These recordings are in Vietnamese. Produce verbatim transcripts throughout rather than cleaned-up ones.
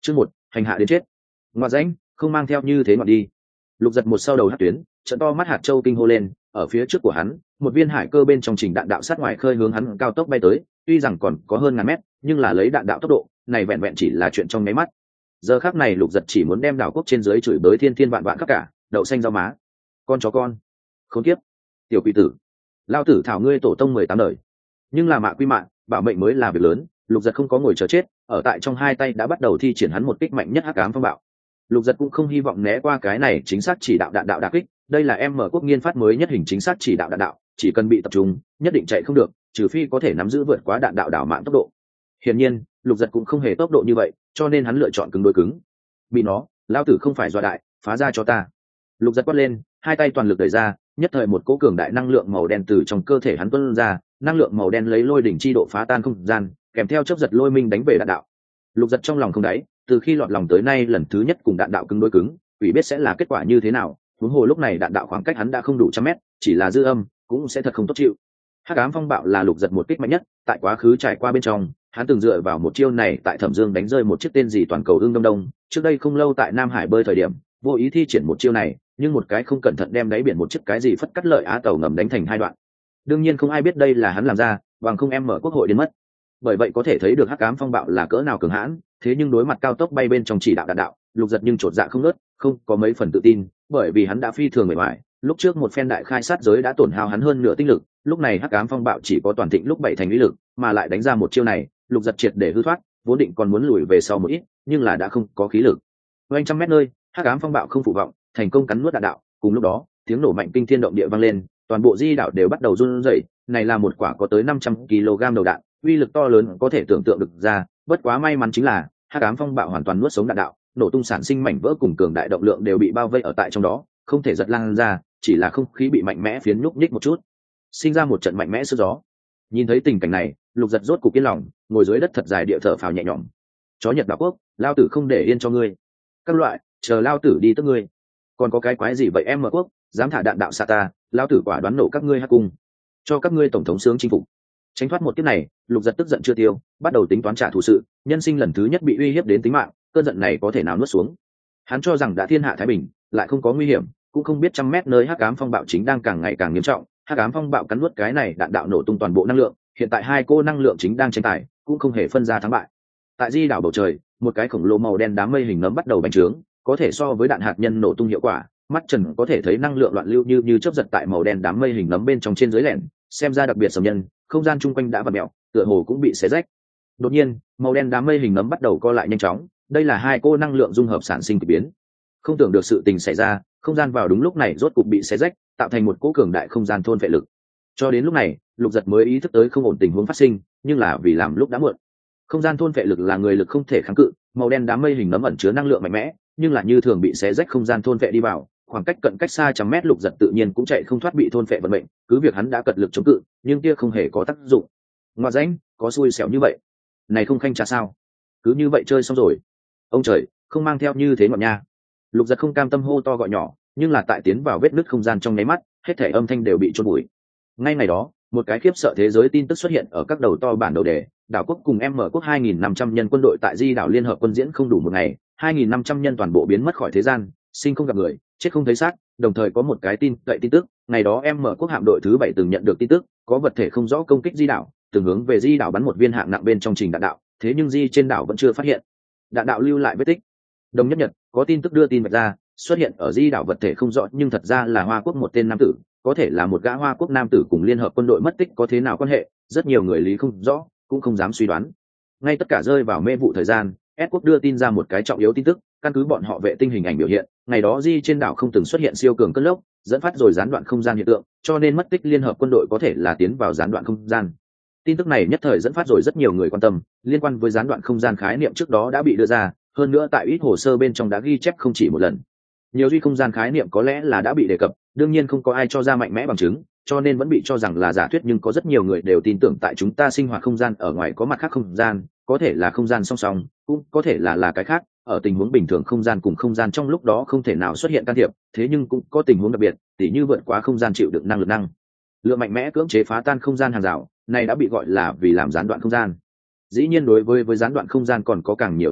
Chương một, hành hạ đến chết. Ngoại rãnh, không mang theo như thế ngoặt đi. Lục Giật một sau đầu hất tuyến, trận to mắt hạt châu kinh hô lên, ở phía trước của hắn, một viên hải cơ bên trong trình đạn đạo sát ngoài khơi hướng hắn cao tốc bay tới, tuy rằng còn có hơn ngàn mét, nhưng là lấy đạn đạo tốc độ, này vẹn vẹn chỉ là chuyện trong nháy mắt. Giờ khắc này Lục Giật chỉ muốn đem đảo quốc trên dưới chửi bới thiên thiên vạn vạn khắp cả, đậu xanh rau má. Con chó con, khốn kiếp, tiểu quỷ tử, lao tử thảo ngươi tổ tông mười tám đời. Nhưng là mạ quy mạ, bảo mệnh mới là việc lớn. Lục Giật không có ngồi chờ chết, ở tại trong hai tay đã bắt đầu thi triển hắn một kích mạnh nhất hắc ám phong bạo. Lục Giật cũng không hy vọng né qua cái này chính xác chỉ đạo đạn đạo đả kích, đây là em mở quốc nghiên phát mới nhất hình chính xác chỉ đạo đạn đạo, chỉ cần bị tập trung, nhất định chạy không được, trừ phi có thể nắm giữ vượt quá đạn đạo đảo mạng tốc độ. Hiển nhiên, Lục Giật cũng không hề tốc độ như vậy, cho nên hắn lựa chọn cứng đối cứng. Bị nó, lão tử không phải do đại, phá ra cho ta. Lục Giật quát lên, hai tay toàn lực đẩy ra, nhất thời một cỗ cường đại năng lượng màu đen từ trong cơ thể hắn tuôn ra, năng lượng màu đen lấy lôi đỉnh chi độ phá tan không gian, kèm theo chớp giật lôi minh đánh về đạn đạo. Lục Giật trong lòng không đáy, từ khi lọt lòng tới nay lần thứ nhất cùng đạn đạo cứng đối cứng, quỷ biết sẽ là kết quả như thế nào. Huống hồ lúc này đạn đạo khoảng cách hắn đã không đủ trăm mét, chỉ là dư âm cũng sẽ thật không tốt chịu. Hắc ám phong bạo là Lục Giật một kích mạnh nhất, tại quá khứ trải qua bên trong, hắn từng dựa vào một chiêu này tại Thẩm Dương đánh rơi một chiếc tên gì toàn cầu ương đông đông. Trước đây không lâu tại Nam Hải bơi thời điểm, vô ý thi triển một chiêu này, nhưng một cái không cẩn thận đem đáy biển một chiếc cái gì phất cắt lợi á tàu ngầm đánh thành hai đoạn. Đương nhiên không ai biết đây là hắn làm ra, bằng không em mở quốc hội đến mất. Bởi vậy có thể thấy được hắc ám phong bạo là cỡ nào cường hãn, thế nhưng đối mặt cao tốc bay bên trong chỉ đạo đạn đạo, Lục Giật nhưng chột dạ không nớt, không có mấy phần tự tin, bởi vì hắn đã phi thường mệt mỏi. Lúc trước một phen đại khai sát giới đã tổn hao hắn hơn nửa tinh lực, lúc này hắc ám phong bạo chỉ có toàn thịnh lúc bảy thành lý lực, mà lại đánh ra một chiêu này, Lục Giật triệt để hư thoát, vốn định còn muốn lùi về sau một ít, nhưng là đã không có khí lực. Quanh trăm mét nơi, hắc ám phong bạo không phụ vọng, thành công cắn nuốt đạn đạo, cùng lúc đó, tiếng nổ mạnh kinh thiên động địa vang lên, toàn bộ di đảo đều bắt đầu run rẩy, này là một quả có tới năm trăm ki lô gam đầu đạn, uy lực to lớn có thể tưởng tượng được ra, bất quá may mắn chính là hắc ám phong bạo hoàn toàn nuốt sống đạn đạo, nổ tung sản sinh mảnh vỡ cùng cường đại động lượng đều bị bao vây ở tại trong đó, không thể giật lan ra, chỉ là không khí bị mạnh mẽ phiến nhúc nhích một chút, sinh ra một trận mạnh mẽ sương gió. Nhìn thấy tình cảnh này, Lục Giật rốt cục yên lòng, ngồi dưới đất thật dài địa thở phào nhẹ nhõm. Chó Nhật Đảo Quốc, lao tử không để yên cho ngươi. Các loại, chờ lao tử đi tức ngươi. Còn có cái quái gì vậy em mở quốc, dám thả đạn đạo xạ ta, lao tử quả đoán nổ các ngươi hắc cung, cho các ngươi tổng thống sướng chinh phục. Tránh thoát một kiếp này, Lục Giật tức giận chưa tiêu, bắt đầu tính toán trả thù sự, nhân sinh lần thứ nhất bị uy hiếp đến tính mạng, cơn giận này có thể nào nuốt xuống. Hắn cho rằng đã thiên hạ thái bình, lại không có nguy hiểm, cũng không biết trăm mét nơi hắc ám phong bạo chính đang càng ngày càng nghiêm trọng, hắc ám phong bạo cắn nuốt cái này đạn đạo nổ tung toàn bộ năng lượng, hiện tại hai cô năng lượng chính đang tranh tài, cũng không hề phân ra thắng bại. Tại di đảo bầu trời, một cái khổng lồ màu đen đám mây hình nấm bắt đầu bành trướng, có thể so với đạn hạt nhân nổ tung hiệu quả, mắt trần có thể thấy năng lượng loạn lưu như như chớp giật tại màu đen đám mây hình nấm bên trong trên dưới lẻn, xem ra đặc biệt sầm nhân, không gian chung quanh đã vặn mèo, tựa hồ cũng bị xé rách. Đột nhiên, màu đen đám mây hình nấm bắt đầu co lại nhanh chóng, đây là hai cô năng lượng dung hợp sản sinh kỳ biến. Không tưởng được sự tình xảy ra, không gian vào đúng lúc này rốt cục bị xé rách, tạo thành một cỗ cường đại không gian thôn phệ lực. Cho đến lúc này, Lục Giật mới ý thức tới không ổn tình huống phát sinh, nhưng là vì làm lúc đã muộn. Không gian thôn phệ lực là người lực không thể kháng cự, màu đen đám mây hình nấm ẩn chứa năng lượng mạnh mẽ, nhưng là như thường bị xé rách không gian thôn phệ đi vào, khoảng cách cận cách xa trăm mét Lục Giật tự nhiên cũng chạy không thoát bị thôn phệ vận mệnh, cứ việc hắn đã cật lực chống cự, nhưng kia không hề có tác dụng. Ngoại rãnh, có xui xẻo như vậy, này không khanh trà sao? Cứ như vậy chơi xong rồi. Ông trời, không mang theo như thế ngọn nha. Lục Giật không cam tâm hô to gọi nhỏ, nhưng là tại tiến vào vết nứt không gian trong nháy mắt, hết thảy âm thanh đều bị chôn bụi. Ngay ngày đó, một cái khiếp sợ thế giới tin tức xuất hiện ở các đầu to bản đầu đề, đảo quốc cùng em mở quốc hai nghìn năm trăm nhân quân đội tại Di đảo liên hợp quân diễn không đủ một ngày, hai nghìn năm trăm nhân toàn bộ biến mất khỏi thế gian, sinh không gặp người, chết không thấy xác, đồng thời có một cái tin cậy tin tức, ngày đó em mở quốc hạm đội thứ bảy từng nhận được tin tức, có vật thể không rõ công kích Di đảo, từng hướng về Di đảo bắn một viên hạng nặng bên trong trình đạn đạo, thế nhưng Di trên đảo vẫn chưa phát hiện đạn đạo lưu lại vết tích. Đồng nhất nhật có tin tức đưa tin vạch ra, xuất hiện ở Di đảo vật thể không rõ nhưng thật ra là Hoa Quốc một tên nam tử, có thể là một gã Hoa Quốc nam tử cùng liên hợp quân đội mất tích có thế nào quan hệ, rất nhiều người lý không rõ, cũng không dám suy đoán. Ngay tất cả rơi vào mê vụ thời gian, S quốc đưa tin ra một cái trọng yếu tin tức, căn cứ bọn họ vệ tinh hình ảnh biểu hiện, ngày đó Di trên đảo không từng xuất hiện siêu cường cơn lốc, dẫn phát rồi gián đoạn không gian hiện tượng, cho nên mất tích liên hợp quân đội có thể là tiến vào gián đoạn không gian. Tin tức này nhất thời dẫn phát rồi rất nhiều người quan tâm, liên quan với gián đoạn không gian khái niệm trước đó đã bị đưa ra, hơn nữa tại ít hồ sơ bên trong đã ghi chép không chỉ một lần. Nhiều duy không gian khái niệm có lẽ là đã bị đề cập, đương nhiên không có ai cho ra mạnh mẽ bằng chứng, cho nên vẫn bị cho rằng là giả thuyết, nhưng có rất nhiều người đều tin tưởng tại chúng ta sinh hoạt không gian ở ngoài có mặt khác không gian, có thể là không gian song song, cũng có thể là là cái khác, ở tình huống bình thường không gian cùng không gian trong lúc đó không thể nào xuất hiện can thiệp, thế nhưng cũng có tình huống đặc biệt, tỉ như vượt quá không gian chịu đựng năng lực năng lượng mạnh mẽ cưỡng chế phá tan không gian hàng rào, này đã bị gọi là vì làm gián đoạn không gian. Dĩ nhiên đối với với gián đoạn không gian còn có càng nhiều thuyết pháp,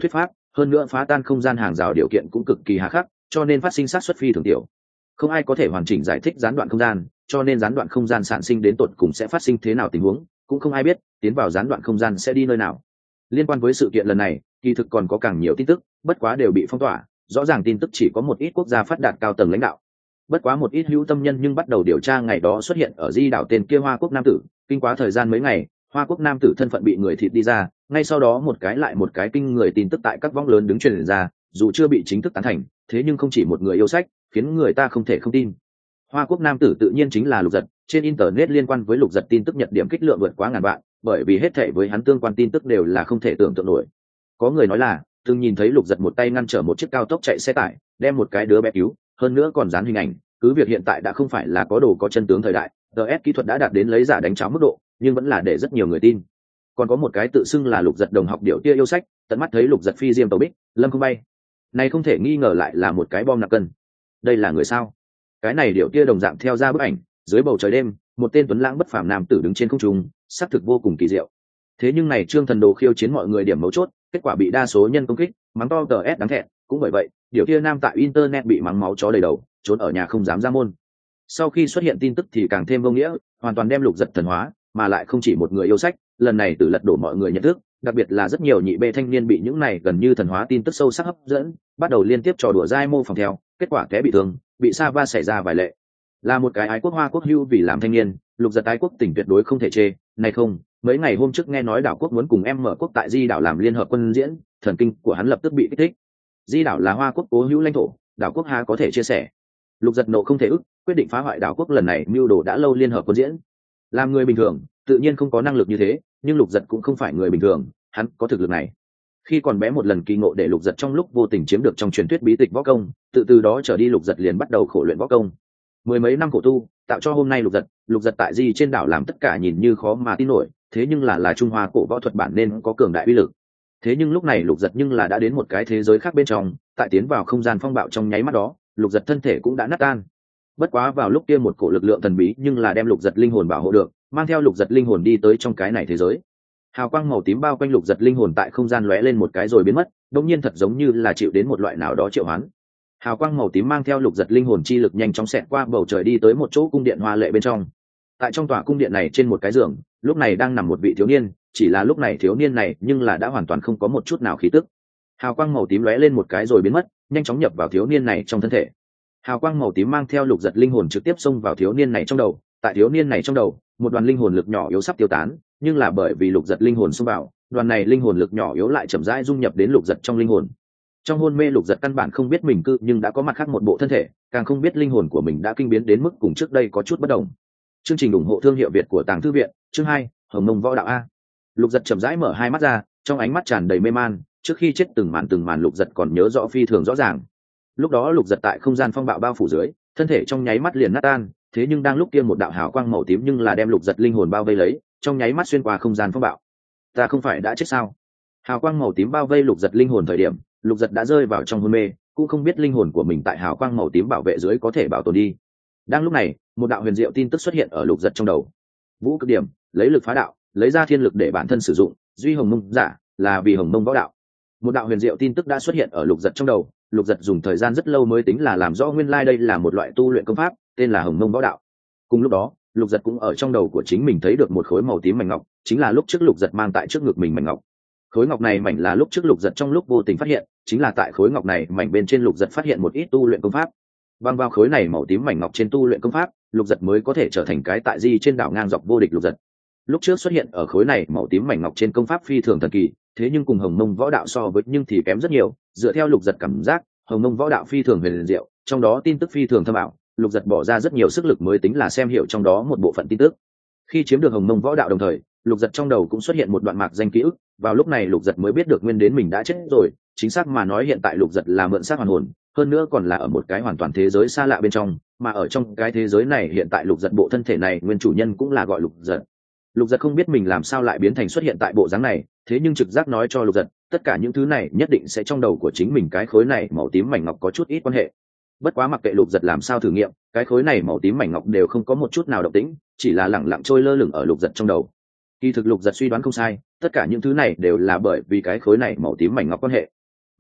hơn nữa phá tan không gian hàng rào điều kiện cũng cực kỳ hà khắc, cho nên phát sinh sát xuất phi thường tiểu. Không ai có thể hoàn chỉnh giải thích gián đoạn không gian, cho nên gián đoạn không gian sản sinh đến tột cùng sẽ phát sinh thế nào tình huống cũng không ai biết, tiến vào gián đoạn không gian sẽ đi nơi nào. Liên quan với sự kiện lần này kỳ thực còn có càng nhiều tin tức, bất quá đều bị phong tỏa, rõ ràng tin tức chỉ có một ít quốc gia phát đạt cao tầng lãnh đạo. Bất quá một ít hữu tâm nhân nhưng bắt đầu điều tra ngày đó xuất hiện ở Di đảo tên kia Hoa Quốc nam tử, kinh quá thời gian mấy ngày, Hoa Quốc nam tử thân phận bị người thịt đi ra, ngay sau đó một cái lại một cái kinh người tin tức tại các võng lớn đứng truyền ra, dù chưa bị chính thức tán thành, thế nhưng không chỉ một người yêu sách, khiến người ta không thể không tin. Hoa Quốc nam tử tự nhiên chính là Lục Giật, trên internet liên quan với Lục Giật tin tức nhật điểm kích lượng vượt quá ngàn vạn, bởi vì hết thảy với hắn tương quan tin tức đều là không thể tưởng tượng nổi. Có người nói là từng nhìn thấy Lục Giật một tay ngăn trở một chiếc cao tốc chạy xe tải, đem một cái đứa bé cứu, hơn nữa còn dán hình ảnh, cứ việc hiện tại đã không phải là có đồ có chân tướng thời đại, đê ét kỹ thuật đã đạt đến lấy giả đánh cháo mức độ, nhưng vẫn là để rất nhiều người tin. Còn có một cái tự xưng là Lục Giật đồng học điệu tia yêu sách, tận mắt thấy Lục Giật phi diêm tàu bích, lâm không bay. Này không thể nghi ngờ lại là một cái bom nặng cân. Đây là người sao? Cái này điệu tia đồng dạng theo ra bức ảnh, dưới bầu trời đêm, một tên tuấn lãng bất phàm nam tử đứng trên không trung, sắc thực vô cùng kỳ diệu. Thế nhưng này Trương Thần Đồ khiêu chiến mọi người điểm mấu chốt, kết quả bị đa số nhân công kích, mắng to tờ ét đáng thẹn, cũng bởi vậy, điệu tia nam tại internet bị mắng máu chó đầy đầu, trốn ở nhà không dám ra môn. Sau khi xuất hiện tin tức thì càng thêm vô nghĩa, hoàn toàn đem Lục Giật thần hóa, mà lại không chỉ một người yêu sách, lần này từ lật đổ mọi người nhận thức, đặc biệt là rất nhiều nhị bê thanh niên bị những này gần như thần hóa tin tức sâu sắc hấp dẫn, bắt đầu liên tiếp trò đùa dai mô phỏng theo, kết quả té bị thương, bị sa va xảy ra vài lệ. Là một cái ái quốc Hoa Quốc hưu vì làm thanh niên, Lục Giật ái quốc tỉnh tuyệt đối không thể chê, này không, mấy ngày hôm trước nghe nói đảo quốc muốn cùng em mở quốc tại Di đảo làm liên hợp quân diễn, thần kinh của hắn lập tức bị kích thích. Di đảo là Hoa Quốc cố hữu lãnh thổ, đảo quốc ha có thể chia sẻ. Lục Giật nộ không thể ức, quyết định phá hoại đảo quốc lần này mưu đồ đã lâu liên hợp quân diễn. Làm người bình thường, tự nhiên không có năng lực như thế, nhưng Lục Giật cũng không phải người bình thường, hắn có thực lực này. Khi còn bé một lần kỳ ngộ để Lục Giật trong lúc vô tình chiếm được trong truyền thuyết bí tịch võ công, tự từ đó trở đi Lục Giật liền bắt đầu khổ luyện võ công. Mười mấy năm khổ tu, tạo cho hôm nay Lục Giật, Lục Giật tại Di trên đảo làm tất cả nhìn như khó mà tin nổi, thế nhưng là là Trung Hoa cổ võ thuật bản nên có cường đại uy lực. Thế nhưng lúc này Lục Giật nhưng là đã đến một cái thế giới khác bên trong, tại tiến vào không gian phong bạo trong nháy mắt đó, Lục Giật thân thể cũng đã nát tan. Bất quá vào lúc kia một cổ lực lượng thần bí nhưng là đem Lục Giật linh hồn bảo hộ được, mang theo Lục Giật linh hồn đi tới trong cái này thế giới. Hào quang màu tím bao quanh Lục Giật linh hồn tại không gian lóe lên một cái rồi biến mất, đột nhiên thật giống như là chịu đến một loại nào đó triệu hoán. Hào quang màu tím mang theo Lục Giật linh hồn chi lực nhanh chóng xẹt qua bầu trời đi tới một chỗ cung điện hoa lệ bên trong. Tại trong tòa cung điện này trên một cái giường, lúc này đang nằm một vị thiếu niên, chỉ là lúc này thiếu niên này nhưng là đã hoàn toàn không có một chút nào khí tức. Hào quang màu tím lóe lên một cái rồi biến mất, nhanh chóng nhập vào thiếu niên này trong thân thể. Hào quang màu tím mang theo Lục Giật linh hồn trực tiếp xông vào thiếu niên này trong đầu, tại thiếu niên này trong đầu, một đoàn linh hồn lực nhỏ yếu sắp tiêu tán, nhưng là bởi vì Lục Giật linh hồn xông vào, đoàn này linh hồn lực nhỏ yếu lại chậm rãi dung nhập đến Lục Giật trong linh hồn. Trong hôn mê Lục Giật căn bản không biết mình cư nhưng đã có mặt khác một bộ thân thể, càng không biết linh hồn của mình đã kinh biến đến mức cùng trước đây có chút bất đồng. Chương trình ủng hộ thương hiệu Việt của Tàng Thư viện, chương hai, Hồng Mông Võ Đạo a. Lục Giật chậm rãi mở hai mắt ra, trong ánh mắt tràn đầy mê man, trước khi chết từng màn từng màn Lục Giật còn nhớ rõ phi thường rõ ràng. Lúc đó Lục Giật tại không gian phong bạo bao phủ dưới, thân thể trong nháy mắt liền nát tan, thế nhưng đang lúc kia một đạo hào quang màu tím nhưng là đem Lục Giật linh hồn bao vây lấy, trong nháy mắt xuyên qua không gian phong bạo. Ta không phải đã chết sao? Hào quang màu tím bao vây Lục Giật linh hồn thời điểm, Lục Giật đã rơi vào trong hôn mê, cũng không biết linh hồn của mình tại hào quang màu tím bảo vệ dưới có thể bảo tồn đi. Đang lúc này, một đạo huyền diệu tin tức xuất hiện ở Lục Giật trong đầu. Vũ cực điểm, lấy lực phá đạo, lấy ra thiên lực để bản thân sử dụng, duy hồng mông giả, là vì hồng mông võ đạo. Một đạo huyền diệu tin tức đã xuất hiện ở Lục Giật trong đầu, Lục Giật dùng thời gian rất lâu mới tính là làm rõ nguyên lai đây là một loại tu luyện công pháp, tên là hồng mông võ đạo. Cùng lúc đó, Lục Giật cũng ở trong đầu của chính mình thấy được một khối màu tím mảnh ngọc, chính là lúc trước Lục Giật mang tại trước ngực mình mảnh ngọc. Khối ngọc này mảnh là lúc trước Lục Giật trong lúc vô tình phát hiện, chính là tại khối ngọc này mảnh bên trên Lục Giật phát hiện một ít tu luyện công pháp. Bằng vào khối này màu tím mảnh ngọc trên tu luyện công pháp, Lục Giật mới có thể trở thành cái tại Di trên đảo ngang dọc vô địch Lục Giật. Lúc trước xuất hiện ở khối này màu tím mảnh ngọc trên công pháp phi thường thần kỳ, thế nhưng cùng hồng mông võ đạo so với nhưng thì kém rất nhiều. Dựa theo Lục Giật cảm giác, hồng mông võ đạo phi thường huyền diệu, trong đó tin tức phi thường thâm ảo, Lục Giật bỏ ra rất nhiều sức lực mới tính là xem hiểu trong đó một bộ phận tin tức. Khi chiếm được hồng mông võ đạo đồng thời, Lục Giật trong đầu cũng xuất hiện một đoạn mạc danh ký ức, vào lúc này Lục Giật mới biết được nguyên đến mình đã chết rồi, chính xác mà nói hiện tại Lục Giật là mượn xác hoàn hồn, hơn nữa còn là ở một cái hoàn toàn thế giới xa lạ bên trong, mà ở trong cái thế giới này hiện tại Lục Giật bộ thân thể này nguyên chủ nhân cũng là gọi Lục Giật. Lục Giật không biết mình làm sao lại biến thành xuất hiện tại bộ dáng này, thế nhưng trực giác nói cho Lục Giật, tất cả những thứ này nhất định sẽ trong đầu của chính mình cái khối này màu tím mảnh ngọc có chút ít quan hệ. Bất quá mặc kệ Lục Giật làm sao thử nghiệm, cái khối này màu tím mảnh ngọc đều không có một chút nào động tĩnh, chỉ là lẳng lặng trôi lơ lửng ở Lục Giật trong đầu. Kỳ thực Lục Giật suy đoán không sai, tất cả những thứ này đều là bởi vì cái khối này màu tím mảnh ngọc quan hệ.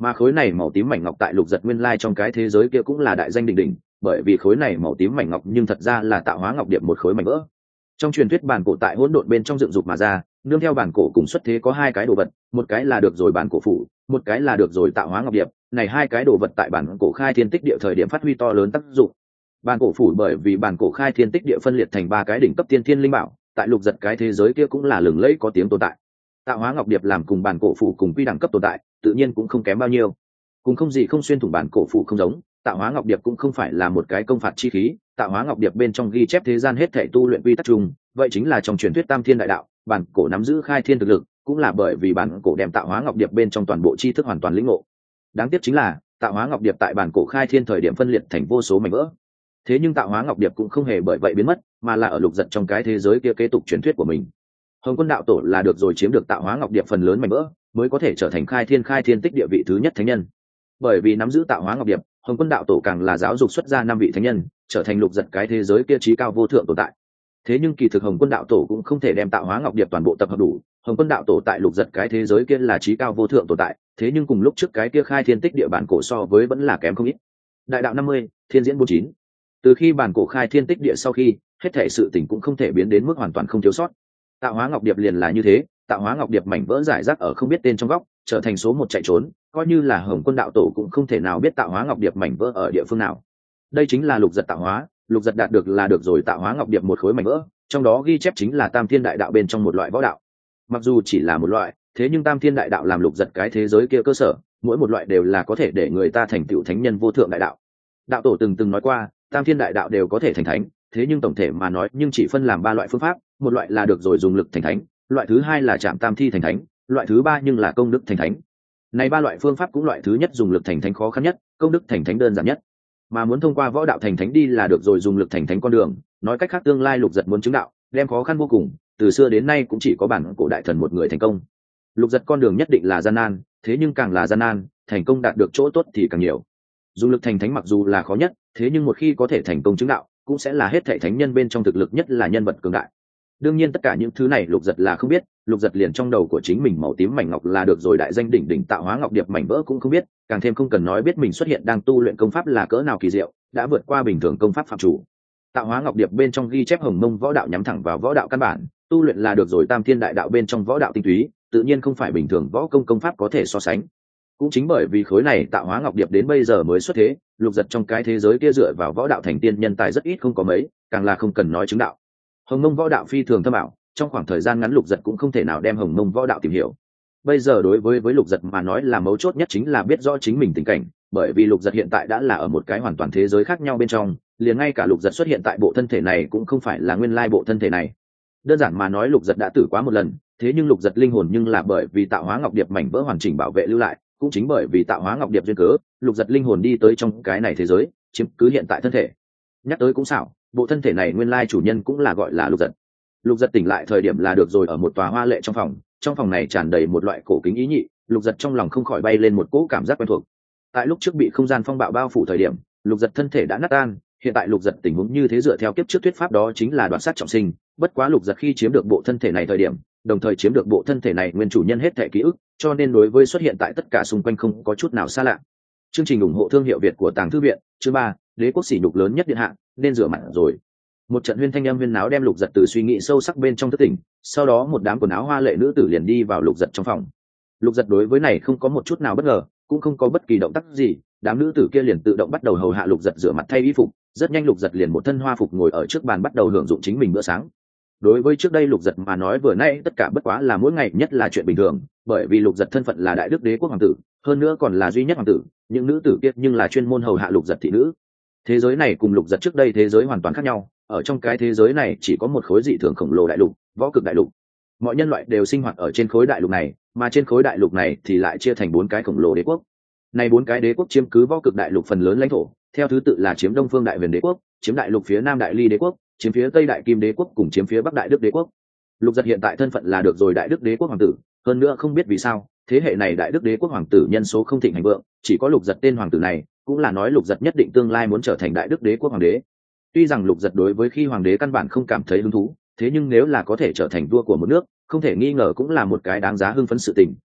Mà khối này màu tím mảnh ngọc tại lục giật nguyên lai trong cái thế giới kia cũng là đại danh đỉnh đỉnh, bởi vì khối này màu tím mảnh ngọc nhưng thật ra là tạo hóa ngọc điệp một khối mảnh vỡ. Trong truyền thuyết bản cổ tại hỗn độn bên trong dựng dục mà ra, nương theo bản cổ cùng xuất thế có hai cái đồ vật, một cái là được rồi bản cổ phủ, một cái là được rồi tạo hóa ngọc điệp. Này hai cái đồ vật tại bản cổ khai thiên tích địa thời điểm phát huy to lớn tác dụng. Bản cổ phủ bởi vì bản cổ khai thiên tích địa phân liệt thành ba cái đỉnh cấp tiên thiên linh bảo, tại lục giật cái thế giới kia cũng là lừng lẫy có tiếng tồn tại. Tạo hóa ngọc điệp làm cùng bản cổ phủ cùng quy đẳng cấp tồn tại, tự nhiên cũng không kém bao nhiêu. Cùng không gì không xuyên thủng bản cổ phủ không giống, tạo hóa ngọc điệp cũng không phải là một cái công phạt chi khí, tạo hóa ngọc điệp bên trong ghi chép thế gian hết thảy tu luyện quy tắc chung, vậy chính là trong truyền thuyết tam thiên đại đạo, bản cổ nắm giữ khai thiên thực lực, cũng là bởi vì bản cổ đem tạo hóa ngọc điệp bên trong toàn bộ tri thức hoàn toàn lĩnh ngộ. Đáng tiếc chính là, tạo hóa ngọc điệp tại bản cổ khai thiên thời điểm phân liệt thành vô số mảnh vỡ. Thế nhưng tạo hóa ngọc điệp cũng không hề bởi vậy biến mất, mà là ở lục giật trong cái thế giới kia kế tục truyền thuyết của mình. Hồng Quân đạo tổ là được rồi chiếm được tạo hóa ngọc điệp phần lớn mảnh vỡ, mới có thể trở thành khai thiên khai thiên tích địa vị thứ nhất thánh nhân. Bởi vì nắm giữ tạo hóa ngọc điệp, Hồng Quân đạo tổ càng là giáo dục xuất ra năm vị thánh nhân, trở thành lục giật cái thế giới kia trí cao vô thượng tồn tại. Thế nhưng kỳ thực Hồng Quân đạo tổ cũng không thể đem tạo hóa ngọc điệp toàn bộ tập hợp đủ. Hồng Quân đạo tổ tại lục giật cái thế giới kia là trí cao vô thượng tồn tại, thế nhưng cùng lúc trước cái kia khai thiên tích địa bản cổ so với vẫn là kém không ít. Đại đạo năm mươi, thiên diễn bốn chín. Từ khi bản cổ khai thiên tích địa sau khi, hết thảy sự tình cũng không thể biến đến mức hoàn toàn không thiếu sót. Tạo hóa ngọc điệp liền là như thế, tạo hóa ngọc điệp mảnh vỡ giải rác ở không biết tên trong góc, trở thành số một chạy trốn, coi như là Hồng Quân đạo tổ cũng không thể nào biết tạo hóa ngọc điệp mảnh vỡ ở địa phương nào. Đây chính là lục giật tạo hóa, lục giật đạt được là được rồi tạo hóa ngọc điệp một khối mảnh vỡ, trong đó ghi chép chính là tam thiên đại đạo bên trong một loại võ đạo. Mặc dù chỉ là một loại, thế nhưng tam thiên đại đạo làm lục giật cái thế giới kia cơ sở, mỗi một loại đều là có thể để người ta thành tựu thánh nhân vô thượng đại đạo. Đạo tổ từng từng nói qua, tam thiên đại đạo đều có thể thành thánh, thế nhưng tổng thể mà nói nhưng chỉ phân làm ba loại phương pháp, một loại là được rồi dùng lực thành thánh, loại thứ hai là chạm tam thi thành thánh, loại thứ ba nhưng là công đức thành thánh. Này ba loại phương pháp cũng loại thứ nhất dùng lực thành thánh khó khăn nhất, công đức thành thánh đơn giản nhất. Mà muốn thông qua võ đạo thành thánh đi là được rồi dùng lực thành thánh con đường, nói cách khác tương lai lục giật muốn chứng đạo, đem khó khăn vô cùng, từ xưa đến nay cũng chỉ có bản cổ đại thần một người thành công. Lục giật con đường nhất định là gian nan, thế nhưng càng là gian nan, thành công đạt được chỗ tốt thì càng nhiều. Dùng lực thành thánh mặc dù là khó nhất, thế nhưng một khi có thể thành công chứng đạo, cũng sẽ là hết thảy thánh nhân bên trong thực lực nhất là nhân vật cường đại. Đương nhiên tất cả những thứ này lục giật là không biết, lục giật liền trong đầu của chính mình màu tím mảnh ngọc là được rồi đại danh đỉnh đỉnh tạo hóa ngọc điệp mảnh vỡ cũng không biết, càng thêm không cần nói biết mình xuất hiện đang tu luyện công pháp là cỡ nào kỳ diệu, đã vượt qua bình thường công pháp phạm chủ. Tạo hóa ngọc điệp bên trong ghi chép hồng mông võ đạo nhắm thẳng vào võ đạo căn bản, tu luyện là được rồi tam thiên đại đạo bên trong võ đạo tinh túy, tự nhiên không phải bình thường võ công công pháp có thể so sánh. Cũng chính bởi vì khối này tạo hóa ngọc điệp đến bây giờ mới xuất thế, lục giật trong cái thế giới kia dựa vào võ đạo thành tiên nhân tài rất ít không có mấy, càng là không cần nói chứng đạo. Hồng mông võ đạo phi thường thâm ảo, trong khoảng thời gian ngắn lục giật cũng không thể nào đem hồng mông võ đạo tìm hiểu. Bây giờ đối với với lục giật mà nói là mấu chốt nhất chính là biết rõ chính mình tình cảnh, bởi vì lục giật hiện tại đã là ở một cái hoàn toàn thế giới khác nhau bên trong, liền ngay cả lục giật xuất hiện tại bộ thân thể này cũng không phải là nguyên lai bộ thân thể này. Đơn giản mà nói lục giật đã tử quá một lần, thế nhưng lục giật linh hồn nhưng là bởi vì tạo hóa ngọc điệp mảnh vỡ hoàn chỉnh bảo vệ lưu lại, cũng chính bởi vì tạo hóa ngọc điệp duyên cớ, lục giật linh hồn đi tới trong cái này thế giới, chiếm cứ hiện tại thân thể. Nhắc tới cũng xảo, bộ thân thể này nguyên lai chủ nhân cũng là gọi là lục giật. Lục giật tỉnh lại thời điểm là được rồi ở một tòa hoa lệ trong phòng, trong phòng này tràn đầy một loại cổ kính ý nhị, lục giật trong lòng không khỏi bay lên một cỗ cảm giác quen thuộc. Tại lúc trước bị không gian phong bạo bao phủ thời điểm, lục giật thân thể đã nát tan, hiện tại lục giật tình huống như thế dựa theo kiếp trước thuyết pháp đó chính là đoạt sát trọng sinh, bất quá lục giật khi chiếm được bộ thân thể này thời điểm, đồng thời chiếm được bộ thân thể này nguyên chủ nhân hết thể ký ức, cho nên đối với xuất hiện tại tất cả xung quanh không có chút nào xa lạ. Chương trình ủng hộ thương hiệu Việt của Tàng Thư viện, chương ba, đế quốc sỉ nhục lớn nhất điện hạ, nên rửa mặt rồi. Một trận huyên thanh âm huyên náo đem lục giật từ suy nghĩ sâu sắc bên trong thức tỉnh, sau đó một đám quần áo hoa lệ nữ tử liền đi vào lục giật trong phòng. Lục giật đối với này không có một chút nào bất ngờ, cũng không có bất kỳ động tác gì, đám nữ tử kia liền tự động bắt đầu hầu hạ lục giật rửa mặt thay y phục, rất nhanh lục giật liền một thân hoa phục ngồi ở trước bàn bắt đầu hưởng dụng chính mình bữa sáng. Đối với trước đây lục giật mà nói vừa nay tất cả bất quá là mỗi ngày nhất là chuyện bình thường, bởi vì lục giật thân phận là đại đức đế quốc hoàng tử, hơn nữa còn là duy nhất hoàng tử, những nữ tử kia nhưng là chuyên môn hầu hạ lục giật thị nữ. Thế giới này cùng lục giật trước đây thế giới hoàn toàn khác nhau, ở trong cái thế giới này chỉ có một khối dị thường khổng lồ đại lục, võ cực đại lục. Mọi nhân loại đều sinh hoạt ở trên khối đại lục này, mà trên khối đại lục này thì lại chia thành bốn cái khổng lồ đế quốc. Này bốn cái đế quốc chiếm cứ võ cực đại lục phần lớn lãnh thổ, theo thứ tự là chiếm đông phương đại huyền đế quốc, chiếm đại lục phía nam đại ly đế quốc, chiếm phía tây đại kim đế quốc cùng chiếm phía bắc đại đức đế quốc. Lục giật hiện tại thân phận là được rồi đại đức đế quốc hoàng tử, hơn nữa không biết vì sao thế hệ này đại đức đế quốc hoàng tử nhân số không thịnh hành vượng, chỉ có lục giật tên hoàng tử này, cũng là nói lục giật nhất định tương lai muốn trở thành đại đức đế quốc hoàng đế. Tuy rằng lục giật đối với khi hoàng đế căn bản không cảm thấy hứng thú, thế nhưng nếu là có thể trở thành vua của một nước, không thể nghi ngờ cũng là một cái đáng giá hưng phấn sự tình,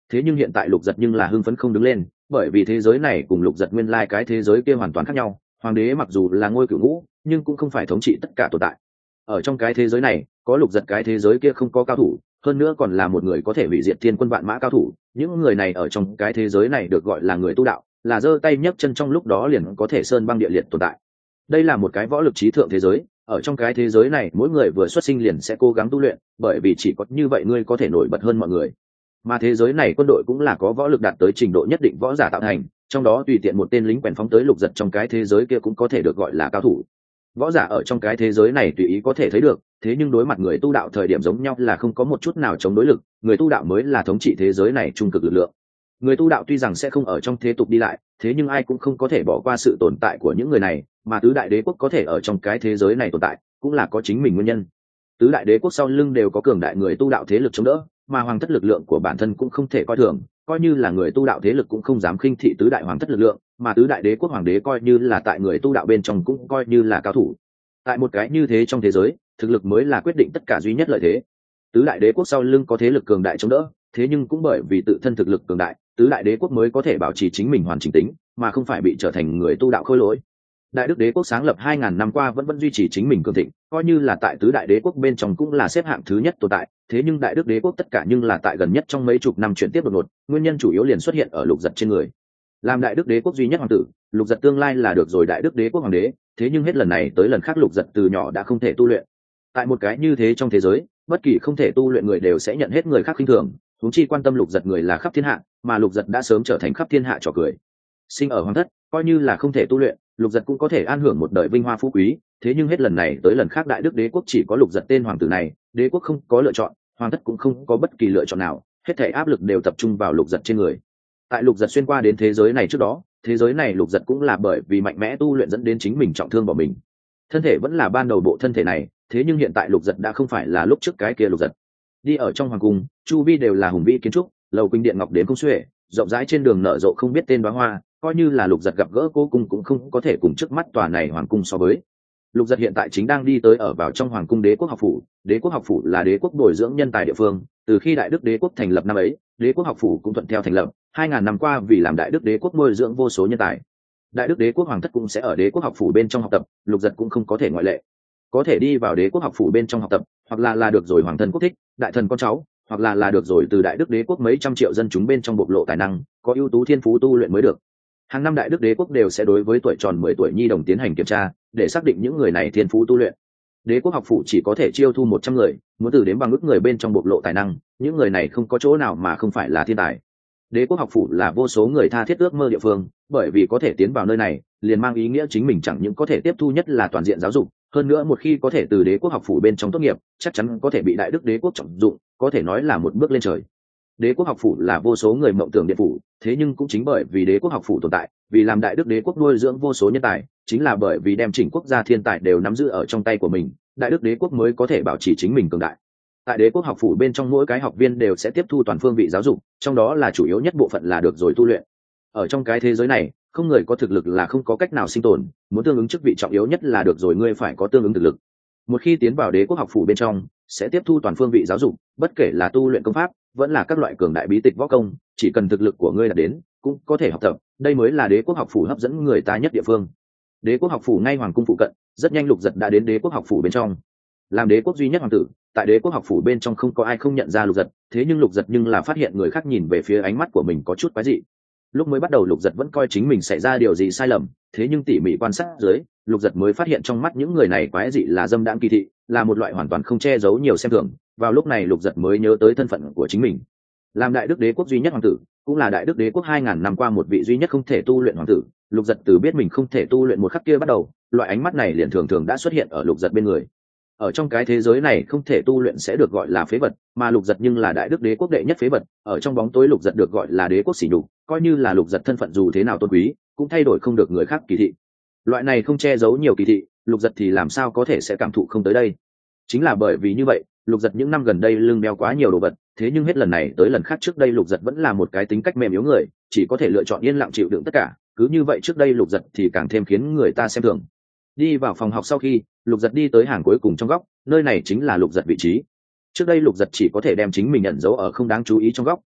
thế nhưng hiện tại lục giật nhưng là hưng phấn không đứng lên, bởi vì thế giới này cùng lục giật nguyên lai cái thế giới kia hoàn toàn khác nhau. Hoàng đế mặc dù là ngôi cửu ngũ nhưng cũng không phải thống trị tất cả tồn tại. Ở trong cái thế giới này có lục giật cái thế giới kia không có cao thủ, hơn nữa còn là một người có thể hủy diệt thiên quân vạn mã cao thủ. Những người này ở trong cái thế giới này được gọi là người tu đạo, là giơ tay nhấc chân trong lúc đó liền có thể sơn băng địa liệt tồn tại. Đây là một cái võ lực trí thượng thế giới. Ở trong cái thế giới này mỗi người vừa xuất sinh liền sẽ cố gắng tu luyện, bởi vì chỉ có như vậy ngươi có thể nổi bật hơn mọi người. Mà thế giới này quân đội cũng là có võ lực đạt tới trình độ nhất định võ giả tạo thành, trong đó tùy tiện một tên lính quèn phóng tới lục giật trong cái thế giới kia cũng có thể được gọi là cao thủ. Võ giả ở trong cái thế giới này tùy ý có thể thấy được, thế nhưng đối mặt người tu đạo thời điểm giống nhau là không có một chút nào chống đối lực, người tu đạo mới là thống trị thế giới này trung cực lực lượng. Người tu đạo tuy rằng sẽ không ở trong thế tục đi lại, thế nhưng ai cũng không có thể bỏ qua sự tồn tại của những người này, mà tứ đại đế quốc có thể ở trong cái thế giới này tồn tại cũng là có chính mình nguyên nhân. Tứ đại đế quốc sau lưng đều có cường đại người tu đạo thế lực chống đỡ, mà hoàng thất lực lượng của bản thân cũng không thể coi thường, coi như là người tu đạo thế lực cũng không dám khinh thị tứ đại hoàng thất lực lượng, mà tứ đại đế quốc hoàng đế coi như là tại người tu đạo bên trong cũng coi như là cao thủ. Tại một cái như thế trong thế giới, thực lực mới là quyết định tất cả duy nhất lợi thế. Tứ đại đế quốc sau lưng có thế lực cường đại chống đỡ, thế nhưng cũng bởi vì tự thân thực lực cường đại, tứ đại đế quốc mới có thể bảo trì chính mình hoàn chỉnh tính, mà không phải bị trở thành người tu đạo khôi lỗi. Đại Đức Đế quốc sáng lập hai ngàn năm qua vẫn vẫn duy trì chính mình cường thịnh, coi như là tại tứ đại đế quốc bên trong cũng là xếp hạng thứ nhất tồn tại, thế nhưng Đại Đức Đế quốc tất cả nhưng là tại gần nhất trong mấy chục năm chuyển tiếp đột ngột, nguyên nhân chủ yếu liền xuất hiện ở Lục Giật trên người. Làm Đại Đức Đế quốc duy nhất hoàng tử, Lục Giật tương lai là được rồi Đại Đức Đế quốc hoàng đế, thế nhưng hết lần này tới lần khác Lục Giật từ nhỏ đã không thể tu luyện. Tại một cái như thế trong thế giới, bất kỳ không thể tu luyện người đều sẽ nhận hết người khác khinh thường, huống chi quan tâm Lục Giật người là khắp thiên hạ, mà Lục Giật đã sớm trở thành khắp thiên hạ trò cười. Sinh ở hoàng thất, coi như là không thể tu luyện, Lục Giật cũng có thể an hưởng một đời vinh hoa phú quý, thế nhưng hết lần này tới lần khác Đại Đức Đế quốc chỉ có Lục Giật tên hoàng tử này, đế quốc không có lựa chọn, hoàng thất cũng không có bất kỳ lựa chọn nào, hết thảy áp lực đều tập trung vào Lục Giật trên người. Tại Lục Giật xuyên qua đến thế giới này trước đó, thế giới này Lục Giật cũng là bởi vì mạnh mẽ tu luyện dẫn đến chính mình trọng thương bỏ mình. Thân thể vẫn là ban đầu bộ thân thể này, thế nhưng hiện tại Lục Giật đã không phải là lúc trước cái kia Lục Giật. Đi ở trong hoàng cung, chu vi đều là hùng vĩ kiến trúc, lầu cung điện ngọc đến không xuể, rộng rãi trên đường nở rộ không biết tên đóa hoa, coi như là Lục Giật gặp gỡ cô cung cũng không có thể cùng trước mắt tòa này hoàng cung so với. Lục Giật hiện tại chính đang đi tới ở vào trong hoàng cung Đế quốc học phủ. Đế quốc học phủ là đế quốc bồi dưỡng nhân tài địa phương, từ khi Đại Đức Đế quốc thành lập năm ấy, Đế quốc học phủ cũng thuận theo thành lập, hai ngàn năm qua vì làm Đại Đức Đế quốc bồi dưỡng vô số nhân tài. Đại Đức Đế quốc hoàng thất cũng sẽ ở Đế quốc học phủ bên trong học tập, Lục Giật cũng không có thể ngoại lệ. Có thể đi vào Đế quốc học phủ bên trong học tập, hoặc là là được rồi hoàng thân quốc thích, đại thần con cháu, hoặc là là được rồi từ Đại Đức Đế quốc mấy trăm triệu dân chúng bên trong bộc lộ tài năng, có ưu tú thiên phú tu luyện mới được. Hàng năm Đại Đức Đế quốc đều sẽ đối với tuổi tròn mười tuổi nhi đồng tiến hành kiểm tra, để xác định những người này thiên phú tu luyện. Đế quốc học phủ chỉ có thể chiêu thu một trăm người, muốn từ đến bằng ước người bên trong bộc lộ tài năng, những người này không có chỗ nào mà không phải là thiên tài. Đế quốc học phủ là vô số người tha thiết ước mơ địa phương, bởi vì có thể tiến vào nơi này, liền mang ý nghĩa chính mình chẳng những có thể tiếp thu nhất là toàn diện giáo dục, hơn nữa một khi có thể từ Đế quốc học phủ bên trong tốt nghiệp, chắc chắn có thể bị Đại Đức Đế quốc trọng dụng, có thể nói là một bước lên trời. Đế quốc học phủ là vô số người mộng tưởng điện phủ, thế nhưng cũng chính bởi vì Đế quốc học phủ tồn tại, vì làm Đại Đức Đế quốc nuôi dưỡng vô số nhân tài, chính là bởi vì đem chỉnh quốc gia thiên tài đều nắm giữ ở trong tay của mình, Đại Đức Đế quốc mới có thể bảo trì chính mình cường đại. Tại Đế quốc học phủ bên trong mỗi cái học viên đều sẽ tiếp thu toàn phương vị giáo dục, trong đó là chủ yếu nhất bộ phận là được rồi tu luyện. Ở trong cái thế giới này, không người có thực lực là không có cách nào sinh tồn, muốn tương ứng chức vị trọng yếu nhất là được rồi ngươi phải có tương ứng thực lực. Một khi tiến vào Đế quốc học phủ bên trong, sẽ tiếp thu toàn phương vị giáo dục, bất kể là tu luyện công pháp, vẫn là các loại cường đại bí tịch võ công, chỉ cần thực lực của ngươi đạt đến, cũng có thể học tập, đây mới là Đế quốc học phủ hấp dẫn người ta nhất địa phương. Đế quốc học phủ ngay hoàng cung phụ cận, rất nhanh Lục Giật đã đến Đế quốc học phủ bên trong. Làm đế quốc duy nhất hoàng tử, tại Đế quốc học phủ bên trong không có ai không nhận ra Lục Giật, thế nhưng Lục Giật nhưng là phát hiện người khác nhìn về phía ánh mắt của mình có chút quái dị. Lúc mới bắt đầu Lục Giật vẫn coi chính mình xảy ra điều gì sai lầm, thế nhưng tỉ mỉ quan sát dưới, Lục Giật mới phát hiện trong mắt những người này quái dị là dâm đãng kỳ thị, là một loại hoàn toàn không che giấu nhiều xem thường. Vào lúc này Lục Giật mới nhớ tới thân phận của chính mình. Làm Đại Đức Đế quốc duy nhất hoàng tử, cũng là Đại Đức Đế quốc hai ngàn năm qua một vị duy nhất không thể tu luyện hoàng tử, Lục Giật từ biết mình không thể tu luyện một khắc kia bắt đầu, loại ánh mắt này liền thường thường đã xuất hiện ở Lục Giật bên người. Ở trong cái thế giới này không thể tu luyện sẽ được gọi là phế vật, mà Lục Giật nhưng là Đại Đức Đế quốc đệ nhất phế vật, ở trong bóng tối Lục Giật được gọi là đế quốc sỉ nhục, coi như là Lục Giật thân phận dù thế nào tôn quý, cũng thay đổi không được người khác kỳ thị. Loại này không che giấu nhiều kỳ thị, Lục Giật thì làm sao có thể sẽ cảm thụ không tới đây. Chính là bởi vì như vậy, Lục Giật những năm gần đây lưng đeo quá nhiều đồ vật, thế nhưng hết lần này tới lần khác trước đây Lục Giật vẫn là một cái tính cách mềm yếu người, chỉ có thể lựa chọn yên lặng chịu đựng tất cả, cứ như vậy trước đây Lục Giật thì càng thêm khiến người ta xem thường. Đi vào phòng học sau khi, Lục Giật đi tới hàng cuối cùng trong góc, nơi này chính là Lục Giật vị trí. Trước đây Lục Giật chỉ có thể đem chính mình nhận dấu ở không đáng chú ý trong góc,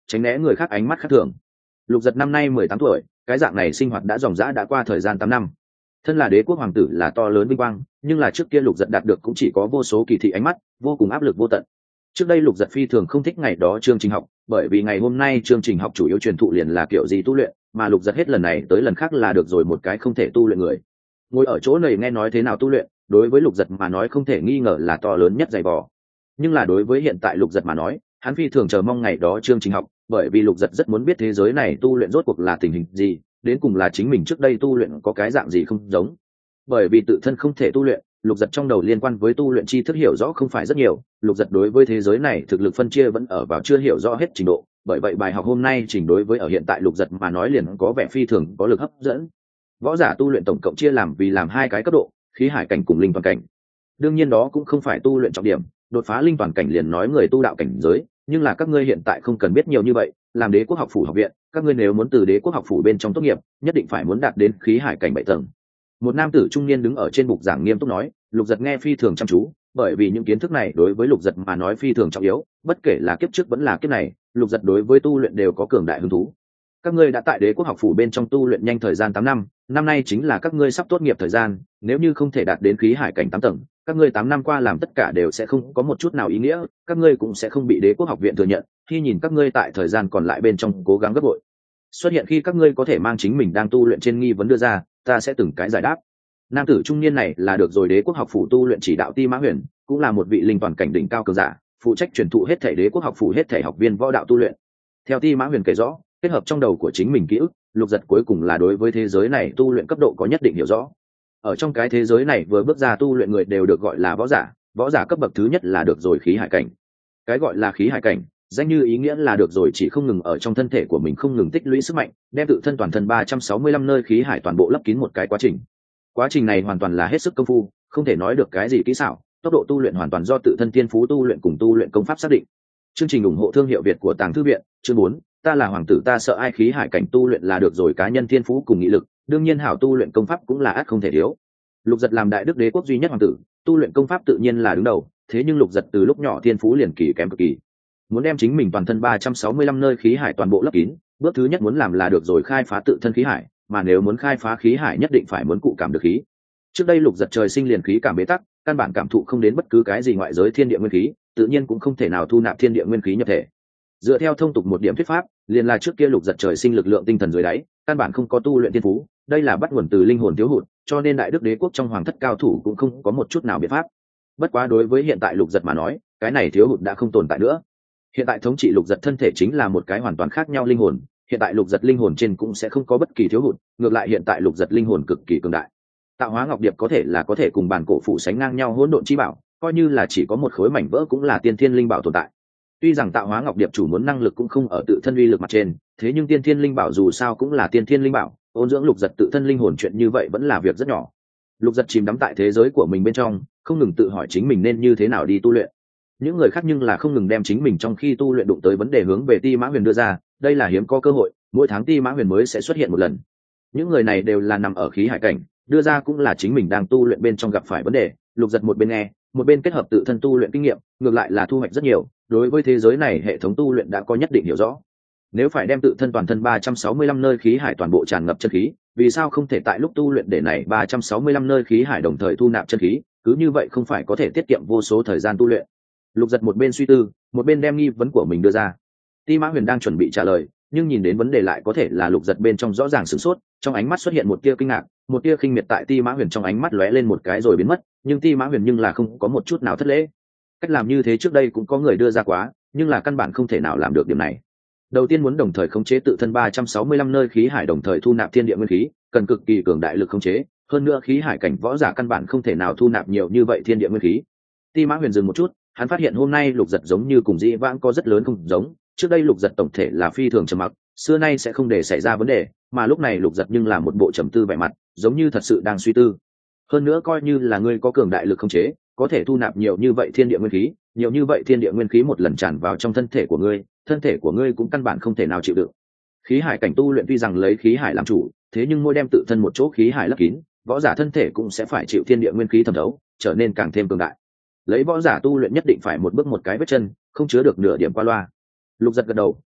tránh né người khác ánh mắt khác thường. Lục Giật năm nay mười tám tuổi, cái dạng này sinh hoạt đã dòng dã đã qua thời gian tám năm. Thân là đế quốc hoàng tử là to lớn vinh quang, nhưng là trước kia Lục Giật đạt được cũng chỉ có vô số kỳ thị ánh mắt, vô cùng áp lực vô tận. Trước đây Lục Giật phi thường không thích ngày đó chương trình học, bởi vì ngày hôm nay chương trình học chủ yếu truyền thụ liền là kiểu gì tu luyện, mà Lục Giật hết lần này tới lần khác là được rồi một cái không thể tu luyện người. Ngồi ở chỗ này nghe nói thế nào tu luyện, đối với Lục Giật mà nói không thể nghi ngờ là to lớn nhất dày vò. Nhưng là đối với hiện tại Lục Giật mà nói, hắn phi thường chờ mong ngày đó chương trình học, bởi vì Lục Giật rất muốn biết thế giới này tu luyện rốt cuộc là tình hình gì, đến cùng là chính mình trước đây tu luyện có cái dạng gì không giống. Bởi vì tự thân không thể tu luyện, Lục Giật trong đầu liên quan với tu luyện tri thức hiểu rõ không phải rất nhiều, Lục Giật đối với thế giới này thực lực phân chia vẫn ở vào chưa hiểu rõ hết trình độ, bởi vậy bài học hôm nay chỉnh đối với ở hiện tại Lục Giật mà nói liền có vẻ phi thường có lực hấp dẫn. Võ giả tu luyện tổng cộng chia làm vì làm hai cái cấp độ, khí hải cảnh cùng linh toàn cảnh. Đương nhiên đó cũng không phải tu luyện trọng điểm, đột phá linh toàn cảnh liền nói người tu đạo cảnh giới, nhưng là các ngươi hiện tại không cần biết nhiều như vậy, làm đế quốc học phủ học viện, các ngươi nếu muốn từ đế quốc học phủ bên trong tốt nghiệp, nhất định phải muốn đạt đến khí hải cảnh bảy tầng. Một nam tử trung niên đứng ở trên bục giảng nghiêm túc nói. Lục Giật nghe phi thường chăm chú, bởi vì những kiến thức này đối với Lục Giật mà nói phi thường trọng yếu, bất kể là kiếp trước vẫn là kiếp này, Lục Giật đối với tu luyện đều có cường đại hứng thú. Các ngươi đã tại đế quốc học phủ bên trong tu luyện nhanh thời gian tám năm, năm nay chính là các ngươi sắp tốt nghiệp thời gian, nếu như không thể đạt đến khí hải cảnh tám tầng, các ngươi tám năm qua làm tất cả đều sẽ không có một chút nào ý nghĩa, các ngươi cũng sẽ không bị đế quốc học viện thừa nhận, khi nhìn các ngươi tại thời gian còn lại bên trong cố gắng gấp bội. Xuất hiện khi các ngươi có thể mang chính mình đang tu luyện trên nghi vấn đưa ra, ta sẽ từng cái giải đáp. Nam tử trung niên này là được rồi đế quốc học phủ tu luyện chỉ đạo Ti Mã Huyền, cũng là một vị linh toàn cảnh đỉnh cao cường giả, phụ trách truyền thụ hết thể đế quốc học phủ hết thể học viên võ đạo tu luyện. Theo Ti Mã Huyền kể rõ, kết hợp trong đầu của chính mình ký ức, Lục Giật cuối cùng là đối với thế giới này tu luyện cấp độ có nhất định hiểu rõ. Ở trong cái thế giới này vừa bước ra tu luyện người đều được gọi là võ giả, võ giả cấp bậc thứ nhất là được rồi khí hải cảnh. Cái gọi là khí hải cảnh, danh như ý nghĩa là được rồi chỉ không ngừng ở trong thân thể của mình không ngừng tích lũy sức mạnh, đem tự thân toàn thân ba trăm sáu mươi lăm nơi khí hải toàn bộ lấp kín một cái quá trình. Quá trình này hoàn toàn là hết sức công phu, không thể nói được cái gì kỹ xảo, tốc độ tu luyện hoàn toàn do tự thân thiên phú tu luyện cùng tu luyện công pháp xác định. Chương trình ủng hộ thương hiệu Việt của Tàng Thư viện, chương bốn, ta là hoàng tử ta sợ ai khí hải cảnh tu luyện là được rồi cá nhân thiên phú cùng nghị lực, đương nhiên hảo tu luyện công pháp cũng là ắt không thể thiếu. Lục Giật làm đại đức đế quốc duy nhất hoàng tử, tu luyện công pháp tự nhiên là đứng đầu, thế nhưng Lục Giật từ lúc nhỏ thiên phú liền kỳ kém cực kỳ. Muốn đem chính mình toàn thân ba trăm sáu mươi lăm nơi khí hải toàn bộ lấp kín, bước thứ nhất muốn làm là được rồi khai phá tự thân khí hải, mà nếu muốn khai phá khí hải nhất định phải muốn cụ cảm được khí. Trước đây Lục Giật trời sinh liền khí cảm bế tắc, căn bản cảm thụ không đến bất cứ cái gì ngoại giới thiên địa nguyên khí, tự nhiên cũng không thể nào thu nạp thiên địa nguyên khí nhập thể. Dựa theo thông tục một điểm thuyết pháp, liền là trước kia Lục Giật trời sinh lực lượng tinh thần dưới đáy, căn bản không có tu luyện thiên phú, đây là bắt nguồn từ linh hồn thiếu hụt, cho nên đại đức đế quốc trong hoàng thất cao thủ cũng không có một chút nào biện pháp. Bất quá đối với hiện tại Lục Giật mà nói, cái này thiếu hụt đã không tồn tại nữa. Hiện tại thống trị Lục Giật thân thể chính là một cái hoàn toàn khác nhau linh hồn, hiện tại Lục Giật linh hồn trên cũng sẽ không có bất kỳ thiếu hụt, ngược lại hiện tại Lục Giật linh hồn cực kỳ cường đại. Tạo hóa ngọc điệp có thể là có thể cùng bản cổ phụ sánh ngang nhau hỗn độn chi bảo, coi như là chỉ có một khối mảnh vỡ cũng là tiên thiên linh bảo tồn tại. Tuy rằng tạo hóa ngọc điệp chủ muốn năng lực cũng không ở tự thân uy lực mặt trên, thế nhưng tiên thiên linh bảo dù sao cũng là tiên thiên linh bảo, ôn dưỡng Lục Giật tự thân linh hồn chuyện như vậy vẫn là việc rất nhỏ. Lục Giật chìm đắm tại thế giới của mình bên trong, không ngừng tự hỏi chính mình nên như thế nào đi tu luyện. Những người khác nhưng là không ngừng đem chính mình trong khi tu luyện đụng tới vấn đề hướng về Ti Mã Huyền đưa ra, đây là hiếm có cơ hội, mỗi tháng Ti Mã Huyền mới sẽ xuất hiện một lần. Những người này đều là nằm ở khí hải cảnh, đưa ra cũng là chính mình đang tu luyện bên trong gặp phải vấn đề. Lục Giật một bên nghe, một bên kết hợp tự thân tu luyện kinh nghiệm, ngược lại là thu hoạch rất nhiều, đối với thế giới này hệ thống tu luyện đã có nhất định hiểu rõ. Nếu phải đem tự thân toàn thân ba trăm sáu mươi lăm nơi khí hải toàn bộ tràn ngập chân khí, vì sao không thể tại lúc tu luyện để này ba trăm sáu mươi lăm nơi khí hải đồng thời thu nạp chân khí, cứ như vậy không phải có thể tiết kiệm vô số thời gian tu luyện. Lục Giật một bên suy tư, một bên đem nghi vấn của mình đưa ra. Ti Mã Huyền đang chuẩn bị trả lời, nhưng nhìn đến vấn đề lại có thể là Lục Giật bên trong rõ ràng sửng sốt, trong ánh mắt xuất hiện một tia kinh ngạc, một tia khinh miệt tại Ti Mã Huyền trong ánh mắt lóe lên một cái rồi biến mất, nhưng Ti Mã Huyền nhưng là không có một chút nào thất lễ. Cách làm như thế trước đây cũng có người đưa ra quá, nhưng là căn bản không thể nào làm được điểm này. Đầu tiên muốn đồng thời khống chế tự thân ba trăm sáu mươi lăm nơi khí hải đồng thời thu nạp thiên địa nguyên khí, cần cực kỳ cường đại lực khống chế, hơn nữa khí hải cảnh võ giả căn bản không thể nào thu nạp nhiều như vậy thiên địa nguyên khí. Ti Mã Huyền dừng một chút, hắn phát hiện hôm nay Lục Giật giống như cùng dĩ vãng có rất lớn không giống, trước đây Lục Giật tổng thể là phi thường trầm mặc, xưa nay sẽ không để xảy ra vấn đề, mà lúc này Lục Giật nhưng là một bộ trầm tư vẻ mặt, giống như thật sự đang suy tư. Hơn nữa coi như là ngươi có cường đại lực khống chế, có thể thu nạp nhiều như vậy thiên địa nguyên khí, nhiều như vậy thiên địa nguyên khí một lần tràn vào trong thân thể của ngươi, thân thể của ngươi cũng căn bản không thể nào chịu đựng. Khí hải cảnh tu luyện tuy rằng lấy khí hải làm chủ, thế nhưng mỗi đem tự thân một chỗ khí hải lấp kín, võ giả thân thể cũng sẽ phải chịu thiên địa nguyên khí thẩm thấu, trở nên càng thêm cường đại. Lấy võ giả tu luyện nhất định phải một bước một cái vết chân, không chứa được nửa điểm qua loa. Lục Giật gật đầu,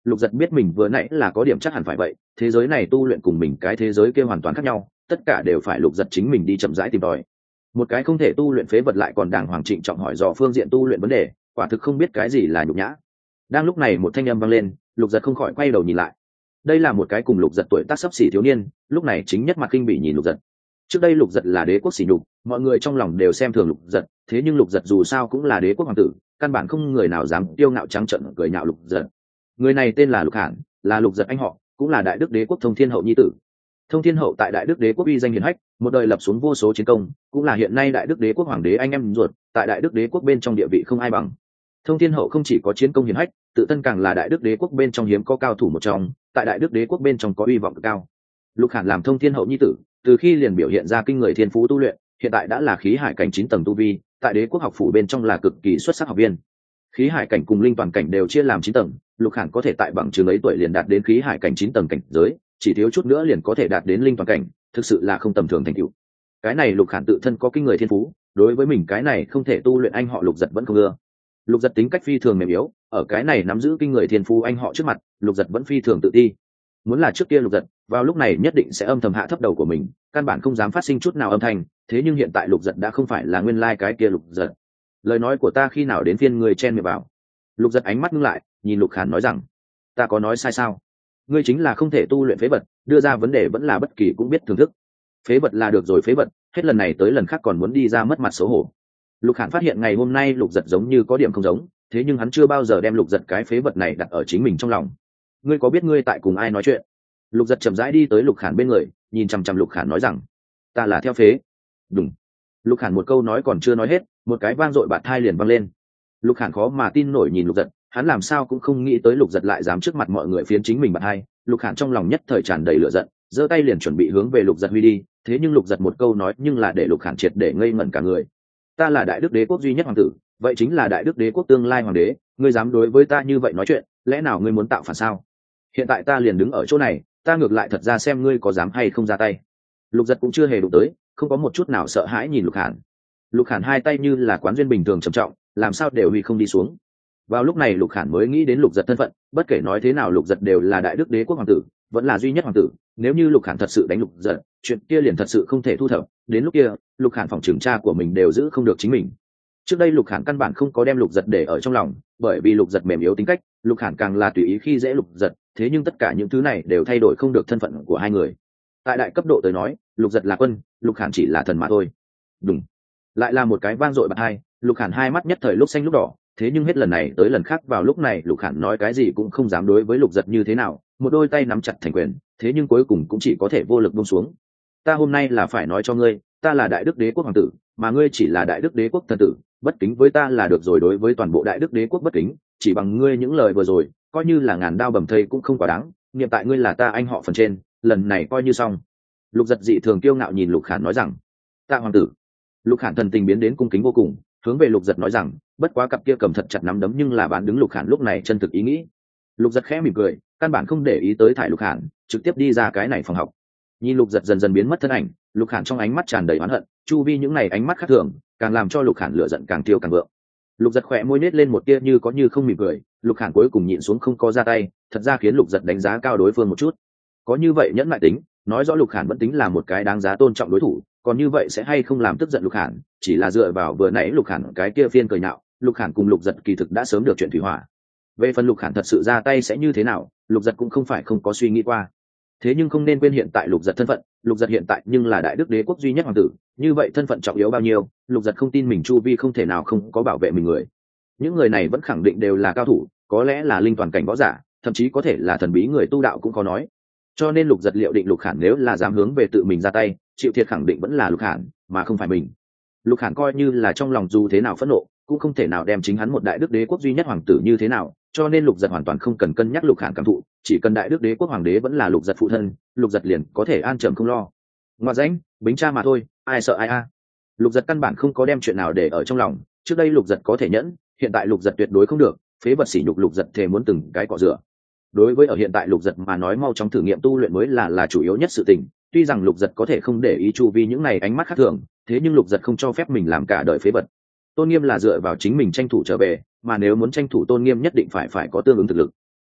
lục giật biết mình vừa nãy là có điểm chắc hẳn phải vậy, thế giới này tu luyện cùng mình cái thế giới kia hoàn toàn khác nhau, tất cả đều phải lục giật chính mình đi chậm rãi tìm tòi. Một cái không thể tu luyện phế vật lại còn đàng hoàng trịnh trọng hỏi dò phương diện tu luyện vấn đề, quả thực không biết cái gì là nhục nhã. Đang lúc này một thanh âm vang lên, lục giật không khỏi quay đầu nhìn lại. Đây là một cái cùng lục giật tuổi tác sấp xỉ thiếu niên, lúc này chính nhất mặt kinh bỉ nhìn lục giật. Trước đây lục giật là đế quốc sỉ nhục, mọi người trong lòng đều xem thường lục giật, thế nhưng lục giật dù sao cũng là đế quốc hoàng tử, căn bản không người nào dám tiêu ngạo trắng trợn cười nhạo lục giật. Người này tên là Lục Hàn, là lục giật anh họ, cũng là đại đức đế quốc Thông Thiên Hậu nhi tử. Thông Thiên Hậu tại đại đức đế quốc uy danh hiển hách, một đời lập xuống vô số chiến công, cũng là hiện nay đại đức đế quốc hoàng đế anh em ruột, tại đại đức đế quốc bên trong địa vị không ai bằng. Thông Thiên Hậu không chỉ có chiến công hiển hách, tự thân càng là đại đức đế quốc bên trong hiếm có cao thủ một trong, tại đại đức đế quốc bên trong có uy vọng cực cao. Lục Hàn làm Thông Thiên Hậu nhi tử, từ khi liền biểu hiện ra kinh người thiên phú tu luyện, hiện tại đã là khí hải cảnh chín tầng tu vi, tại đế quốc học phủ bên trong là cực kỳ xuất sắc học viên. Khí hải cảnh cùng linh toàn cảnh đều chia làm chín tầng, Lục Hàn có thể tại bằng chứng ấy tuổi liền đạt đến khí hải cảnh chín tầng cảnh giới, chỉ thiếu chút nữa liền có thể đạt đến linh toàn cảnh, thực sự là không tầm thường thành tựu. Cái này Lục Hàn tự thân có kinh người thiên phú, đối với mình cái này không thể tu luyện anh họ Lục Giật vẫn không ưa. Lục Giật tính cách phi thường mềm yếu, ở cái này nắm giữ kinh người thiên phú anh họ trước mặt, Lục Giật vẫn phi thường tự ti. Muốn là trước kia Lục Giật, vào lúc này nhất định sẽ âm thầm hạ thấp đầu của mình, căn bản không dám phát sinh chút nào âm thanh, thế nhưng hiện tại Lục Giật đã không phải là nguyên lai cái kia Lục Giật. Lời nói của ta khi nào đến phiên người chen miệng vào? Lục Giật ánh mắt ngưng lại, nhìn Lục Hàn nói rằng, ta có nói sai sao? Ngươi chính là không thể tu luyện phế vật, đưa ra vấn đề vẫn là bất kỳ cũng biết thưởng thức. Phế vật là được rồi phế vật, hết lần này tới lần khác còn muốn đi ra mất mặt xấu hổ. Lục Hàn phát hiện ngày hôm nay Lục Giật giống như có điểm không giống, thế nhưng hắn chưa bao giờ đem Lục Giật cái phế vật này đặt ở chính mình trong lòng. Ngươi có biết ngươi tại cùng ai nói chuyện? Lục Giật chậm rãi đi tới Lục Hàn bên người, nhìn chằm chằm Lục Hàn nói rằng, ta là theo phế. Đúng. Lục Hàn một câu nói còn chưa nói hết, một cái vang dội bạt thai liền vang lên. Lục Hàn khó mà tin nổi nhìn Lục Giật, hắn làm sao cũng không nghĩ tới Lục Giật lại dám trước mặt mọi người phiến chính mình bạt thai. Lục Hàn trong lòng nhất thời tràn đầy lửa giận, giơ tay liền chuẩn bị hướng về Lục Giật huy đi, thế nhưng Lục Giật một câu nói nhưng là để Lục Hàn triệt để ngây ngẩn cả người. Ta là đại đức đế quốc duy nhất hoàng tử, vậy chính là đại đức đế quốc tương lai hoàng đế, ngươi dám đối với ta như vậy nói chuyện, lẽ nào ngươi muốn tạo phản sao? Hiện tại ta liền đứng ở chỗ này, ta ngược lại thật ra xem ngươi có dám hay không ra tay. Lục Giật cũng chưa hề đụng tới, không có một chút nào sợ hãi nhìn Lục Hàn. Lục Hàn hai tay như là quán duyên bình thường trầm trọng, làm sao đều huy không đi xuống. Vào lúc này Lục Hàn mới nghĩ đến Lục Giật thân phận, bất kể nói thế nào Lục Giật đều là đại đức đế quốc hoàng tử, vẫn là duy nhất hoàng tử, nếu như Lục Hàn thật sự đánh Lục Giật, chuyện kia liền thật sự không thể thu thập, đến lúc kia, Lục Hàn phòng trưởng cha của mình đều giữ không được chính mình. Trước đây Lục Hàn căn bản không có đem Lục Giật để ở trong lòng, bởi vì Lục Giật mềm yếu tính cách, Lục Hàn càng là tùy ý khi dễ Lục Giật, thế nhưng tất cả những thứ này đều thay đổi không được thân phận của hai người. Tại đại cấp độ tới nói, Lục Giật là quân, Lục Hàn chỉ là thần mà thôi. Đúng. Lại là một cái vang dội bạt hai, Lục Hàn hai mắt nhất thời lúc xanh lúc đỏ, thế nhưng hết lần này tới lần khác vào lúc này Lục Hàn nói cái gì cũng không dám đối với Lục Giật như thế nào, một đôi tay nắm chặt thành quyền, thế nhưng cuối cùng cũng chỉ có thể vô lực buông xuống. Ta hôm nay là phải nói cho ngươi, ta là đại đức đế quốc hoàng tử, mà ngươi chỉ là đại đức đế quốc thần tử, bất kính với ta là được rồi, đối với toàn bộ đại đức đế quốc bất kính, chỉ bằng ngươi những lời vừa rồi, coi như là ngàn đao bầm thây cũng không quá đáng, niệm tại ngươi là ta anh họ phần trên, lần này coi như xong. Lục Giật dị thường kiêu ngạo nhìn Lục Hàn nói rằng, ta hoàng tử. Lục Hàn thần tình biến đến cung kính vô cùng, hướng về Lục Giật nói rằng, bất quá cặp kia cầm thật chặt nắm đấm nhưng là bán đứng Lục Hàn lúc này chân thực ý nghĩ. Lục Giật khẽ mỉm cười, căn bản không để ý tới thải Lục Hàn, trực tiếp đi ra cái này phòng học. Nhìn Lục Giật dần dần biến mất thân ảnh, Lục Hàn trong ánh mắt tràn đầy oán hận, chu vi những này ánh mắt khác thường, càng làm cho Lục Hàn lửa giận càng tiêu càng vượng. Lục Giật khẽ môi nết lên một tia như có như không mỉm cười, Lục Hàn cuối cùng nhịn xuống không có ra tay, thật ra khiến Lục Giật đánh giá cao đối phương một chút. Có như vậy nhẫn nại tính, nói rõ Lục Hàn vẫn tính là một cái đáng giá tôn trọng đối thủ, còn như vậy sẽ hay không làm tức giận Lục Hàn, chỉ là dựa vào vừa nãy Lục Hàn cái kia phiên cười nhạo, Lục Hàn cùng Lục Giật kỳ thực đã sớm được chuyện thủy hỏa. Về phần Lục Hàn thật sự ra tay sẽ như thế nào, Lục Giật cũng không phải không có suy nghĩ qua. Thế nhưng không nên quên hiện tại Lục Giật thân phận, Lục Giật hiện tại nhưng là đại đức đế quốc duy nhất hoàng tử, như vậy thân phận trọng yếu bao nhiêu, Lục Giật không tin mình chu vi không thể nào không có bảo vệ mình người. Những người này vẫn khẳng định đều là cao thủ, có lẽ là linh toàn cảnh võ giả, thậm chí có thể là thần bí người tu đạo cũng khó nói. Cho nên Lục Giật liệu định Lục Hàn nếu là dám hướng về tự mình ra tay, chịu thiệt khẳng định vẫn là Lục Hàn, mà không phải mình. Lục Hàn coi như là trong lòng dù thế nào phẫn nộ, cũng không thể nào đem chính hắn một đại đức đế quốc duy nhất hoàng tử như thế nào, cho nên Lục Giật hoàn toàn không cần cân nhắc Lục Hàn cảm thụ, chỉ cần đại đức đế quốc hoàng đế vẫn là Lục Giật phụ thân, Lục Giật liền có thể an trầm không lo. Ngoại danh, bính cha mà thôi, ai sợ ai a. Lục Giật căn bản không có đem chuyện nào để ở trong lòng, trước đây Lục Giật có thể nhẫn, hiện tại Lục Giật tuyệt đối không được, phế vật sỉ nhục Lục Giật thề muốn từng cái cọ rửa. Đối với ở hiện tại Lục Giật mà nói mau chóng thử nghiệm tu luyện mới là là chủ yếu nhất sự tình, tuy rằng Lục Giật có thể không để ý chu vi những này ánh mắt khác thường, thế nhưng Lục Giật không cho phép mình làm cả đời phế vật. Tôn nghiêm là dựa vào chính mình tranh thủ trở về, mà nếu muốn tranh thủ tôn nghiêm nhất định phải phải có tương ứng thực lực.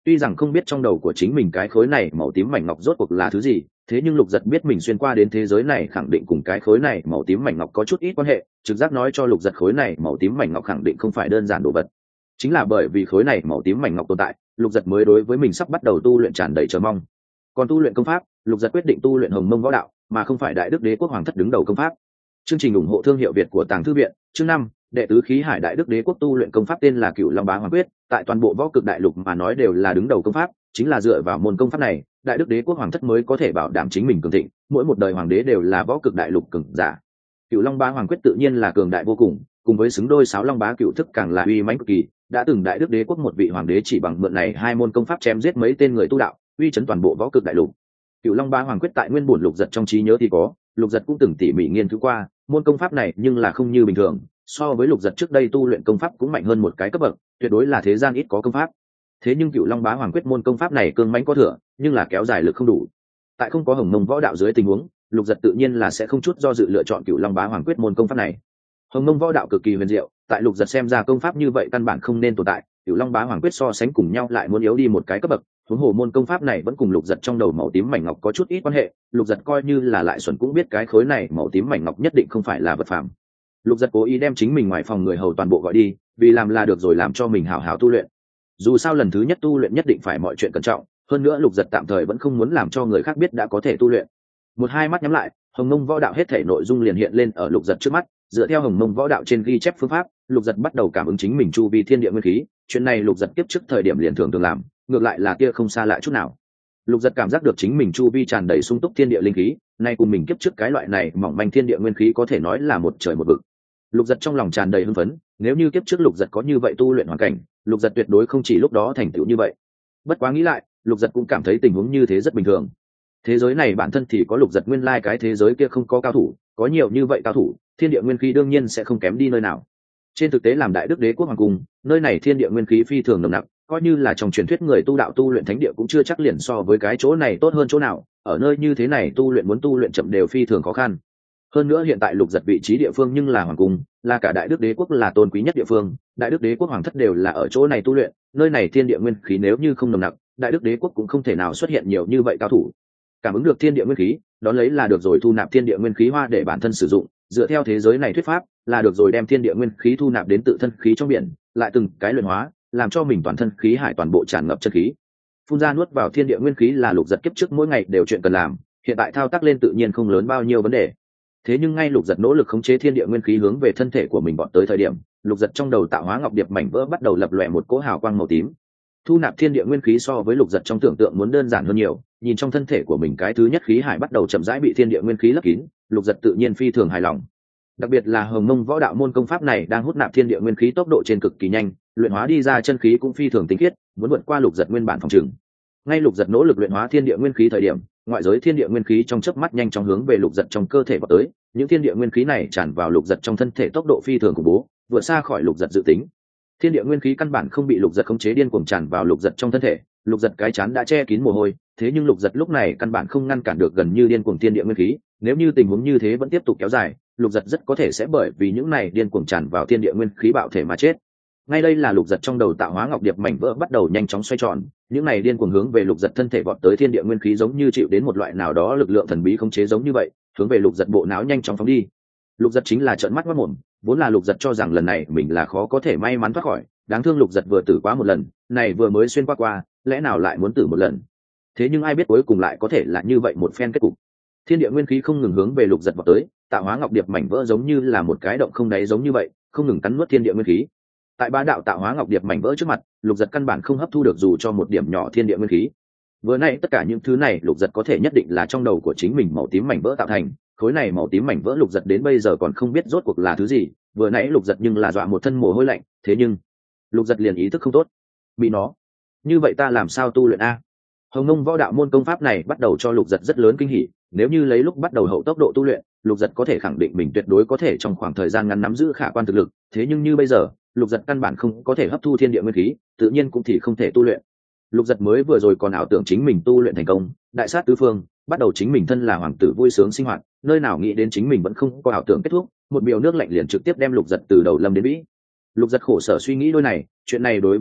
Tuy rằng không biết trong đầu của chính mình cái khối này màu tím mảnh ngọc rốt cuộc là thứ gì, thế nhưng lục giật biết mình xuyên qua đến thế giới này khẳng định cùng cái khối này màu tím mảnh ngọc có chút ít quan hệ, trực giác nói cho lục giật khối này màu tím mảnh ngọc khẳng định không phải đơn giản đồ vật. Chính là bởi vì khối này màu tím mảnh ngọc tồn tại, lục giật mới đối với mình sắp bắt đầu tu luyện tràn đầy chờ mong. Còn tu luyện công pháp, lục giật quyết định tu luyện Hồng Mông Võ Đạo, mà không phải Đại Đức Đế Quốc Hoàng thất đứng đầu công pháp. Chương trình ủng hộ thương hiệu Việt của Tàng Thư Viện. Chương năm, đệ tứ khí hải Đại Đức Đế Quốc tu luyện công pháp tên là Cửu Long Bá Hoàng Quyết, tại toàn bộ võ cực đại lục mà nói đều là đứng đầu công pháp, chính là dựa vào môn công pháp này, Đại Đức Đế Quốc Hoàng thất mới có thể bảo đảm chính mình cường thịnh, mỗi một đời hoàng đế đều là võ cực đại lục cường giả. Cửu Long Bá Hoàng Quyết tự nhiên là cường đại vô cùng, cùng với xứng đôi Sáo Long Bá Cửu thức càng là uy mãnh cực kỳ, đã từng Đại Đức Đế Quốc một vị hoàng đế chỉ bằng mượn này hai môn công pháp chém giết mấy tên người tu đạo, uy chấn toàn bộ võ cực đại lục. Cửu Long Bá Hoàng Quyết tại nguyên bổn lục giật trong trí nhớ thì có, lục giật cũng từng tỉ mỉ nghiên cứu qua môn công pháp này, nhưng là không như bình thường, so với lục giật trước đây tu luyện công pháp cũng mạnh hơn một cái cấp bậc, tuyệt đối là thế gian ít có công pháp. Thế nhưng Cửu Long Bá Hoàng Quyết môn công pháp này cương mãnh có thừa, nhưng là kéo dài lực không đủ. Tại không có Hồng Mông Võ Đạo dưới tình huống, lục giật tự nhiên là sẽ không chút do dự lựa chọn Cửu Long Bá Hoàng Quyết môn công pháp này. Hồng Mông Võ Đạo cực kỳ huyền diệu, tại lục giật xem ra công pháp như vậy căn bản không nên tồn tại, Cửu Long Bá Hoàng Quyết so sánh cùng nhau lại muốn yếu đi một cái cấp bậc. Huống hồ môn công pháp này vẫn cùng lục giật trong đầu màu tím mảnh ngọc có chút ít quan hệ, lục giật coi như là lại xuẩn cũng biết cái khối này màu tím mảnh ngọc nhất định không phải là vật phàm. Lục giật cố ý đem chính mình ngoài phòng người hầu toàn bộ gọi đi, vì làm là được rồi làm cho mình hảo hảo tu luyện. Dù sao lần thứ nhất tu luyện nhất định phải mọi chuyện cẩn trọng, hơn nữa lục giật tạm thời vẫn không muốn làm cho người khác biết đã có thể tu luyện. Một hai mắt nhắm lại, Hồng Mông Võ Đạo hết thể nội dung liền hiện lên ở lục giật trước mắt, dựa theo Hồng Mông Võ Đạo trên ghi chép phương pháp, lục giật bắt đầu cảm ứng chính mình chu vi thiên địa nguyên khí, chuyện này lục giật tiếp trước thời điểm liền thường thường làm, ngược lại là kia không xa lạ chút nào. Lục giật cảm giác được chính mình chu vi tràn đầy sung túc thiên địa linh khí, nay cùng mình kiếp trước cái loại này mỏng manh thiên địa nguyên khí có thể nói là một trời một vực. Lục giật trong lòng tràn đầy hưng phấn, nếu như kiếp trước lục giật có như vậy tu luyện hoàn cảnh, lục giật tuyệt đối không chỉ lúc đó thành tựu như vậy. Bất quá nghĩ lại, lục giật cũng cảm thấy tình huống như thế rất bình thường. Thế giới này bản thân thì có lục giật nguyên lai cái thế giới kia không có cao thủ, có nhiều như vậy cao thủ, thiên địa nguyên khí đương nhiên sẽ không kém đi nơi nào. Trên thực tế làm Đại Đức Đế Quốc hoàng cung, nơi này thiên địa nguyên khí phi thường nồng nặc, coi như là trong truyền thuyết người tu đạo tu luyện thánh địa cũng chưa chắc liền so với cái chỗ này tốt hơn chỗ nào, ở nơi như thế này tu luyện muốn tu luyện chậm đều phi thường khó khăn. Hơn nữa hiện tại lục giật vị trí địa phương nhưng là hoàng cung, là cả Đại Đức Đế Quốc là tôn quý nhất địa phương, Đại Đức Đế Quốc hoàng thất đều là ở chỗ này tu luyện, nơi này thiên địa nguyên khí nếu như không nồng nặc, Đại Đức Đế Quốc cũng không thể nào xuất hiện nhiều như vậy cao thủ. Cảm ứng được thiên địa nguyên khí, đón lấy là được rồi thu nạp thiên địa nguyên khí hoa để bản thân sử dụng, dựa theo thế giới này thuyết pháp, là được rồi đem thiên địa nguyên khí thu nạp đến tự thân khí trong biển, lại từng cái luyện hóa, làm cho mình toàn thân khí hải toàn bộ tràn ngập chân khí. Phun ra nuốt vào thiên địa nguyên khí là lục giật kiếp trước mỗi ngày đều chuyện cần làm, hiện tại thao tác lên tự nhiên không lớn bao nhiêu vấn đề. Thế nhưng ngay lục giật nỗ lực khống chế thiên địa nguyên khí hướng về thân thể của mình bọn tới thời điểm, lục giật trong đầu tạo hóa ngọc điệp mảnh vỡ bắt đầu lập lòe một cỗ hào quang màu tím. Thu nạp thiên địa nguyên khí so với lục giật trong tưởng tượng muốn đơn giản hơn nhiều, nhìn trong thân thể của mình cái thứ nhất khí hải bắt đầu chậm rãi bị thiên địa nguyên khí lấp kín, lục giật tự nhiên phi thường hài lòng. Đặc biệt là Hồng Mông Võ Đạo môn công pháp này đang hút nạp thiên địa nguyên khí tốc độ trên cực kỳ nhanh, luyện hóa đi ra chân khí cũng phi thường tinh khiết, muốn vượt qua lục giật nguyên bản phòng trường. Ngay lục giật nỗ lực luyện hóa thiên địa nguyên khí thời điểm, ngoại giới thiên địa nguyên khí trong chớp mắt nhanh chóng hướng về lục giật trong cơ thể vào tới, những thiên địa nguyên khí này tràn vào lục giật trong thân thể tốc độ phi thường khủng bố, vượt xa khỏi lục giật dự tính. Thiên địa nguyên khí căn bản không bị lục giật khống chế điên cuồng tràn vào lục giật trong thân thể, lục giật cái chán đã che kín mồ hôi, thế nhưng lục giật lúc này căn bản không ngăn cản được gần như điên cuồng thiên địa nguyên khí, nếu như tình huống như thế vẫn tiếp tục kéo dài, lục giật rất có thể sẽ bởi vì những này điên cuồng tràn vào thiên địa nguyên khí bạo thể mà chết. Ngay đây là lục giật trong đầu tạo hóa ngọc điệp mảnh vỡ bắt đầu nhanh chóng xoay tròn, những này điên cuồng hướng về lục giật thân thể vọt tới thiên địa nguyên khí giống như chịu đến một loại nào đó lực lượng thần bí khống chế giống như vậy, hướng về lục giật bộ não nhanh chóng phóng đi. Lục giật chính là trợn mắt mất mồm, vốn là lục giật cho rằng lần này mình là khó có thể may mắn thoát khỏi, đáng thương lục giật vừa tử quá một lần, này vừa mới xuyên qua qua, lẽ nào lại muốn tử một lần. Thế nhưng ai biết cuối cùng lại có thể là như vậy một phen kết cục. Thiên địa nguyên khí không ngừng hướng về lục giật vào tới, tạo hóa ngọc điệp mảnh vỡ giống như là một cái động không đáy giống như vậy, không ngừng cắn nuốt thiên địa nguyên khí. Tại ba đạo tạo hóa ngọc điệp mảnh vỡ trước mặt, lục giật căn bản không hấp thu được dù cho một điểm nhỏ thiên địa nguyên khí. Vừa nãy tất cả những thứ này lục giật có thể nhất định là trong đầu của chính mình màu tím mảnh vỡ tạo thành, khối này màu tím mảnh vỡ lục giật đến bây giờ còn không biết rốt cuộc là thứ gì, vừa nãy lục giật nhưng là dọa một thân mồ hôi lạnh, thế nhưng lục giật liền ý thức không tốt, bị nó như vậy ta làm sao tu luyện a? Hồng Mông Võ Đạo môn công pháp này bắt đầu cho lục giật rất lớn kinh hỉ, nếu như lấy lúc bắt đầu hậu tốc độ tu luyện, lục giật có thể khẳng định mình tuyệt đối có thể trong khoảng thời gian ngắn nắm giữ khả quan thực lực, thế nhưng như bây giờ lục giật căn bản không có thể hấp thu thiên địa nguyên khí, tự nhiên cũng thì không thể tu luyện. Lục giật mới vừa rồi còn ảo tưởng chính mình tu luyện thành công, đại sát tứ phương, bắt đầu chính mình thân là hoàng tử vui sướng sinh hoạt, nơi nào nghĩ đến chính mình vẫn không có ảo tưởng kết thúc, một biểu nước lạnh liền trực tiếp đem lục giật từ đầu lâm đến vĩ. Lục giật khổ sở suy nghĩ đôi này, chuyện này đối với sách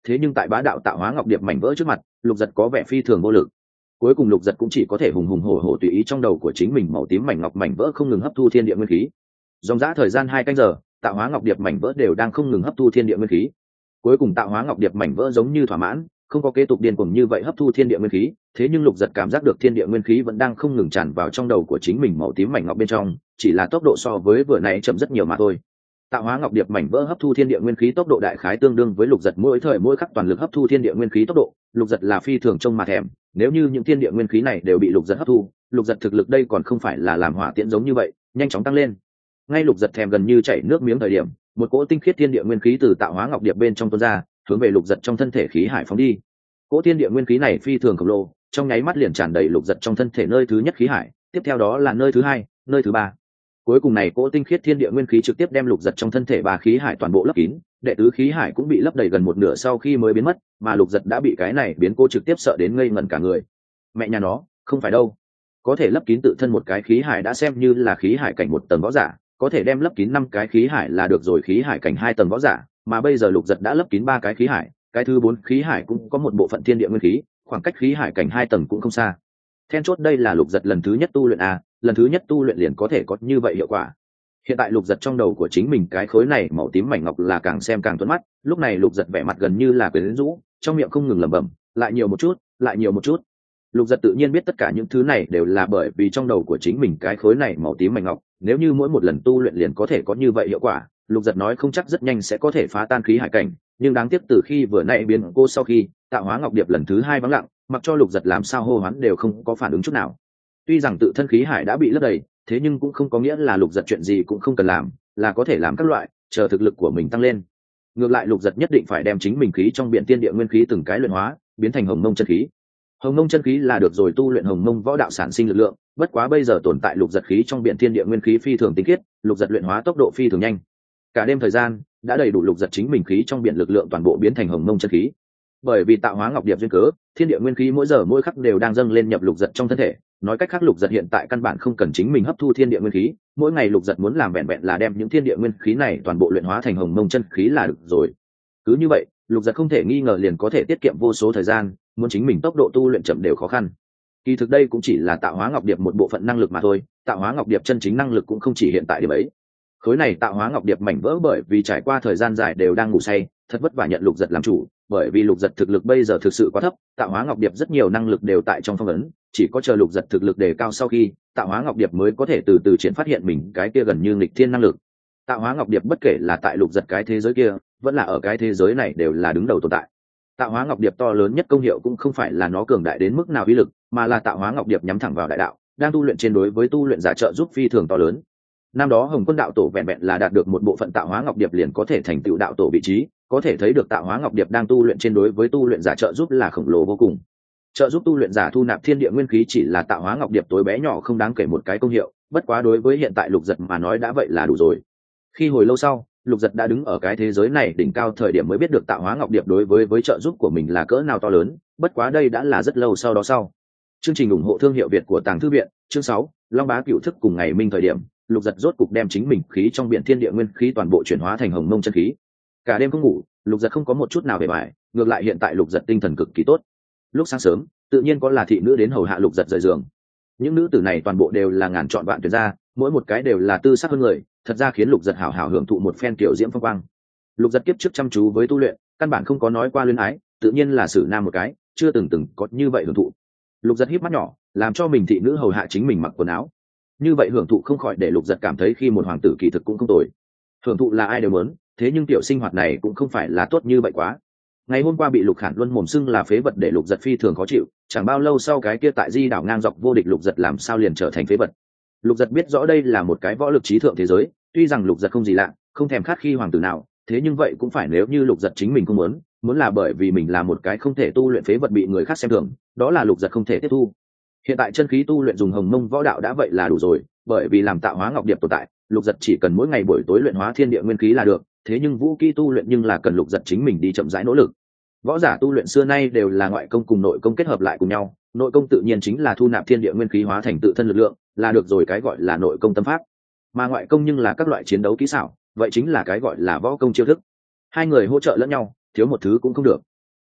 thế nhưng tại bá đạo tạo hóa ngọc điệp mảnh vỡ trước mặt lục giật có vẻ phi thường vô lực. Cuối cùng lục giật cũng chỉ có thể hùng hùng hổ hổ tùy ý trong đầu của chính mình màu tím mảnh ngọc mảnh vỡ không ngừng hấp thu thiên địa nguyên khí. Dòng dã thời gian hai canh giờ, tạo hóa ngọc điệp mảnh vỡ đều đang không ngừng hấp thu thiên địa nguyên khí. Cuối cùng tạo hóa ngọc điệp mảnh vỡ giống như thỏa mãn, không có kế tục điên cuồng như vậy hấp thu thiên địa nguyên khí, thế nhưng lục giật cảm giác được thiên địa nguyên khí vẫn đang không ngừng tràn vào trong đầu của chính mình màu tím mảnh ngọc bên trong, chỉ là tốc độ so với vừa nãy chậm rất nhiều mà thôi. Tạo hóa ngọc điệp mảnh vỡ hấp thu thiên địa nguyên khí tốc độ đại khái tương đương với lục giật mỗi thời mỗi khắc toàn lực hấp thu thiên địa nguyên khí tốc độ, lục giật là phi thường trông mà thèm. Nếu như những thiên địa nguyên khí này đều bị lục giật hấp thu, lục giật thực lực đây còn không phải là làm hỏa tiễn giống như vậy, nhanh chóng tăng lên. Ngay lục giật thèm gần như chảy nước miếng thời điểm, một cỗ tinh khiết thiên địa nguyên khí từ tạo hóa ngọc điệp bên trong tuôn ra, hướng về lục giật trong thân thể khí hải phóng đi. Cỗ thiên địa nguyên khí này phi thường khổng lồ, trong nháy mắt liền tràn đầy lục giật trong thân thể nơi thứ nhất khí hải, tiếp theo đó là nơi thứ hai, nơi thứ ba. Cuối cùng này cỗ tinh khiết thiên địa nguyên khí trực tiếp đem lục giật trong thân thể ba khí hải toàn bộ lấp kín, đệ tứ khí hải cũng bị lấp đầy gần một nửa sau khi mới biến mất, mà lục giật đã bị cái này biến cố trực tiếp sợ đến ngây ngẩn cả người. Mẹ nhà nó, không phải đâu, có thể lấp kín tự thân một cái khí hải đã xem như là khí hải cảnh một tầng võ giả, có thể đem lấp kín năm cái khí hải là được rồi khí hải cảnh hai tầng võ giả, mà bây giờ lục giật đã lấp kín ba cái khí hải, cái thứ bốn khí hải cũng có một bộ phận thiên địa nguyên khí, khoảng cách khí hải cảnh hai tầng cũng không xa. Then chốt đây là lục giật lần thứ nhất tu luyện a, lần thứ nhất tu luyện liền có thể có như vậy hiệu quả. Hiện tại lục giật trong đầu của chính mình cái khối này màu tím mảnh ngọc là càng xem càng thuận mắt, lúc này lục giật vẻ mặt gần như là quyến rũ, trong miệng không ngừng lẩm bẩm, lại nhiều một chút, lại nhiều một chút. Lục giật tự nhiên biết tất cả những thứ này đều là bởi vì trong đầu của chính mình cái khối này màu tím mảnh ngọc, nếu như mỗi một lần tu luyện liền có thể có như vậy hiệu quả, lục giật nói không chắc rất nhanh sẽ có thể phá tan khí hải cảnh, nhưng đáng tiếc từ khi vừa nãy biến cô sau khi tạo hóa ngọc điệp lần thứ hai vắng lặng, mặc cho lục giật làm sao hô hoán đều không có phản ứng chút nào. Tuy rằng tự thân khí hải đã bị lấp đầy, thế nhưng cũng không có nghĩa là lục giật chuyện gì cũng không cần làm, là có thể làm các loại, chờ thực lực của mình tăng lên. Ngược lại lục giật nhất định phải đem chính mình khí trong biển tiên địa nguyên khí từng cái luyện hóa, biến thành hồng mông chân khí. Hồng mông chân khí là được rồi tu luyện hồng mông võ đạo sản sinh lực lượng, bất quá bây giờ tồn tại lục giật khí trong biển thiên địa nguyên khí phi thường tinh khiết, lục giật luyện hóa tốc độ phi thường nhanh. Cả đêm thời gian đã đầy đủ lục giật chính mình khí trong biển lực lượng toàn bộ biến thành hồng mông chân khí. Bởi vì tạo hóa ngọc điệp duyên cớ, thiên địa nguyên khí mỗi giờ mỗi khắc đều đang dâng lên nhập lục giật trong thân thể, nói cách khác lục giật hiện tại căn bản không cần chính mình hấp thu thiên địa nguyên khí, mỗi ngày lục giật muốn làm vẹn vẹn là đem những thiên địa nguyên khí này toàn bộ luyện hóa thành hồng mông chân khí là được rồi. Cứ như vậy lục giật không thể nghi ngờ liền có thể tiết kiệm vô số thời gian, muốn chính mình tốc độ tu luyện chậm đều khó khăn. Kỳ thực đây cũng chỉ là tạo hóa ngọc điệp một bộ phận năng lực mà thôi, tạo hóa ngọc điệp chân chính năng lực cũng không chỉ hiện tại điểm ấy. Khối này tạo hóa ngọc điệp mảnh vỡ bởi vì trải qua thời gian dài đều đang ngủ say, thật vất vả nhận lục giật làm chủ, bởi vì lục giật thực lực bây giờ thực sự quá thấp, tạo hóa ngọc điệp rất nhiều năng lực đều tại trong phong ấn, chỉ có chờ lục giật thực lực đề cao sau khi tạo hóa ngọc điệp mới có thể từ từ triển phát hiện mình cái kia gần như nghịch thiên năng lực. Tạo hóa ngọc điệp bất kể là tại lục giật cái thế giới kia vẫn là ở cái thế giới này đều là đứng đầu tồn tại. Tạo hóa ngọc điệp to lớn nhất công hiệu cũng không phải là nó cường đại đến mức nào uy lực, mà là tạo hóa ngọc điệp nhắm thẳng vào đại đạo, đang tu luyện trên đối với tu luyện giả trợ giúp phi thường to lớn. Năm đó Hồng Quân đạo tổ vẹn vẹn là đạt được một bộ phận tạo hóa ngọc điệp liền có thể thành tựu đạo tổ vị trí, có thể thấy được tạo hóa ngọc điệp đang tu luyện trên đối với tu luyện giả trợ giúp là khổng lồ vô cùng. Trợ giúp tu luyện giả thu nạp thiên địa nguyên khí chỉ là tạo hóa ngọc điệp tối bé nhỏ không đáng kể một cái công hiệu, bất quá đối với hiện tại lục giật mà nói đã vậy là đủ rồi. Khi hồi lâu sau lục giật đã đứng ở cái thế giới này đỉnh cao thời điểm mới biết được tạo hóa ngọc điệp đối với với trợ giúp của mình là cỡ nào to lớn, bất quá đây đã là rất lâu sau đó sau. Chương trình ủng hộ thương hiệu Việt của Tàng Thư Viện, chương sáu, Long Bá Cửu Thức cùng ngày minh thời điểm, lục giật rốt cục đem chính mình khí trong biển thiên địa nguyên khí toàn bộ chuyển hóa thành hồng mông chân khí. Cả đêm không ngủ, lục giật không có một chút nào về bại, ngược lại hiện tại lục giật tinh thần cực kỳ tốt. Lúc sáng sớm tự nhiên có là thị nữ đến hầu hạ lục giật rời giường. Những nữ tử này toàn bộ đều là ngàn chọn vạn tuyển ra, mỗi một cái đều là tư sắc hơn người, thật ra khiến lục giật hảo hảo hưởng thụ một phen kiểu diễm phong quang. Lục giật kiếp trước chăm chú với tu luyện, căn bản không có nói qua luyến ái, tự nhiên là xử nam một cái, chưa từng từng có như vậy hưởng thụ. Lục giật híp mắt nhỏ, làm cho mình thị nữ hầu hạ chính mình mặc quần áo, như vậy hưởng thụ không khỏi để lục giật cảm thấy khi một hoàng tử kỳ thực cũng không tồi. Hưởng thụ là ai đều muốn, thế nhưng tiểu sinh hoạt này cũng không phải là tốt như vậy quá. Ngày hôm qua bị lục khản luân mồm xưng là phế vật để lục giật phi thường khó chịu, chẳng bao lâu sau cái kia tại di đảo ngang dọc vô địch lục giật làm sao liền trở thành phế vật. Lục giật biết rõ đây là một cái võ lực trí thượng thế giới, tuy rằng lục giật không gì lạ, không thèm khát khi hoàng tử nào, thế nhưng vậy cũng phải nếu như lục giật chính mình không muốn muốn là bởi vì mình là một cái không thể tu luyện phế vật bị người khác xem thường, đó là lục giật không thể tiếp thu. Hiện tại chân khí tu luyện dùng hồng mông võ đạo đã vậy là đủ rồi, bởi vì làm tạo hóa ngọc điệp tồn tại, lục giật chỉ cần mỗi ngày buổi tối luyện hóa thiên địa nguyên khí là được, thế nhưng vũ kỹ tu luyện nhưng là cần lục giật chính mình đi chậm rãi nỗ lực. Võ giả tu luyện xưa nay đều là ngoại công cùng nội công kết hợp lại cùng nhau, nội công tự nhiên chính là thu nạp thiên địa nguyên khí hóa thành tự thân lực lượng, là được rồi cái gọi là nội công tâm pháp, mà ngoại công nhưng là các loại chiến đấu kỹ xảo, vậy chính là cái gọi là võ công chiêu thức. Hai người hỗ trợ lẫn nhau, thiếu một thứ cũng không được.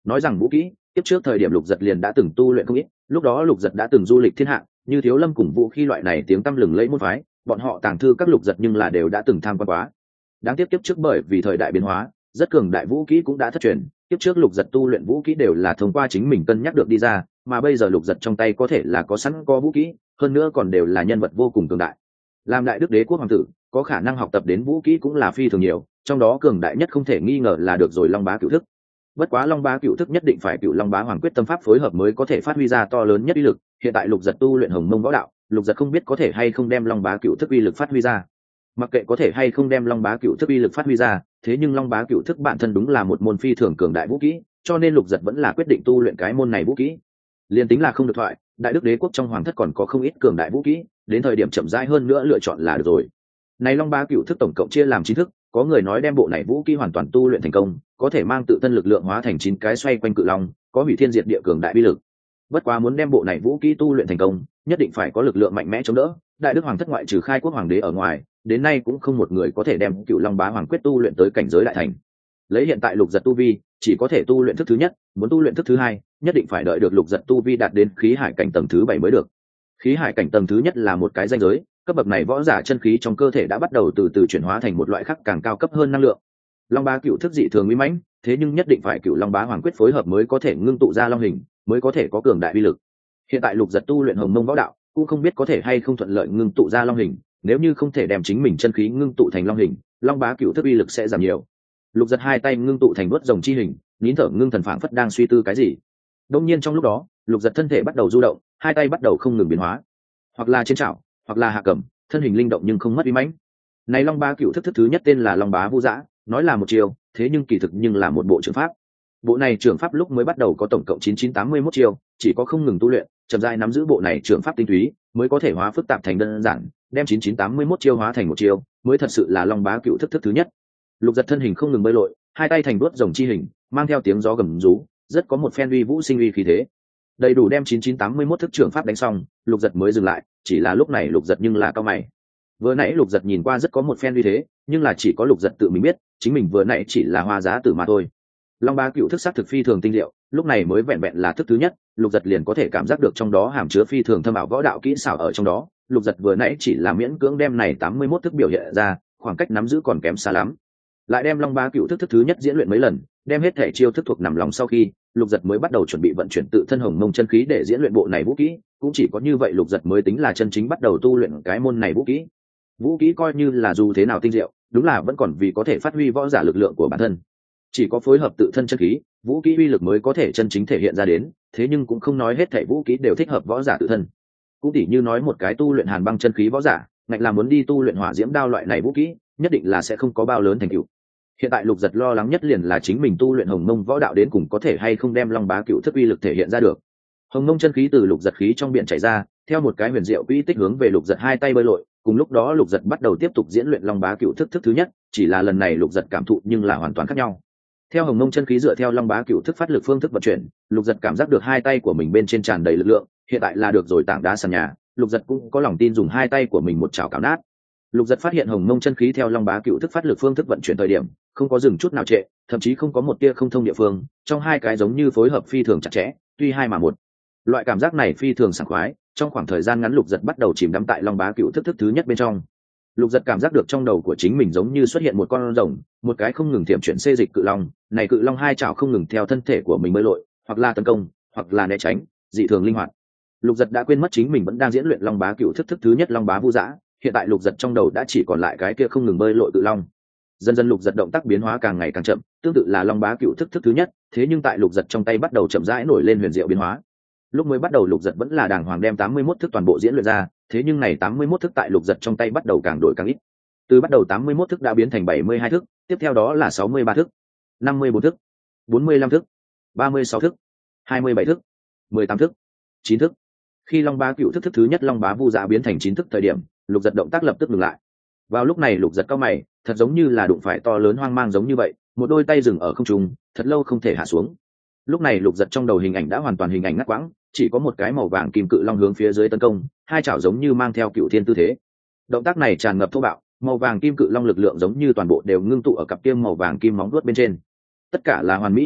nói rằng vũ kỹ tiếp trước thời điểm lục giật liền đã từng tu luyện không ít, lúc đó lục giật đã từng du lịch thiên hạ, như Thiếu Lâm cùng vũ khí loại này tiếng tăm lừng lẫy môn phái, bọn họ tàng thư các lục giật nhưng là đều đã từng tham quan quá. Đáng tiếc tiếp trước bởi vì thời đại biến hóa, rất cường đại vũ kỹ cũng đã thất truyền, tiếp trước lục giật tu luyện vũ kỹ đều là thông qua chính mình cân nhắc được đi ra, mà bây giờ lục giật trong tay có thể là có sẵn có vũ kỹ, hơn nữa còn đều là nhân vật vô cùng cường đại. Làm đại đức đế quốc hoàng tử, có khả năng học tập đến vũ kỹ cũng là phi thường nhiều, trong đó cường đại nhất không thể nghi ngờ là được rồi Long Bá Cửu Thức. Bất quá Long Bá Cửu Thức nhất định phải Cửu Long Bá Hoàng Quyết tâm pháp phối hợp mới có thể phát huy ra to lớn nhất uy lực. Hiện tại lục giật tu luyện Hồng Mông Võ Đạo, lục giật không biết có thể hay không đem Long Bá Cửu Thức uy lực phát huy ra. Mặc kệ có thể hay không đem Long Bá Cửu Thức uy lực phát huy ra, thế nhưng Long Bá Cửu Thức bản thân đúng là một môn phi thường cường đại vũ kỹ, cho nên lục giật vẫn là quyết định tu luyện cái môn này vũ kỹ. Liên tính là không được thoại, đại đức đế quốc trong hoàng thất còn có không ít cường đại vũ kỹ, đến thời điểm chậm rãi hơn nữa lựa chọn là được rồi. Này Long Bá Cửu Thức tổng cộng chia làm chín thức, có người nói đem bộ này vũ kỹ hoàn toàn tu luyện thành công, có thể mang tự thân lực lượng hóa thành chín cái xoay quanh cự long, có hủy thiên diệt địa cường đại uy lực. Bất quá muốn đem bộ này vũ kỹ tu luyện thành công, nhất định phải có lực lượng mạnh mẽ chống đỡ. Đại đức hoàng thất ngoại trừ khai quốc hoàng đế ở ngoài, đến nay cũng không một người có thể đem Cửu Long Bá Hoàng Quyết tu luyện tới cảnh giới đại thành. Lấy hiện tại lục giật tu vi, chỉ có thể tu luyện thức thứ nhất, muốn tu luyện thức thứ hai, nhất định phải đợi được lục giật tu vi đạt đến khí hải cảnh tầng thứ bảy mới được. Khí hải cảnh tầng thứ nhất là một cái danh giới, cấp bậc này võ giả chân khí trong cơ thể đã bắt đầu từ từ chuyển hóa thành một loại khác càng cao cấp hơn năng lượng. Long Bá Cửu Thức dị thường uy mãnh, thế nhưng nhất định phải Cửu Long Bá Hoàng Quyết phối hợp mới có thể ngưng tụ ra long hình, mới có thể có cường đại uy lực. Hiện tại lục giật tu luyện Hồng Mông Võ Đạo, cũng không biết có thể hay không thuận lợi ngưng tụ ra long hình, nếu như không thể đem chính mình chân khí ngưng tụ thành long hình, Long Bá Cửu Thức uy lực sẽ giảm nhiều. Lục giật hai tay ngưng tụ thành đuốt rồng chi hình, nín thở ngưng thần phảng phất đang suy tư cái gì. Đương nhiên trong lúc đó, lục giật thân thể bắt đầu du động, hai tay bắt đầu không ngừng biến hóa, hoặc là trên chảo, hoặc là hạ cầm, thân hình linh động nhưng không mất uy mãnh. Này Long Bá Cửu Thức thức thứ nhất tên là Long Bá Vu Dã, nói là một chiêu, thế nhưng kỳ thực nhưng là một bộ trưởng pháp. Bộ này trưởng pháp lúc mới bắt đầu có tổng cộng chín chín tám mươi mốt chiêu, chỉ có không ngừng tu luyện, chậm rãi nắm giữ bộ này trưởng pháp tinh túy, mới có thể hóa phức tạp thành đơn giản, đem chín chín tám mươi mốt chiêu hóa thành một chiêu, mới thật sự là Long Bá Cửu Thức thức thứ nhất. Lục giật thân hình không ngừng bơi lội, hai tay thành đuốt rồng chi hình, mang theo tiếng gió gầm rú, rất có một phen uy vũ sinh uy khí thế. Đầy đủ đem chín chín tám mươi mốt thức trưởng pháp đánh xong, lục giật mới dừng lại, chỉ là lúc này lục giật nhưng là cao mày. Vừa nãy lục giật nhìn qua rất có một phen uy thế, nhưng là chỉ có lục giật tự mình biết, chính mình vừa nãy chỉ là hoa giá tử mà thôi. Long Bá Cửu Thức sắc thực phi thường tinh diệu, lúc này mới vẹn vẹn là thức thứ nhất, lục giật liền có thể cảm giác được trong đó hàm chứa phi thường thâm ảo võ đạo kỹ xảo ở trong đó. Lục giật vừa nãy chỉ là miễn cưỡng đem này tám mươi mốt thức biểu hiện ra, khoảng cách nắm giữ còn kém xa lắm. Lại đem Long Bá Cửu Thức thức thứ nhất diễn luyện mấy lần, đem hết thể chiêu thức thuộc nằm lòng sau khi, lục giật mới bắt đầu chuẩn bị vận chuyển tự thân Hồng Mông chân khí để diễn luyện bộ này vũ kỹ, cũng chỉ có như vậy lục giật mới tính là chân chính bắt đầu tu luyện cái môn này vũ kỹ. Vũ kỹ coi như là dù thế nào tinh diệu, đúng là vẫn còn vì có thể phát huy võ giả lực lượng của bản thân. Chỉ có phối hợp tự thân chân khí, vũ kỹ uy lực mới có thể chân chính thể hiện ra đến, thế nhưng cũng không nói hết thảy vũ kỹ đều thích hợp võ giả tự thân. Cũng tỉ như nói một cái tu luyện Hàn Băng chân khí võ giả, ngạch là muốn đi tu luyện Hỏa Diễm Đao loại này vũ kỹ, nhất định là sẽ không có bao lớn thành tựu. Hiện tại lục giật lo lắng nhất liền là chính mình tu luyện Hồng Mông Võ Đạo đến cùng có thể hay không đem Long Bá Cửu Thức uy lực thể hiện ra được. Hồng Mông chân khí từ lục giật khí trong biển chảy ra, theo một cái huyền diệu quỹ tích hướng về lục giật hai tay bơi lội, cùng lúc đó lục giật bắt đầu tiếp tục diễn luyện Long Bá Cửu Thức thức thứ nhất, chỉ là lần này lục giật cảm thụ nhưng là hoàn toàn khác nhau. Theo Hồng Mông chân khí dựa theo Long Bá Cửu Thức phát lực phương thức vận chuyển, lục giật cảm giác được hai tay của mình bên trên tràn đầy lực lượng, hiện tại là được rồi tảng đá sàn nhà, lục giật cũng có lòng tin dùng hai tay của mình một chảo cào nát. Lục giật phát hiện Hồng Mông chân khí theo Long Bá Cửu Thức phát lực phương thức vận chuyển thời điểm, không có dừng chút nào trệ, thậm chí không có một tia không thông địa phương, trong hai cái giống như phối hợp phi thường chặt chẽ, tuy hai mà một. Loại cảm giác này phi thường sảng khoái, trong khoảng thời gian ngắn lục giật bắt đầu chìm đắm tại Long Bá Cửu Thức thức thứ nhất bên trong. Lục giật cảm giác được trong đầu của chính mình giống như xuất hiện một con rồng, một cái không ngừng tiệm chuyển xê dịch cự long, này cự long hai chảo không ngừng theo thân thể của mình bơi lội, hoặc là tấn công, hoặc là né tránh, dị thường linh hoạt. Lục giật đã quên mất chính mình vẫn đang diễn luyện Long Bá Cửu Thức thức thứ nhất Long Bá Vu Dã, hiện tại lục giật trong đầu đã chỉ còn lại cái kia không ngừng bơi lội cự long. Dần dần lục giật động tác biến hóa càng ngày càng chậm, tương tự là Long Bá Cửu Thức thức thứ nhất, thế nhưng tại lục giật trong tay bắt đầu chậm rãi nổi lên huyền diệu biến hóa. Lúc mới bắt đầu lục giật vẫn là đàng hoàng đem tám mươi mốt thức toàn bộ diễn luyện ra, thế nhưng này tám mươi mốt thức tại lục giật trong tay bắt đầu càng đổi càng ít. Từ bắt đầu tám mươi mốt thức đã biến thành bảy mươi hai thức, tiếp theo đó là sáu mươi ba thức, năm mươi bốn thức, bốn mươi lăm thức, ba mươi sáu thức, hai mươi bảy thức, mười tám thức, chín thức. Khi Long Bá Cửu Thức thức thứ nhất Long Bá Vu Dã biến thành chín thức thời điểm, lục giật động tác lập tức dừng lại. Vào lúc này lục giật cao mày, thật giống như là đụng phải to lớn hoang mang giống như vậy, một đôi tay dừng ở không trung, thật lâu không thể hạ xuống. Lúc này lục giật trong đầu hình ảnh đã hoàn toàn hình ảnh ngắt quãng, chỉ có một cái màu vàng kim cự long hướng phía dưới tấn công, hai chảo giống như mang theo cựu thiên tư thế. Động tác này tràn ngập thô bạo, màu vàng kim cự long lực lượng giống như toàn bộ đều ngưng tụ ở cặp tiêm màu vàng kim móng vuốt bên trên. Tất cả là hoàn mỹ như vậy,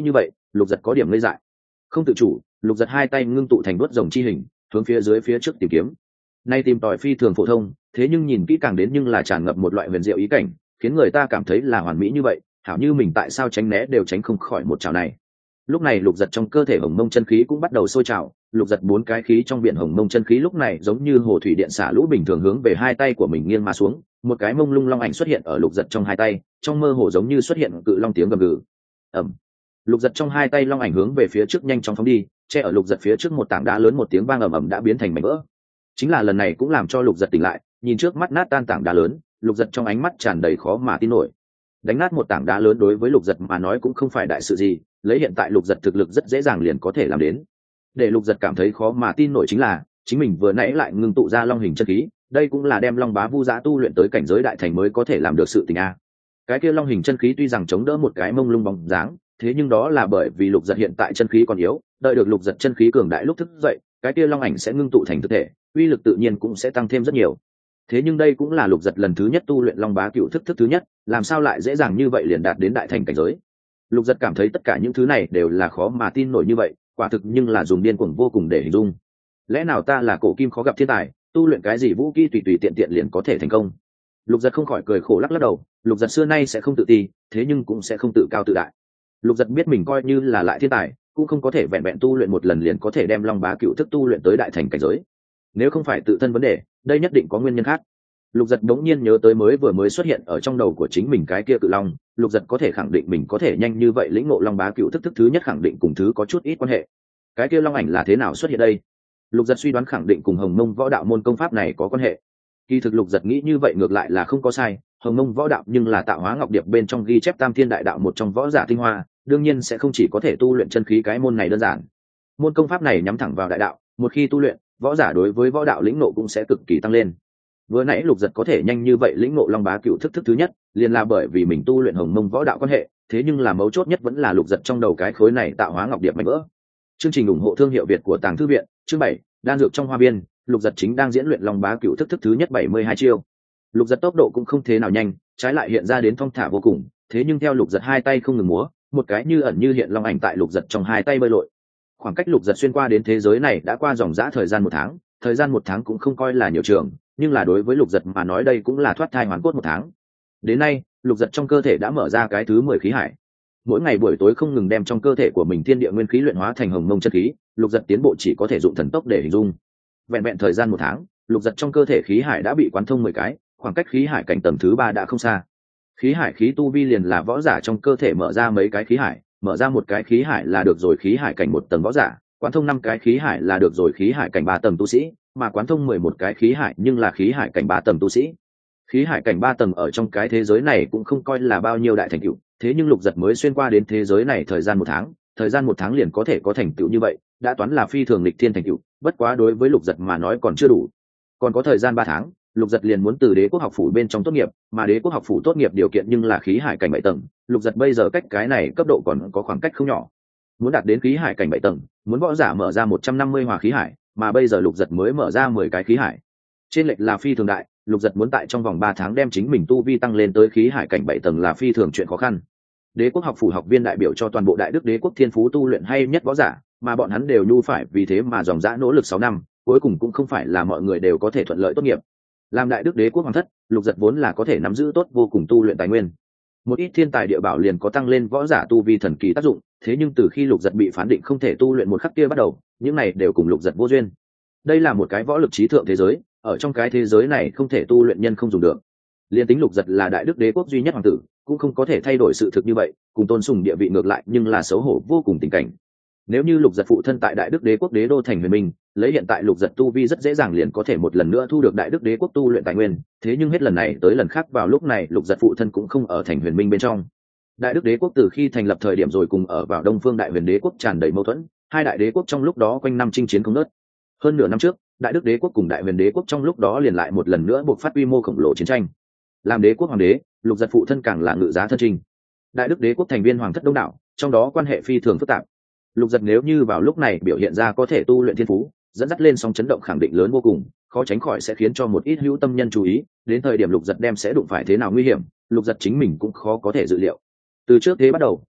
lục giật có điểm ngây dại. Không tự chủ, lục giật hai tay ngưng tụ thành đuốt rồng chi hình, hướng phía dưới phía trước tìm kiếm. Nay tìm tòi phi thường phổ thông, thế nhưng nhìn kỹ càng đến nhưng là tràn ngập một loại huyền diệu ý cảnh, khiến người ta cảm thấy là hoàn mỹ như vậy, hảo như mình tại sao tránh né đều tránh không khỏi một chảo này. Lúc này lục giật trong cơ thể hồng mông chân khí cũng bắt đầu sôi trào, lục giật bốn cái khí trong biển hồng mông chân khí lúc này giống như hồ thủy điện xả lũ bình thường hướng về hai tay của mình nghiêng mà xuống, một cái mông lung long ảnh xuất hiện ở lục giật trong hai tay, trong mơ hồ giống như xuất hiện cự long tiếng gầm gừ. Ầm. Lục giật trong hai tay long ảnh hướng về phía trước nhanh chóng phóng đi, che ở lục giật phía trước một tảng đá lớn, một tiếng vang ầm ầm đã biến thành mảnh vỡ. Chính là lần này cũng làm cho lục giật tỉnh lại, nhìn trước mắt nát tan tảng đá lớn, lục giật trong ánh mắt tràn đầy khó mà tin nổi. Đánh nát một tảng đá lớn đối với lục giật mà nói cũng không phải đại sự gì, lấy hiện tại lục giật thực lực rất dễ dàng liền có thể làm đến. Để lục giật cảm thấy khó mà tin nổi chính là chính mình vừa nãy lại ngưng tụ ra long hình chân khí, đây cũng là đem long bá vu giã tu luyện tới cảnh giới đại thành mới có thể làm được sự tình a. Cái kia long hình chân khí tuy rằng chống đỡ một cái mông lung bóng dáng, thế nhưng đó là bởi vì lục giật hiện tại chân khí còn yếu, đợi được lục giật chân khí cường đại lúc thức dậy, cái kia long ảnh sẽ ngưng tụ thành thực thể, uy lực tự nhiên cũng sẽ tăng thêm rất nhiều. Thế nhưng đây cũng là lục giật lần thứ nhất tu luyện long bá cựu thức thức thứ nhất, làm sao lại dễ dàng như vậy liền đạt đến đại thành cảnh giới. Lục giật cảm thấy tất cả những thứ này đều là khó mà tin nổi như vậy, quả thực nhưng là dùng điên cuồng vô cùng để hình dung. Lẽ nào ta là cổ kim khó gặp thiên tài, tu luyện cái gì vũ khí tùy tùy tiện tiện liền có thể thành công? Lục giật không khỏi cười khổ lắc lắc đầu, lục giật xưa nay sẽ không tự ti, thế nhưng cũng sẽ không tự cao tự đại. Lục giật biết mình coi như là lại thiên tài, cũng không có thể vẹn vẹn tu luyện một lần liền có thể đem long bá cựu thức tu luyện tới đại thành cảnh giới. Nếu không phải tự thân vấn đề, đây nhất định có nguyên nhân khác. Lục giật đống nhiên nhớ tới mới vừa mới xuất hiện ở trong đầu của chính mình cái kia cự long, lục giật có thể khẳng định mình có thể nhanh như vậy lĩnh ngộ long bá cựu thức thức thứ nhất, khẳng định cùng thứ có chút ít quan hệ. Cái kia long ảnh là thế nào xuất hiện đây? Lục giật suy đoán khẳng định cùng hồng mông võ đạo môn công pháp này có quan hệ. Kỳ thực lục giật nghĩ như vậy ngược lại là không có sai, hồng mông võ đạo nhưng là tạo hóa ngọc điệp bên trong ghi chép tam thiên đại đạo một trong võ giả tinh hoa, đương nhiên sẽ không chỉ có thể tu luyện chân khí cái môn này đơn giản. Môn công pháp này nhắm thẳng vào đại đạo, một khi tu luyện, võ giả đối với võ đạo lĩnh ngộ cũng sẽ cực kỳ tăng lên. Vừa nãy lục giật có thể nhanh như vậy lĩnh ngộ long bá cựu thức thức thứ nhất, liền là bởi vì mình tu luyện hồng mông võ đạo quan hệ, thế nhưng là mấu chốt nhất vẫn là lục giật trong đầu cái khối này tạo hóa ngọc điệp mạnh vỡ. Chương trình ủng hộ thương hiệu Việt của Tàng Thư viện, chương bảy, đan dược trong hoa biên, lục giật chính đang diễn luyện long bá cựu thức thức thứ nhất bảy mươi hai chiêu. Lục giật tốc độ cũng không thế nào nhanh, trái lại hiện ra đến thong thả vô cùng, thế nhưng theo lục giật hai tay không ngừng múa, một cái như ẩn như hiện long ảnh tại lục giật trong hai tay bơi lội. Khoảng cách lục giật xuyên qua đến thế giới này đã qua dòng dã thời gian một tháng, thời gian một tháng cũng không coi là nhiều trường, nhưng là đối với lục giật mà nói đây cũng là thoát thai hoàn cốt một tháng. Đến nay lục giật trong cơ thể đã mở ra cái thứ mười khí hải, mỗi ngày buổi tối không ngừng đem trong cơ thể của mình thiên địa nguyên khí luyện hóa thành hồng mông chân khí, lục giật tiến bộ chỉ có thể dụng thần tốc để hình dung. Vẹn vẹn thời gian một tháng, lục giật trong cơ thể khí hải đã bị quán thông mười cái, khoảng cách khí hải cảnh tầng thứ ba đã không xa. Khí hải khí tu vi liền là võ giả trong cơ thể mở ra mấy cái khí hải, mở ra một cái khí hải là được rồi khí hải cảnh một tầng võ giả, quán thông năm cái khí hải là được rồi khí hải cảnh ba tầng tu sĩ, mà quán thông mười một cái khí hải nhưng là khí hải cảnh ba tầng tu sĩ. Khí hải cảnh ba tầng ở trong cái thế giới này cũng không coi là bao nhiêu đại thành tựu, thế nhưng lục giật mới xuyên qua đến thế giới này thời gian một tháng, thời gian một tháng liền có thể có thành tựu như vậy, đã toán là phi thường lịch thiên thành tựu, bất quá đối với lục giật mà nói còn chưa đủ. Còn có thời gian ba tháng, lục giật liền muốn từ đế quốc học phủ bên trong tốt nghiệp, mà đế quốc học phủ tốt nghiệp điều kiện nhưng là khí hải cảnh bảy tầng, lục giật bây giờ cách cái này cấp độ còn có khoảng cách không nhỏ. Muốn đạt đến khí hải cảnh bảy tầng, muốn võ giả mở ra một trăm năm mươi hòa khí hải, mà bây giờ lục giật mới mở ra mười cái khí hải, trên lệch là phi thường đại. Lục giật muốn tại trong vòng ba tháng đem chính mình tu vi tăng lên tới khí hải cảnh bảy tầng là phi thường chuyện khó khăn. Đế quốc học phủ học viên đại biểu cho toàn bộ đại đức đế quốc thiên phú tu luyện hay nhất võ giả, mà bọn hắn đều nhu phải vì thế mà dòng dã nỗ lực sáu năm, cuối cùng cũng không phải là mọi người đều có thể thuận lợi tốt nghiệp. Làm đại đức đế quốc hoàng thất, lục giật vốn là có thể nắm giữ tốt vô cùng tu luyện tài nguyên, một ít thiên tài địa bảo liền có tăng lên võ giả tu vi thần kỳ tác dụng, thế nhưng từ khi lục giật bị phán định không thể tu luyện một khắc kia bắt đầu, những này đều cùng lục giật vô duyên. Đây là một cái võ lực trí thượng thế giới, ở trong cái thế giới này không thể tu luyện nhân không dùng được. Liên tính lục giật là đại đức đế quốc duy nhất hoàng tử, cũng không có thể thay đổi sự thực như vậy, cùng tôn sùng địa vị ngược lại nhưng là xấu hổ vô cùng tình cảnh. Nếu như lục giật phụ thân tại đại đức đế quốc đế đô thành huyền minh, lấy hiện tại lục giật tu vi rất dễ dàng liền có thể một lần nữa thu được đại đức đế quốc tu luyện tài nguyên, thế nhưng hết lần này tới lần khác vào lúc này lục giật phụ thân cũng không ở thành huyền minh bên trong. Đại đức đế quốc từ khi thành lập thời điểm rồi cùng ở vào đông phương đại huyền đế quốc tràn đầy mâu thuẫn, hai đại đế quốc trong lúc đó quanh năm chinh chiến không ngớt. Hơn nửa năm trước, đại đức đế quốc cùng đại huyền đế quốc trong lúc đó liền lại một lần nữa buộc phát quy mô khổng lồ chiến tranh. Làm đế quốc hoàng đế, lục giật phụ thân càng là ngự giá thân trinh. Đại đức đế quốc thành viên hoàng thất đông đảo, trong đó quan hệ phi thường phức tạp. Lục giật nếu như vào lúc này biểu hiện ra có thể tu luyện thiên phú, dẫn dắt lên sóng chấn động khẳng định lớn vô cùng, khó tránh khỏi sẽ khiến cho một ít hữu tâm nhân chú ý, đến thời điểm lục giật đem sẽ đụng phải thế nào nguy hiểm, lục giật chính mình cũng khó có thể dự liệu. Từ trước thế bắt đầu,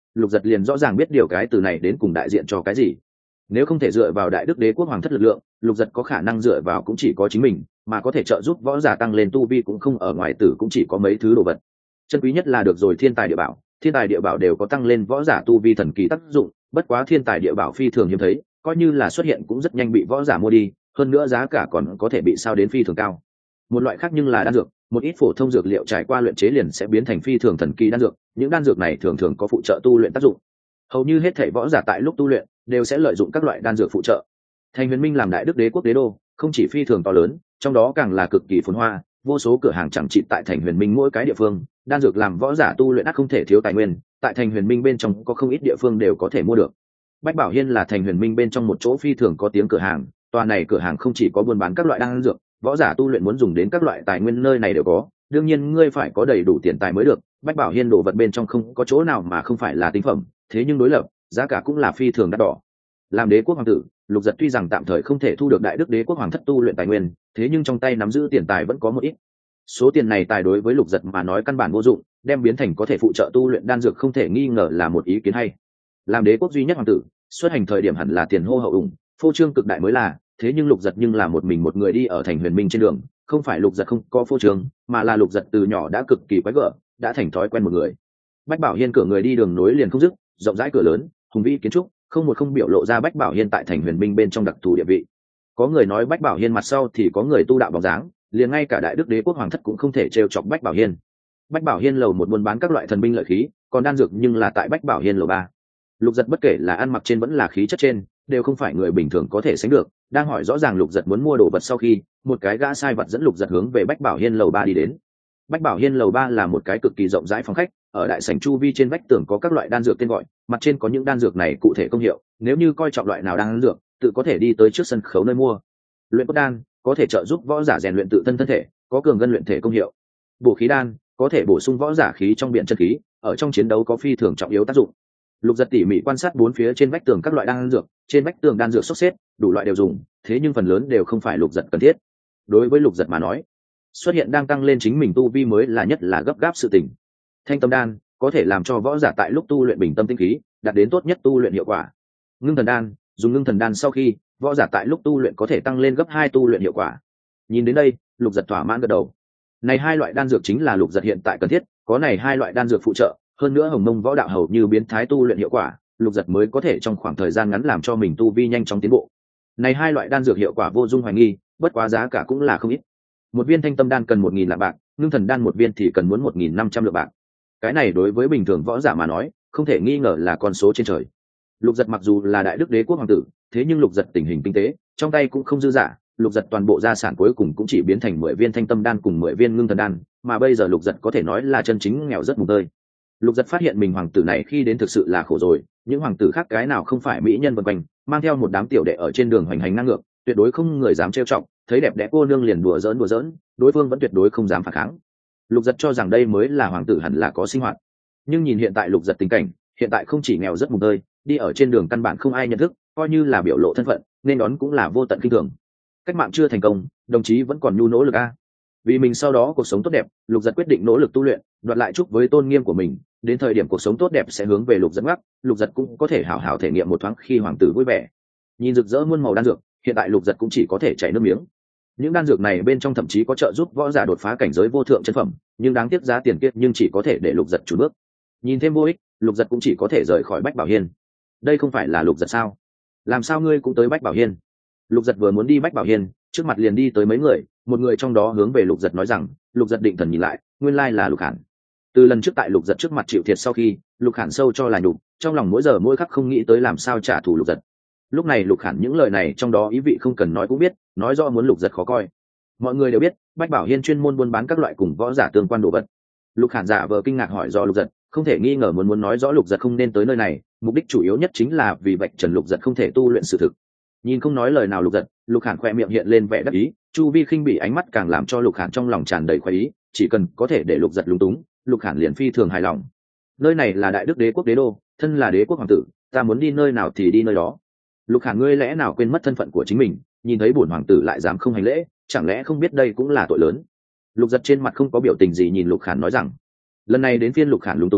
lục giật liền rõ ràng biết điều cái từ này đến cùng đại diện cho cái gì. Nếu không thể dựa vào đại đức đế quốc hoàng thất lực lượng, lục giật có khả năng dựa vào cũng chỉ có chính mình, mà có thể trợ giúp võ giả tăng lên tu vi cũng không ở ngoài tử cũng chỉ có mấy thứ đồ vật. Chân quý nhất là được rồi thiên tài địa bảo, thiên tài địa bảo đều có tăng lên võ giả tu vi thần kỳ tác dụng, bất quá thiên tài địa bảo phi thường hiếm thấy, coi như là xuất hiện cũng rất nhanh bị võ giả mua đi, hơn nữa giá cả còn có thể bị sao đến phi thường cao. Một loại khác nhưng là đan dược, một ít phổ thông dược liệu trải qua luyện chế liền sẽ biến thành phi thường thần kỳ đan dược, những đan dược này thường thường có phụ trợ tu luyện tác dụng. Hầu như hết thảy võ giả tại lúc tu luyện đều sẽ lợi dụng các loại đan dược phụ trợ. Thành Huyền Minh làm đại đức đế quốc đế đô, không chỉ phi thường to lớn, trong đó càng là cực kỳ phồn hoa, vô số cửa hàng chẳng trị tại Thành Huyền Minh mỗi cái địa phương, đan dược làm võ giả tu luyện ắt không thể thiếu tài nguyên, tại Thành Huyền Minh bên trong có không ít địa phương đều có thể mua được. Bách Bảo Hiên là Thành Huyền Minh bên trong một chỗ phi thường có tiếng cửa hàng, tòa này cửa hàng không chỉ có buôn bán các loại đan dược, võ giả tu luyện muốn dùng đến các loại tài nguyên nơi này đều có, đương nhiên ngươi phải có đầy đủ tiền tài mới được. Bách Bảo Hiên đồ vật bên trong không có chỗ nào mà không phải là tinh phẩm, thế nhưng đối lập, giá cả cũng là phi thường đắt đỏ. Làm đế quốc hoàng tử, lục giật tuy rằng tạm thời không thể thu được đại đức đế quốc hoàng thất tu luyện tài nguyên, thế nhưng trong tay nắm giữ tiền tài vẫn có một ít. Số tiền này tài đối với lục giật mà nói căn bản vô dụng, đem biến thành có thể phụ trợ tu luyện đan dược không thể nghi ngờ là một ý kiến hay. Làm đế quốc duy nhất hoàng tử, xuất hành thời điểm hẳn là tiền hô hậu ủng, phô trương cực đại mới là, thế nhưng lục giật nhưng là một mình một người đi ở Thành Huyền Minh trên đường, không phải lục giật không có phô trương, mà là lục giật từ nhỏ đã cực kỳ quái gở, đã thành thói quen một người. Bách Bảo Hiên cửa người đi đường nối liền không dứt, rộng rãi cửa lớn, hùng vĩ kiến trúc, không một không biểu lộ ra Bách Bảo Hiên tại Thành Huyền Minh bên trong đặc thù địa vị. Có người nói Bách Bảo Hiên mặt sau thì có người tu đạo bóng dáng, liền ngay cả đại đức đế quốc hoàng thất cũng không thể trêu chọc Bách Bảo Hiên. Bách Bảo Hiên lầu một buôn bán các loại thần binh lợi khí, còn đan dược nhưng là tại Bách Bảo Hiên lầu ba. Lục giật bất kể là ăn mặc trên vẫn là khí chất trên, đều không phải người bình thường có thể sánh được. Đang hỏi rõ ràng lục giật muốn mua đồ vật sau khi, một cái gã sai vật dẫn lục giật hướng về Bách Bảo Hiên lầu ba đi đến. Bách Bảo Hiên lầu ba là một cái cực kỳ rộng rãi phòng khách, ở đại sảnh chu vi trên vách tường có các loại đan dược tên gọi, mặt trên có những đan dược này cụ thể công hiệu, nếu như coi trọng loại nào đan dược, tự có thể đi tới trước sân khấu nơi mua. Luyện cốt đan có thể trợ giúp võ giả rèn luyện tự thân thân thể, có cường ngân luyện thể công hiệu. Bổ khí đan có thể bổ sung võ giả khí trong biển chân khí, ở trong chiến đấu có phi thường trọng yếu tác dụng. Lục giật tỉ mỉ quan sát bốn phía trên vách tường các loại đan dược, trên vách tường đan dược xốc xếp, đủ loại đều dùng, thế nhưng phần lớn đều không phải lục giật cần thiết. Đối với lục giật mà nói, xuất hiện đang tăng lên chính mình tu vi mới là nhất là gấp gáp sự tình. Thanh tâm đan có thể làm cho võ giả tại lúc tu luyện bình tâm tinh khí, đạt đến tốt nhất tu luyện hiệu quả. Ngưng thần đan, dùng ngưng thần đan sau khi, võ giả tại lúc tu luyện có thể tăng lên gấp hai tu luyện hiệu quả. Nhìn đến đây, lục giật thỏa mãn gật đầu. Này hai loại đan dược chính là lục giật hiện tại cần thiết, có này hai loại đan dược phụ trợ, hơn nữa hồng mông võ đạo hầu như biến thái tu luyện hiệu quả, lục giật mới có thể trong khoảng thời gian ngắn làm cho mình tu vi nhanh chóng tiến bộ. Này hai loại đan dược hiệu quả vô dung hoài nghi, bất quá giá cả cũng là không ít. Một viên thanh tâm đan cần một nghìn lạng bạc, ngưng thần đan một viên thì cần muốn một nghìn năm trăm lượng bạc. Cái này đối với bình thường võ giả mà nói, không thể nghi ngờ là con số trên trời. Lục giật mặc dù là đại đức đế quốc hoàng tử, thế nhưng lục giật tình hình kinh tế trong tay cũng không dư dả, lục giật toàn bộ gia sản cuối cùng cũng chỉ biến thành mười viên thanh tâm đan cùng mười viên ngưng thần đan, mà bây giờ lục giật có thể nói là chân chính nghèo rất mùng tơi. Lục giật phát hiện mình hoàng tử này khi đến thực sự là khổ rồi, những hoàng tử khác cái nào không phải mỹ nhân vần quanh, mang theo một đám tiểu đệ ở trên đường hoành hành ngang ngược, tuyệt đối không người dám trêu chọc, thấy đẹp đẽ cô nương liền đùa giỡn đùa giỡn, đối phương vẫn tuyệt đối không dám phản kháng. Lục giật cho rằng đây mới là hoàng tử hẳn là có sinh hoạt, nhưng nhìn hiện tại lục giật tình cảnh, hiện tại không chỉ nghèo rất mùng tơi, đi ở trên đường căn bản không ai nhận thức, coi như là biểu lộ thân phận nên đón cũng là vô tận kinh thường. Cách mạng chưa thành công, đồng chí vẫn còn nhu nỗ lực a. Vì mình sau đó cuộc sống tốt đẹp, lục giật quyết định nỗ lực tu luyện, đoạt lại chúc với tôn nghiêm của mình, đến thời điểm cuộc sống tốt đẹp sẽ hướng về lục giật ngắc, lục giật cũng có thể hảo hảo thể nghiệm một thoáng khi hoàng tử vui vẻ. Nhìn rực rỡ muôn màu đan dược, hiện tại lục giật cũng chỉ có thể chảy nước miếng. Những đan dược này bên trong thậm chí có trợ giúp võ giả đột phá cảnh giới vô thượng chân phẩm, nhưng đáng tiếc giá tiền kiết nhưng chỉ có thể để lục giật chủ bước. Nhìn thêm vô ích, lục giật cũng chỉ có thể rời khỏi Bách Bảo Hiên. Đây không phải là lục giật sao? Làm sao ngươi cũng tới Bách Bảo Hiên? Lục giật vừa muốn đi Bách Bảo Hiên, trước mặt liền đi tới mấy người, một người trong đó hướng về lục giật nói rằng, lục giật định thần nhìn lại, nguyên lai là lục hàn. Từ lần trước tại lục giật trước mặt chịu thiệt sau khi, lục hàn sâu cho là nhục, trong lòng mỗi giờ mỗi khắc không nghĩ tới làm sao trả thù lục giật. Lúc này lục hàn những lời này trong đó ý vị không cần nói cũng biết, nói rõ muốn lục giật khó coi. Mọi người đều biết Bách Bảo Hiên chuyên môn buôn bán các loại cùng võ giả tương quan đồ vật. Lục hàn giả vờ kinh ngạc hỏi do lục giật, không thể nghi ngờ muốn muốn nói rõ lục giật không nên tới nơi này, mục đích chủ yếu nhất chính là vì vạch trần lục giật không thể tu luyện sự thực. Nhìn không nói lời nào lục giật, lục hàn khoe miệng hiện lên vẻ đắc ý, chu vi khinh bỉ ánh mắt càng làm cho lục hàn trong lòng tràn đầy khoái ý, chỉ cần có thể để lục giật lúng túng, lục hàn liền phi thường hài lòng. Nơi này là đại đức đế quốc đế đô, thân là đế quốc hoàng tử, ta muốn đi nơi nào thì đi nơi đó. Lục hàn ngươi lẽ nào quên mất thân phận của chính mình, nhìn thấy bổn hoàng tử lại dám không hành lễ, chẳng lẽ không biết đây cũng là tội lớn? Lục giật trên mặt không có biểu tình gì nhìn lục hàn nói rằng, lần này đến phiên lục hàn lúng túng,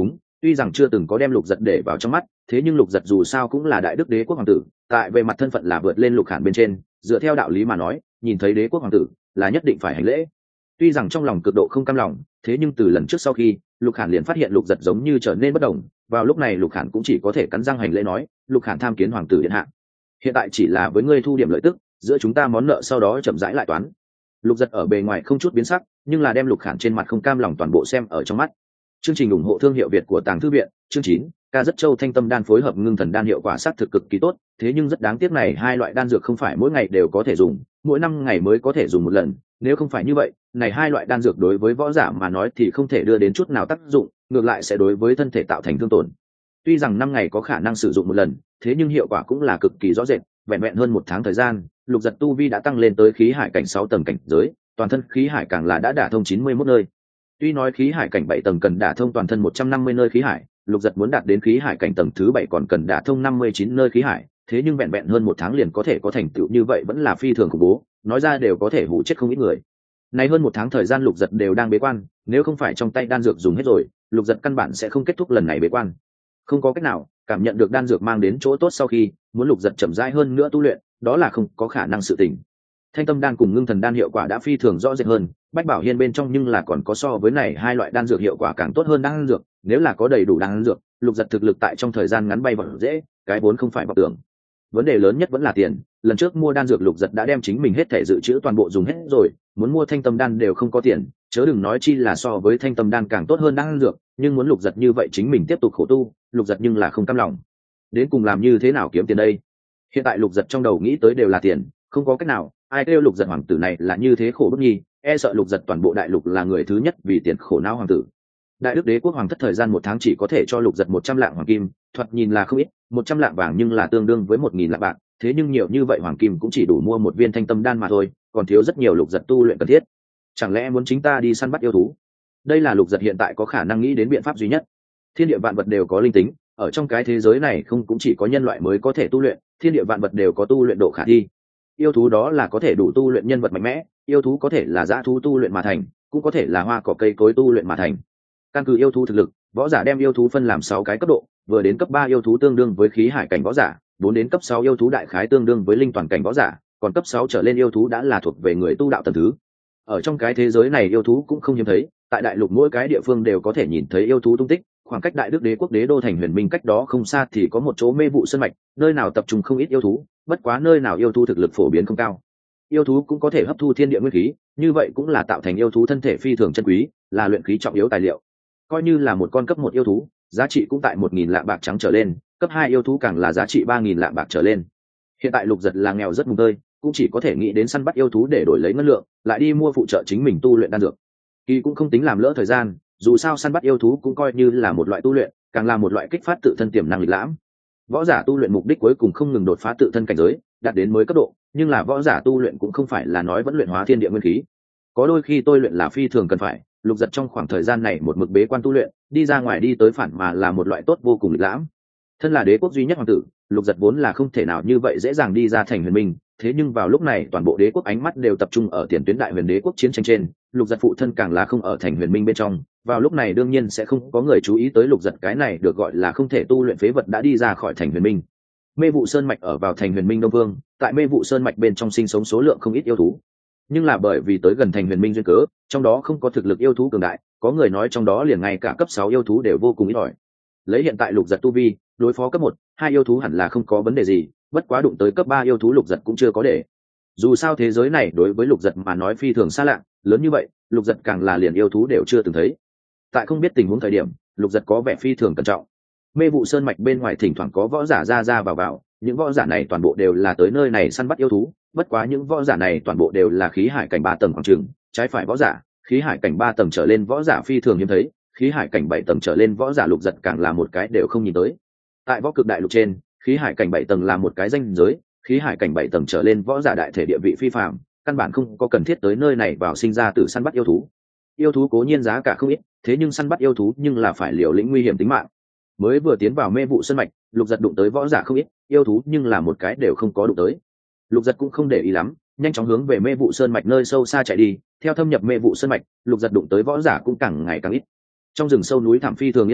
tuy rằng chưa từng có đem Lục Giật để vào trong mắt, thế nhưng Lục Giật dù sao cũng là đại đức đế quốc hoàng tử, tại về mặt thân phận là vượt lên Lục Khản bên trên, dựa theo đạo lý mà nói, nhìn thấy đế quốc hoàng tử là nhất định phải hành lễ. Tuy rằng trong lòng cực độ không cam lòng, thế nhưng từ lần trước sau khi Lục Khản liền phát hiện Lục Giật giống như trở nên bất đồng, vào lúc này Lục Khản cũng chỉ có thể cắn răng hành lễ nói, Lục Khản tham kiến hoàng tử điện hạ. Hiện tại chỉ là với ngươi thu điểm lợi tức, giữa chúng ta món nợ sau đó chậm rãi lại toán. Lục Giật ở bề ngoài không chút biến sắc, nhưng là đem Lục Khản trên mặt không cam lòng toàn bộ xem ở trong mắt. Chương trình ủng hộ thương hiệu Việt của Tàng Thư viện, chương chín, ca rất châu thanh tâm đan phối hợp ngưng thần đan hiệu quả sát thực cực kỳ tốt, thế nhưng rất đáng tiếc này hai loại đan dược không phải mỗi ngày đều có thể dùng, mỗi năm ngày mới có thể dùng một lần, nếu không phải như vậy, này hai loại đan dược đối với võ giả mà nói thì không thể đưa đến chút nào tác dụng, ngược lại sẽ đối với thân thể tạo thành thương tổn. Tuy rằng năm ngày có khả năng sử dụng một lần, thế nhưng hiệu quả cũng là cực kỳ rõ rệt, vẹn vẹn hơn một tháng thời gian, Lục Giật tu vi đã tăng lên tới khí hải cảnh sáu tầng cảnh giới, toàn thân khí hải càng là đã đả thông chín mươi mốt nơi. Tuy nói khí hải cảnh bảy tầng cần đả thông toàn thân một trăm năm mươi nơi khí hải, Lục Giật muốn đạt đến khí hải cảnh tầng thứ bảy còn cần đả thông năm mươi chín nơi khí hải, thế nhưng vẹn vẹn hơn một tháng liền có thể có thành tựu như vậy vẫn là phi thường khủng bố, nói ra đều có thể hù chết không ít người. Này hơn một tháng thời gian Lục Giật đều đang bế quan, nếu không phải trong tay đan dược dùng hết rồi, Lục Giật căn bản sẽ không kết thúc lần này bế quan. Không có cách nào, cảm nhận được đan dược mang đến chỗ tốt sau khi, muốn Lục Giật chậm rãi hơn nữa tu luyện, đó là không có khả năng sự tình. Thanh tâm đan cùng ngưng thần đan hiệu quả đã phi thường rõ rệt hơn, Bách Bảo Hiên bên trong nhưng là còn có so với này hai loại đan dược hiệu quả càng tốt hơn đan dược, nếu là có đầy đủ đan dược, Lục Giật thực lực tại trong thời gian ngắn bay vọt dễ, cái vốn không phải vọng tưởng. Vấn đề lớn nhất vẫn là tiền, lần trước mua đan dược Lục Giật đã đem chính mình hết thể dự trữ toàn bộ dùng hết rồi, muốn mua thanh tâm đan đều không có tiền, chớ đừng nói chi là so với thanh tâm đan càng tốt hơn đan dược, nhưng muốn Lục Giật như vậy chính mình tiếp tục khổ tu, Lục Giật nhưng là không cam lòng. Đến cùng làm như thế nào kiếm tiền đây? Hiện tại Lục Giật trong đầu nghĩ tới đều là tiền, không có cách nào, ai kêu Lục Giật hoàng tử này là như thế khổ bức nhi, e sợ Lục Giật toàn bộ đại lục là người thứ nhất vì tiền khổ não hoàng tử. Đại đức đế quốc hoàng thất thời gian một tháng chỉ có thể cho Lục Giật một trăm lạng hoàng kim, thoạt nhìn là không ít, một trăm lạng vàng nhưng là tương đương với một nghìn lạng bạc, thế nhưng nhiều như vậy hoàng kim cũng chỉ đủ mua một viên thanh tâm đan mà thôi, còn thiếu rất nhiều Lục Giật tu luyện cần thiết. Chẳng lẽ muốn chính ta đi săn bắt yêu thú? Đây là Lục Giật hiện tại có khả năng nghĩ đến biện pháp duy nhất. Thiên địa vạn vật đều có linh tính, ở trong cái thế giới này không cũng chỉ có nhân loại mới có thể tu luyện, thiên địa vạn vật đều có tu luyện độ khả thi. Yêu thú đó là có thể đủ tu luyện nhân vật mạnh mẽ, yêu thú có thể là dã thú tu luyện mà thành, cũng có thể là hoa cỏ cây cối tu luyện mà thành. Căn cứ yêu thú thực lực, võ giả đem yêu thú phân làm sáu cái cấp độ, vừa đến cấp ba yêu thú tương đương với khí hải cảnh võ giả, bốn đến cấp sáu yêu thú đại khái tương đương với linh toàn cảnh võ giả, còn cấp sáu trở lên yêu thú đã là thuộc về người tu đạo tầng thứ. Ở trong cái thế giới này yêu thú cũng không hiếm thấy, tại đại lục mỗi cái địa phương đều có thể nhìn thấy yêu thú tung tích, khoảng cách đại đức đế quốc đế đô thành Huyền Minh cách đó không xa thì có một chỗ mê vụ sơn mạch, nơi nào tập trung không ít yêu thú, bất quá nơi nào yêu thú thực lực phổ biến không cao. Yêu thú cũng có thể hấp thu thiên địa nguyên khí, như vậy cũng là tạo thành yêu thú thân thể phi thường chân quý, là luyện khí trọng yếu tài liệu. Coi như là một con cấp một yêu thú, giá trị cũng tại một nghìn lạng bạc trắng trở lên, cấp hai yêu thú càng là giá trị ba nghìn lạng bạc trở lên. Hiện tại Lục Giật là nghèo rất mùng tơi, cũng chỉ có thể nghĩ đến săn bắt yêu thú để đổi lấy ngân lượng, lại đi mua phụ trợ chính mình tu luyện đan dược. Kỳ cũng không tính làm lỡ thời gian, dù sao săn bắt yêu thú cũng coi như là một loại tu luyện, càng là một loại kích phát tự thân tiềm năng lịch lãm. Võ giả tu luyện mục đích cuối cùng không ngừng đột phá tự thân cảnh giới, đạt đến mới cấp độ, nhưng là võ giả tu luyện cũng không phải là nói vẫn luyện hóa thiên địa nguyên khí. Có đôi khi tôi luyện là phi thường cần phải, Lục Giật trong khoảng thời gian này một mực bế quan tu luyện, đi ra ngoài đi tới phản mà là một loại tốt vô cùng lịch lãm. Thân là đế quốc duy nhất hoàng tử, Lục Giật vốn là không thể nào như vậy dễ dàng đi ra thành Huyền Minh, thế nhưng vào lúc này toàn bộ đế quốc ánh mắt đều tập trung ở tiền tuyến đại huyền đế quốc chiến tranh trên, Lục Giật phụ thân càng là không ở thành Huyền Minh bên trong, vào lúc này đương nhiên sẽ không có người chú ý tới Lục Giật cái này được gọi là không thể tu luyện phế vật đã đi ra khỏi thành Huyền Minh. Mê vụ sơn mạch ở vào thành Huyền Minh Đông Vương, tại Mê vụ sơn mạch bên trong sinh sống số lượng không ít yêu thú, nhưng là bởi vì tới gần thành Huyền Minh duyên cớ, trong đó không có thực lực yêu thú cường đại, có người nói trong đó liền ngay cả cấp sáu yêu thú đều vô cùng ít ỏi. Lấy hiện tại Lục Giật tu vi, đối phó cấp một, hai yêu thú hẳn là không có vấn đề gì, bất quá đụng tới cấp ba yêu thú Lục Giật cũng chưa có để. Dù sao thế giới này đối với Lục Giật mà nói phi thường xa lạ, lớn như vậy, Lục Giật càng là liền yêu thú đều chưa từng thấy. Tại không biết tình huống thời điểm, Lục Giật có vẻ phi thường cẩn trọng. Mê vụ sơn mạch bên ngoài thỉnh thoảng có võ giả ra ra vào vào, những võ giả này toàn bộ đều là tới nơi này săn bắt yêu thú, bất quá những võ giả này toàn bộ đều là khí hải cảnh ba tầng khoảng trường, trái phải võ giả, khí hải cảnh ba tầng trở lên võ giả phi thường hiếm thấy, khí hải cảnh bảy tầng trở lên võ giả Lục Giật càng là một cái đều không nhìn tới. Tại võ cực đại lục trên, khí hải cảnh bảy tầng là một cái danh giới, khí hải cảnh bảy tầng trở lên võ giả đại thể địa vị phi phàm, căn bản không có cần thiết tới nơi này vào sinh ra từ săn bắt yêu thú. Yêu thú cố nhiên giá cả không ít, thế nhưng săn bắt yêu thú nhưng là phải liều lĩnh nguy hiểm tính mạng. Mới vừa tiến vào mê vụ sơn mạch, Lục Giật đụng tới võ giả không ít, yêu thú nhưng là một cái đều không có đụng tới. Lục Giật cũng không để ý lắm, nhanh chóng hướng về mê vụ sơn mạch nơi sâu xa chạy đi. Theo thâm nhập mê vụ sơn mạch, Lục Giật đụng tới võ giả cũng càng ngày càng ít. Trong rừng sâu núi thẳm phi thường yên tĩnh,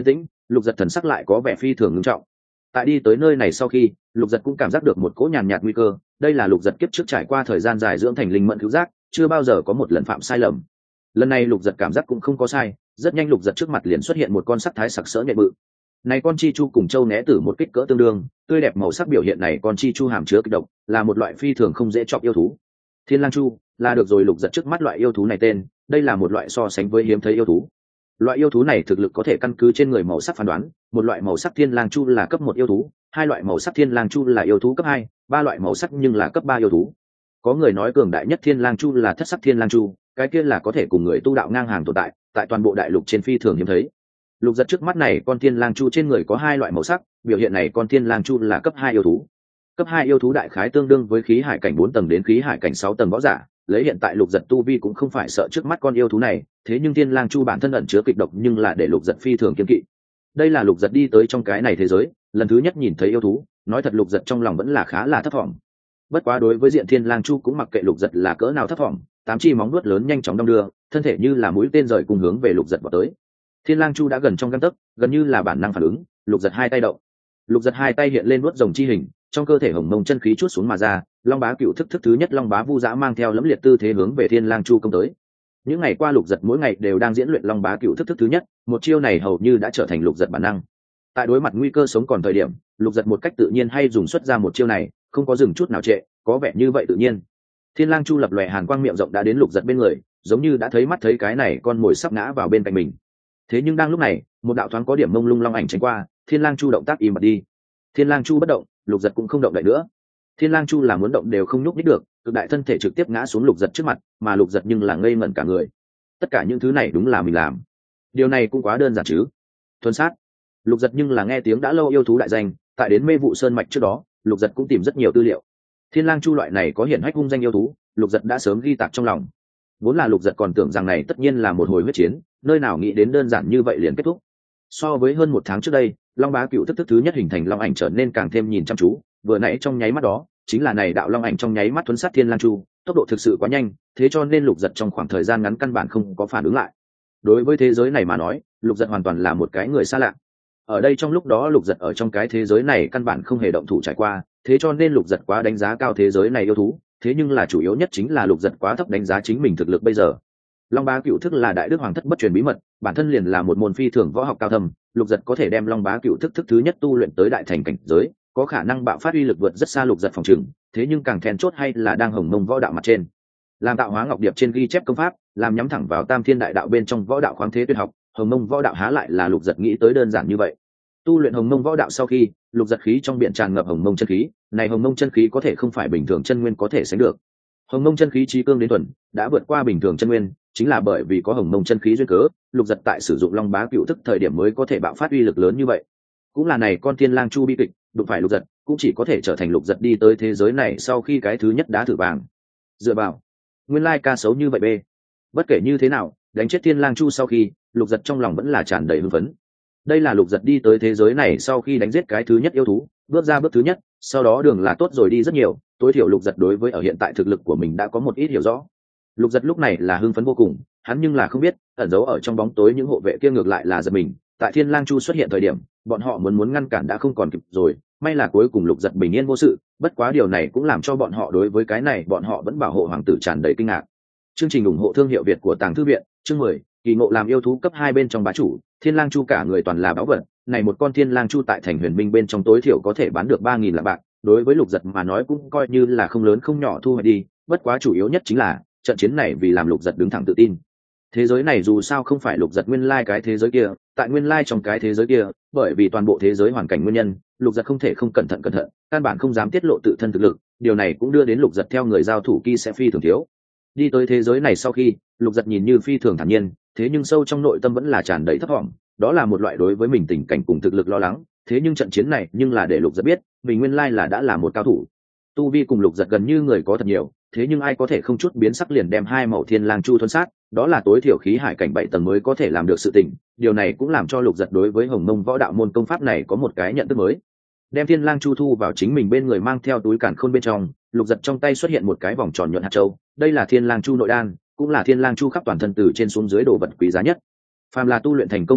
lục giật thần sắc lại có vẻ phi thường nghiêm trọng. Tại đi tới nơi này sau khi, lục giật cũng cảm giác được một cỗ nhàn nhạt nguy cơ. Đây là lục giật kiếp trước trải qua thời gian dài dưỡng thành linh mẫn cứu giác, chưa bao giờ có một lần phạm sai lầm. Lần này lục giật cảm giác cũng không có sai, rất nhanh lục giật trước mặt liền xuất hiện một con sắc thái sặc sỡ nhạy bự. Này con chi chu cùng châu né tử một kích cỡ tương đương, tươi đẹp màu sắc biểu hiện này con chi chu hàm chứa kịch độc, là một loại phi thường không dễ chọc yêu thú. Thiên lang chu là được rồi, lục giật trước mắt loại yêu thú này tên, đây là một loại so sánh với hiếm thấy yêu thú. Loại yêu thú này thực lực có thể căn cứ trên người màu sắc phán đoán, một loại màu sắc thiên lang chu là cấp một yêu thú, hai loại màu sắc thiên lang chu là yêu thú cấp hai, ba loại màu sắc nhưng là cấp ba yêu thú. Có người nói cường đại nhất thiên lang chu là thất sắc thiên lang chu, cái kia là có thể cùng người tu đạo ngang hàng tồn tại, tại toàn bộ đại lục trên phi thường hiếm thấy. Lục giật trước mắt này con thiên lang chu trên người có hai loại màu sắc, biểu hiện này con thiên lang chu là cấp hai yêu thú. Cấp hai yêu thú đại khái tương đương với khí hải cảnh bốn tầng đến khí hải cảnh sáu tầng võ giả, lấy hiện tại lục giật tu vi cũng không phải sợ trước mắt con yêu thú này, thế nhưng thiên lang chu bản thân ẩn chứa kịch độc nhưng là để lục giật phi thường kiêng kỵ. Đây là lục giật đi tới trong cái này thế giới, lần thứ nhất nhìn thấy yêu thú, nói thật lục giật trong lòng vẫn là khá là thấp thỏm. Bất quá đối với diện thiên lang chu cũng mặc kệ lục giật là cỡ nào thấp thỏm, tám chi móng vuốt lớn nhanh chóng đong đưa, thân thể như là mũi tên rời cùng hướng về lục giật vào tới. Thiên lang chu đã gần trong gang tấc, gần như là bản năng phản ứng, lục giật hai tay động. Lục giật hai tay hiện lên vuốt rồng chi hình, trong cơ thể hồng mông chân khí chút xuống mà ra, long bá cựu thức thức thứ nhất long bá vu dã mang theo lẫm liệt tư thế hướng về thiên lang chu công tới. Những ngày qua lục giật mỗi ngày đều đang diễn luyện long bá cựu thức thức thứ nhất, một chiêu này hầu như đã trở thành lục giật bản năng. Tại đối mặt nguy cơ sống còn thời điểm, lục giật một cách tự nhiên hay dùng xuất ra một chiêu này, không có dừng chút nào trệ, có vẻ như vậy tự nhiên. Thiên lang chu lập lòe hàn quang miệng rộng đã đến lục giật bên người, giống như đã thấy mắt thấy cái này con mồi sắp ngã vào bên cạnh mình. Thế nhưng đang lúc này, một đạo thoáng có điểm mông lung long ảnh tránh qua, thiên lang chu động tác im bặt đi. Thiên lang chu bất động, lục giật cũng không động đậy nữa. Thiên lang chu là muốn động đều không nhúc nhích được, cực đại thân thể trực tiếp ngã xuống lục giật trước mặt, mà lục giật nhưng là ngây ngẩn cả người. Tất cả những thứ này đúng là mình làm, điều này cũng quá đơn giản chứ. Thuần sát. Lục giật nhưng là nghe tiếng đã lâu yêu thú đại danh, tại đến mê vụ sơn mạch trước đó, lục giật cũng tìm rất nhiều tư liệu. Thiên lang chu loại này có hiển hách hung danh yêu thú, lục giật đã sớm ghi tạc trong lòng. Vốn là lục giật còn tưởng rằng này tất nhiên là một hồi huyết chiến, nơi nào nghĩ đến đơn giản như vậy liền kết thúc. So với hơn một tháng trước đây, long bá cựu thức thức thứ nhất hình thành long ảnh trở nên càng thêm nhìn chăm chú, vừa nãy trong nháy mắt đó chính là này đạo long ảnh trong nháy mắt thuấn sát thiên lang chu, tốc độ thực sự quá nhanh, thế cho nên lục giật trong khoảng thời gian ngắn căn bản không có phản ứng lại. Đối với thế giới này mà nói, lục giật hoàn toàn là một cái người xa lạ. Ở đây trong lúc đó lục giật ở trong cái thế giới này căn bản không hề động thủ trải qua, thế cho nên lục giật quá đánh giá cao thế giới này yêu thú, thế nhưng là chủ yếu nhất chính là lục giật quá thấp đánh giá chính mình thực lực bây giờ. Long bá cựu thức là đại đức hoàng thất bất truyền bí mật, bản thân liền là một môn phi thường võ học cao thâm, lục giật có thể đem long bá cựu thức thức thứ nhất tu luyện tới đại thành cảnh giới, có khả năng bạo phát uy lực vượt rất xa lục giật phòng trường. Thế nhưng càng then chốt hay là đang hồng mông võ đạo mặt trên, làm tạo hóa ngọc điệp trên ghi chép công pháp, làm nhắm thẳng vào tam thiên đại đạo bên trong võ đạo khoáng thế tuyệt học, hồng mông võ đạo há lại là lục giật nghĩ tới đơn giản như vậy. Tu luyện hồng mông võ đạo sau khi, lục giật khí trong biển tràn ngập hồng mông chân khí, này hồng mông chân khí có thể không phải bình thường chân nguyên có thể sánh được. Hồng mông chân khí trí cương đến thuần, đã vượt qua bình thường chân nguyên, chính là bởi vì có hồng mông chân khí duyên cớ, lục giật tại sử dụng long bá cựu thức thời điểm mới có thể bạo phát uy lực lớn như vậy. Cũng là này con thiên lang chu bi kịch, đụng phải lục giật cũng chỉ có thể trở thành lục giật đi tới thế giới này sau khi cái thứ nhất đá thử vàng. Dựa vào, nguyên lai ca xấu như vậy bê. Bất kể như thế nào, đánh chết thiên lang chu sau khi, lục giật trong lòng vẫn là tràn đầy hưng phấn. Đây là lục giật đi tới thế giới này sau khi đánh giết cái thứ nhất yêu thú, bước ra bước thứ nhất, sau đó đường là tốt rồi đi rất nhiều, tối thiểu lục giật đối với ở hiện tại thực lực của mình đã có một ít hiểu rõ. Lục giật lúc này là hưng phấn vô cùng, hắn nhưng là không biết ẩn giấu ở trong bóng tối những hộ vệ kia ngược lại là giật mình. Tại thiên lang chu xuất hiện thời điểm, bọn họ muốn muốn ngăn cản đã không còn kịp rồi, may là cuối cùng lục giật bình yên vô sự. Bất quá điều này cũng làm cho bọn họ đối với cái này bọn họ vẫn bảo hộ hoàng tử tràn đầy kinh ngạc. Chương trình ủng hộ thương hiệu Việt của Tàng Thư Viện, chương mười, kỳ ngộ làm yêu thú cấp hai bên trong bá chủ. Thiên lang chu cả người toàn là báu vật, này một con thiên lang chu tại thành huyền minh bên trong tối thiểu có thể bán được ba nghìn lạng bạc, đối với lục giật mà nói cũng coi như là không lớn không nhỏ thu hoạch đi. Bất quá chủ yếu nhất chính là trận chiến này vì làm lục giật đứng thẳng tự tin. Thế giới này dù sao không phải lục giật nguyên lai cái thế giới kia, tại nguyên lai trong cái thế giới kia, bởi vì toàn bộ thế giới hoàn cảnh nguyên nhân, lục giật không thể không cẩn thận cẩn thận, căn bản không dám tiết lộ tự thân thực lực, điều này cũng đưa đến lục giật theo người giao thủ kia sẽ phi thường thiếu. Đi tới thế giới này sau khi, lục giật nhìn như phi thường thản nhiên, thế nhưng sâu trong nội tâm vẫn là tràn đầy thấp vọng, đó là một loại đối với mình tình cảnh cùng thực lực lo lắng. Thế nhưng trận chiến này nhưng là để lục giật biết mình nguyên lai là đã là một cao thủ. Tu vi cùng lục giật gần như người có thật nhiều, thế nhưng ai có thể không chút biến sắc liền đem hai mẩu thiên lang chu thuần sát, đó là tối thiểu khí hải cảnh bảy tầng mới có thể làm được sự tình. Điều này cũng làm cho lục giật đối với hồng mông võ đạo môn công pháp này có một cái nhận thức mới. Đem thiên lang chu thu vào chính mình bên người, mang theo túi càn khôn bên trong, lục giật trong tay xuất hiện một cái vòng tròn nhuận hạt châu, đây là thiên lang chu nội đan, cũng là thiên lang chu khắp toàn thân từ trên xuống dưới đồ vật quý giá nhất. Phàm là tu luyện thành công yêu thú,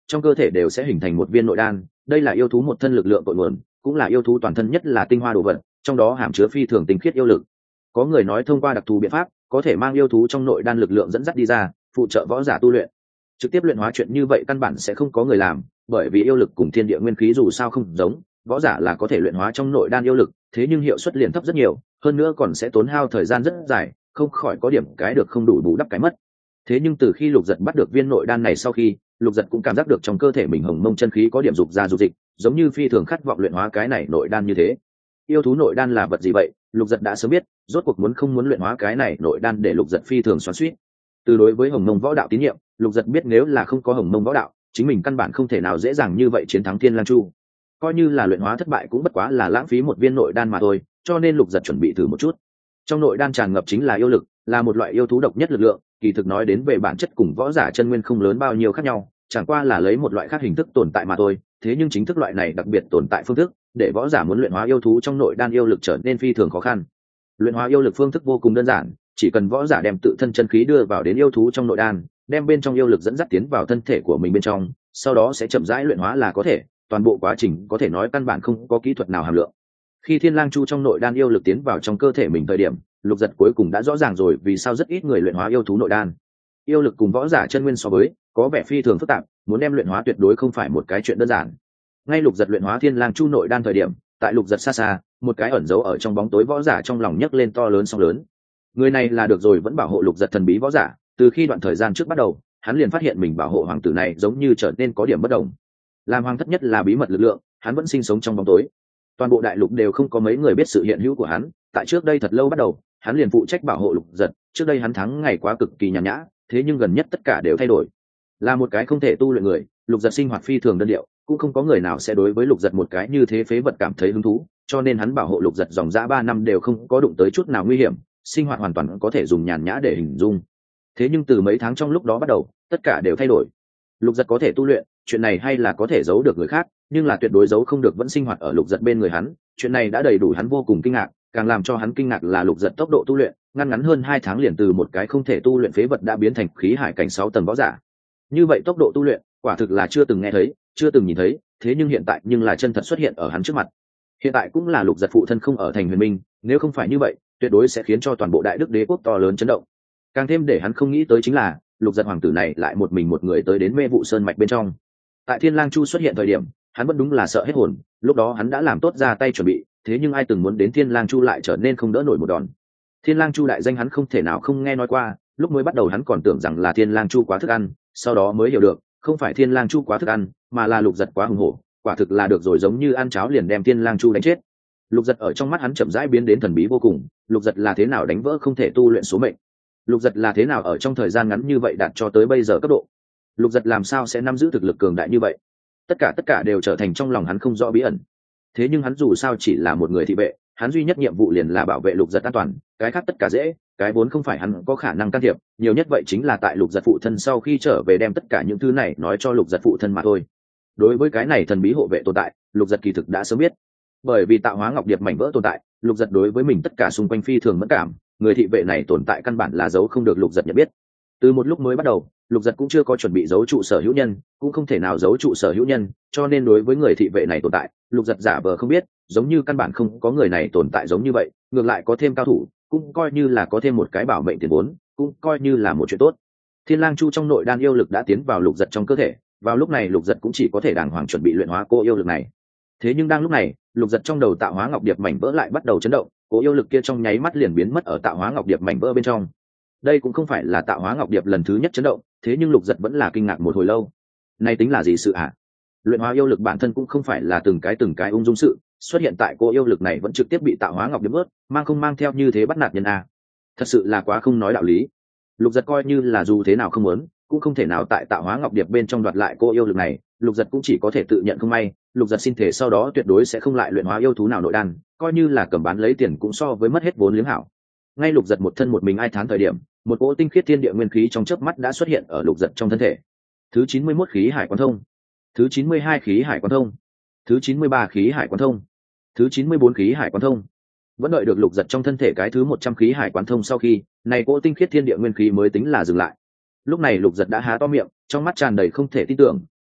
trong cơ thể đều sẽ hình thành một viên nội đan. Đây là yêu thú một thân lực lượng cội nguồn, cũng là yêu thú toàn thân nhất là tinh hoa đồ vật, trong đó hàm chứa phi thường tinh khiết yêu lực. Có người nói thông qua đặc thù biện pháp có thể mang yêu thú trong nội đan lực lượng dẫn dắt đi ra, phụ trợ võ giả tu luyện. Trực tiếp luyện hóa chuyện như vậy căn bản sẽ không có người làm, bởi vì yêu lực cùng thiên địa nguyên khí dù sao không giống, võ giả là có thể luyện hóa trong nội đan yêu lực, thế nhưng hiệu suất liền thấp rất nhiều, hơn nữa còn sẽ tốn hao thời gian rất dài, không khỏi có điểm cái được không đủ bù đắp cái mất. Thế nhưng từ khi Lục Giật bắt được viên nội đan này sau khi, Lục Giật cũng cảm giác được trong cơ thể mình hồng mông chân khí có điểm dục ra dục dịch, giống như phi thường khát vọng luyện hóa cái này nội đan như thế. Yêu thú nội đan là vật gì vậy? Lục Giật đã sớm biết, rốt cuộc muốn không muốn luyện hóa cái này nội đan để Lục Giật phi thường xoắn xuýt. Từ đối với hồng mông võ đạo tín nhiệm, Lục Giật biết nếu là không có hồng mông võ đạo, chính mình căn bản không thể nào dễ dàng như vậy chiến thắng Thiên Lang Chu. Coi như là luyện hóa thất bại cũng bất quá là lãng phí một viên nội đan mà thôi, cho nên Lục Giật chuẩn bị thử một chút. Trong nội đan tràn ngập chính là yêu lực, là một loại yêu thú độc nhất lực lượng, kỳ thực nói đến về bản chất cùng võ giả chân nguyên không lớn bao nhiêu khác nhau, chẳng qua là lấy một loại khác hình thức tồn tại mà thôi. Thế nhưng chính thức loại này đặc biệt tồn tại phương thức, để võ giả muốn luyện hóa yêu thú trong nội đan yêu lực trở nên phi thường khó khăn. Luyện hóa yêu lực phương thức vô cùng đơn giản, chỉ cần võ giả đem tự thân chân khí đưa vào đến yêu thú trong nội đan, đem bên trong yêu lực dẫn dắt tiến vào thân thể của mình bên trong, sau đó sẽ chậm rãi luyện hóa là có thể, toàn bộ quá trình có thể nói căn bản không có kỹ thuật nào hàm lượng. Khi Thiên Lang Chu trong nội đan yêu lực tiến vào trong cơ thể mình thời điểm, Lục Giật cuối cùng đã rõ ràng rồi vì sao rất ít người luyện hóa yêu thú nội đan. Yêu lực cùng võ giả chân nguyên so với, có vẻ phi thường phức tạp, muốn đem luyện hóa tuyệt đối không phải một cái chuyện đơn giản. Ngay Lục Giật luyện hóa Thiên Lang Chu nội đan thời điểm, tại Lục Giật xa xa, một cái ẩn giấu ở trong bóng tối võ giả trong lòng nhấc lên to lớn sóng lớn. Người này là được rồi vẫn bảo hộ Lục Giật thần bí võ giả, từ khi đoạn thời gian trước bắt đầu, hắn liền phát hiện mình bảo hộ hoàng tử này giống như trở nên có điểm bất đồng. Làm hoàng thất nhất là bí mật lực lượng, hắn vẫn sinh sống trong bóng tối. Toàn bộ đại lục đều không có mấy người biết sự hiện hữu của hắn, tại trước đây thật lâu bắt đầu, hắn liền phụ trách bảo hộ Lục Giật, trước đây hắn thắng ngày quá cực kỳ nhàn nhã, thế nhưng gần nhất tất cả đều thay đổi. Là một cái không thể tu luyện người, Lục Giật sinh hoạt phi thường đơn điệu, cũng không có người nào sẽ đối với Lục Giật một cái như thế phế vật cảm thấy hứng thú, cho nên hắn bảo hộ Lục Giật dòng dã ba năm đều không có đụng tới chút nào nguy hiểm, sinh hoạt hoàn toàn có thể dùng nhàn nhã để hình dung. Thế nhưng từ mấy tháng trong lúc đó bắt đầu, tất cả đều thay đổi. Lục Giật có thể tu luyện, chuyện này hay là có thể giấu được người khác, nhưng là tuyệt đối giấu không được vẫn sinh hoạt ở Lục Giật bên người hắn, chuyện này đã đầy đủ hắn vô cùng kinh ngạc, càng làm cho hắn kinh ngạc là Lục Giật tốc độ tu luyện, ngắn ngắn hơn hai tháng liền từ một cái không thể tu luyện phế vật đã biến thành khí hải cảnh sáu tầng võ giả. Như vậy tốc độ tu luyện, quả thực là chưa từng nghe thấy, chưa từng nhìn thấy, thế nhưng hiện tại nhưng là chân thật xuất hiện ở hắn trước mặt. Hiện tại cũng là Lục Giật phụ thân không ở thành Huyền Minh, nếu không phải như vậy, tuyệt đối sẽ khiến cho toàn bộ Đại Đức Đế quốc to lớn chấn động. Càng thêm để hắn không nghĩ tới chính là, Lục Giật hoàng tử này lại một mình một người tới đến Mê Vụ Sơn mạch bên trong. Tại Thiên Lang Chu xuất hiện thời điểm, hắn vẫn đúng là sợ hết hồn, lúc đó hắn đã làm tốt ra tay chuẩn bị, thế nhưng ai từng muốn đến Thiên Lang Chu lại trở nên không đỡ nổi một đòn. Thiên Lang Chu đại danh hắn không thể nào không nghe nói qua, lúc mới bắt đầu hắn còn tưởng rằng là Thiên Lang Chu quá thức ăn, sau đó mới hiểu được, không phải Thiên Lang Chu quá thức ăn, mà là Lục Giật quá hùng hổ, quả thực là được rồi giống như ăn cháo liền đem Thiên Lang Chu đánh chết. Lục Giật ở trong mắt hắn chậm rãi biến đến thần bí vô cùng, Lục Giật là thế nào đánh vỡ không thể tu luyện số mệnh? Lục Giật là thế nào ở trong thời gian ngắn như vậy đạt cho tới bây giờ cấp độ? Lục Giật làm sao sẽ nắm giữ thực lực cường đại như vậy? Tất cả tất cả đều trở thành trong lòng hắn không rõ bí ẩn. Thế nhưng hắn dù sao chỉ là một người thị vệ, hắn duy nhất nhiệm vụ liền là bảo vệ Lục Giật an toàn, cái khác tất cả dễ, cái vốn không phải hắn có khả năng can thiệp, nhiều nhất vậy chính là tại Lục Giật phụ thân sau khi trở về đem tất cả những thứ này nói cho Lục Giật phụ thân mà thôi. Đối với cái này thần bí hộ vệ tồn tại, Lục Giật kỳ thực đã sớm biết. Bởi vì tạo hóa ngọc điệp mảnh vỡ tồn tại, Lục Giật đối với mình tất cả xung quanh phi thường mẫn cảm, người thị vệ này tồn tại căn bản là giấu không được Lục Giật nhận biết. Từ một lúc mới bắt đầu, Lục Giật cũng chưa có chuẩn bị giấu trụ sở hữu nhân, cũng không thể nào giấu trụ sở hữu nhân, cho nên đối với người thị vệ này tồn tại, Lục Giật giả vờ không biết, giống như căn bản không có người này tồn tại giống như vậy, ngược lại có thêm cao thủ, cũng coi như là có thêm một cái bảo mệnh tiền vốn, cũng coi như là một chuyện tốt. Thiên Lang Chu trong nội đan yêu lực đã tiến vào Lục Giật trong cơ thể, vào lúc này Lục Giật cũng chỉ có thể đàng hoàng chuẩn bị luyện hóa cô yêu lực này. Thế nhưng đang lúc này, Lục Giật trong đầu tạo hóa ngọc điệp mảnh vỡ lại bắt đầu chấn động, cô yêu lực kia trong nháy mắt liền biến mất ở tạo hóa ngọc điệp mảnh vỡ bên trong. Đây cũng không phải là tạo hóa ngọc điệp lần thứ nhất chấn động, thế nhưng Lục Giật vẫn là kinh ngạc một hồi lâu. Này tính là gì sự ạ? À? Luyện hóa yêu lực bản thân cũng không phải là từng cái từng cái ung dung sự, xuất hiện tại cô yêu lực này vẫn trực tiếp bị tạo hóa ngọc điệp ướt, mang không mang theo như thế bắt nạt nhân a. Thật sự là quá không nói đạo lý. Lục Giật coi như là dù thế nào không muốn, cũng không thể nào tại tạo hóa ngọc điệp bên trong đoạt lại cô yêu lực này, Lục Giật cũng chỉ có thể tự nhận không may, Lục Giật xin thể sau đó tuyệt đối sẽ không lại luyện hóa yêu thú nào nội đan, coi như là cầm bán lấy tiền cũng so với mất hết vốn liếng hảo. Ngay Lục Giật một thân một mình ai thán thời điểm, một cỗ tinh khiết thiên địa nguyên khí trong chớp mắt đã xuất hiện ở Lục Giật trong thân thể. Thứ chín mươi mốt khí hải quán thông, thứ chín mươi hai khí hải quán thông, thứ chín mươi ba khí hải quán thông, thứ chín mươi bốn khí hải quán thông. Vẫn đợi được Lục Giật trong thân thể cái thứ một trăm khí hải quán thông sau khi, này cỗ tinh khiết thiên địa nguyên khí mới tính là dừng lại. Lúc này Lục Giật đã há to miệng, trong mắt tràn đầy không thể tin tưởng,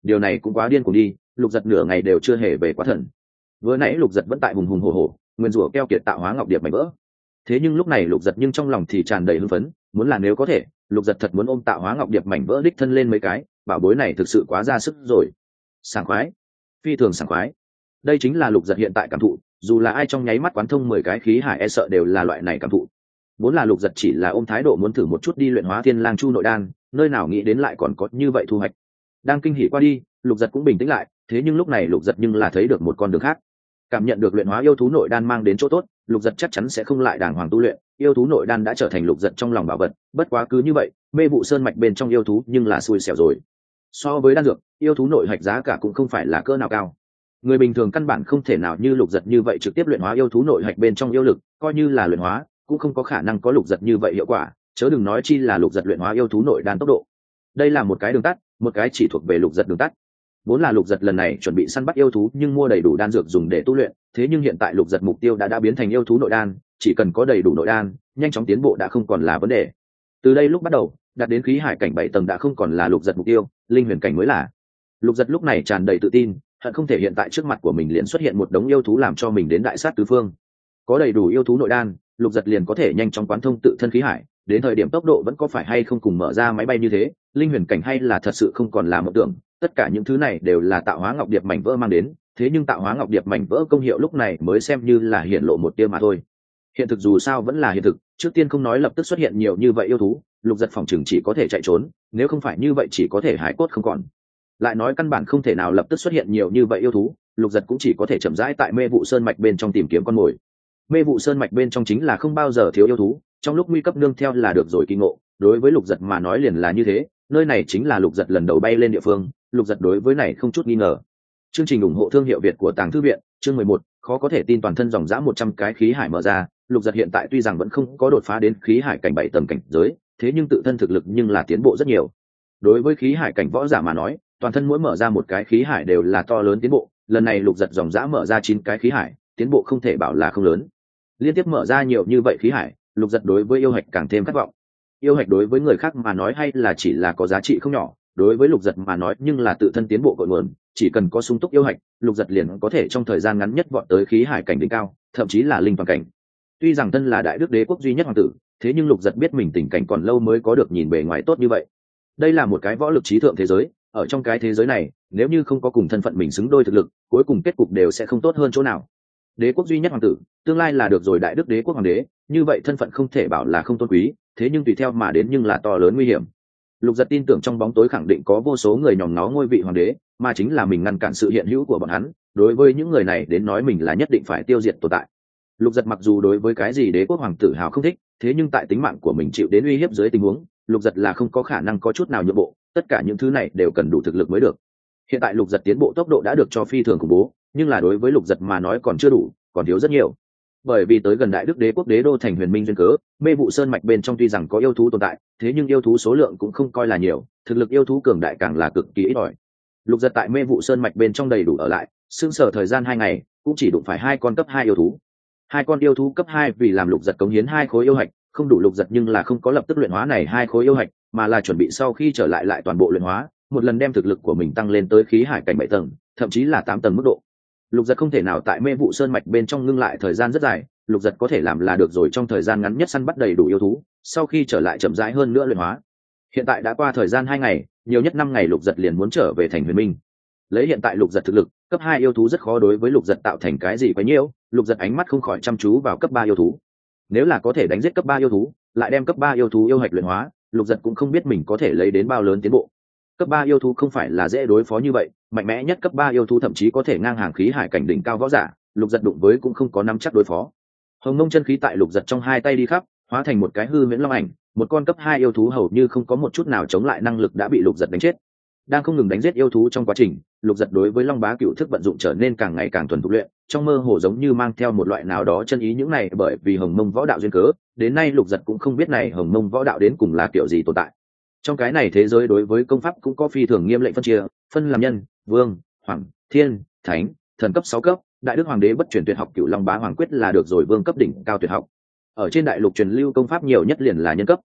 điều này cũng quá điên cuồng đi, Lục Giật nửa ngày đều chưa hề về quá thần. Vừa nãy Lục Giật vẫn tại hùng hùng hổ hổ nguyên rủa keo kiệt tạo hóa ngọc điệp mảnh vỡ, thế nhưng lúc này Lục Giật nhưng trong lòng thì tràn đầy hưng phấn, muốn là nếu có thể, Lục Giật thật muốn ôm tạo hóa ngọc điệp mảnh vỡ đích thân lên mấy cái, bảo bối này thực sự quá ra sức rồi. Sảng khoái, phi thường sảng khoái. Đây chính là Lục Giật hiện tại cảm thụ, dù là ai trong nháy mắt quán thông mười cái khí hải e sợ đều là loại này cảm thụ. Vốn là Lục Giật chỉ là ôm thái độ muốn thử một chút đi luyện hóa Thiên Lang Chu nội đan, nơi nào nghĩ đến lại còn có như vậy thu hoạch. Đang kinh hỉ qua đi, Lục Giật cũng bình tĩnh lại, thế nhưng lúc này Lục Giật nhưng là thấy được một con đường khác. Cảm nhận được luyện hóa yêu thú nội đan mang đến chỗ tốt, Lục Giật chắc chắn sẽ không lại đàng hoàng tu luyện, yêu thú nội đan đã trở thành Lục Giật trong lòng bảo vật, bất quá cứ như vậy, mê vụ sơn mạch bên trong yêu thú nhưng là xui xẻo rồi. So với đan dược, yêu thú nội hạch giá cả cũng không phải là cỡ nào cao. Người bình thường căn bản không thể nào như Lục Giật như vậy trực tiếp luyện hóa yêu thú nội hạch bên trong yêu lực, coi như là luyện hóa, cũng không có khả năng có Lục Giật như vậy hiệu quả, chớ đừng nói chi là Lục Giật luyện hóa yêu thú nội đan tốc độ. Đây là một cái đường tắt, một cái chỉ thuộc về Lục Giật đường tắt. Vốn là Lục Giật lần này chuẩn bị săn bắt yêu thú nhưng mua đầy đủ đan dược dùng để tu luyện, thế nhưng hiện tại Lục Giật mục tiêu đã đã biến thành yêu thú nội đan, chỉ cần có đầy đủ nội đan, nhanh chóng tiến bộ đã không còn là vấn đề. Từ đây lúc bắt đầu, đạt đến khí hải cảnh bảy tầng đã không còn là Lục Giật mục tiêu, linh huyền cảnh mới là. Lục Giật lúc này tràn đầy tự tin, hận không thể hiện tại trước mặt của mình liền xuất hiện một đống yêu thú làm cho mình đến đại sát tứ phương. Có đầy đủ yêu thú nội đan, Lục Giật liền có thể nhanh chóng quán thông tự thân khí hải, đến thời điểm tốc độ vẫn có phải hay không cùng mở ra máy bay như thế, linh huyền cảnh hay là thật sự không còn là mộng tưởng. Tất cả những thứ này đều là tạo hóa ngọc điệp mảnh vỡ mang đến, thế nhưng tạo hóa ngọc điệp mảnh vỡ công hiệu lúc này mới xem như là hiện lộ một tia mà thôi. Hiện thực dù sao vẫn là hiện thực, trước tiên không nói lập tức xuất hiện nhiều như vậy yêu thú, Lục Giật phòng chừng chỉ có thể chạy trốn, nếu không phải như vậy chỉ có thể hải cốt không còn. Lại nói căn bản không thể nào lập tức xuất hiện nhiều như vậy yêu thú, Lục Giật cũng chỉ có thể chậm rãi tại mê vụ sơn mạch bên trong tìm kiếm con mồi. Mê vụ sơn mạch bên trong chính là không bao giờ thiếu yêu thú, trong lúc nguy cấp nương theo là được rồi kỳ ngộ, đối với Lục Giật mà nói liền là như thế, nơi này chính là Lục Giật lần đầu bay lên địa phương, Lục Giật đối với này không chút nghi ngờ. Chương trình ủng hộ thương hiệu Việt của Tàng Thư viện, chương mười một, khó có thể tin toàn thân dòng dã một trăm cái khí hải mở ra, Lục Giật hiện tại tuy rằng vẫn không có đột phá đến khí hải cảnh bảy tầng cảnh giới, thế nhưng tự thân thực lực nhưng là tiến bộ rất nhiều. Đối với khí hải cảnh võ giả mà nói, toàn thân mỗi mở ra một cái khí hải đều là to lớn tiến bộ, lần này Lục Giật dòng dã mở ra chín cái khí hải, tiến bộ không thể bảo là không lớn. Liên tiếp mở ra nhiều như vậy khí hải, Lục Giật đối với yêu hạch càng thêm khát vọng. Yêu hạch đối với người khác mà nói hay là chỉ là có giá trị không nhỏ, đối với Lục Giật mà nói nhưng là tự thân tiến bộ cội nguồn, chỉ cần có sung túc yêu hạch, Lục Giật liền có thể trong thời gian ngắn nhất vọt tới khí hải cảnh đỉnh cao, thậm chí là linh toàn cảnh. Tuy rằng thân là đại đức đế quốc duy nhất hoàng tử, thế nhưng Lục Giật biết mình tình cảnh còn lâu mới có được nhìn bề ngoài tốt như vậy. Đây là một cái võ lực trí thượng thế giới, ở trong cái thế giới này, nếu như không có cùng thân phận mình xứng đôi thực lực, cuối cùng kết cục đều sẽ không tốt hơn chỗ nào. Đế quốc duy nhất hoàng tử, tương lai là được rồi đại đức đế quốc hoàng đế, như vậy thân phận không thể bảo là không tôn quý, thế nhưng tùy theo mà đến nhưng là to lớn nguy hiểm. Lục Giật tin tưởng trong bóng tối khẳng định có vô số người nhòm nó ngôi vị hoàng đế, mà chính là mình ngăn cản sự hiện hữu của bọn hắn, đối với những người này đến nói mình là nhất định phải tiêu diệt tồn tại. Lục Giật mặc dù đối với cái gì đế quốc hoàng tử hào không thích, thế nhưng tại tính mạng của mình chịu đến uy hiếp dưới tình huống, Lục Giật là không có khả năng có chút nào nhượng bộ, tất cả những thứ này đều cần đủ thực lực mới được. Hiện tại Lục Giật tiến bộ tốc độ đã được cho phi thường khủng bố, nhưng là đối với Lục Giật mà nói còn chưa đủ, còn thiếu rất nhiều. Bởi vì tới gần đại đức đế quốc đế đô thành Huyền Minh duyên cớ, mê vụ sơn mạch bên trong tuy rằng có yêu thú tồn tại, thế nhưng yêu thú số lượng cũng không coi là nhiều, thực lực yêu thú cường đại càng là cực kỳ ít ỏi. Lục Giật tại mê vụ sơn mạch bên trong đầy đủ ở lại, sương sở thời gian hai ngày, cũng chỉ đụng phải hai con cấp hai yêu thú. Hai con yêu thú cấp hai vì làm Lục Giật cống hiến hai khối yêu hạch, không đủ Lục Giật nhưng là không có lập tức luyện hóa này hai khối yêu hạch, mà là chuẩn bị sau khi trở lại lại toàn bộ luyện hóa, một lần đem thực lực của mình tăng lên tới khí hải cảnh bảy tầng, thậm chí là tám tầng mức độ. Lục Giật không thể nào tại mê vụ sơn mạch bên trong ngưng lại thời gian rất dài, Lục Giật có thể làm là được rồi trong thời gian ngắn nhất săn bắt đầy đủ yêu thú, sau khi trở lại chậm rãi hơn nữa luyện hóa. Hiện tại đã qua thời gian hai ngày, nhiều nhất năm ngày Lục Giật liền muốn trở về thành Huyền Minh. Lấy hiện tại Lục Giật thực lực, cấp hai yêu thú rất khó đối với Lục Giật tạo thành cái gì quá nhiễu, Lục Giật ánh mắt không khỏi chăm chú vào cấp ba yêu thú. Nếu là có thể đánh giết cấp ba yêu thú, lại đem cấp ba yêu thú yêu hạch luyện hóa, Lục Giật cũng không biết mình có thể lấy đến bao lớn tiến bộ. Cấp ba yêu thú không phải là dễ đối phó như vậy, mạnh mẽ nhất cấp ba yêu thú thậm chí có thể ngang hàng khí hải cảnh đỉnh cao võ giả, Lục Giật đụng với cũng không có nắm chắc đối phó. Hồng Mông chân khí tại Lục Giật trong hai tay đi khắp, hóa thành một cái hư huyễn long ảnh, một con cấp hai yêu thú hầu như không có một chút nào chống lại năng lực đã bị Lục Giật đánh chết. Đang không ngừng đánh giết yêu thú trong quá trình, Lục Giật đối với Long Bá Cửu thức vận dụng trở nên càng ngày càng thuần thục luyện, trong mơ hồ giống như mang theo một loại nào đó chân ý những này, bởi vì Hồng Mông võ đạo duyên cớ, đến nay Lục Giật cũng không biết này Hồng Mông võ đạo đến cùng là kiểu gì tồn tại. Trong cái này thế giới đối với công pháp cũng có phi thường nghiêm lệnh phân chia, phân làm nhân, vương, hoàng, thiên, thánh, thần cấp sáu cấp, đại đức hoàng đế bất chuyển tuyệt học Cửu Long Bá Hoàng quyết là được rồi vương cấp đỉnh cao tuyệt học. Ở trên đại lục truyền lưu công pháp nhiều nhất liền là nhân cấp,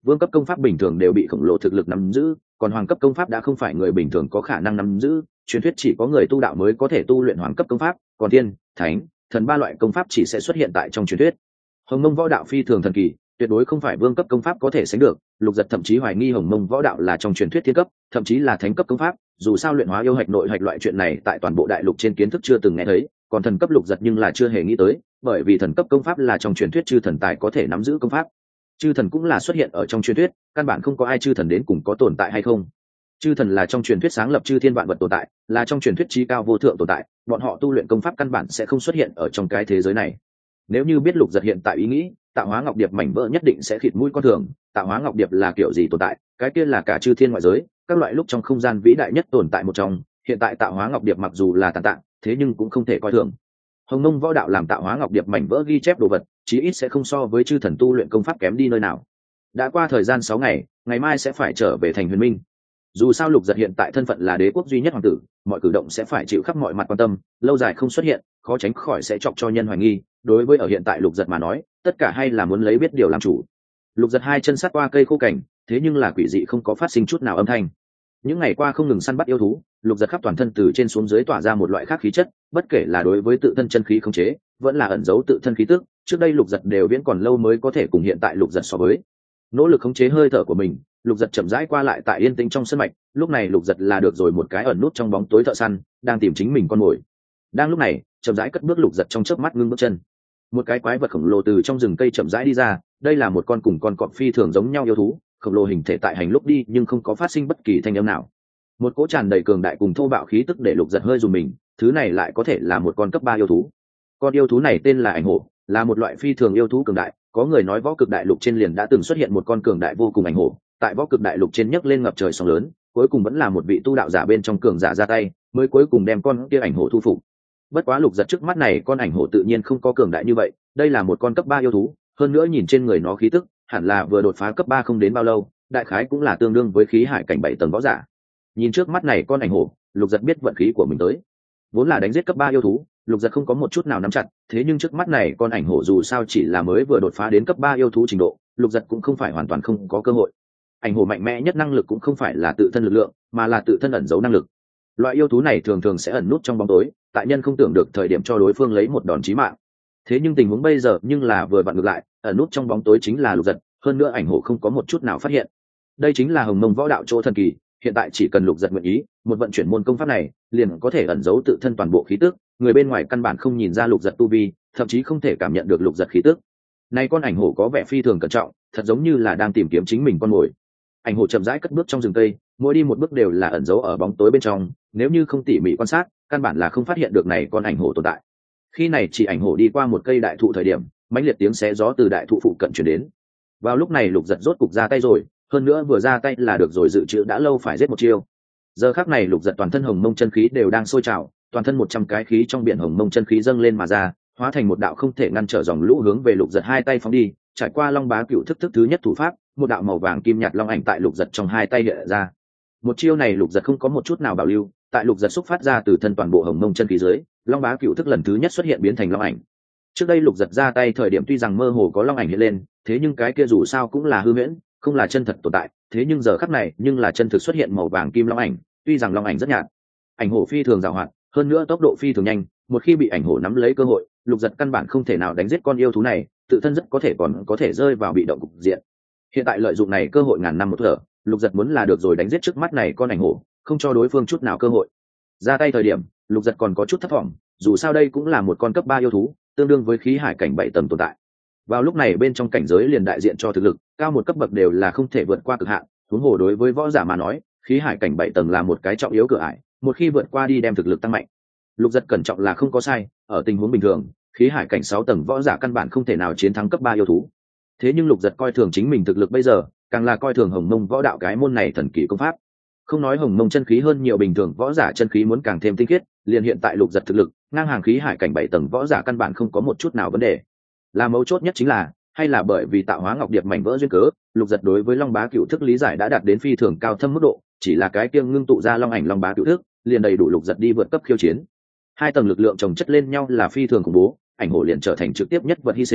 vương cấp công pháp bình thường đều bị khổng lồ thực lực nắm giữ, còn hoàng cấp công pháp đã không phải người bình thường có khả năng nắm giữ, truyền thuyết chỉ có người tu đạo mới có thể tu luyện hoàng cấp công pháp, còn thiên, thánh, thần ba loại công pháp chỉ sẽ xuất hiện tại trong truyền thuyết. Hồng Mông võ đạo phi thường thần kỳ, tuyệt đối không phải vương cấp công pháp có thể sánh được. Lục Giật thậm chí hoài nghi Hồng Mông võ đạo là trong truyền thuyết thiên cấp, thậm chí là thánh cấp công pháp. Dù sao luyện hóa yêu hạch nội hạch loại chuyện này tại toàn bộ đại lục trên kiến thức chưa từng nghe thấy, còn thần cấp Lục Giật nhưng là chưa hề nghĩ tới, bởi vì thần cấp công pháp là trong truyền thuyết chư thần tài có thể nắm giữ công pháp. Chư thần cũng là xuất hiện ở trong truyền thuyết, căn bản không có ai chư thần đến cùng có tồn tại hay không. Chư thần là trong truyền thuyết sáng lập chư thiên vạn vật tồn tại, là trong truyền thuyết trí cao vô thượng tồn tại, bọn họ tu luyện công pháp căn bản sẽ không xuất hiện ở trong cái thế giới này. Nếu như biết Lục Giật hiện tại ý nghĩ, tạo hóa ngọc điệp mảnh vỡ nhất định sẽ khịt mũi con thường. Tạo hóa ngọc điệp là kiểu gì tồn tại? Cái kia là cả chư thiên ngoại giới, các loại lúc trong không gian vĩ đại nhất tồn tại một trong. Hiện tại tạo hóa ngọc điệp mặc dù là tàn tạ, thế nhưng cũng không thể coi thường. Hồng Mông võ đạo làm tạo hóa ngọc điệp mảnh vỡ ghi chép đồ vật, chí ít sẽ không so với chư thần tu luyện công pháp kém đi nơi nào. Đã qua thời gian sáu ngày, ngày mai sẽ phải trở về thành Huyền Minh. Dù sao Lục Giật hiện tại thân phận là đế quốc duy nhất hoàng tử, mọi cử động sẽ phải chịu khắp mọi mặt quan tâm, lâu dài không xuất hiện, khó tránh khỏi sẽ chọc cho nhân hoài nghi. Đối với ở hiện tại Lục Giật mà nói, tất cả hay là muốn lấy biết điều làm chủ. Lục Giật hai chân sát qua cây khô cảnh, thế nhưng là quỷ dị không có phát sinh chút nào âm thanh. Những ngày qua không ngừng săn bắt yêu thú, Lục Giật khắp toàn thân từ trên xuống dưới tỏa ra một loại khác khí chất, bất kể là đối với tự thân chân khí khống chế, vẫn là ẩn giấu tự thân khí tức, trước đây Lục Giật đều viễn còn lâu mới có thể cùng hiện tại Lục Giật so với. Nỗ lực khống chế hơi thở của mình, Lục Giật chậm rãi qua lại tại yên tĩnh trong sân mạch, lúc này Lục Giật là được rồi một cái ẩn nút trong bóng tối thợ săn, đang tìm chính mình con mồi. Đang lúc này, chậm rãi cất bước Lục Giật trong chớp mắt ngưng bước chân. Một cái quái vật khổng lồ từ trong rừng cây chậm rãi đi ra, đây là một con cùng con cọp phi thường giống nhau yêu thú, khổng lồ hình thể tại hành lúc đi nhưng không có phát sinh bất kỳ thanh âm nào. Một cỗ tràn đầy cường đại cùng thô bạo khí tức để Lục Giật hơi rùng mình, thứ này lại có thể là một con cấp ba yêu thú. Con yêu thú này tên là ảnh hổ, là một loại phi thường yêu thú cường đại, có người nói võ cực đại lục trên liền đã từng xuất hiện một con cường đại vô cùng ảnh hổ, tại võ cực đại lục trên nhấc lên ngập trời sóng lớn, cuối cùng vẫn là một vị tu đạo giả bên trong cường giả ra tay, mới cuối cùng đem con kia ảnh hổ thu phục. Bất quá Lục Giật trước mắt này con ảnh hổ tự nhiên không có cường đại như vậy, đây là một con cấp ba yêu thú, hơn nữa nhìn trên người nó khí tức, hẳn là vừa đột phá cấp ba không đến bao lâu, đại khái cũng là tương đương với khí hải cảnh bảy tầng võ giả. Nhìn trước mắt này con ảnh hổ, Lục Giật biết vận khí của mình tới. Vốn là đánh giết cấp ba yêu thú, Lục Giật không có một chút nào nắm chặt, thế nhưng trước mắt này con ảnh hổ dù sao chỉ là mới vừa đột phá đến cấp ba yêu thú trình độ, Lục Giật cũng không phải hoàn toàn không có cơ hội. Ảnh hổ mạnh mẽ nhất năng lực cũng không phải là tự thân lực lượng, mà là tự thân ẩn giấu năng lực. Loại yêu thú này thường thường sẽ ẩn nút trong bóng tối, tại nhân không tưởng được thời điểm cho đối phương lấy một đòn chí mạng. Thế nhưng tình huống bây giờ nhưng là vừa vặn ngược lại, ẩn nút trong bóng tối chính là Lục Giật, hơn nữa ảnh hổ không có một chút nào phát hiện. Đây chính là Hồng Mông võ đạo chỗ thần kỳ, hiện tại chỉ cần Lục Giật nguyện ý, một vận chuyển môn công pháp này, liền có thể ẩn giấu tự thân toàn bộ khí tức, người bên ngoài căn bản không nhìn ra Lục Giật tu vi, thậm chí không thể cảm nhận được Lục Giật khí tức. Nay con ảnh hổ có vẻ phi thường cẩn trọng, thật giống như là đang tìm kiếm chính mình con mồi. Ảnh hổ chậm rãi cất bước trong rừng cây, mỗi đi một bước đều là ẩn giấu ở bóng tối bên trong, nếu như không tỉ mỉ quan sát, căn bản là không phát hiện được này con ảnh hổ tồn tại. Khi này chỉ ảnh hổ đi qua một cây đại thụ thời điểm, mãnh liệt tiếng xé gió từ đại thụ phụ cận truyền đến. Vào lúc này Lục Giật rốt cục ra tay rồi, hơn nữa vừa ra tay là được rồi, dự trữ đã lâu phải giết một chiêu. Giờ khắc này Lục Giật toàn thân hồng mông chân khí đều đang sôi trào, toàn thân một trăm cái khí trong biển hồng mông chân khí dâng lên mà ra, hóa thành một đạo không thể ngăn trở dòng lũ hướng về Lục Giật hai tay phóng đi, trải qua Long Bá Cửu thức thức thứ nhất thủ pháp, một đạo màu vàng kim nhạt long ảnh tại Lục Giật trong hai tay hiện ra. Một chiêu này Lục Giật không có một chút nào bảo lưu, tại Lục Giật xúc phát ra từ thân toàn bộ hồng mông chân khí dưới, Long Bá Cửu thức lần thứ nhất xuất hiện biến thành long ảnh. Trước đây Lục Giật ra tay thời điểm tuy rằng mơ hồ có long ảnh hiện lên, thế nhưng cái kia dù sao cũng là hư huyễn, không là chân thật tồn tại, thế nhưng giờ khắc này nhưng là chân thực xuất hiện màu vàng kim long ảnh, tuy rằng long ảnh rất nhạt. Ảnh hổ phi thường giàu hoạt, hơn nữa tốc độ phi thường nhanh, một khi bị ảnh hổ nắm lấy cơ hội, Lục Giật căn bản không thể nào đánh giết con yêu thú này, tự thân rất có thể còn có thể rơi vào bị động cục diện. Hiện tại lợi dụng này cơ hội ngàn năm một thở, Lục Giật muốn là được rồi đánh giết trước mắt này con ảnh hổ, không cho đối phương chút nào cơ hội. Ra tay thời điểm, Lục Giật còn có chút thất vọng, dù sao đây cũng là một con cấp ba yêu thú, tương đương với khí hải cảnh bảy tầng tồn tại. Vào lúc này bên trong cảnh giới liền đại diện cho thực lực, cao một cấp bậc đều là không thể vượt qua cực hạn, huống hồ đối với võ giả mà nói, khí hải cảnh bảy tầng là một cái trọng yếu cửa ải, một khi vượt qua đi đem thực lực tăng mạnh. Lục Giật cẩn trọng là không có sai, ở tình huống bình thường, khí hải cảnh sáu tầng võ giả căn bản không thể nào chiến thắng cấp ba yêu thú. Thế nhưng Lục Giật coi thường chính mình thực lực bây giờ, càng là coi thường Hồng Mông võ đạo cái môn này thần kỳ công pháp. Không nói Hồng Mông chân khí hơn nhiều bình thường võ giả chân khí muốn càng thêm tinh khiết, liền hiện tại Lục Giật thực lực, ngang hàng khí hải cảnh bảy tầng võ giả căn bản không có một chút nào vấn đề. Là mấu chốt nhất chính là, hay là bởi vì tạo hóa ngọc điệp mảnh vỡ duyên cớ, Lục Giật đối với Long Bá Cửu thức lý giải đã đạt đến phi thường cao thâm mức độ, chỉ là cái kiêng ngưng tụ ra long ảnh Long Bá Cửu thức, liền đầy đủ Lục Giật đi vượt cấp khiêu chiến. Hai tầng lực lượng chồng chất lên nhau là phi thường khủng bố, ảnh hổ liền trở thành trực tiếp nhất vật hy sinh,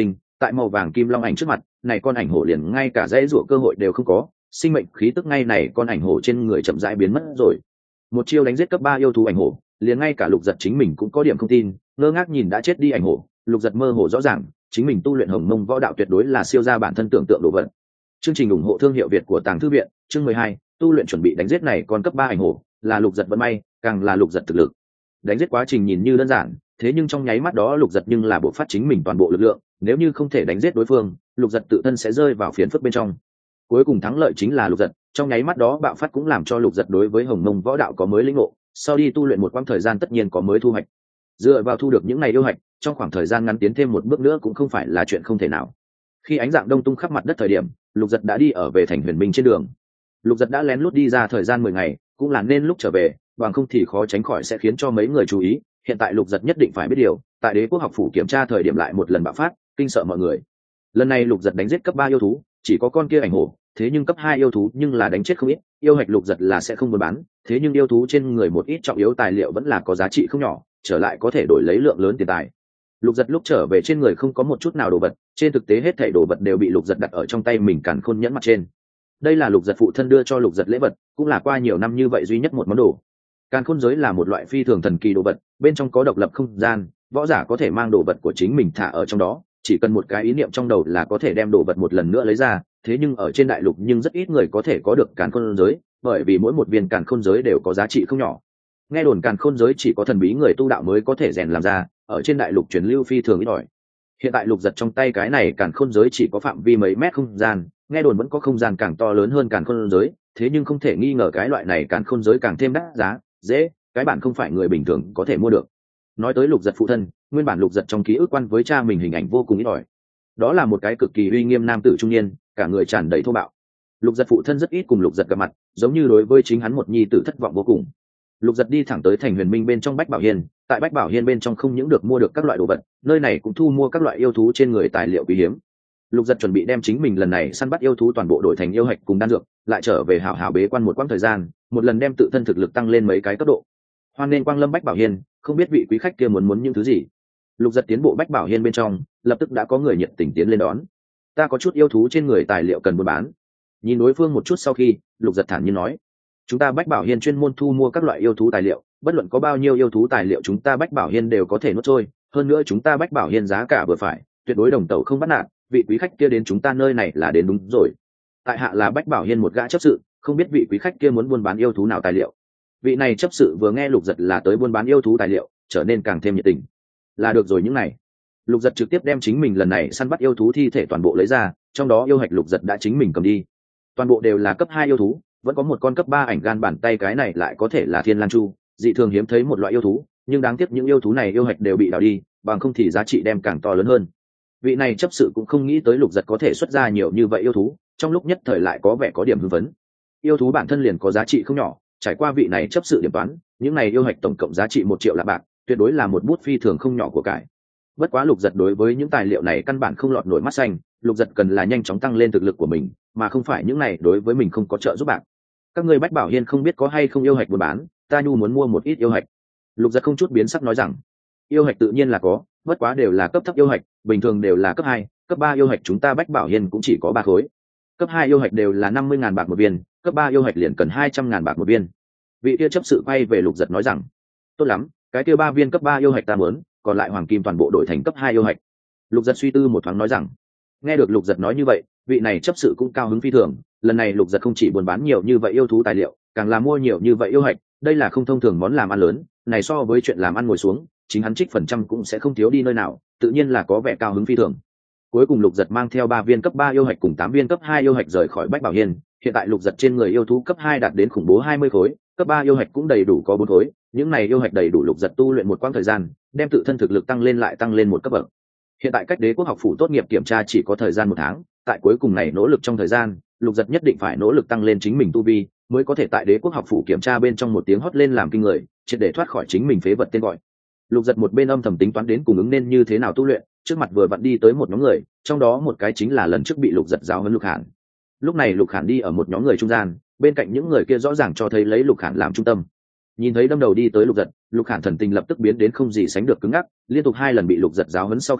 tại màu vàng kim long ảnh trước mặt, này con ảnh hổ liền ngay cả dãy rủa cơ hội đều không có, sinh mệnh khí tức ngay này con ảnh hổ trên người chậm rãi biến mất rồi. Một chiêu đánh giết cấp ba yêu thú ảnh hổ, liền ngay cả Lục Giật chính mình cũng có điểm không tin, ngơ ngác nhìn đã chết đi ảnh hổ. Lục Giật mơ hồ rõ ràng, chính mình tu luyện Hồng Mông võ đạo tuyệt đối là siêu ra bản thân tưởng tượng đồ vật. Chương trình ủng hộ thương hiệu Việt của Tàng Thư viện, chương mười hai, tu luyện chuẩn bị đánh giết này con cấp ba ảnh hổ, là Lục Giật vận may, càng là Lục Giật thực lực. Đánh giết quá trình nhìn như đơn giản, thế nhưng trong nháy mắt đó Lục Giật nhưng là bộ phát chính mình toàn bộ lực lượng, nếu như không thể đánh giết đối phương, Lục Giật tự thân sẽ rơi vào phiền phức bên trong. Cuối cùng thắng lợi chính là Lục Giật, trong nháy mắt đó bạo phát cũng làm cho Lục Giật đối với Hồng Mông võ đạo có mới lĩnh ngộ, sau đi tu luyện một quãng thời gian tất nhiên có mới thu hoạch. Dựa vào thu được những này yêu hạch, trong khoảng thời gian ngắn tiến thêm một bước nữa cũng không phải là chuyện không thể nào. Khi ánh dạng đông tung khắp mặt đất thời điểm, Lục Giật đã đi ở về thành Huyền Minh trên đường. Lục Giật đã lén lút đi ra thời gian mười ngày, cũng là nên lúc trở về, bằng không thì khó tránh khỏi sẽ khiến cho mấy người chú ý. Hiện tại Lục Giật nhất định phải biết điều, tại Đế Quốc học phủ kiểm tra thời điểm lại một lần bạo phát, kinh sợ mọi người. Lần này Lục Giật đánh giết cấp ba yêu thú, chỉ có con kia ảnh hổ, thế nhưng cấp hai yêu thú nhưng là đánh chết không ít, yêu hạch Lục Giật là sẽ không buôn bán, thế nhưng yêu thú trên người một ít trọng yếu tài liệu vẫn là có giá trị không nhỏ, trở lại có thể đổi lấy lượng lớn tiền tài. Lục Giật lúc trở về trên người không có một chút nào đồ vật, trên thực tế hết thảy đồ vật đều bị Lục Giật đặt ở trong tay mình Càn Khôn nhẫn mặt trên. Đây là Lục Giật phụ thân đưa cho Lục Giật lễ vật, cũng là qua nhiều năm như vậy duy nhất một món đồ. Càn Khôn giới là một loại phi thường thần kỳ đồ vật, bên trong có độc lập không gian, võ giả có thể mang đồ vật của chính mình thả ở trong đó, chỉ cần một cái ý niệm trong đầu là có thể đem đồ vật một lần nữa lấy ra. Thế nhưng ở trên đại lục nhưng rất ít người có thể có được Càn Khôn giới, bởi vì mỗi một viên Càn Khôn giới đều có giá trị không nhỏ. Nghe đồn Càn Khôn giới chỉ có thần bí người tu đạo mới có thể rèn làm ra, ở trên đại lục truyền lưu phi thường ít ỏi. Hiện tại Lục Giật trong tay cái này Càn Khôn giới chỉ có phạm vi mấy mét không gian, nghe đồn vẫn có không gian càng to lớn hơn Càn Khôn giới, thế nhưng không thể nghi ngờ cái loại này Càn Khôn giới càng thêm đắt giá, dễ, cái bản không phải người bình thường có thể mua được. Nói tới Lục Giật phụ thân, nguyên bản Lục Giật trong ký ức quan với cha mình hình ảnh vô cùng ít ỏi. Đó là một cái cực kỳ uy nghiêm nam tử trung niên, cả người tràn đầy thô bạo. Lục Giật phụ thân rất ít cùng Lục Giật gặp mặt, giống như đối với chính hắn một nhi tử thất vọng vô cùng. Lục Giật đi thẳng tới thành Huyền Minh bên trong Bách Bảo Hiên, tại Bách Bảo Hiên bên trong không những được mua được các loại đồ vật, nơi này cũng thu mua các loại yêu thú trên người tài liệu quý hiếm. Lục Giật chuẩn bị đem chính mình lần này săn bắt yêu thú toàn bộ đổi thành yêu hạch cùng đan dược, lại trở về hảo hảo bế quan một quãng thời gian, một lần đem tự thân thực lực tăng lên mấy cái cấp độ. Hoan nên quang lâm Bách Bảo Hiên, không biết vị quý khách kia muốn muốn những thứ gì. Lục Giật tiến bộ Bách Bảo Hiên bên trong, lập tức đã có người nhiệt tình tiến lên đón. Ta có chút yêu thú trên người tài liệu cần buôn bán. Nhìn đối phương một chút sau khi, Lục Giật thản nhiên nói, chúng ta Bách Bảo Hiên chuyên môn thu mua các loại yêu thú tài liệu, bất luận có bao nhiêu yêu thú tài liệu chúng ta Bách Bảo Hiên đều có thể nuốt trôi, hơn nữa chúng ta Bách Bảo Hiên giá cả vừa phải, tuyệt đối đồng tẩu không bắt nạt, vị quý khách kia đến chúng ta nơi này là đến đúng rồi. Tại hạ là Bách Bảo Hiên một gã chấp sự, không biết vị quý khách kia muốn buôn bán yêu thú nào tài liệu. Vị này chấp sự vừa nghe Lục Giật là tới buôn bán yêu thú tài liệu, trở nên càng thêm nhiệt tình. Là được rồi những này. Lục Giật trực tiếp đem chính mình lần này săn bắt yêu thú thi thể toàn bộ lấy ra, trong đó yêu hạch Lục Giật đã chính mình cầm đi. Toàn bộ đều là cấp hai yêu thú, vẫn có một con cấp ba ảnh gan bàn tay, cái này lại có thể là Thiên Lan Chu, dị thường hiếm thấy một loại yêu thú, nhưng đáng tiếc những yêu thú này yêu hạch đều bị đào đi, bằng không thì giá trị đem càng to lớn hơn. Vị này chấp sự cũng không nghĩ tới Lục Giật có thể xuất ra nhiều như vậy yêu thú, trong lúc nhất thời lại có vẻ có điểm hưng phấn. Yêu thú bản thân liền có giá trị không nhỏ, trải qua vị này chấp sự điểm toán, những này yêu hạch tổng cộng giá trị một triệu lạng bạc, tuyệt đối là một bút phi thường không nhỏ của cải. Bất quá Lục Giật đối với những tài liệu này căn bản không lọt nổi mắt xanh, Lục Giật cần là nhanh chóng tăng lên thực lực của mình, mà không phải những này đối với mình không có trợ giúp bạc. Các ngươi Bách Bảo Hiên không biết có hay không yêu hạch buôn bán, ta nhu muốn mua một ít yêu hạch. Lục Giật không chút biến sắc nói rằng, yêu hạch tự nhiên là có, bất quá đều là cấp thấp yêu hạch, bình thường đều là cấp hai, cấp ba yêu hạch chúng ta Bách Bảo Hiên cũng chỉ có ba khối. Cấp hai yêu hạch đều là năm mươi ngàn bạc một viên, cấp ba yêu hạch liền cần hai trăm ngàn bạc một viên. Vị kia chấp sự quay về Lục Giật nói rằng, tốt lắm, cái kia ba viên cấp ba yêu hạch ta muốn, còn lại hoàng kim toàn bộ đổi thành cấp hai yêu hạch. Lục Giật suy tư một thoáng nói rằng, nghe được Lục Giật nói như vậy, vị này chấp sự cũng cao hứng phi thường, lần này Lục Giật không chỉ buôn bán nhiều như vậy yêu thú tài liệu, càng là mua nhiều như vậy yêu hạch, đây là không thông thường món làm ăn lớn, này so với chuyện làm ăn ngồi xuống, chính hắn trích phần trăm cũng sẽ không thiếu đi nơi nào, tự nhiên là có vẻ cao hứng phi thường. Cuối cùng Lục Giật mang theo ba viên cấp ba yêu hạch cùng tám viên cấp hai yêu hạch rời khỏi Bách Bảo Hiên, hiện tại Lục Giật trên người yêu thú cấp hai đạt đến khủng bố hai mươi khối, cấp ba yêu hạch cũng đầy đủ có bốn khối, những này yêu hạch đầy đủ Lục Giật tu luyện một quãng thời gian, đem tự thân thực lực tăng lên lại tăng lên một cấp bậc. Hiện tại cách Đế Quốc học phủ tốt nghiệp kiểm tra chỉ có thời gian một tháng, tại cuối cùng này nỗ lực trong thời gian, Lục Giật nhất định phải nỗ lực tăng lên chính mình tu vi, mới có thể tại Đế Quốc học phủ kiểm tra bên trong một tiếng hót lên làm kinh người, triệt để thoát khỏi chính mình phế vật tên gọi. Lục Giật một bên âm thầm tính toán đến cùng ứng nên như thế nào tu luyện, trước mặt vừa vặn đi tới một nhóm người, trong đó một cái chính là lần trước bị Lục Giật giáo huấn Lục Hàn. Lúc này Lục Hàn đi ở một nhóm người trung gian, bên cạnh những người kia rõ ràng cho thấy lấy Lục Hàn làm trung tâm. Nhìn thấy đâm đầu đi tới Lục Giật, Lục Hàn thần tình lập tức biến đến không gì sánh được cứng ngắc, liên tục hai lần bị Lục Giật giáo huấn sau khi,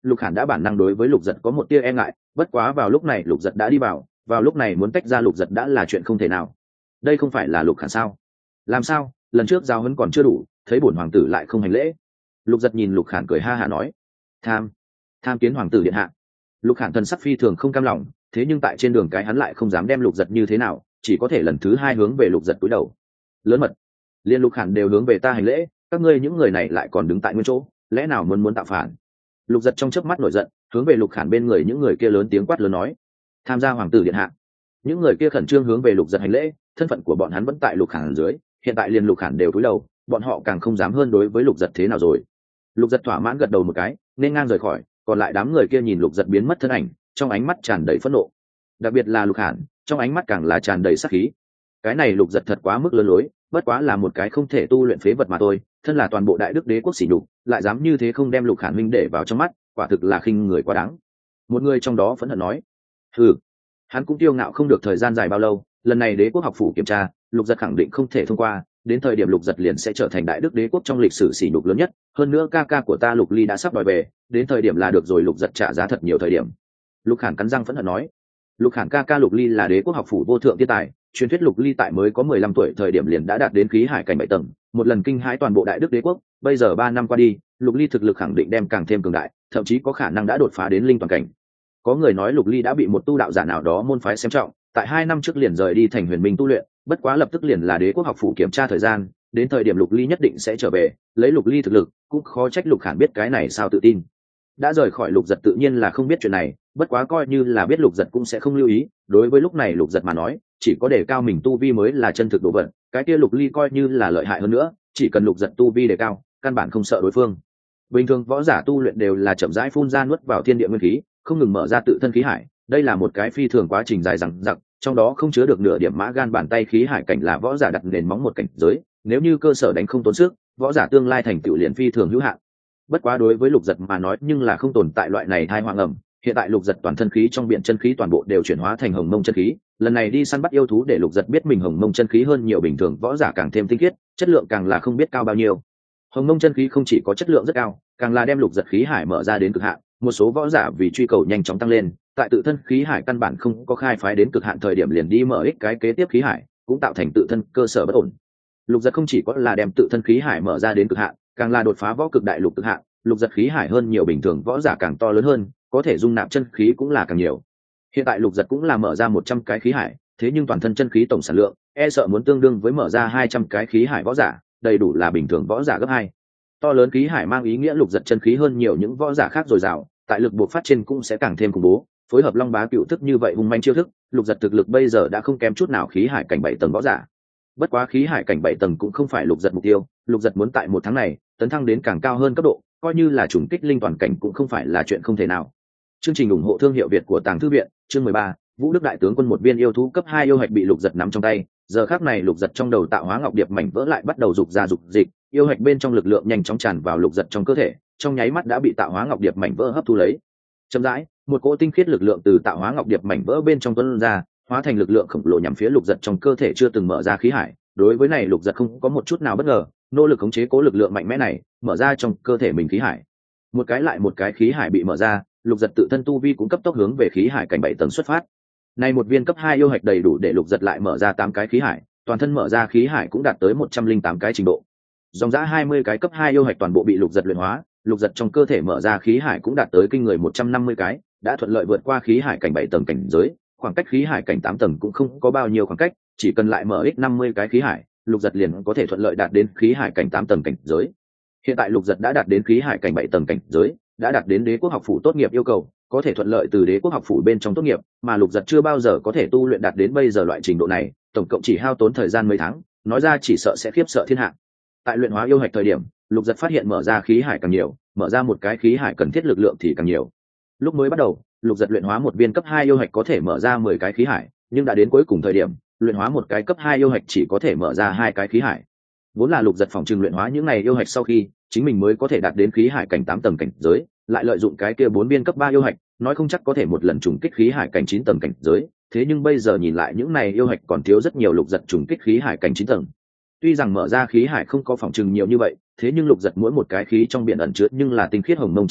lục khản đã bản năng đối với lục giật có một tia e ngại, bất quá vào lúc này lục giật đã đi vào vào lúc này muốn tách ra lục giật đã là chuyện không thể nào. Đây không phải là lục khản sao? Làm sao lần trước giao huấn còn chưa đủ, thấy bổn hoàng tử lại không hành lễ? Lục giật nhìn lục khản cười ha hả nói. Tham tham kiến hoàng tử điện hạ. Lục khản thần sắc phi thường không cam lòng, thế nhưng tại trên đường cái hắn lại không dám đem lục giật như thế nào, chỉ có thể lần thứ hai hướng về lục giật cúi đầu. Lớn mật, liên lục khản đều hướng về ta hành lễ, các ngươi những người này lại còn đứng tại nguyên chỗ, lẽ nào muốn muốn tạo phản? Lục giật trong chớp mắt nổi giận, hướng về lục khản bên người những người kia lớn tiếng quát lớn nói. Tham gia hoàng tử điện hạ. Những người kia khẩn trương hướng về lục giật hành lễ, thân phận của bọn hắn vẫn tại lục khản dưới, hiện tại liền lục khản đều cúi đầu, bọn họ càng không dám hơn đối với lục giật thế nào rồi. Lục giật thỏa mãn gật đầu một cái, nên ngang rời khỏi, còn lại đám người kia nhìn lục giật biến mất thân ảnh, trong ánh mắt tràn đầy phẫn nộ, đặc biệt là lục khản, trong ánh mắt càng là tràn đầy sát khí. Cái này lục giật thật quá mức lớn lối, bất quá là một cái không thể tu luyện phế vật mà thôi, thân là toàn bộ đại đức đế quốc sỉ nhục, lại dám như thế không đem lục khản minh để vào trong mắt, quả thực là khinh người quá đáng. Một người trong đó phẫn hận nói. Hừ, hắn cũng kiêu ngạo không được thời gian dài bao lâu, lần này đế quốc học phủ kiểm tra, lục giật khẳng định không thể thông qua, đến thời điểm lục giật liền sẽ trở thành đại đức đế quốc trong lịch sử sỉ nhục lớn nhất. Hơn nữa ca ca của ta lục ly đã sắp đòi về, đến thời điểm là được rồi, lục giật trả giá thật nhiều thời điểm. Lục khản cắn răng phẫn hận nói. Lục khản ca ca lục ly là đế quốc học phủ vô thượng thiên tài, truyền thuyết lục ly tại mới có mười lăm tuổi thời điểm liền đã đạt đến khí hải cảnh bảy tầng, một lần kinh hãi toàn bộ đại đức đế quốc. Bây giờ ba năm qua đi, lục ly thực lực khẳng định đem càng thêm cường đại, thậm chí có khả năng đã đột phá đến linh toàn cảnh. Có người nói lục ly đã bị một tu đạo giả nào đó môn phái xem trọng, tại hai năm trước liền rời đi thành huyền minh tu luyện, bất quá lập tức liền là đế quốc học phủ kiểm tra thời gian, đến thời điểm lục ly nhất định sẽ trở về. Lấy lục ly thực lực, cũng khó trách lục khản biết cái này sao tự tin. Đã rời khỏi lục giật tự nhiên là không biết chuyện này, bất quá coi như là biết lục giật cũng sẽ không lưu ý. Đối với lúc này lục giật mà nói, chỉ có đề cao mình tu vi mới là chân thực đồ vật, cái kia lục ly coi như là lợi hại hơn nữa, chỉ cần lục giật tu vi đề cao, căn bản không sợ đối phương. Bình thường võ giả tu luyện đều là chậm rãi phun ra nuốt vào thiên địa nguyên khí, không ngừng mở ra tự thân khí hải, đây là một cái phi thường quá trình dài dằng dặc, trong đó không chứa được nửa điểm mã gan bàn tay. Khí hải cảnh là võ giả đặt nền móng một cảnh giới, nếu như cơ sở đánh không tốn sức, võ giả tương lai thành tựu liền phi thường hữu hạn. Bất quá đối với lục giật mà nói nhưng là không tồn tại loại này thai hoang ẩm. Hiện tại lục giật toàn thân khí trong biển chân khí toàn bộ đều chuyển hóa thành hồng mông chân khí, lần này đi săn bắt yêu thú để lục giật biết mình hồng mông chân khí hơn nhiều bình thường võ giả càng thêm tinh khiết, chất lượng càng là không biết cao bao nhiêu. Hồng mông chân khí không chỉ có chất lượng rất cao, càng là đem lục giật khí hải mở ra đến cực hạn. Một số võ giả vì truy cầu nhanh chóng tăng lên, tại tự thân khí hải căn bản không có khai phái đến cực hạn thời điểm liền đi mở ích cái kế tiếp khí hải, cũng tạo thành tự thân cơ sở bất ổn. Lục giật không chỉ có là đem tự thân khí hải mở ra đến cực hạn, càng là đột phá võ cực đại lục cực hạn. Lục giật khí hải hơn nhiều bình thường võ giả càng to lớn hơn, có thể dung nạp chân khí cũng là càng nhiều. Hiện tại lục giật cũng là mở ra một trăm cái khí hải, thế nhưng toàn thân chân khí tổng sản lượng e sợ muốn tương đương với mở ra hai trăm cái khí hải võ giả, đầy đủ là bình thường võ giả gấp hai. To lớn khí hải mang ý nghĩa lục giật chân khí hơn nhiều những võ giả khác dồi dào, tại lực buộc phát trên cũng sẽ càng thêm khủng bố. Phối hợp long bá cựu thức như vậy hung manh chiêu thức, lục giật thực lực bây giờ đã không kém chút nào khí hải cảnh bảy tầng võ giả. Bất quá khí hải cảnh bảy tầng cũng không phải lục giật mục tiêu, lục giật muốn tại một tháng này tấn thăng đến càng cao hơn cấp độ, coi như là trùng kích linh toàn cảnh cũng không phải là chuyện không thể nào. Chương trình ủng hộ thương hiệu Việt của Tàng Thư viện, chương mười ba, Vũ Đức đại tướng quân. Một viên yêu thú cấp hai yêu hạch bị lục giật nắm trong tay, giờ khắc này lục giật trong đầu tạo hóa ngọc điệp mảnh vỡ lại bắt đầu dục ra dục dịch, yêu hạch bên trong lực lượng nhanh chóng tràn vào lục giật trong cơ thể, trong nháy mắt đã bị tạo hóa ngọc điệp mảnh vỡ hấp thu lấy. Chậm rãi, một cỗ tinh khiết lực lượng từ tạo hóa ngọc điệp mảnh vỡ bên trong tuôn ra, hóa thành lực lượng khổng lồ nhằm phía lục giật trong cơ thể chưa từng mở ra khí hải. Đối với này lục giật không có một chút nào bất ngờ, nỗ lực khống chế cố lực lượng mạnh mẽ này, mở ra trong cơ thể mình khí hải. Một cái lại một cái khí hải bị mở ra, lục giật tự thân tu vi cũng cấp tốc hướng về khí hải cảnh bảy tầng xuất phát. Này một viên cấp hai yêu hạch đầy đủ để lục giật lại mở ra tám cái khí hải, toàn thân mở ra khí hải cũng đạt tới một trăm linh tám cái trình độ. Dòng dã hai mươi cái cấp hai yêu hạch toàn bộ bị lục giật luyện hóa, lục giật trong cơ thể mở ra khí hải cũng đạt tới kinh người một trăm năm mươi cái, đã thuận lợi vượt qua khí hải cảnh bảy tầng cảnh giới, khoảng cách khí hải cảnh tám tầng cũng không có bao nhiêu khoảng cách, chỉ cần lại mở ít năm mươi cái khí hải, lục giật liền có thể thuận lợi đạt đến khí hải cảnh tám tầng cảnh giới. Hiện tại lục giật đã đạt đến khí hải cảnh bảy tầng cảnh giới, đã đạt đến đế quốc học phủ tốt nghiệp yêu cầu, có thể thuận lợi từ đế quốc học phủ bên trong tốt nghiệp, mà lục giật chưa bao giờ có thể tu luyện đạt đến bây giờ loại trình độ này, tổng cộng chỉ hao tốn thời gian mấy tháng, nói ra chỉ sợ sẽ khiếp sợ thiên hạ. Tại luyện hóa yêu hạch thời điểm, lục giật phát hiện mở ra khí hải càng nhiều, mở ra một cái khí hải cần thiết lực lượng thì càng nhiều. Lúc mới bắt đầu, lục giật luyện hóa một viên cấp hai yêu hạch có thể mở ra mười cái khí hải, nhưng đã đến cuối cùng thời điểm, luyện hóa một cái cấp hai yêu hạch chỉ có thể mở ra hai cái khí hải. Vốn là lục giật phòng trừng luyện hóa những này yêu hạch sau khi chính mình mới có thể đạt đến khí hải cảnh tám tầng cảnh giới, lại lợi dụng cái kia bốn viên cấp ba yêu hạch, nói không chắc có thể một lần trùng kích khí hải cảnh chín tầng cảnh giới. Thế nhưng bây giờ nhìn lại những này yêu hạch còn thiếu rất nhiều, lục giật trùng kích khí hải cảnh chín tầng. Tuy rằng mở ra khí hải không có phòng trừng nhiều như vậy, thế nhưng lục giật mỗi một cái khí trong biển ẩn chứa nhưng là tinh khiết hồng mông chân khí,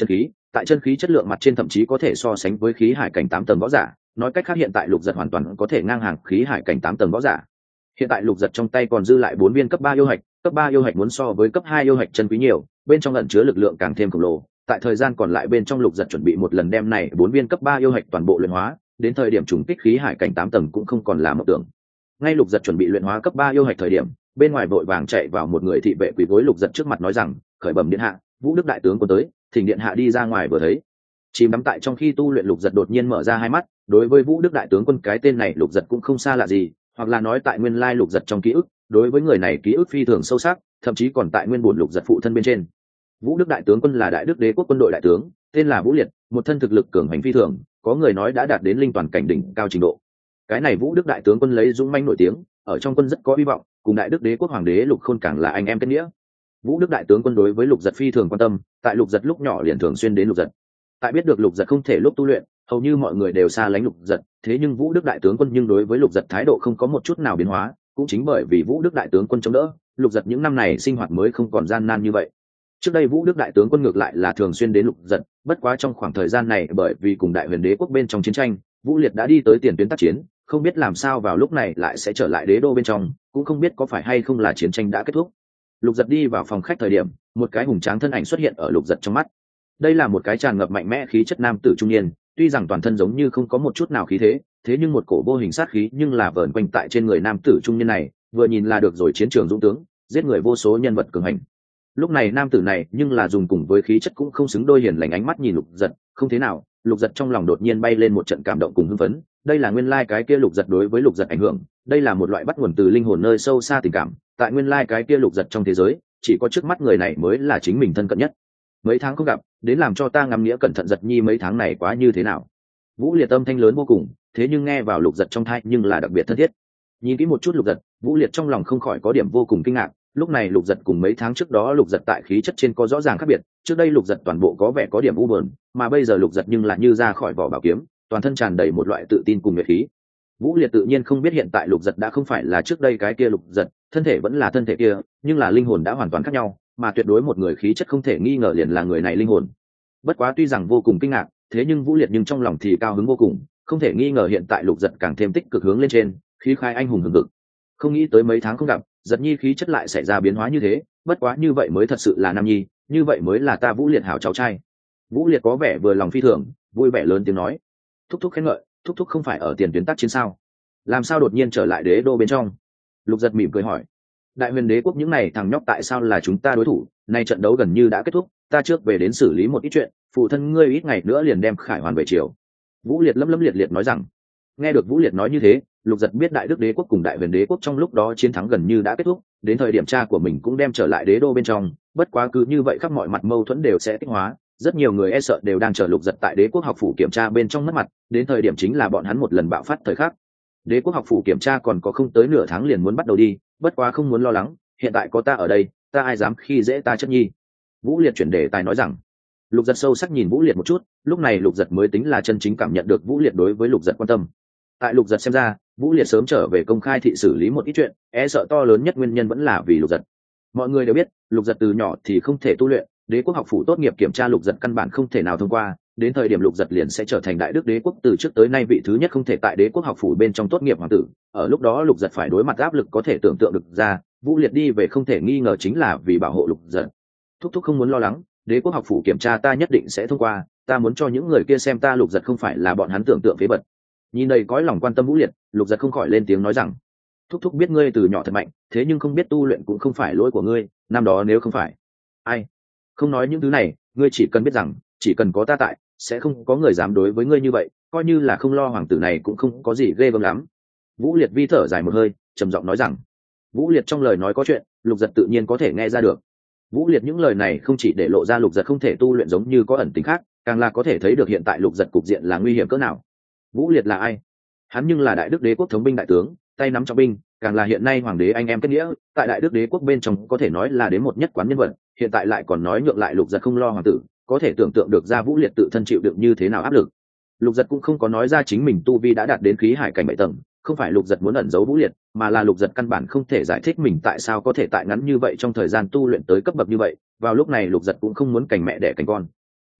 tại chân khí chất lượng mặt trên thậm chí có thể so sánh với khí hải cảnh tám tầng võ giả, nói cách khác hiện tại lục giật hoàn toàn có thể ngang hàng khí hải cảnh tám tầng võ giả. Hiện tại lục giật trong tay còn dư lại bốn viên cấp ba yêu hạch, cấp ba yêu hạch muốn so với cấp hai yêu hạch chân quý nhiều, bên trong ẩn chứa lực lượng càng thêm khổng lồ. Tại thời gian còn lại bên trong lục giật chuẩn bị một lần đem này bốn viên cấp ba yêu hạch toàn bộ luyện hóa, đến thời điểm trùng kích khí hải cảnh tám tầng cũng không còn là mộng tưởng. Ngay lục giật chuẩn bị luyện hóa cấp ba yêu hạch thời điểm, bên ngoài vội vàng chạy vào một người thị vệ quỳ gối lục giật trước mặt nói rằng, khởi bẩm điện hạ, Vũ Đức đại tướng có tới, thỉnh điện hạ đi ra ngoài vừa thấy. Chìm đắm tại trong khi tu luyện lục giật đột nhiên mở ra hai mắt, đối với Vũ Đức đại tướng quân cái tên này lục giật cũng không xa lạ gì, hoặc là nói tại nguyên lai lục giật trong ký ức, đối với người này ký ức phi thường sâu sắc, thậm chí còn tại nguyên bổn lục giật phụ thân bên trên. Vũ Đức đại tướng quân là đại đức đế quốc quân đội đại tướng, tên là Vũ Liệt, một thân thực lực cường hành phi thường, có người nói đã đạt đến linh toàn cảnh đỉnh cao trình độ. Cái này Vũ Đức đại tướng quân lấy dũng mãnh nổi tiếng, ở trong quân rất có hy vọng, cùng đại đức đế quốc hoàng đế Lục Khôn càng là anh em kết nghĩa. Vũ Đức đại tướng quân đối với lục giật phi thường quan tâm, tại lục giật lúc nhỏ liền thường xuyên đến lục giật. Tại biết được lục giật không thể lúc tu luyện, hầu như mọi người đều xa lánh lục giật, thế nhưng Vũ Đức đại tướng quân nhưng đối với lục giật thái độ không có một chút nào biến hóa, cũng chính bởi vì Vũ Đức đại tướng quân chống đỡ, lục giật những năm này sinh hoạt mới không còn gian nan như vậy. Trước đây Vũ Đức đại tướng quân ngược lại là thường xuyên đến lục giật, bất quá trong khoảng thời gian này bởi vì cùng đại huyền đế quốc bên trong chiến tranh, Vũ Liệt đã đi tới tiền tuyến tác chiến, không biết làm sao vào lúc này lại sẽ trở lại đế đô bên trong, cũng không biết có phải hay không là chiến tranh đã kết thúc. Lục giật đi vào phòng khách thời điểm, một cái hùng tráng thân ảnh xuất hiện ở lục giật trong mắt. Đây là một cái tràn ngập mạnh mẽ khí chất nam tử trung niên, tuy rằng toàn thân giống như không có một chút nào khí thế, thế nhưng một cổ vô hình sát khí nhưng là vờn quanh tại trên người nam tử trung niên này, vừa nhìn là được rồi chiến trường dũng tướng, giết người vô số nhân vật cường hành. Lúc này nam tử này nhưng là dùng cùng với khí chất cũng không xứng đôi hiền lành ánh mắt nhìn lục giật, không thế nào, lục giật trong lòng đột nhiên bay lên một trận cảm động cùng hưng phấn. Đây là nguyên lai cái kia lục giật đối với lục giật ảnh hưởng, đây là một loại bắt nguồn từ linh hồn nơi sâu xa tình cảm, tại nguyên lai cái kia lục giật trong thế giới, chỉ có trước mắt người này mới là chính mình thân cận nhất. Mấy tháng không gặp, đến làm cho ta ngắm nghĩa cẩn thận giật nhi mấy tháng này quá như thế nào. Vũ Liệt âm thanh lớn vô cùng, thế nhưng nghe vào lục giật trong tai nhưng là đặc biệt thân thiết. Nhìn kỹ một chút lục giật, Vũ Liệt trong lòng không khỏi có điểm vô cùng kinh ngạc. Lúc này lục giật cùng mấy tháng trước đó lục giật tại khí chất trên có rõ ràng khác biệt, trước đây lục giật toàn bộ có vẻ có điểm u buồn, mà bây giờ lục giật nhưng là như ra khỏi vỏ bảo kiếm, toàn thân tràn đầy một loại tự tin cùng nhuệ khí. Vũ Liệt tự nhiên không biết hiện tại lục giật đã không phải là trước đây cái kia lục giật, thân thể vẫn là thân thể kia, nhưng là linh hồn đã hoàn toàn khác nhau, mà tuyệt đối một người khí chất không thể nghi ngờ liền là người này linh hồn. Bất quá tuy rằng vô cùng kinh ngạc, thế nhưng Vũ Liệt nhưng trong lòng thì cao hứng vô cùng, không thể nghi ngờ hiện tại lục giật càng thêm tích cực hướng lên trên, khí khai anh hùng hừng hực. Không nghĩ tới mấy tháng không gặp, giật nhi khí chất lại xảy ra biến hóa như thế, bất quá như vậy mới thật sự là nam nhi, như vậy mới là ta Vũ Liệt hảo cháu trai. Vũ Liệt có vẻ vừa lòng phi thường, vui vẻ lớn tiếng nói, thúc thúc khen ngợi, thúc thúc không phải ở tiền tuyến tác chiến sao, làm sao đột nhiên trở lại đế đô bên trong? Lục giật mỉm cười hỏi. Đại huyền đế quốc những này thằng nhóc tại sao là chúng ta đối thủ, nay trận đấu gần như đã kết thúc, ta trước về đến xử lý một ít chuyện, phụ thân ngươi ít ngày nữa liền đem Khải Hoàn về triều. Vũ Liệt lấm lấm liệt liệt nói rằng. Nghe được Vũ Liệt nói như thế, lục giật biết đại đức đế quốc cùng đại huyền đế quốc trong lúc đó chiến thắng gần như đã kết thúc, đến thời điểm cha của mình cũng đem trở lại đế đô bên trong, bất quá cứ như vậy khắp mọi mặt mâu thuẫn đều sẽ tích hóa, rất nhiều người e sợ đều đang chờ lục giật tại đế quốc học phủ kiểm tra bên trong mất mặt, đến thời điểm chính là bọn hắn một lần bạo phát thời khắc. Đế quốc học phủ kiểm tra còn có không tới nửa tháng liền muốn bắt đầu đi, bất quá không muốn lo lắng, hiện tại có ta ở đây, ta ai dám khi dễ ta chất nhi. Vũ Liệt chuyển đề tài nói rằng. Lục giật sâu sắc nhìn Vũ Liệt một chút, lúc này lục giật mới tính là chân chính cảm nhận được Vũ Liệt đối với lục giật quan tâm. Tại lục giật xem ra, Vũ Liệt sớm trở về công khai thị xử lý một ít chuyện, e sợ to lớn nhất nguyên nhân vẫn là vì lục giật. Mọi người đều biết, lục giật từ nhỏ thì không thể tu luyện, đế quốc học phủ tốt nghiệp kiểm tra lục giật căn bản không thể nào thông qua, đến thời điểm lục giật liền sẽ trở thành đại đức đế quốc từ trước tới nay vị thứ nhất không thể tại đế quốc học phủ bên trong tốt nghiệp hoàng tử, ở lúc đó lục giật phải đối mặt áp lực có thể tưởng tượng được ra, Vũ Liệt đi về không thể nghi ngờ chính là vì bảo hộ lục giật. Thúc thúc không muốn lo lắng, đế quốc học phủ kiểm tra ta nhất định sẽ thông qua, ta muốn cho những người kia xem ta lục giật không phải là bọn hắn tưởng tượng phế vật. Nhìn đầy cõi lòng quan tâm Vũ Liệt, lục giật không khỏi lên tiếng nói rằng, thúc thúc biết ngươi từ nhỏ thật mạnh, thế nhưng không biết tu luyện cũng không phải lỗi của ngươi, năm đó nếu không phải ai, không nói những thứ này, ngươi chỉ cần biết rằng chỉ cần có ta tại, sẽ không có người dám đối với ngươi như vậy, coi như là không lo hoàng tử này cũng không có gì ghê gớm lắm. Vũ Liệt vi thở dài một hơi, trầm giọng nói rằng. Vũ Liệt trong lời nói có chuyện, lục giật tự nhiên có thể nghe ra được. Vũ Liệt những lời này không chỉ để lộ ra lục giật không thể tu luyện giống như có ẩn tính khác, càng là có thể thấy được hiện tại lục giật cục diện là nguy hiểm cỡ nào. Vũ Liệt là ai? Hắn nhưng là đại đức đế quốc thống binh đại tướng, tay nắm trọng binh, càng là hiện nay hoàng đế anh em kết nghĩa, tại đại đức đế quốc bên trong có thể nói là đến một nhất quán nhân vật, hiện tại lại còn nói nhượng lại lục giật không lo hoàng tử, có thể tưởng tượng được ra Vũ Liệt tự thân chịu đựng như thế nào áp lực. Lục giật cũng không có nói ra chính mình tu vi đã đạt đến khí hải cảnh bảy tầng, không phải lục giật muốn ẩn giấu Vũ Liệt, mà là lục giật căn bản không thể giải thích mình tại sao có thể tại ngắn như vậy trong thời gian tu luyện tới cấp bậc như vậy, vào lúc này lục giật cũng không muốn cành mẹ đẻ cành con.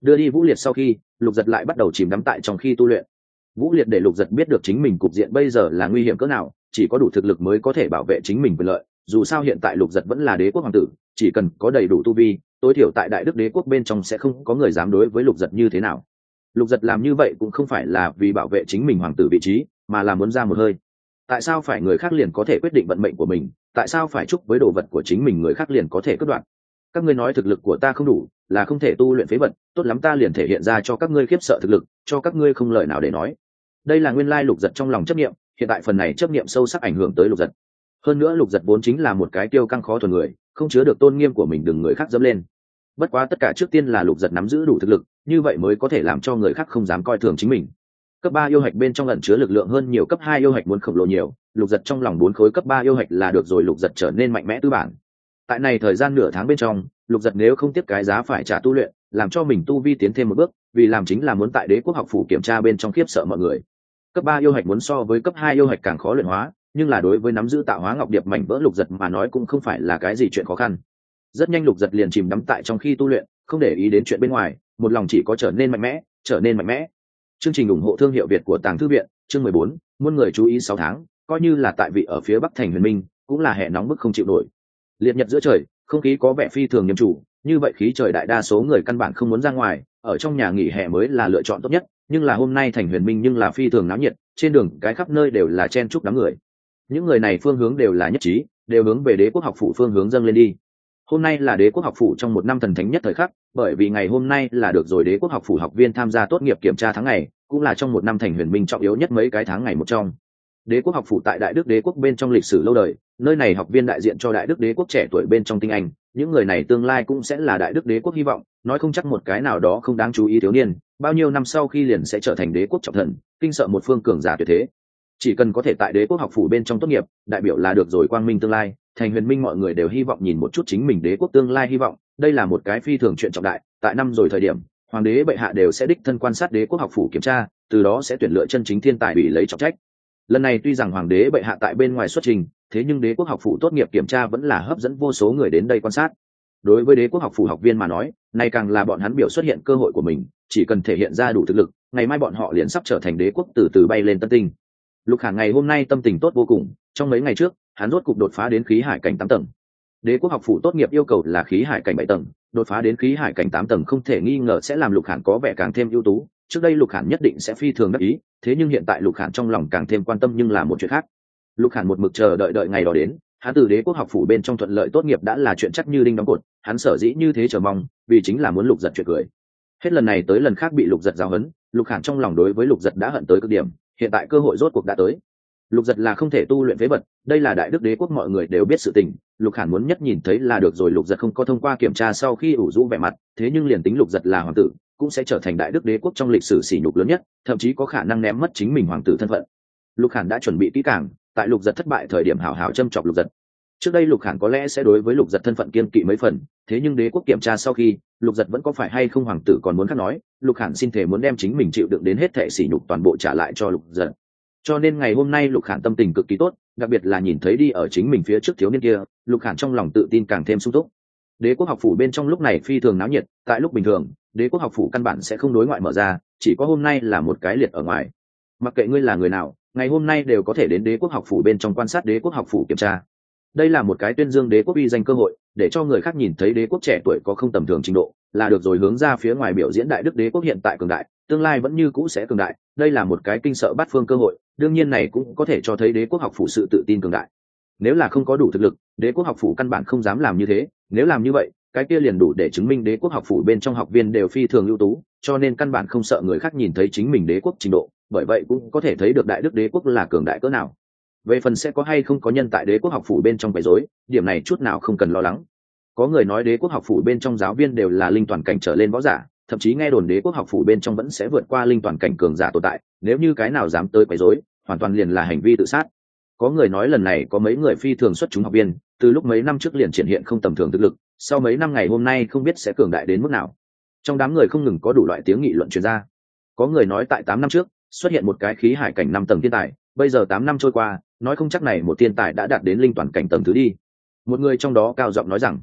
Đưa đi Vũ Liệt sau khi, Lục Giật lại bắt đầu chìm đắm tại trong khi tu luyện. Vũ Liệt để Lục Giật biết được chính mình cục diện bây giờ là nguy hiểm cỡ nào, chỉ có đủ thực lực mới có thể bảo vệ chính mình quyền lợi. Dù sao hiện tại Lục Giật vẫn là đế quốc hoàng tử, chỉ cần có đầy đủ tu vi, tối thiểu tại Đại Đức đế quốc bên trong sẽ không có người dám đối với Lục Giật như thế nào. Lục Giật làm như vậy cũng không phải là vì bảo vệ chính mình hoàng tử vị trí, mà là muốn ra một hơi. Tại sao phải người khác liền có thể quyết định vận mệnh của mình? Tại sao phải chúc với đồ vật của chính mình người khác liền có thể cướp đoạt? Các ngươi nói thực lực của ta không đủ, là không thể tu luyện phế vật, tốt lắm ta liền thể hiện ra cho các ngươi khiếp sợ thực lực, cho các ngươi không lời nào để nói. Đây là nguyên lai Lục Giật trong lòng chấp niệm, hiện tại phần này chấp niệm sâu sắc ảnh hưởng tới Lục Giật. Hơn nữa Lục Giật vốn chính là một cái tiêu căng khó thuần người, không chứa được tôn nghiêm của mình đừng người khác dẫm lên. Bất quá tất cả trước tiên là Lục Giật nắm giữ đủ thực lực, như vậy mới có thể làm cho người khác không dám coi thường chính mình. Cấp ba yêu hạch bên trong ẩn chứa lực lượng hơn nhiều cấp hai yêu hạch muốn khổng lồ nhiều, Lục Giật trong lòng bốn khối cấp ba yêu hạch là được rồi, Lục Giật trở nên mạnh mẽ tư bản. Tại này thời gian nửa tháng bên trong, Lục Giật nếu không tiếp cái giá phải trả tu luyện, làm cho mình tu vi tiến thêm một bước, vì làm chính là muốn tại Đế quốc học phủ kiểm tra bên trong khiếp sợ mọi người. Cấp ba yêu hạch muốn so với cấp hai yêu hạch càng khó luyện hóa, nhưng là đối với nắm giữ tạo hóa ngọc điệp mảnh vỡ Lục Giật mà nói cũng không phải là cái gì chuyện khó khăn. Rất nhanh Lục Giật liền chìm đắm tại trong khi tu luyện, không để ý đến chuyện bên ngoài, một lòng chỉ có trở nên mạnh mẽ, trở nên mạnh mẽ. Chương trình ủng hộ thương hiệu Việt của Tàng Thư viện, chương mười bốn, muôn người chú ý sáu tháng, coi như là tại vị ở phía Bắc thành Huyền Minh, cũng là hè nóng bức không chịu nổi. Liệt nhật giữa trời, không khí có vẻ phi thường nghiêm chủ, như vậy khí trời đại đa số người căn bản không muốn ra ngoài, ở trong nhà nghỉ hè mới là lựa chọn tốt nhất, nhưng là hôm nay thành Huyền Minh nhưng là phi thường náo nhiệt, trên đường cái khắp nơi đều là chen chúc đám người. Những người này phương hướng đều là nhất trí, đều hướng về Đế quốc học phủ phương hướng dâng lên đi. Hôm nay là Đế quốc học phủ trong một năm thần thánh nhất thời khắc, bởi vì ngày hôm nay là được rồi Đế quốc học phủ học viên tham gia tốt nghiệp kiểm tra tháng ngày, cũng là trong một năm thành Huyền Minh trọng yếu nhất mấy cái tháng ngày một trong. Đế quốc học phủ tại Đại Đức đế quốc bên trong lịch sử lâu đời, nơi này học viên đại diện cho Đại Đức đế quốc trẻ tuổi bên trong tinh anh, những người này tương lai cũng sẽ là Đại Đức đế quốc hy vọng, nói không chắc một cái nào đó không đáng chú ý thiếu niên, bao nhiêu năm sau khi liền sẽ trở thành đế quốc trọng thần, kinh sợ một phương cường giả tuyệt thế. Chỉ cần có thể tại Đế quốc học phủ bên trong tốt nghiệp, đại biểu là được rồi quang minh tương lai, thành Huyền Minh mọi người đều hy vọng nhìn một chút chính mình đế quốc tương lai hy vọng, đây là một cái phi thường chuyện trọng đại, tại năm rồi thời điểm, hoàng đế bệ hạ đều sẽ đích thân quan sát Đế quốc học phủ kiểm tra, từ đó sẽ tuyển lựa chân chính thiên tài bị lấy trọng trách. Lần này tuy rằng hoàng đế bệ hạ tại bên ngoài xuất trình, thế nhưng Đế quốc học phủ tốt nghiệp kiểm tra vẫn là hấp dẫn vô số người đến đây quan sát. Đối với Đế quốc học phủ học viên mà nói, nay càng là bọn hắn biểu xuất hiện cơ hội của mình, chỉ cần thể hiện ra đủ thực lực, ngày mai bọn họ liền sắp trở thành đế quốc từ từ bay lên tân tinh. Lục Khả ngày hôm nay tâm tình tốt vô cùng, trong mấy ngày trước, hắn rốt cục đột phá đến khí hải cảnh tám tầng. Đế quốc học phủ tốt nghiệp yêu cầu là khí hải cảnh bảy tầng, đột phá đến khí hải cảnh tám tầng không thể nghi ngờ sẽ làm Lục Khả có vẻ càng thêm ưu tú. Trước đây Lục Khả nhất định sẽ phi thường đắc ý, thế nhưng hiện tại Lục Khả trong lòng càng thêm quan tâm nhưng là một chuyện khác. Lục Khả một mực chờ đợi đợi ngày đó đến, hắn từ Đế quốc học phủ bên trong thuận lợi tốt nghiệp đã là chuyện chắc như đinh đóng cột, hắn sở dĩ như thế chờ mong, vì chính là muốn Lục Giật chuyện cười. Hết lần này tới lần khác bị Lục Giật giáo huấn, Lục Khả trong lòng đối với Lục Giật đã hận tới cực điểm, hiện tại cơ hội rốt cuộc đã tới. Lục Giật là không thể tu luyện phế vật, đây là Đại Đức đế quốc mọi người đều biết sự tình, Lục Khả muốn nhất nhìn thấy là được rồi. Lục Giật không có thông qua kiểm tra sau khi ủ rũ vẻ mặt, thế nhưng liền tính Lục Giật là hoàng tử, cũng sẽ trở thành Đại Đức đế quốc trong lịch sử sỉ nhục lớn nhất, thậm chí có khả năng ném mất chính mình hoàng tử thân phận. Lục Khả đã chuẩn bị kỹ càng, tại Lục Giật thất bại thời điểm hảo hảo châm chọc Lục Giật. Trước đây Lục Khả có lẽ sẽ đối với Lục Giật thân phận kiên kỵ mấy phần, thế nhưng đế quốc kiểm tra sau khi, Lục Giật vẫn có phải hay không hoàng tử còn muốn khác nói, Lục Khả xin thể muốn đem chính mình chịu đựng đến hết thệ sỉ nhục toàn bộ trả lại cho Lục Giật. Cho nên ngày hôm nay Lục Khản tâm tình cực kỳ tốt, đặc biệt là nhìn thấy đi ở chính mình phía trước thiếu niên kia, Lục Khản trong lòng tự tin càng thêm sung túc. Đế quốc học phủ bên trong lúc này phi thường náo nhiệt, tại lúc bình thường, Đế quốc học phủ căn bản sẽ không đối ngoại mở ra, chỉ có hôm nay là một cái liệt ở ngoài. Mặc kệ ngươi là người nào, ngày hôm nay đều có thể đến Đế quốc học phủ bên trong quan sát Đế quốc học phủ kiểm tra. Đây là một cái tuyên dương đế quốc uy danh cơ hội, để cho người khác nhìn thấy đế quốc trẻ tuổi có không tầm thường trình độ, là được rồi hướng ra phía ngoài biểu diễn Đại Đức đế quốc hiện tại cường đại, tương lai vẫn như cũ sẽ cường đại, đây là một cái kinh sợ bát phương cơ hội, đương nhiên này cũng có thể cho thấy đế quốc học phủ sự tự tin cường đại. Nếu là không có đủ thực lực, đế quốc học phủ căn bản không dám làm như thế, nếu làm như vậy, cái kia liền đủ để chứng minh đế quốc học phủ bên trong học viên đều phi thường ưu tú, cho nên căn bản không sợ người khác nhìn thấy chính mình đế quốc trình độ, bởi vậy cũng có thể thấy được Đại Đức đế quốc là cường đại cỡ nào. Về phần sẽ có hay không có nhân tại đế quốc học phủ bên trong quấy rối, điểm này chút nào không cần lo lắng. Có người nói đế quốc học phủ bên trong giáo viên đều là linh toàn cảnh trở lên võ giả, thậm chí nghe đồn đế quốc học phủ bên trong vẫn sẽ vượt qua linh toàn cảnh cường giả tồn tại, nếu như cái nào dám tới quấy rối, hoàn toàn liền là hành vi tự sát. Có người nói lần này có mấy người phi thường xuất chúng học viên, từ lúc mấy năm trước liền triển hiện không tầm thường thực lực, sau mấy năm ngày hôm nay không biết sẽ cường đại đến mức nào. Trong đám người không ngừng có đủ loại tiếng nghị luận truyền ra. Có người nói tại tám năm trước xuất hiện một cái khí hải cảnh năm tầng thiên tài, bây giờ tám năm trôi qua, nói không chắc này một thiên tài đã đạt đến linh toàn cảnh tầng thứ đi. Một người trong đó cao giọng nói rằng,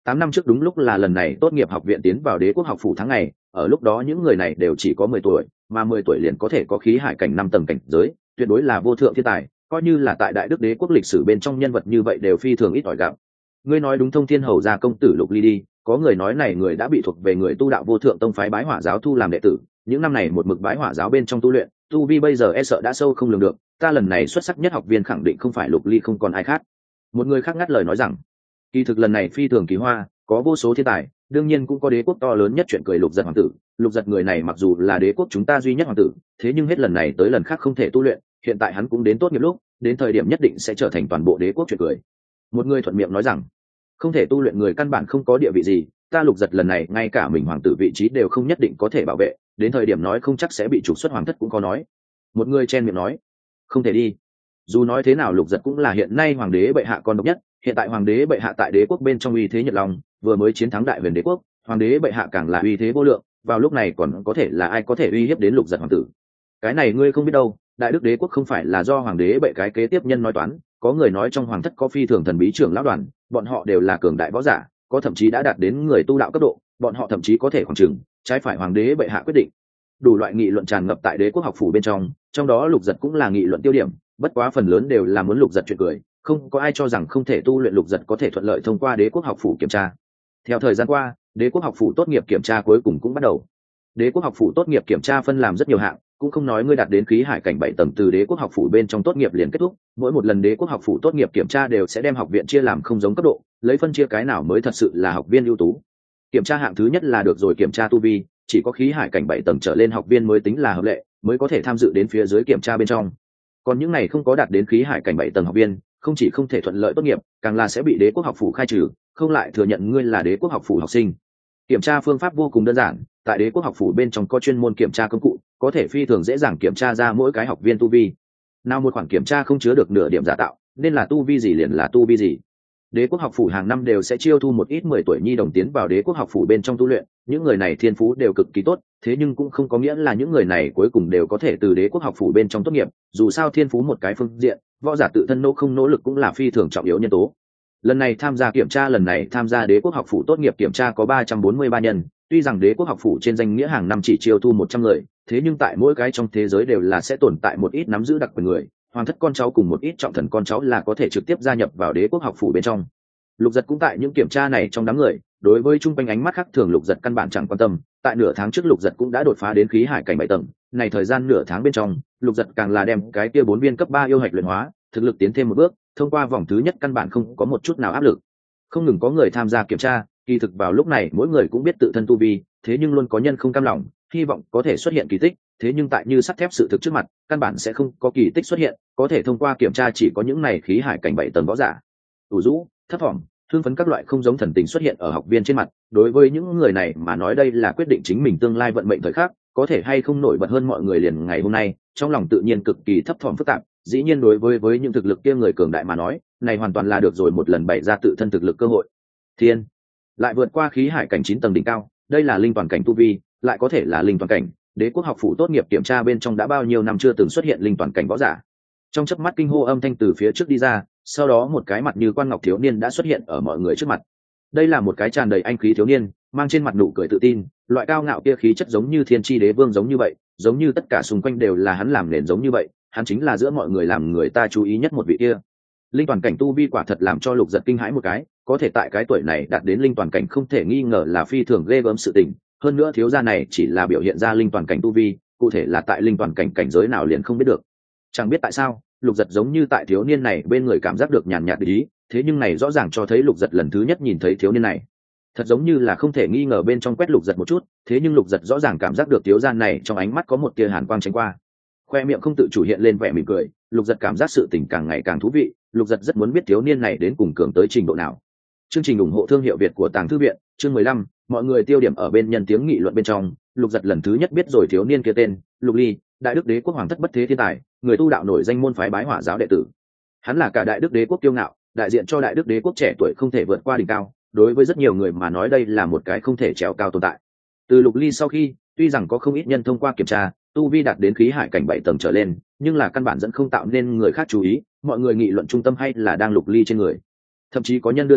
Tám năm trước đúng lúc là lần này tốt nghiệp học viện tiến vào đế quốc học phủ tháng ngày, ở lúc đó những người này đều chỉ có mười tuổi, mà mười tuổi liền có thể có khí hải cảnh năm tầng cảnh giới, tuyệt đối là vô thượng thiên tài, coi như là tại đại đức đế quốc lịch sử bên trong nhân vật như vậy đều phi thường ít ỏi gặp. Ngươi nói đúng, Thông Thiên Hầu gia công tử Lục Ly đi, có người nói này người đã bị thuộc về người tu đạo vô thượng tông phái Bái Hỏa giáo thu làm đệ tử, những năm này một mực Bái Hỏa giáo bên trong tu luyện, tu vi bây giờ e sợ đã sâu không lường được, ta lần này xuất sắc nhất học viên khẳng định không phải Lục Ly không còn ai khác. Một người khác ngắt lời nói rằng, kỳ thực lần này phi thường kỳ hoa, có vô số thiên tài, đương nhiên cũng có đế quốc to lớn nhất chuyện cười Lục Giật hoàng tử. Lục Giật người này mặc dù là đế quốc chúng ta duy nhất hoàng tử, thế nhưng hết lần này tới lần khác không thể tu luyện, hiện tại hắn cũng đến tốt nghiệp lúc, đến thời điểm nhất định sẽ trở thành toàn bộ đế quốc chuyện cười. Một người thuận miệng nói rằng, không thể tu luyện người căn bản không có địa vị gì, ta Lục Giật lần này ngay cả mình hoàng tử vị trí đều không nhất định có thể bảo vệ, đến thời điểm nói không chắc sẽ bị trục xuất hoàng thất cũng có nói. Một người chen miệng nói, không thể đi. Dù nói thế nào Lục Giật cũng là hiện nay hoàng đế bệ hạ con độc nhất, hiện tại hoàng đế bệ hạ tại đế quốc bên trong uy thế nhật long, vừa mới chiến thắng đại huyền đế quốc, hoàng đế bệ hạ càng là uy thế vô lượng, vào lúc này còn có thể là ai có thể uy hiếp đến Lục Giật hoàng tử. Cái này ngươi không biết đâu, đại đức đế quốc không phải là do hoàng đế bệ cái kế tiếp nhân nói toán, có người nói trong hoàng thất có phi thường thần bí trưởng lão đoàn, bọn họ đều là cường đại võ giả, có thậm chí đã đạt đến người tu đạo cấp độ, bọn họ thậm chí có thể khoảng chừng trái phải hoàng đế bệ hạ quyết định. Đủ loại nghị luận tràn ngập tại đế quốc học phủ bên trong, trong đó Lục Giật cũng là nghị luận tiêu điểm, bất quá phần lớn đều là muốn Lục Giật chuyện cười, không có ai cho rằng không thể tu luyện Lục Giật có thể thuận lợi thông qua đế quốc học phủ kiểm tra. Theo thời gian qua, đế quốc học phủ tốt nghiệp kiểm tra cuối cùng cũng bắt đầu. Đế quốc học phủ tốt nghiệp kiểm tra phân làm rất nhiều hạng, cũng không nói ngươi đạt đến khí hải cảnh bảy tầng từ đế quốc học phủ bên trong tốt nghiệp liền kết thúc, mỗi một lần đế quốc học phủ tốt nghiệp kiểm tra đều sẽ đem học viện chia làm không giống cấp độ, lấy phân chia cái nào mới thật sự là học viên ưu tú. Kiểm tra hạng thứ nhất là được rồi kiểm tra tu vi, chỉ có khí hải cảnh bảy tầng trở lên học viên mới tính là hợp lệ, mới có thể tham dự đến phía dưới kiểm tra bên trong. Còn những này không có đạt đến khí hải cảnh bảy tầng học viên, không chỉ không thể thuận lợi tốt nghiệp, càng là sẽ bị đế quốc học phủ khai trừ, không lại thừa nhận ngươi là đế quốc học phủ học sinh. Kiểm tra phương pháp vô cùng đơn giản, tại đế quốc học phủ bên trong có chuyên môn kiểm tra công cụ, có thể phi thường dễ dàng kiểm tra ra mỗi cái học viên tu vi. Nào một khoản kiểm tra không chứa được nửa điểm giả tạo, nên là tu vi gì liền là tu vi gì. Đế quốc học phủ hàng năm đều sẽ chiêu thu một ít mười tuổi nhi đồng tiến vào đế quốc học phủ bên trong tu luyện, những người này thiên phú đều cực kỳ tốt, thế nhưng cũng không có nghĩa là những người này cuối cùng đều có thể từ đế quốc học phủ bên trong tốt nghiệp, dù sao thiên phú một cái phương diện, võ giả tự thân nỗ không nỗ lực cũng là phi thường trọng yếu nhân tố. Lần này tham gia kiểm tra lần này tham gia đế quốc học phủ tốt nghiệp kiểm tra có ba trăm bốn mươi ba nhân, tuy rằng đế quốc học phủ trên danh nghĩa hàng năm chỉ chiêu thu một trăm người, thế nhưng tại mỗi cái trong thế giới đều là sẽ tồn tại một ít nắm giữ đặc quyền người, hoàng thất con cháu cùng một ít trọng thần con cháu là có thể trực tiếp gia nhập vào đế quốc học phủ bên trong. Lục Giật cũng tại những kiểm tra này trong đám người, đối với trung quanh ánh mắt khác thường Lục Giật căn bản chẳng quan tâm, tại nửa tháng trước Lục Giật cũng đã đột phá đến khí hải cảnh bảy tầng, này thời gian nửa tháng bên trong, Lục Giật càng là đem cái kia bốn viên cấp ba yêu hạch luyện hóa, thực lực tiến thêm một bước, thông qua vòng thứ nhất căn bản không có một chút nào áp lực. Không ngừng có người tham gia kiểm tra, kỳ thực vào lúc này mỗi người cũng biết tự thân tu vi, thế nhưng luôn có nhân không cam lòng, hy vọng có thể xuất hiện kỳ tích, thế nhưng tại như sắt thép sự thực trước mặt, căn bản sẽ không có kỳ tích xuất hiện, có thể thông qua kiểm tra chỉ có những này khí hải cảnh bảy tầng võ giả. Ủ rũ, thấp thỏm, thương phấn các loại không giống thần tình xuất hiện ở học viên trên mặt, đối với những người này mà nói đây là quyết định chính mình tương lai vận mệnh thời khắc, có thể hay không nổi bật hơn mọi người liền ngày hôm nay, trong lòng tự nhiên cực kỳ thấp thỏm phức tạp, dĩ nhiên đối với với những thực lực kia người cường đại mà nói, này hoàn toàn là được rồi một lần bày ra tự thân thực lực cơ hội. Thiên, lại vượt qua khí hải cảnh chín tầng đỉnh cao, đây là linh toàn cảnh tu vi, lại có thể là linh toàn cảnh, đế quốc học phủ tốt nghiệp kiểm tra bên trong đã bao nhiêu năm chưa từng xuất hiện linh toàn cảnh võ giả. Trong chớp mắt kinh hô âm thanh từ phía trước đi ra, sau đó một cái mặt như quan ngọc thiếu niên đã xuất hiện ở mọi người trước mặt. Đây là một cái tràn đầy anh khí thiếu niên, mang trên mặt nụ cười tự tin, loại cao ngạo kia khí chất giống như thiên chi đế vương giống như vậy, giống như tất cả xung quanh đều là hắn làm nền giống như vậy, hắn chính là giữa mọi người làm người ta chú ý nhất một vị kia. Linh toàn cảnh tu vi quả thật làm cho Lục Giật kinh hãi một cái, có thể tại cái tuổi này đạt đến linh toàn cảnh không thể nghi ngờ là phi thường ghê gớm sự tình, hơn nữa thiếu gia này chỉ là biểu hiện ra linh toàn cảnh tu vi, cụ thể là tại linh toàn cảnh cảnh giới nào liền không biết được. Chẳng biết tại sao, Lục Giật giống như tại thiếu niên này bên người cảm giác được nhàn nhạt ý, thế nhưng này rõ ràng cho thấy Lục Giật lần thứ nhất nhìn thấy thiếu niên này, thật giống như là không thể nghi ngờ bên trong quét Lục Giật một chút, thế nhưng Lục Giật rõ ràng cảm giác được thiếu gia này trong ánh mắt có một tia hàn quang tránh qua, khoe miệng không tự chủ hiện lên vẻ mỉm cười. Lục Giật cảm giác sự tình càng ngày càng thú vị, Lục Giật rất muốn biết thiếu niên này đến cùng cường tới trình độ nào. Chương trình ủng hộ thương hiệu Việt của Tàng Thư viện, chương mười lăm, mọi người tiêu điểm ở bên nhân tiếng nghị luận bên trong, Lục Giật lần thứ nhất biết rồi thiếu niên kia tên Lục Ly, đại đức đế quốc hoàng thất bất thế thiên tài, người tu đạo nổi danh môn phái Bái Hỏa giáo đệ tử. Hắn là cả đại đức đế quốc kiêu ngạo, đại diện cho đại đức đế quốc trẻ tuổi không thể vượt qua đỉnh cao, đối với rất nhiều người mà nói đây là một cái không thể trèo cao tồn tại. Từ Lục Ly sau khi, tuy rằng có không ít nhân thông qua kiểm tra, tu vi đạt đến khí hải cảnh bảy tầng trở lên, nhưng là căn bản dẫn không tạo nên người khác chú ý, mọi người nghị luận trung tâm hay là đang Lục Ly trên người. Thậm chí có nhân đưa ra,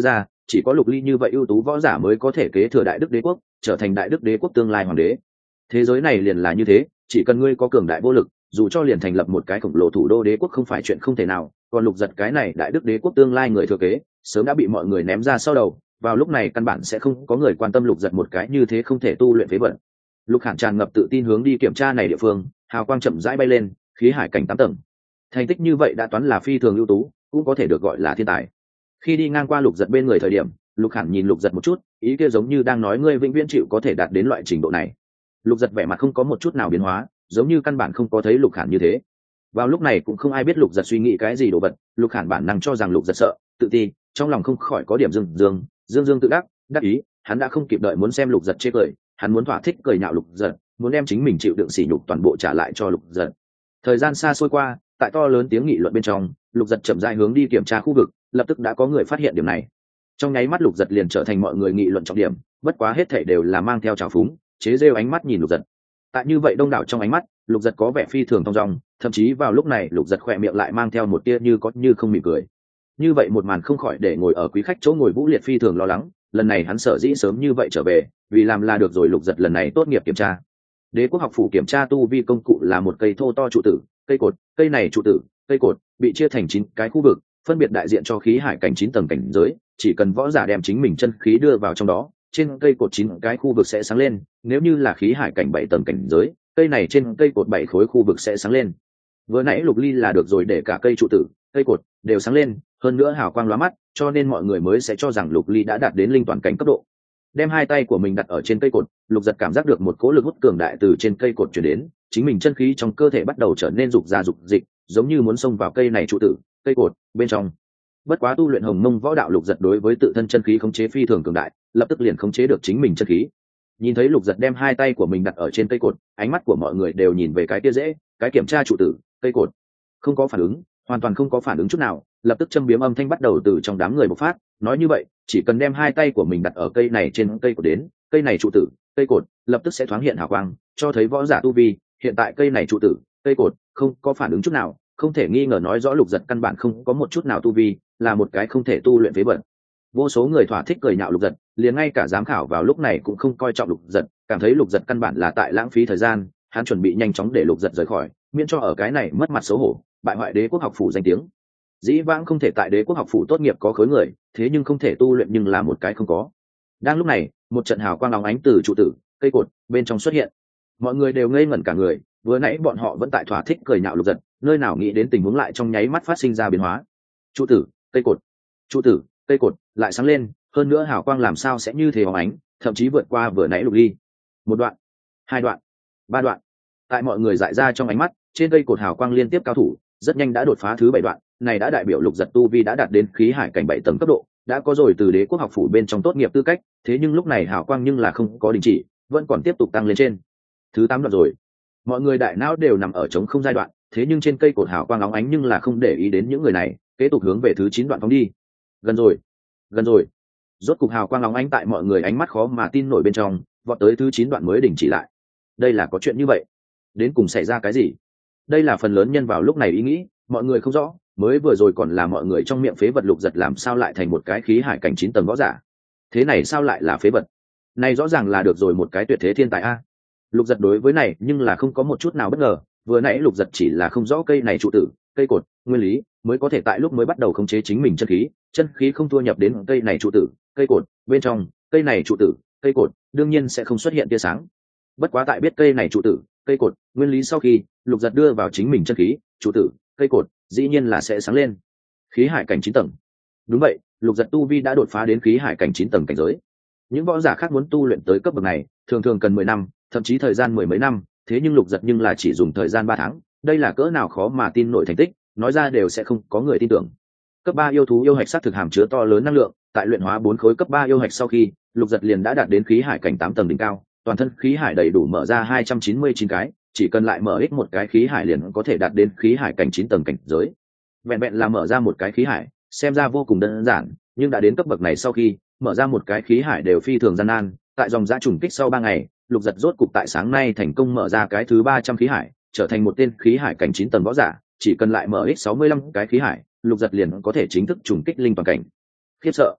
chỉ có Lục Ly như vậy ưu tú võ giả mới có thể kế thừa Đại Đức Đế quốc, trở thành Đại Đức Đế quốc tương lai hoàng đế. Thế giới này liền là như thế, chỉ cần ngươi có cường đại vô lực, dù cho liền thành lập một cái khổng lồ thủ đô đế quốc không phải chuyện không thể nào. Còn Lục Giật cái này Đại Đức Đế quốc tương lai người thừa kế, sớm đã bị mọi người ném ra sau đầu, vào lúc này căn bản sẽ không có người quan tâm Lục Giật một cái như thế không thể tu luyện phế vật. Lục Hàn tràn ngập tự tin hướng đi kiểm tra này địa phương, hào quang chậm rãi bay lên, khí hải cảnh tám tầng. Thành tích như vậy đã toán là phi thường ưu tú, cũng có thể được gọi là thiên tài. Khi đi ngang qua Lục Giật bên người thời điểm, Lục Hàn nhìn Lục Giật một chút, ý kia giống như đang nói ngươi vĩnh viễn chịu có thể đạt đến loại trình độ này. Lục Giật vẻ mặt không có một chút nào biến hóa, giống như căn bản không có thấy Lục Hàn như thế. Vào lúc này cũng không ai biết Lục Giật suy nghĩ cái gì đồ vật, Lục Hàn bản năng cho rằng Lục Giật sợ, tự ti, trong lòng không khỏi có điểm dương dương, dương dương tự đắc, đắc ý, hắn đã không kịp đợi muốn xem Lục Giật chê cười, hắn muốn thỏa thích cười nhạo Lục Giật, muốn đem chính mình chịu đựng sỉ nhục toàn bộ trả lại cho Lục Giật. Thời gian xa xôi qua, tại to lớn tiếng nghị luận bên trong, Lục Giật chậm rãi hướng đi kiểm tra khu vực, lập tức đã có người phát hiện điểm này. Trong nháy mắt Lục Giật liền trở thành mọi người nghị luận trọng điểm, bất quá hết thảy đều là mang theo trào phúng, chế giễu ánh mắt nhìn Lục Giật. Tại như vậy đông đảo trong ánh mắt, Lục Giật có vẻ phi thường thong dong, thậm chí vào lúc này Lục Giật khỏe miệng lại mang theo một tia như có như không mỉm cười. Như vậy một màn không khỏi để ngồi ở quý khách chỗ ngồi Vũ Liệt phi thường lo lắng, lần này hắn sợ dĩ sớm như vậy trở về, vì làm là được rồi Lục Giật lần này tốt nghiệp kiểm tra. Đế quốc học phủ kiểm tra tu vi công cụ là một cây thô to trụ tử, cây cột, cây này trụ tử, cây cột bị chia thành chín cái khu vực, phân biệt đại diện cho khí hải cảnh chín tầng cảnh giới, chỉ cần võ giả đem chính mình chân khí đưa vào trong đó, trên cây cột chín cái khu vực sẽ sáng lên, nếu như là khí hải cảnh bảy tầng cảnh giới, cây này trên cây cột bảy khối khu vực sẽ sáng lên. Vừa nãy Lục Ly là được rồi để cả cây trụ tử, cây cột đều sáng lên, hơn nữa hào quang lóa mắt, cho nên mọi người mới sẽ cho rằng Lục Ly đã đạt đến linh toàn cảnh cấp độ. Đem hai tay của mình đặt ở trên cây cột, Lục Giật cảm giác được một cỗ lực hút cường đại từ trên cây cột truyền đến, chính mình chân khí trong cơ thể bắt đầu trở nên dục ra dục dịch, giống như muốn xông vào cây này trụ tử, cây cột bên trong. Bất quá tu luyện Hồng Mông võ đạo Lục Giật đối với tự thân chân khí khống chế phi thường cường đại, lập tức liền khống chế được chính mình chân khí. Nhìn thấy Lục Giật đem hai tay của mình đặt ở trên cây cột, ánh mắt của mọi người đều nhìn về cái kia dễ, cái kiểm tra trụ tử, cây cột. Không có phản ứng, hoàn toàn không có phản ứng chút nào, lập tức châm biếm âm thanh bắt đầu từ trong đám người bộc phát, nói như vậy, chỉ cần đem hai tay của mình đặt ở cây này trên cây cột đến, cây này trụ tử, cây cột, lập tức sẽ thoáng hiện hào quang, cho thấy võ giả tu vi, hiện tại cây này trụ tử, cây cột, không có phản ứng chút nào, không thể nghi ngờ nói rõ Lục Giật căn bản không có một chút nào tu vi, là một cái không thể tu luyện phế vật. Vô số người thỏa thích cười nhạo Lục Giật, liền ngay cả giám khảo vào lúc này cũng không coi trọng Lục Giật, cảm thấy Lục Giật căn bản là tại lãng phí thời gian, hắn chuẩn bị nhanh chóng để Lục Giật rời khỏi, miễn cho ở cái này mất mặt xấu hổ, bại hoại đế quốc học phủ danh tiếng. Dĩ vãng không thể tại đế quốc học phủ tốt nghiệp có khối người, thế nhưng không thể tu luyện nhưng là một cái không có. Đang lúc này, một trận hào quang óng ánh từ trụ tử, cây cột bên trong xuất hiện. Mọi người đều ngây ngẩn cả người, vừa nãy bọn họ vẫn tại thỏa thích cười nhạo Lục Giật, nơi nào nghĩ đến tình huống lại trong nháy mắt phát sinh ra biến hóa. Trụ tử, cây cột, trụ tử, cây cột lại sáng lên, hơn nữa hào quang làm sao sẽ như thế óng ánh, thậm chí vượt qua vừa nãy Lục Ly. Một đoạn, hai đoạn, ba đoạn. Tại mọi người dại ra trong ánh mắt, trên cây cột hào quang liên tiếp cao thủ, rất nhanh đã đột phá thứ bảy đoạn, này đã đại biểu Lục Giật tu vi đã đạt đến khí hải cảnh bảy tầng cấp độ, đã có rồi từ đế quốc học phủ bên trong tốt nghiệp tư cách, thế nhưng lúc này hào quang nhưng là không có đình chỉ, vẫn còn tiếp tục tăng lên trên. Thứ tám đoạn rồi. Mọi người đại não đều nằm ở trống không giai đoạn, thế nhưng trên cây cột hào quang óng ánh nhưng là không để ý đến những người này, kế tục hướng về thứ chín đoạn phóng đi. Gần rồi, gần rồi. Rốt cục hào quang óng ánh tại mọi người ánh mắt khó mà tin nổi bên trong, vọt tới thứ chín đoạn mới đình chỉ lại. Đây là có chuyện như vậy? Đến cùng xảy ra cái gì? Đây là phần lớn nhân vào lúc này ý nghĩ, mọi người không rõ, mới vừa rồi còn là mọi người trong miệng phế vật Lục Giật làm sao lại thành một cái khí hải cảnh chín tầng võ giả. Thế này sao lại là phế vật? Này rõ ràng là được rồi một cái tuyệt thế thiên tài a. Lục Giật đối với này nhưng là không có một chút nào bất ngờ, vừa nãy Lục Giật chỉ là không rõ cây này trụ tử, cây cột, nguyên lý, mới có thể tại lúc mới bắt đầu khống chế chính mình chân khí, chân khí không thua nhập đến cây này trụ tử, cây cột, bên trong, cây này trụ tử, cây cột, đương nhiên sẽ không xuất hiện tia sáng. Bất quá tại biết cây này trụ tử, cây cột, nguyên lý sau khi, Lục Giật đưa vào chính mình chân khí, trụ tử, cây cột, dĩ nhiên là sẽ sáng lên. Khí hải cảnh chín tầng. Đúng vậy, Lục Giật tu vi đã đột phá đến khí hải cảnh chín tầng cảnh giới. Những võ giả khác muốn tu luyện tới cấp bậc này, thường thường cần mười năm, thậm chí thời gian mười mấy năm, thế nhưng Lục Giật nhưng là chỉ dùng thời gian ba tháng, đây là cỡ nào khó mà tin nổi thành tích, nói ra đều sẽ không có người tin tưởng. Cấp ba yêu thú yêu hạch sắc thực hàm chứa to lớn năng lượng, tại luyện hóa bốn khối cấp ba yêu hạch sau khi, Lục Giật liền đã đạt đến khí hải cảnh tám tầng đỉnh cao, toàn thân khí hải đầy đủ mở ra hai trăm chín mươi chín cái, chỉ cần lại mở ít một cái khí hải liền có thể đạt đến khí hải cảnh chín tầng cảnh giới. Vẹn vẹn là mở ra một cái khí hải, xem ra vô cùng đơn giản, nhưng đã đến cấp bậc này sau khi, mở ra một cái khí hải đều phi thường gian nan. Tại dòng dã trùng kích sau ba ngày, Lục Giật rốt cục tại sáng nay thành công mở ra cái thứ ba trăm khí hải, trở thành một tên khí hải cảnh chín tầng võ giả, chỉ cần lại mở ít sáu mươi lăm cái khí hải, Lục Giật liền có thể chính thức trùng kích linh toàn cảnh. Khiếp sợ.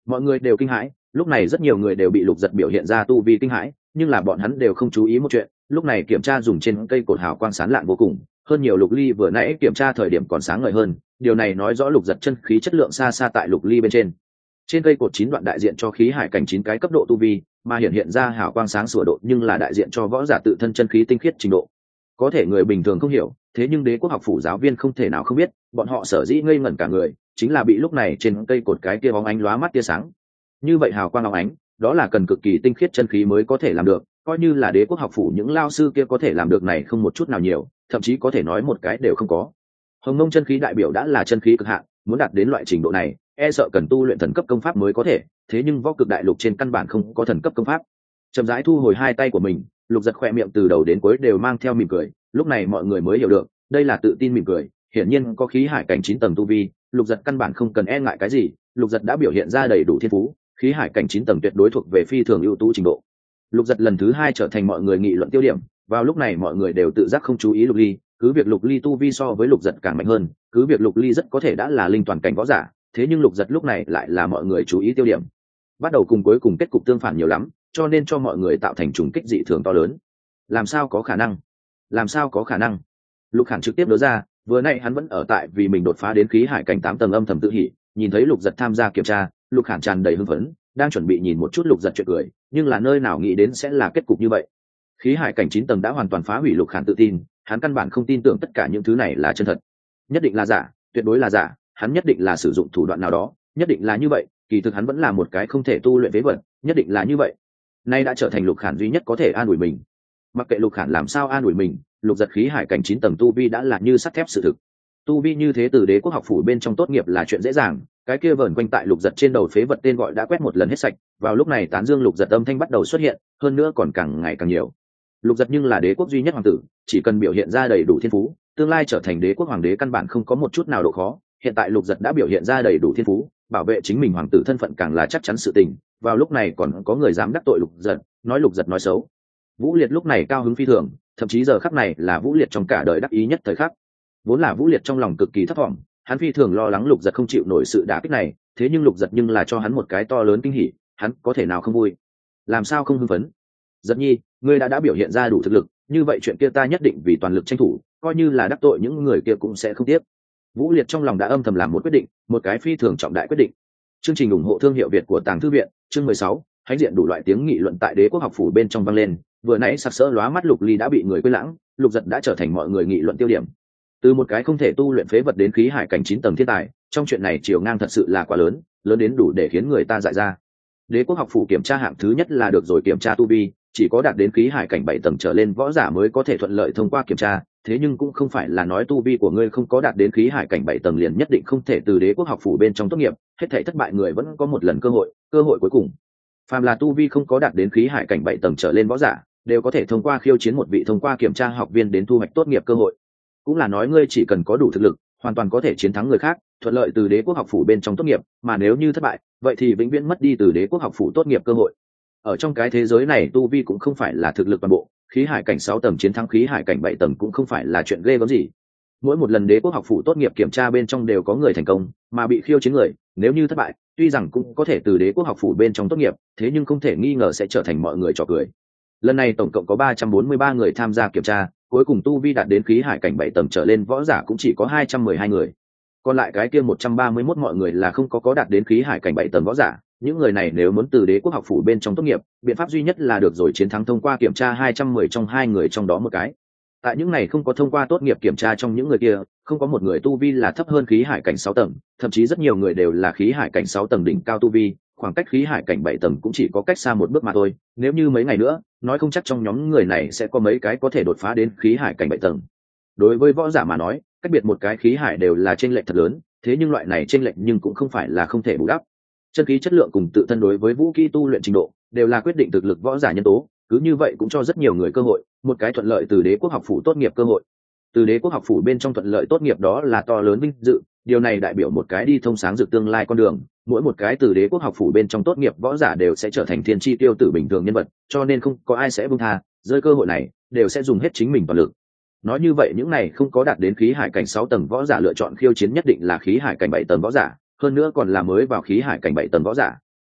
mọi người đều kinh hãi. Lúc này rất nhiều người đều bị Lục Giật biểu hiện ra tu vi kinh hãi, nhưng là bọn hắn đều không chú ý một chuyện. Lúc này kiểm tra dùng trên cây cột hào quang sáng lạn vô cùng, hơn nhiều Lục Ly vừa nãy kiểm tra thời điểm còn sáng ngời hơn. Điều này nói rõ Lục Giật chân khí chất lượng xa xa tại Lục Ly bên trên. Trên cây cột chín đoạn đại diện cho khí hải cảnh chín cái cấp độ tu vi, mà hiện hiện ra hào quang sáng sủa độ nhưng là đại diện cho võ giả tự thân chân khí tinh khiết trình độ. Có thể người bình thường không hiểu, thế nhưng Đế Quốc học phủ giáo viên không thể nào không biết, bọn họ sở dĩ ngây ngẩn cả người, chính là bị lúc này trên cây cột cái kia bóng ánh lóa mắt tia sáng. Như vậy hào quang óng ánh, đó là cần cực kỳ tinh khiết chân khí mới có thể làm được, coi như là Đế Quốc học phủ những lao sư kia có thể làm được này không một chút nào nhiều, thậm chí có thể nói một cái đều không có. Hồng Mông chân khí đại biểu đã là chân khí cực hạn, muốn đạt đến loại trình độ này, e sợ cần tu luyện thần cấp công pháp mới có thể, thế nhưng võ cực đại lục trên căn bản không có thần cấp công pháp. Chậm rãi thu hồi hai tay của mình, Lục Giật khỏe miệng từ đầu đến cuối đều mang theo mỉm cười, lúc này mọi người mới hiểu được, đây là tự tin mỉm cười, hiển nhiên có khí hải cảnh chín tầng tu vi, Lục Giật căn bản không cần e ngại cái gì, Lục Giật đã biểu hiện ra đầy đủ thiên phú, khí hải cảnh chín tầng tuyệt đối thuộc về phi thường ưu tú trình độ. Lục Giật lần thứ hai trở thành mọi người nghị luận tiêu điểm, vào lúc này mọi người đều tự giác không chú ý Lục Ly, cứ việc Lục Ly tu vi so với Lục Giật càng mạnh hơn, cứ việc Lục Ly rất có thể đã là linh toàn cảnh võ giả, thế nhưng Lục Giật lúc này lại là mọi người chú ý tiêu điểm. Bắt đầu cùng cuối cùng kết cục tương phản nhiều lắm, cho nên cho mọi người tạo thành trùng kích dị thường to lớn. Làm sao có khả năng? Làm sao có khả năng? Lục Khản trực tiếp nói ra, vừa nãy hắn vẫn ở tại vì mình đột phá đến khí hải cảnh tám tầng âm thầm tự hỉ, nhìn thấy Lục Giật tham gia kiểm tra, Lục Khản tràn đầy hưng phấn, đang chuẩn bị nhìn một chút Lục Giật chuyện cười, nhưng là nơi nào nghĩ đến sẽ là kết cục như vậy. Khí hải cảnh chín tầng đã hoàn toàn phá hủy Lục Khản tự tin, hắn căn bản không tin tưởng tất cả những thứ này là chân thật, nhất định là giả, tuyệt đối là giả, hắn nhất định là sử dụng thủ đoạn nào đó, nhất định là như vậy, kỳ thực hắn vẫn là một cái không thể tu luyện phế vật, nhất định là như vậy. Nay đã trở thành Lục Khản duy nhất có thể an ủi mình. Mặc kệ Lục Khản làm sao an ủi mình, Lục Giật khí hải cảnh chín tầng tu vi đã là như sắt thép sự thực. Tu vi như thế từ Đế Quốc học phủ bên trong tốt nghiệp là chuyện dễ dàng, cái kia vờn quanh tại Lục Giật trên đầu phế vật tên gọi đã quét một lần hết sạch, vào lúc này tán dương Lục Giật âm thanh bắt đầu xuất hiện, hơn nữa còn càng ngày càng nhiều. Lục Giật nhưng là Đế Quốc duy nhất hoàng tử, chỉ cần biểu hiện ra đầy đủ thiên phú, tương lai trở thành Đế Quốc hoàng đế căn bản không có một chút nào độ khó. Hiện tại Lục Giật đã biểu hiện ra đầy đủ thiên phú, bảo vệ chính mình hoàng tử thân phận càng là chắc chắn sự tình. Vào lúc này còn có người dám đắc tội Lục Giật, nói Lục Giật nói xấu. Vũ Liệt lúc này cao hứng phi thường, thậm chí giờ khắc này là Vũ Liệt trong cả đời đắc ý nhất thời khắc. Vốn là Vũ Liệt trong lòng cực kỳ thất vọng, hắn phi thường lo lắng Lục Giật không chịu nổi sự đả kích này, thế nhưng Lục Giật nhưng là cho hắn một cái to lớn kinh hỉ, hắn có thể nào không vui? Làm sao không hưng phấn? Giật nhi, ngươi đã đã biểu hiện ra đủ thực lực, như vậy chuyện kia ta nhất định vì toàn lực tranh thủ, coi như là đắc tội những người kia cũng sẽ không tiếc. Vũ Liệt trong lòng đã âm thầm làm một quyết định, một cái phi thường trọng đại quyết định. Chương trình ủng hộ thương hiệu Việt của Tàng Thư viện, chương mười sáu, hãnh diện đủ loại tiếng nghị luận tại Đế Quốc học phủ bên trong vang lên, vừa nãy sặc sỡ lóa mắt Lục Ly đã bị người quên lãng, Lục Giật đã trở thành mọi người nghị luận tiêu điểm. Từ một cái không thể tu luyện phế vật đến khí hải cảnh chín tầng thiên tài, trong chuyện này chiều ngang thật sự là quá lớn, lớn đến đủ để khiến người ta dại ra. Đế Quốc học phủ kiểm tra hạng thứ nhất là được rồi kiểm tra tu vi, chỉ có đạt đến khí hải cảnh bảy tầng trở lên võ giả mới có thể thuận lợi thông qua kiểm tra, thế nhưng cũng không phải là nói tu vi của ngươi không có đạt đến khí hải cảnh bảy tầng liền nhất định không thể từ Đế Quốc học phủ bên trong tốt nghiệp, hết thảy thất bại người vẫn có một lần cơ hội, cơ hội cuối cùng. Phàm là tu vi không có đạt đến khí hải cảnh bảy tầng trở lên võ giả, đều có thể thông qua khiêu chiến một vị thông qua kiểm tra học viên đến thu hoạch tốt nghiệp cơ hội. Cũng là nói ngươi chỉ cần có đủ thực lực, hoàn toàn có thể chiến thắng người khác, thuận lợi từ Đế Quốc học phủ bên trong tốt nghiệp, mà nếu như thất bại, vậy thì vĩnh viễn mất đi từ Đế Quốc học phủ tốt nghiệp cơ hội. Ở trong cái thế giới này tu vi cũng không phải là thực lực toàn bộ, khí hải cảnh sáu tầng chiến thắng khí hải cảnh bảy tầng cũng không phải là chuyện ghê gớm gì. Mỗi một lần Đế Quốc học phủ tốt nghiệp kiểm tra bên trong đều có người thành công, mà bị khiêu chiến người, nếu như thất bại, tuy rằng cũng có thể từ Đế Quốc học phủ bên trong tốt nghiệp, thế nhưng không thể nghi ngờ sẽ trở thành mọi người trò cười. Lần này tổng cộng có ba trăm bốn mươi ba người tham gia kiểm tra, cuối cùng tu vi đạt đến khí hải cảnh bảy tầng trở lên võ giả cũng chỉ có hai trăm mười hai người. Còn lại cái kia một trăm ba mươi mốt mọi người là không có có đạt đến khí hải cảnh bảy tầng võ giả, những người này nếu muốn từ Đế Quốc học phủ bên trong tốt nghiệp, biện pháp duy nhất là được rồi chiến thắng thông qua kiểm tra hai trăm mười trong hai người trong đó một cái. Tại những này không có thông qua tốt nghiệp kiểm tra trong những người kia, không có một người tu vi là thấp hơn khí hải cảnh sáu tầng, thậm chí rất nhiều người đều là khí hải cảnh sáu tầng đỉnh cao tu vi, khoảng cách khí hải cảnh bảy tầng cũng chỉ có cách xa một bước mà thôi. Nếu như mấy ngày nữa, nói không chắc trong nhóm người này sẽ có mấy cái có thể đột phá đến khí hải cảnh bảy tầng. Đối với võ giả mà nói, cách biệt một cái khí hải đều là chênh lệch thật lớn, thế nhưng loại này chênh lệch nhưng cũng không phải là không thể bù đắp. Chân khí chất lượng cùng tự thân đối với vũ khí tu luyện trình độ đều là quyết định thực lực võ giả nhân tố, cứ như vậy cũng cho rất nhiều người cơ hội, một cái thuận lợi từ Đế Quốc học phủ tốt nghiệp cơ hội. Từ Đế Quốc học phủ bên trong thuận lợi tốt nghiệp đó là to lớn vinh dự, điều này đại biểu một cái đi thông sáng dự tương lai con đường, mỗi một cái từ Đế Quốc học phủ bên trong tốt nghiệp võ giả đều sẽ trở thành thiên chi tiêu tử bình thường nhân vật, cho nên không có ai sẽ buông tha, rơi cơ hội này, đều sẽ dùng hết chính mình toàn lực. Nói như vậy những này không có đạt đến khí hải cảnh sáu tầng võ giả lựa chọn khiêu chiến nhất định là khí hải cảnh bảy tầng võ giả, hơn nữa còn là mới vào khí hải cảnh bảy tầng võ giả.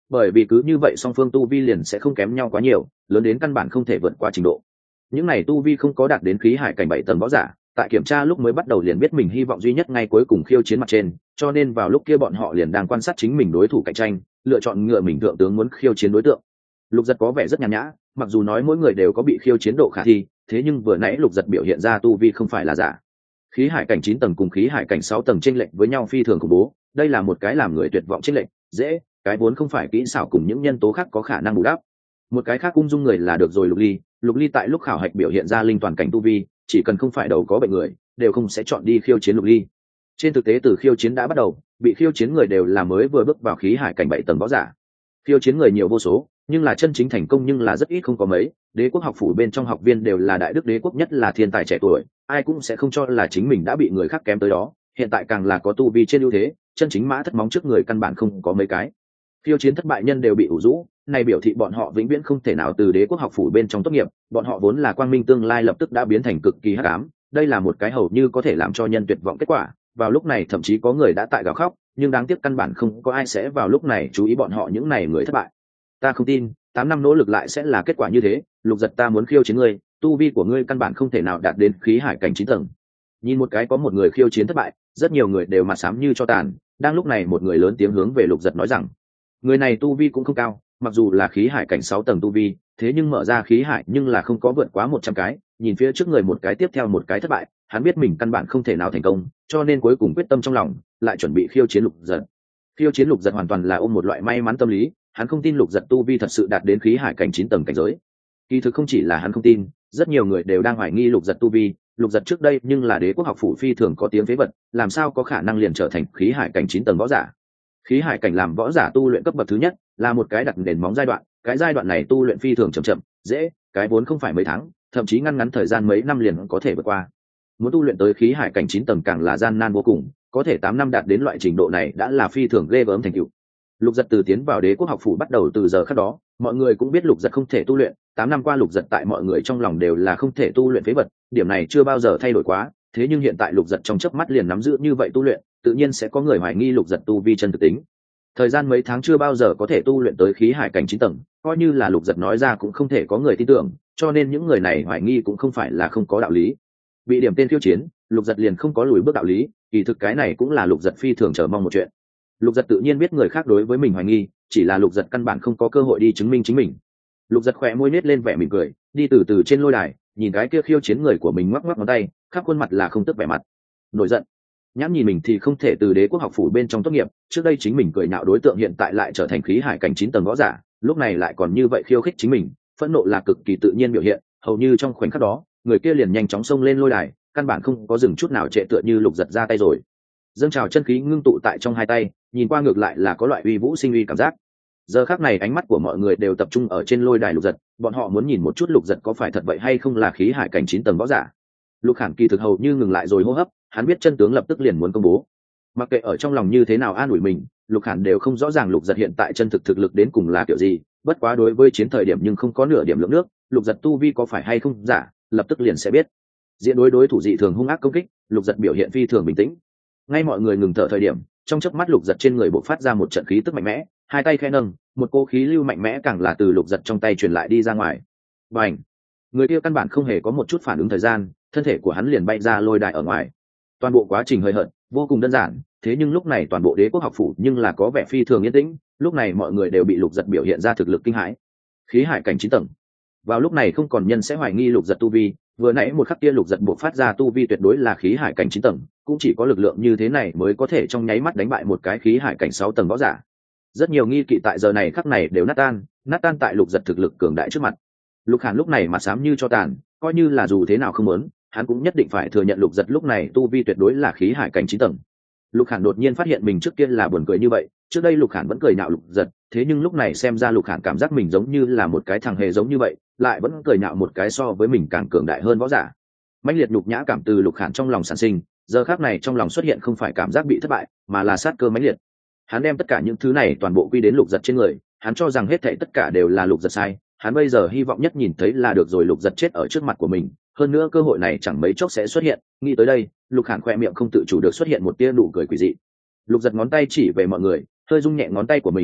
bởi vì cứ như vậy song phương tu vi liền sẽ không kém nhau quá nhiều, lớn đến căn bản không thể vượt qua trình độ. Những này tu vi không có đạt đến khí hải cảnh bảy tầng võ giả, tại kiểm tra lúc mới bắt đầu liền biết mình hy vọng duy nhất ngay cuối cùng khiêu chiến mặt trên, cho nên vào lúc kia bọn họ liền đang quan sát chính mình đối thủ cạnh tranh, lựa chọn ngựa mình thượng tướng muốn khiêu chiến đối tượng. Lục Giật có vẻ rất nhàn nhã, mặc dù nói mỗi người đều có bị khiêu chiến độ khả thi, thế nhưng vừa nãy Lục Giật biểu hiện ra tu vi không phải là giả. Khí hải cảnh chín tầng cùng khí hải cảnh sáu tầng chênh lệch với nhau phi thường khủng bố, đây là một cái làm người tuyệt vọng chênh lệch, dễ, cái vốn không phải kỹ xảo cùng những nhân tố khác có khả năng bù đắp. Một cái khác ung dung người là được rồi. Lục Ly, Lục Ly tại lúc khảo hạch biểu hiện ra linh toàn cảnh tu vi, chỉ cần không phải đầu có bệnh người, đều không sẽ chọn đi khiêu chiến Lục Ly. Trên thực tế từ khiêu chiến đã bắt đầu, bị khiêu chiến người đều là mới vừa bước vào khí hải cảnh bảy tầng võ giả. Khiêu chiến người nhiều vô số, nhưng là chân chính thành công nhưng là rất ít không có mấy. Đế quốc học phủ bên trong học viên đều là đại đức đế quốc nhất là thiên tài trẻ tuổi, ai cũng sẽ không cho là chính mình đã bị người khác kém tới đó, hiện tại càng là có tu vi trên ưu thế, chân chính mã thất móng trước người căn bản không có mấy cái. Khiêu chiến thất bại nhân đều bị ủ rũ, này biểu thị bọn họ vĩnh viễn không thể nào từ đế quốc học phủ bên trong tốt nghiệp, bọn họ vốn là quang minh tương lai lập tức đã biến thành cực kỳ hắc ám, đây là một cái hầu như có thể làm cho nhân tuyệt vọng kết quả. Vào lúc này thậm chí có người đã tại gào khóc, nhưng đáng tiếc căn bản không có ai sẽ vào lúc này chú ý bọn họ những này người thất bại. Ta không tin, tám năm nỗ lực lại sẽ là kết quả như thế. Lục Giật, ta muốn khiêu chiến ngươi, tu vi của ngươi căn bản không thể nào đạt đến khí hải cảnh chín tầng. Nhìn một cái có một người khiêu chiến thất bại, rất nhiều người đều mặt xám như cho tàn. Đang lúc này một người lớn tiếng hướng về Lục Giật nói rằng, người này tu vi cũng không cao, mặc dù là khí hải cảnh sáu tầng tu vi, thế nhưng mở ra khí hải nhưng là không có vượt quá một trăm cái. Nhìn phía trước người một cái tiếp theo một cái thất bại, hắn biết mình căn bản không thể nào thành công, cho nên cuối cùng quyết tâm trong lòng, lại chuẩn bị khiêu chiến Lục Giật. Khiêu chiến Lục Giật hoàn toàn là ôm một loại may mắn tâm lý, hắn không tin Lục Giật tu vi thật sự đạt đến khí hải cảnh chín tầng cảnh giới. Kỳ thực không chỉ là hắn không tin, rất nhiều người đều đang hoài nghi Lục Giật tu vi. Lục Giật trước đây nhưng là đế quốc học phủ phi thường có tiếng phế vật, làm sao có khả năng liền trở thành khí hải cảnh chín tầng võ giả. Khí hải cảnh làm võ giả tu luyện cấp bậc thứ nhất, là một cái đặt nền móng giai đoạn, cái giai đoạn này tu luyện phi thường chậm chậm, dễ, cái vốn không phải mấy tháng, thậm chí ngắn ngắn thời gian mấy năm liền có thể vượt qua. Muốn tu luyện tới khí hải cảnh chín tầng càng là gian nan vô cùng, có thể tám năm đạt đến loại trình độ này đã là phi thường ghê gớm thành tựu. Lục Giật từ tiến vào đế quốc học phủ bắt đầu từ giờ khắc đó, mọi người cũng biết Lục Giật không thể tu luyện, tám năm qua Lục Giật tại mọi người trong lòng đều là không thể tu luyện phế vật, điểm này chưa bao giờ thay đổi quá, thế nhưng hiện tại Lục Giật trong chớp mắt liền nắm giữ như vậy tu luyện, tự nhiên sẽ có người hoài nghi Lục Giật tu vi chân thực tính. Thời gian mấy tháng chưa bao giờ có thể tu luyện tới khí hải cảnh chín tầng, coi như là Lục Giật nói ra cũng không thể có người tin tưởng, cho nên những người này hoài nghi cũng không phải là không có đạo lý. Bị điểm tên khiêu chiến, Lục Giật liền không có lùi bước đạo lý, kỳ thực cái này cũng là Lục Giật phi thường chờ mong một chuyện. Lục Giật tự nhiên biết người khác đối với mình hoài nghi, chỉ là Lục Giật căn bản không có cơ hội đi chứng minh chính mình. Lục Giật khỏe môi nết lên vẻ mỉm cười, đi từ từ trên lôi đài, nhìn cái kia khiêu chiến người của mình ngoắc ngoắc ngón tay, khắp khuôn mặt là không tức vẻ mặt nổi giận. Nhãn nhìn mình thì không thể từ đế quốc học phủ bên trong tốt nghiệp, trước đây chính mình cười nhạo đối tượng hiện tại lại trở thành khí hải cảnh chín tầng võ giả, lúc này lại còn như vậy khiêu khích chính mình, phẫn nộ là cực kỳ tự nhiên biểu hiện, hầu như trong khoảnh khắc đó, người kia liền nhanh chóng xông lên lôi đài, căn bản không có dừng chút nào trệ, tựa như Lục Giật ra tay rồi. Dâng trào chân khí ngưng tụ tại trong hai tay, nhìn qua ngược lại là có loại uy vũ sinh uy cảm giác. Giờ khắc này ánh mắt của mọi người đều tập trung ở trên lôi đài Lục Giật, bọn họ muốn nhìn một chút Lục Giật có phải thật vậy hay không là khí hải cảnh chín tầng võ giả. Lục Khản kỳ thực hầu như ngừng lại rồi hô hấp, hắn biết chân tướng lập tức liền muốn công bố. Mặc kệ ở trong lòng như thế nào an ủi mình, Lục Khản đều không rõ ràng Lục Giật hiện tại chân thực thực lực đến cùng là kiểu gì, bất quá đối với chiến thời điểm nhưng không có nửa điểm lượng nước, Lục Giật tu vi có phải hay không giả, lập tức liền sẽ biết. Diện đối đối thủ dị thường hung ác công kích, Lục Giật biểu hiện phi thường bình tĩnh. Ngay mọi người ngừng thở thời điểm, trong chớp mắt Lục Giật trên người bộc phát ra một trận khí tức mạnh mẽ, hai tay khẽ nâng, một cỗ khí lưu mạnh mẽ càng là từ Lục Giật trong tay truyền lại đi ra ngoài. Bành! Người kia căn bản không hề có một chút phản ứng thời gian, thân thể của hắn liền bay ra lôi đài ở ngoài. Toàn bộ quá trình hơi hợt, vô cùng đơn giản, thế nhưng lúc này toàn bộ đế quốc học phủ nhưng là có vẻ phi thường yên tĩnh, lúc này mọi người đều bị Lục Giật biểu hiện ra thực lực kinh hãi. Khí hải cảnh chín tầng. Vào lúc này không còn nhân sẽ hoài nghi Lục Giật tu vi, vừa nãy một khắc kia Lục Giật bộc phát ra tu vi tuyệt đối là khí hải cảnh chín tầng, cũng chỉ có lực lượng như thế này mới có thể trong nháy mắt đánh bại một cái khí hải cảnh sáu tầng võ giả. Rất nhiều nghi kỵ tại giờ này khắc này đều nát tan, nát tan tại Lục Giật thực lực cường đại trước mặt. Lục Khản lúc này mặt xám như cho tàn, coi như là dù thế nào không muốn, hắn cũng nhất định phải thừa nhận Lục Giật lúc này tu vi tuyệt đối là khí hải cảnh chín tầng. Lục Khản đột nhiên phát hiện mình trước kia là buồn cười như vậy, trước đây Lục Khản vẫn cười nhạo Lục Giật, thế nhưng lúc này xem ra Lục Khản cảm giác mình giống như là một cái thằng hề giống như vậy, lại vẫn cười nhạo một cái so với mình càng cường đại hơn võ giả. Mãnh liệt nhục nhã cảm từ Lục Khản trong lòng sản sinh, giờ khắc này trong lòng xuất hiện không phải cảm giác bị thất bại, mà là sát cơ mãnh liệt. Hắn đem tất cả những thứ này toàn bộ quy đến Lục Giật trên người, hắn cho rằng hết thảy tất cả đều là Lục Giật sai, hắn bây giờ hy vọng nhất nhìn thấy là được rồi Lục Giật chết ở trước mặt của mình, hơn nữa cơ hội này chẳng mấy chốc sẽ xuất hiện. Nghĩ tới đây, Lục Khản khoe miệng không tự chủ được xuất hiện một tia nụ cười quỷ dị. Lục Giật ngón tay chỉ về mọi người, hơi rung nhẹ ngón tay của mình,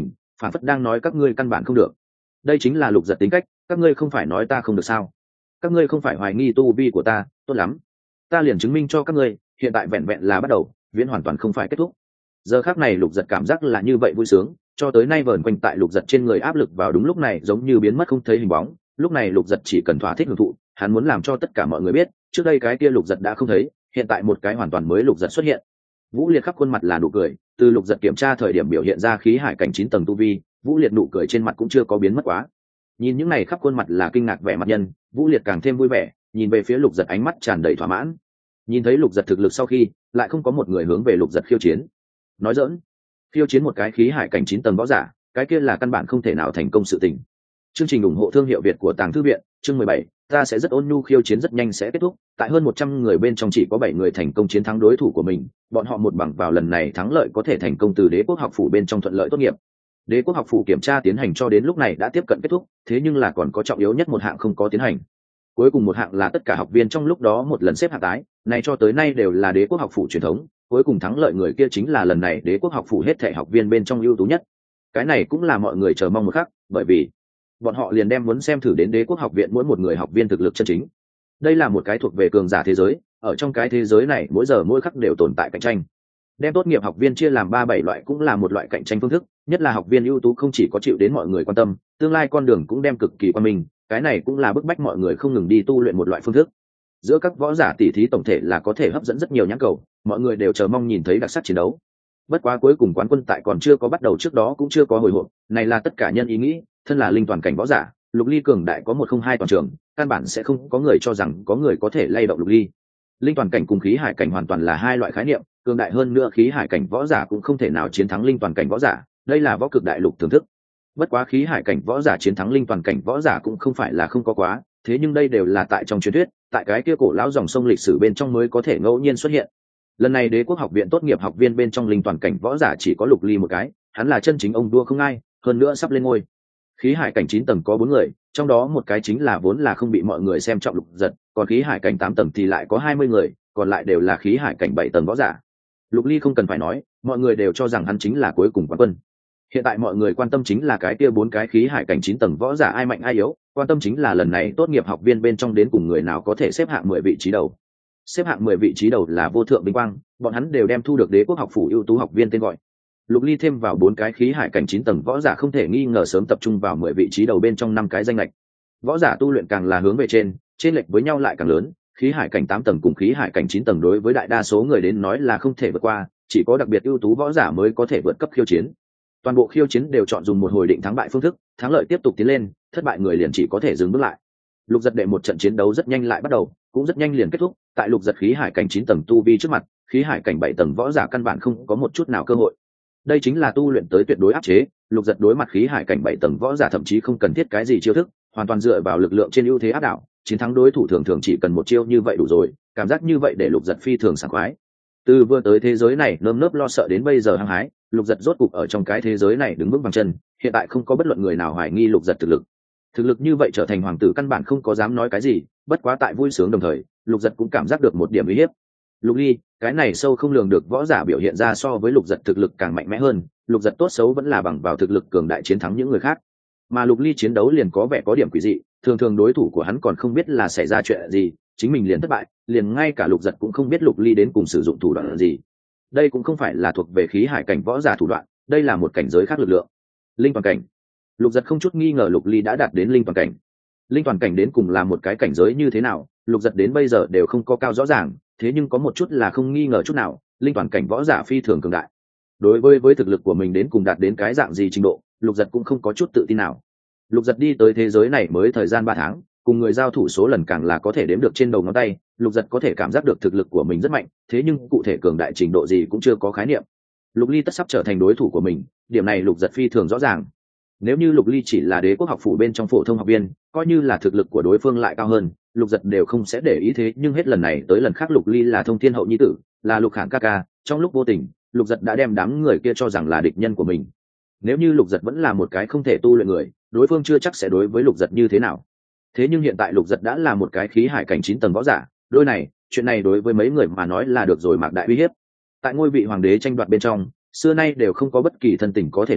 phản phất đang nói các ngươi căn bản không được. Đây chính là Lục Giật tính cách, các ngươi không phải nói ta không được sao? Các ngươi không phải hoài nghi tu vi của ta, tốt lắm, ta liền chứng minh cho các ngươi, hiện tại vẹn vẹn là bắt đầu, viễn hoàn toàn không phải kết thúc. Giờ khắc này Lục Giật cảm giác là như vậy vui sướng, cho tới nay vờn quanh tại Lục Giật trên người áp lực vào đúng lúc này giống như biến mất không thấy hình bóng. Lúc này Lục Giật chỉ cần thỏa thích hưởng thụ, hắn muốn làm cho tất cả mọi người biết, trước đây cái kia Lục Giật đã không thấy, hiện tại một cái hoàn toàn mới Lục Giật xuất hiện. Vũ Liệt khắp khuôn mặt là nụ cười, từ Lục Giật kiểm tra thời điểm biểu hiện ra khí hải cảnh chín tầng tu vi, Vũ Liệt nụ cười trên mặt cũng chưa có biến mất quá. Nhìn những này khắp khuôn mặt là kinh ngạc vẻ mặt nhân, Vũ Liệt càng thêm vui vẻ, nhìn về phía Lục Giật ánh mắt tràn đầy thỏa mãn. Nhìn thấy Lục Giật thực lực sau khi, lại không có một người hướng về Lục Giật khiêu chiến. Nói giỡn, khiêu chiến một cái khí hải cảnh chín tầng võ giả, cái kia là căn bản không thể nào thành công sự tình. Chương trình ủng hộ thương hiệu Việt của Tàng Thư viện, chương mười bảy, ta sẽ rất ôn nhu khiêu chiến rất nhanh sẽ kết thúc, tại hơn một trăm người bên trong chỉ có bảy người thành công chiến thắng đối thủ của mình, bọn họ một bằng vào lần này thắng lợi có thể thành công từ Đế quốc học phủ bên trong thuận lợi tốt nghiệp. Đế quốc học phủ kiểm tra tiến hành cho đến lúc này đã tiếp cận kết thúc, thế nhưng là còn có trọng yếu nhất một hạng không có tiến hành. Cuối cùng một hạng là tất cả học viên trong lúc đó một lần xếp hạng tái, này cho tới nay đều là Đế quốc học phủ truyền thống, cuối cùng thắng lợi người kia chính là lần này Đế quốc học phủ hết thảy học viên bên trong ưu tú nhất. Cái này cũng là mọi người chờ mong một khắc, bởi vì bọn họ liền đem muốn xem thử đến Đế quốc học viện mỗi một người học viên thực lực chân chính. Đây là một cái thuộc về cường giả thế giới, ở trong cái thế giới này mỗi giờ mỗi khắc đều tồn tại cạnh tranh. Đem tốt nghiệp học viên chia làm ba bảy loại cũng là một loại cạnh tranh phương thức, nhất là học viên ưu tú không chỉ có chịu đến mọi người quan tâm, tương lai con đường cũng đem cực kỳ quan minh, cái này cũng là bức bách mọi người không ngừng đi tu luyện một loại phương thức. Giữa các võ giả tỷ thí tổng thể là có thể hấp dẫn rất nhiều nhãn cầu, mọi người đều chờ mong nhìn thấy đặc sắc chiến đấu. Bất quá cuối cùng quán quân tại còn chưa có bắt đầu trước đó cũng chưa có hồi hộp, này là tất cả nhân ý nghĩ, thân là linh toàn cảnh võ giả, Lục Ly cường đại có một không hai toàn trường, căn bản sẽ không có người cho rằng có người có thể lay động Lục Ly. Linh toàn cảnh cùng khí hải cảnh hoàn toàn là hai loại khái niệm, cường đại hơn nữa khí hải cảnh võ giả cũng không thể nào chiến thắng linh toàn cảnh võ giả, đây là võ cực đại lục thưởng thức. Bất quá khí hải cảnh võ giả chiến thắng linh toàn cảnh võ giả cũng không phải là không có quá, thế nhưng đây đều là tại trong truyền thuyết, tại cái kia cổ lão dòng sông lịch sử bên trong mới có thể ngẫu nhiên xuất hiện. Lần này Đế quốc học viện tốt nghiệp học viên bên trong linh toàn cảnh võ giả chỉ có Lục Ly một cái, hắn là chân chính ông đua không ai, hơn nữa sắp lên ngôi. Khí hải cảnh chín tầng có bốn người, trong đó một cái chính là vốn là không bị mọi người xem trọng Lục Giật, còn khí hải cảnh tám tầng thì lại có hai mươi người, còn lại đều là khí hải cảnh bảy tầng võ giả. Lục Ly không cần phải nói, mọi người đều cho rằng hắn chính là cuối cùng quán quân. Hiện tại mọi người quan tâm chính là cái kia bốn cái khí hải cảnh chín tầng võ giả ai mạnh ai yếu, quan tâm chính là lần này tốt nghiệp học viên bên trong đến cùng người nào có thể xếp hạng mười vị trí đầu. Xếp hạng mười vị trí đầu là vô thượng vinh quang, bọn hắn đều đem thu được Đế quốc học phủ ưu tú học viên tên gọi. Lục Ly thêm vào bốn cái khí hải cảnh chín tầng võ giả không thể nghi ngờ sớm tập trung vào mười vị trí đầu bên trong năm cái danh lệch. Võ giả tu luyện càng là hướng về trên, trên lệch với nhau lại càng lớn, khí hải cảnh tám tầng cùng khí hải cảnh chín tầng đối với đại đa số người đến nói là không thể vượt qua, chỉ có đặc biệt ưu tú võ giả mới có thể vượt cấp khiêu chiến. Toàn bộ khiêu chiến đều chọn dùng một hồi định thắng bại phương thức, thắng lợi tiếp tục tiến lên, thất bại người liền chỉ có thể dừng bước lại. Lục Giật đệ một trận chiến đấu rất nhanh lại bắt đầu, cũng rất nhanh liền kết thúc, tại Lục Giật khí hải cảnh chín tầng tu vi trước mặt, khí hải cảnh bảy tầng võ giả căn bản không có một chút nào cơ hội. Đây chính là tu luyện tới tuyệt đối áp chế, Lục Giật đối mặt khí hải cảnh bảy tầng võ giả thậm chí không cần thiết cái gì chiêu thức, hoàn toàn dựa vào lực lượng trên ưu thế áp đảo, chiến thắng đối thủ thường thường chỉ cần một chiêu như vậy đủ rồi, cảm giác như vậy để Lục Giật phi thường sảng khoái. Từ vừa tới thế giới này nơm nớp lo sợ đến bây giờ hăng hái, Lục Giật rốt cục ở trong cái thế giới này đứng vững bằng chân, hiện tại không có bất luận người nào hoài nghi Lục Giật thực lực. Thực lực như vậy trở thành hoàng tử căn bản không có dám nói cái gì, bất quá tại vui sướng đồng thời, Lục Giật cũng cảm giác được một điểm uy hiếp. Lục Ly, cái này sâu không lường được võ giả biểu hiện ra so với Lục Giật thực lực càng mạnh mẽ hơn, Lục Giật tốt xấu vẫn là bằng vào thực lực cường đại chiến thắng những người khác. Mà Lục Ly chiến đấu liền có vẻ có điểm quỷ dị, thường thường đối thủ của hắn còn không biết là xảy ra chuyện gì, chính mình liền thất bại, liền ngay cả Lục Giật cũng không biết Lục Ly đến cùng sử dụng thủ đoạn gì. Đây cũng không phải là thuộc về khí hải cảnh võ giả thủ đoạn, đây là một cảnh giới khác lực lượng. Linh toàn cảnh. Lục Giật không chút nghi ngờ Lục Ly đã đạt đến linh toàn cảnh. Linh toàn cảnh đến cùng là một cái cảnh giới như thế nào, Lục Giật đến bây giờ đều không có cao rõ ràng, thế nhưng có một chút là không nghi ngờ chút nào, linh toàn cảnh võ giả phi thường cường đại. Đối với với thực lực của mình đến cùng đạt đến cái dạng gì trình độ, Lục Giật cũng không có chút tự tin nào. Lục Giật đi tới thế giới này mới thời gian ba tháng, cùng người giao thủ số lần càng là có thể đếm được trên đầu ngón tay, Lục Giật có thể cảm giác được thực lực của mình rất mạnh, thế nhưng cụ thể cường đại trình độ gì cũng chưa có khái niệm. Lục Ly tất sắp trở thành đối thủ của mình, điểm này Lục Giật phi thường rõ ràng. Nếu như Lục Ly chỉ là Đế quốc học phủ bên trong phổ thông học viên, coi như là thực lực của đối phương lại cao hơn, Lục Giật đều không sẽ để ý, thế nhưng hết lần này tới lần khác Lục Ly là Thông Thiên hậu nhi tử, là Lục Khảng ca ca, trong lúc vô tình, Lục Giật đã đem đám người kia cho rằng là địch nhân của mình. Nếu như Lục Giật vẫn là một cái không thể tu luyện người, đối phương chưa chắc sẽ đối với Lục Giật như thế nào. Thế nhưng hiện tại Lục Giật đã là một cái khí hải cảnh chín tầng võ giả, đôi này, chuyện này đối với mấy người mà nói là được rồi mạc đại uy hiếp. Tại ngôi vị hoàng đế tranh đoạt bên trong, xưa nay đều không có bất kỳ thân tình có thể nói,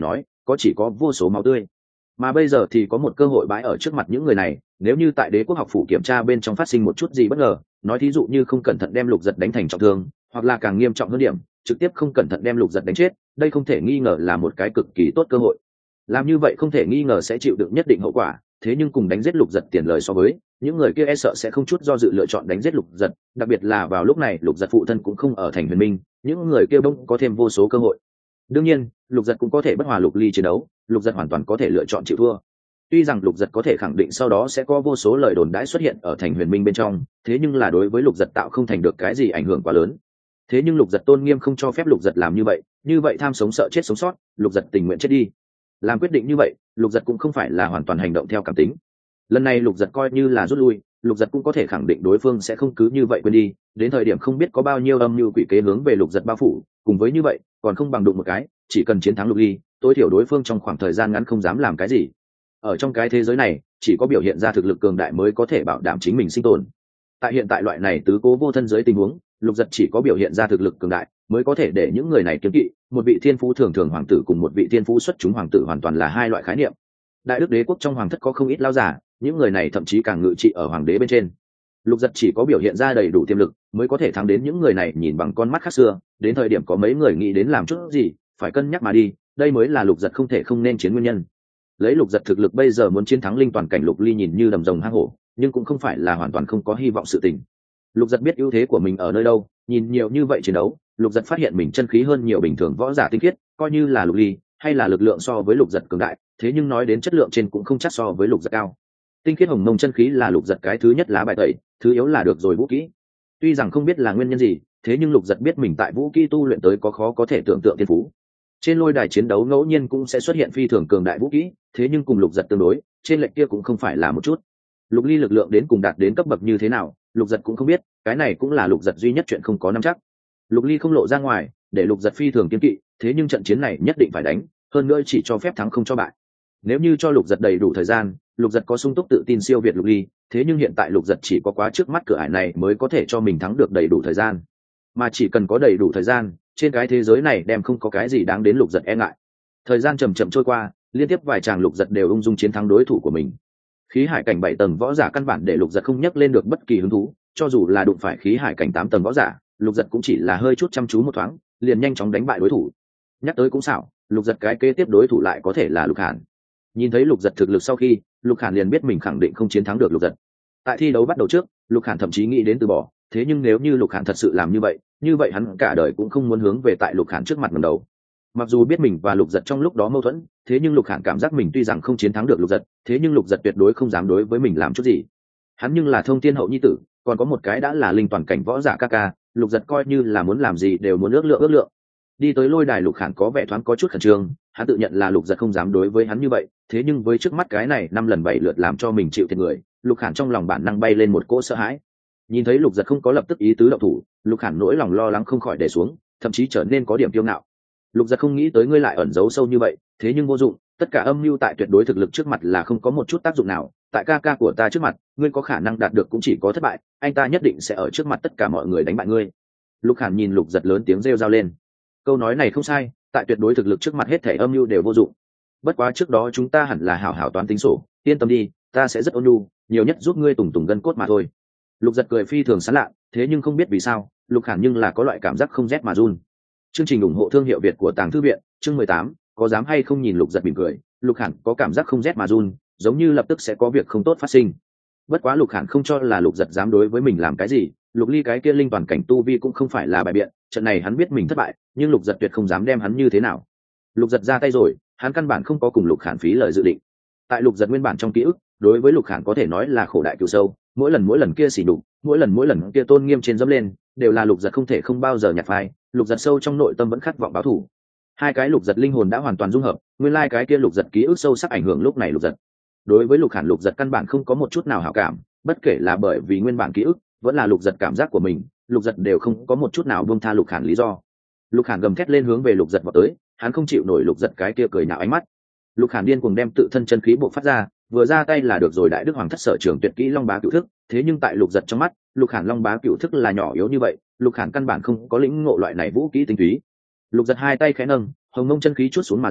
có chỉ có vô số máu tươi. Mà bây giờ thì có một cơ hội bãi ở trước mặt những người này, nếu như tại đế quốc học phủ kiểm tra bên trong phát sinh một chút gì bất ngờ, nói thí dụ như không cẩn thận đem Lục Giật đánh thành trọng thương, hoặc là càng nghiêm trọng hơn điểm, trực tiếp không cẩn thận đem Lục Giật đánh chết, đây không thể nghi ngờ là một cái cực kỳ tốt cơ hội. Làm như vậy không thể nghi ngờ sẽ chịu đựng nhất định hậu quả, thế nhưng cùng đánh giết Lục Giật tiền lời so với, những người kia e sợ sẽ không chút do dự lựa chọn đánh giết Lục Giật, đặc biệt là vào lúc này Lục Giật phụ thân cũng không ở thành Huyền Minh, những người kia bỗng có thêm vô số cơ hội. Đương nhiên, Lục Giật cũng có thể bất hòa Lục Ly chiến đấu, Lục Giật hoàn toàn có thể lựa chọn chịu thua. Tuy rằng Lục Giật có thể khẳng định sau đó sẽ có vô số lời đồn đãi xuất hiện ở thành Huyền Minh bên trong, thế nhưng là đối với Lục Giật tạo không thành được cái gì ảnh hưởng quá lớn. Thế nhưng Lục Giật tôn nghiêm không cho phép Lục Giật làm như vậy, như vậy tham sống sợ chết sống sót, Lục Giật tình nguyện chết đi. Làm quyết định như vậy, Lục Giật cũng không phải là hoàn toàn hành động theo cảm tính. Lần này Lục Giật coi như là rút lui, Lục Giật cũng có thể khẳng định đối phương sẽ không cứ như vậy quên đi, đến thời điểm không biết có bao nhiêu âm mưu quỷ kế hướng về Lục Giật bao phủ, cùng với như vậy, còn không bằng đụng một cái, chỉ cần chiến thắng Lục Ly, tối thiểu đối phương trong khoảng thời gian ngắn không dám làm cái gì. Ở trong cái thế giới này, chỉ có biểu hiện ra thực lực cường đại mới có thể bảo đảm chính mình sinh tồn. Tại hiện tại loại này tứ cố vô thân dưới tình huống, Lục Giật chỉ có biểu hiện ra thực lực cường đại mới có thể để những người này kiêng kỵ, một vị thiên phú thường thường hoàng tử cùng một vị thiên phú xuất chúng hoàng tử hoàn toàn là hai loại khái niệm. Đại đức đế quốc trong hoàng thất có không ít lão giả, những người này thậm chí càng ngự trị ở hoàng đế bên trên. Lục Giật chỉ có biểu hiện ra đầy đủ tiềm lực mới có thể thắng đến những người này nhìn bằng con mắt khác xưa, đến thời điểm có mấy người nghĩ đến làm chút gì, phải cân nhắc mà đi, đây mới là Lục Giật không thể không nên chiến nguyên nhân. Lấy Lục Giật thực lực bây giờ muốn chiến thắng linh toàn cảnh Lục Ly nhìn như đầm rồng hang hổ, nhưng cũng không phải là hoàn toàn không có hy vọng sự tình. Lục Giật biết ưu thế của mình ở nơi đâu, nhìn nhiều như vậy chiến đấu, Lục Giật phát hiện mình chân khí hơn nhiều bình thường võ giả tinh khiết, coi như là Lục Ly hay là lực lượng so với Lục Giật cường đại, thế nhưng nói đến chất lượng trên cũng không chắc so với Lục Giật cao. Tinh khiết hồng mông chân khí là Lục Giật cái thứ nhất lá bài tẩy, thứ yếu là được rồi vũ kỹ. Tuy rằng không biết là nguyên nhân gì, thế nhưng Lục Giật biết mình tại vũ kỹ tu luyện tới có khó có thể tưởng tượng thiên phú. Trên lôi đài chiến đấu ngẫu nhiên cũng sẽ xuất hiện phi thường cường đại vũ kỹ, thế nhưng cùng Lục Giật tương đối, trên lệch kia cũng không phải là một chút. Lục Ly lực lượng đến cùng đạt đến cấp bậc như thế nào, Lục Giật cũng không biết, cái này cũng là Lục Giật duy nhất chuyện không có nắm chắc. Lục Ly không lộ ra ngoài, để Lục Giật phi thường kiêng kỵ, thế nhưng trận chiến này nhất định phải đánh, hơn nữa chỉ cho phép thắng không cho bại. Nếu như cho Lục Giật đầy đủ thời gian, Lục Giật có sung túc tự tin siêu việt Lục Ly, thế nhưng hiện tại Lục Giật chỉ có quá trước mắt cửa ải này mới có thể cho mình thắng được đầy đủ thời gian. Mà chỉ cần có đầy đủ thời gian, trên cái thế giới này đem không có cái gì đáng đến Lục Giật e ngại. Thời gian chậm chậm trôi qua, liên tiếp vài tràng Lục Giật đều ung dung chiến thắng đối thủ của mình. Khí hải cảnh bảy tầng võ giả căn bản để Lục Giật không nhắc lên được bất kỳ hứng thú, cho dù là đụng phải khí hải cảnh tám tầng võ giả, Lục Giật cũng chỉ là hơi chút chăm chú một thoáng, liền nhanh chóng đánh bại đối thủ. Nhắc tới cũng xảo, Lục Giật cái kế tiếp đối thủ lại có thể là Lục Hàn. Nhìn thấy Lục Giật thực lực sau khi, Lục Hàn liền biết mình khẳng định không chiến thắng được Lục Giật. Tại thi đấu bắt đầu trước, Lục Hàn thậm chí nghĩ đến từ bỏ, thế nhưng nếu như Lục Hàn thật sự làm như vậy, như vậy hắn cả đời cũng không muốn hướng về tại Lục Hàn trước mặt ngẩng đầu. Mặc dù biết mình và Lục Giật trong lúc đó mâu thuẫn, thế nhưng Lục Hàn cảm giác mình tuy rằng không chiến thắng được Lục Giật, thế nhưng Lục Giật tuyệt đối không dám đối với mình làm chút gì. Hắn nhưng là thông thiên hậu nhi tử, còn có một cái đã là linh toàn cảnh võ giả ca ca, Lục Giật coi như là muốn làm gì đều muốn ước lượng ước lượng. Đi tới lôi đài, Lục Hàn có vẻ thoáng có chút khẩn trương, hắn tự nhận là Lục Giật không dám đối với hắn như vậy, thế nhưng với trước mắt cái này năm lần bảy lượt làm cho mình chịu thiệt người, Lục Hàn trong lòng bản năng bay lên một cỗ sợ hãi. Nhìn thấy Lục Giật không có lập tức ý tứ động thủ, Lục Hàn nỗi lòng lo lắng không khỏi để xuống, thậm chí trở nên có điểm kiêu ngạo. Lục Giật không nghĩ tới ngươi lại ẩn giấu sâu như vậy, thế nhưng vô dụng, tất cả âm mưu tại tuyệt đối thực lực trước mặt là không có một chút tác dụng nào, tại ca ca của ta trước mặt, ngươi có khả năng đạt được cũng chỉ có thất bại, anh ta nhất định sẽ ở trước mặt tất cả mọi người đánh bại ngươi. Lục Hàn nhìn Lục Giật lớn tiếng rêu rao lên. Câu nói này không sai, tại tuyệt đối thực lực trước mặt hết thảy âm mưu đều vô dụng. Bất quá trước đó chúng ta hẳn là hảo hảo toán tính sổ, yên tâm đi, ta sẽ rất ôn nhu, nhiều nhất giúp ngươi tùng tùng gân cốt mà thôi. Lục Giật cười phi thường sán lạ, thế nhưng không biết vì sao, Lục Hàn nhưng là có loại cảm giác không rét mà run. Chương trình ủng hộ thương hiệu Việt của Tàng Thư viện, chương mười tám, có dám hay không nhìn Lục Giật mỉm cười, Lục Hàn có cảm giác không rét mà run, giống như lập tức sẽ có việc không tốt phát sinh. Bất quá Lục Hàn không cho là Lục Giật dám đối với mình làm cái gì, Lục Ly cái kia linh toàn cảnh tu vi cũng không phải là bài biện, trận này hắn biết mình thất bại, nhưng Lục Giật tuyệt không dám đem hắn như thế nào. Lục Giật ra tay rồi, hắn căn bản không có cùng Lục Hàn phí lời dự định. Tại Lục Giật nguyên bản trong ký ức, đối với Lục Hàn có thể nói là khổ đại cừu sâu, mỗi lần mỗi lần kia xỉ đục, mỗi lần mỗi lần kia tôn nghiêm trên dẫm lên, đều là Lục Giật không thể không bao giờ nhặt phai. Lục Giật sâu trong nội tâm vẫn khát vọng báo thù. Hai cái Lục Giật linh hồn đã hoàn toàn dung hợp, nguyên lai cái kia Lục Giật ký ức sâu sắc ảnh hưởng lúc này Lục Giật. Đối với Lục Hàn, Lục Giật căn bản không có một chút nào hảo cảm, bất kể là bởi vì nguyên bản ký ức, vẫn là Lục Giật cảm giác của mình, Lục Giật đều không có một chút nào buông tha Lục Hàn lý do. Lục Hàn gầm thét lên hướng về Lục Giật vọt tới, hắn không chịu nổi Lục Giật cái kia cười nhạo ánh mắt. Lục Hàn điên cuồng đem tự thân chân khí bộc phát ra, vừa ra tay là được rồi đại đức hoàng thất sở trường tuyệt kỹ Long Bá Cửu Thức, thế nhưng tại Lục Giật trong mắt, Lục Hàn Long Bá Cửu Thức là nhỏ yếu như vậy, Lục Hàn căn bản không có lĩnh ngộ loại này vũ kỹ tinh túy. Lục Giật hai tay khẽ nâng, hồng mông chân khí chút xuống mà ra,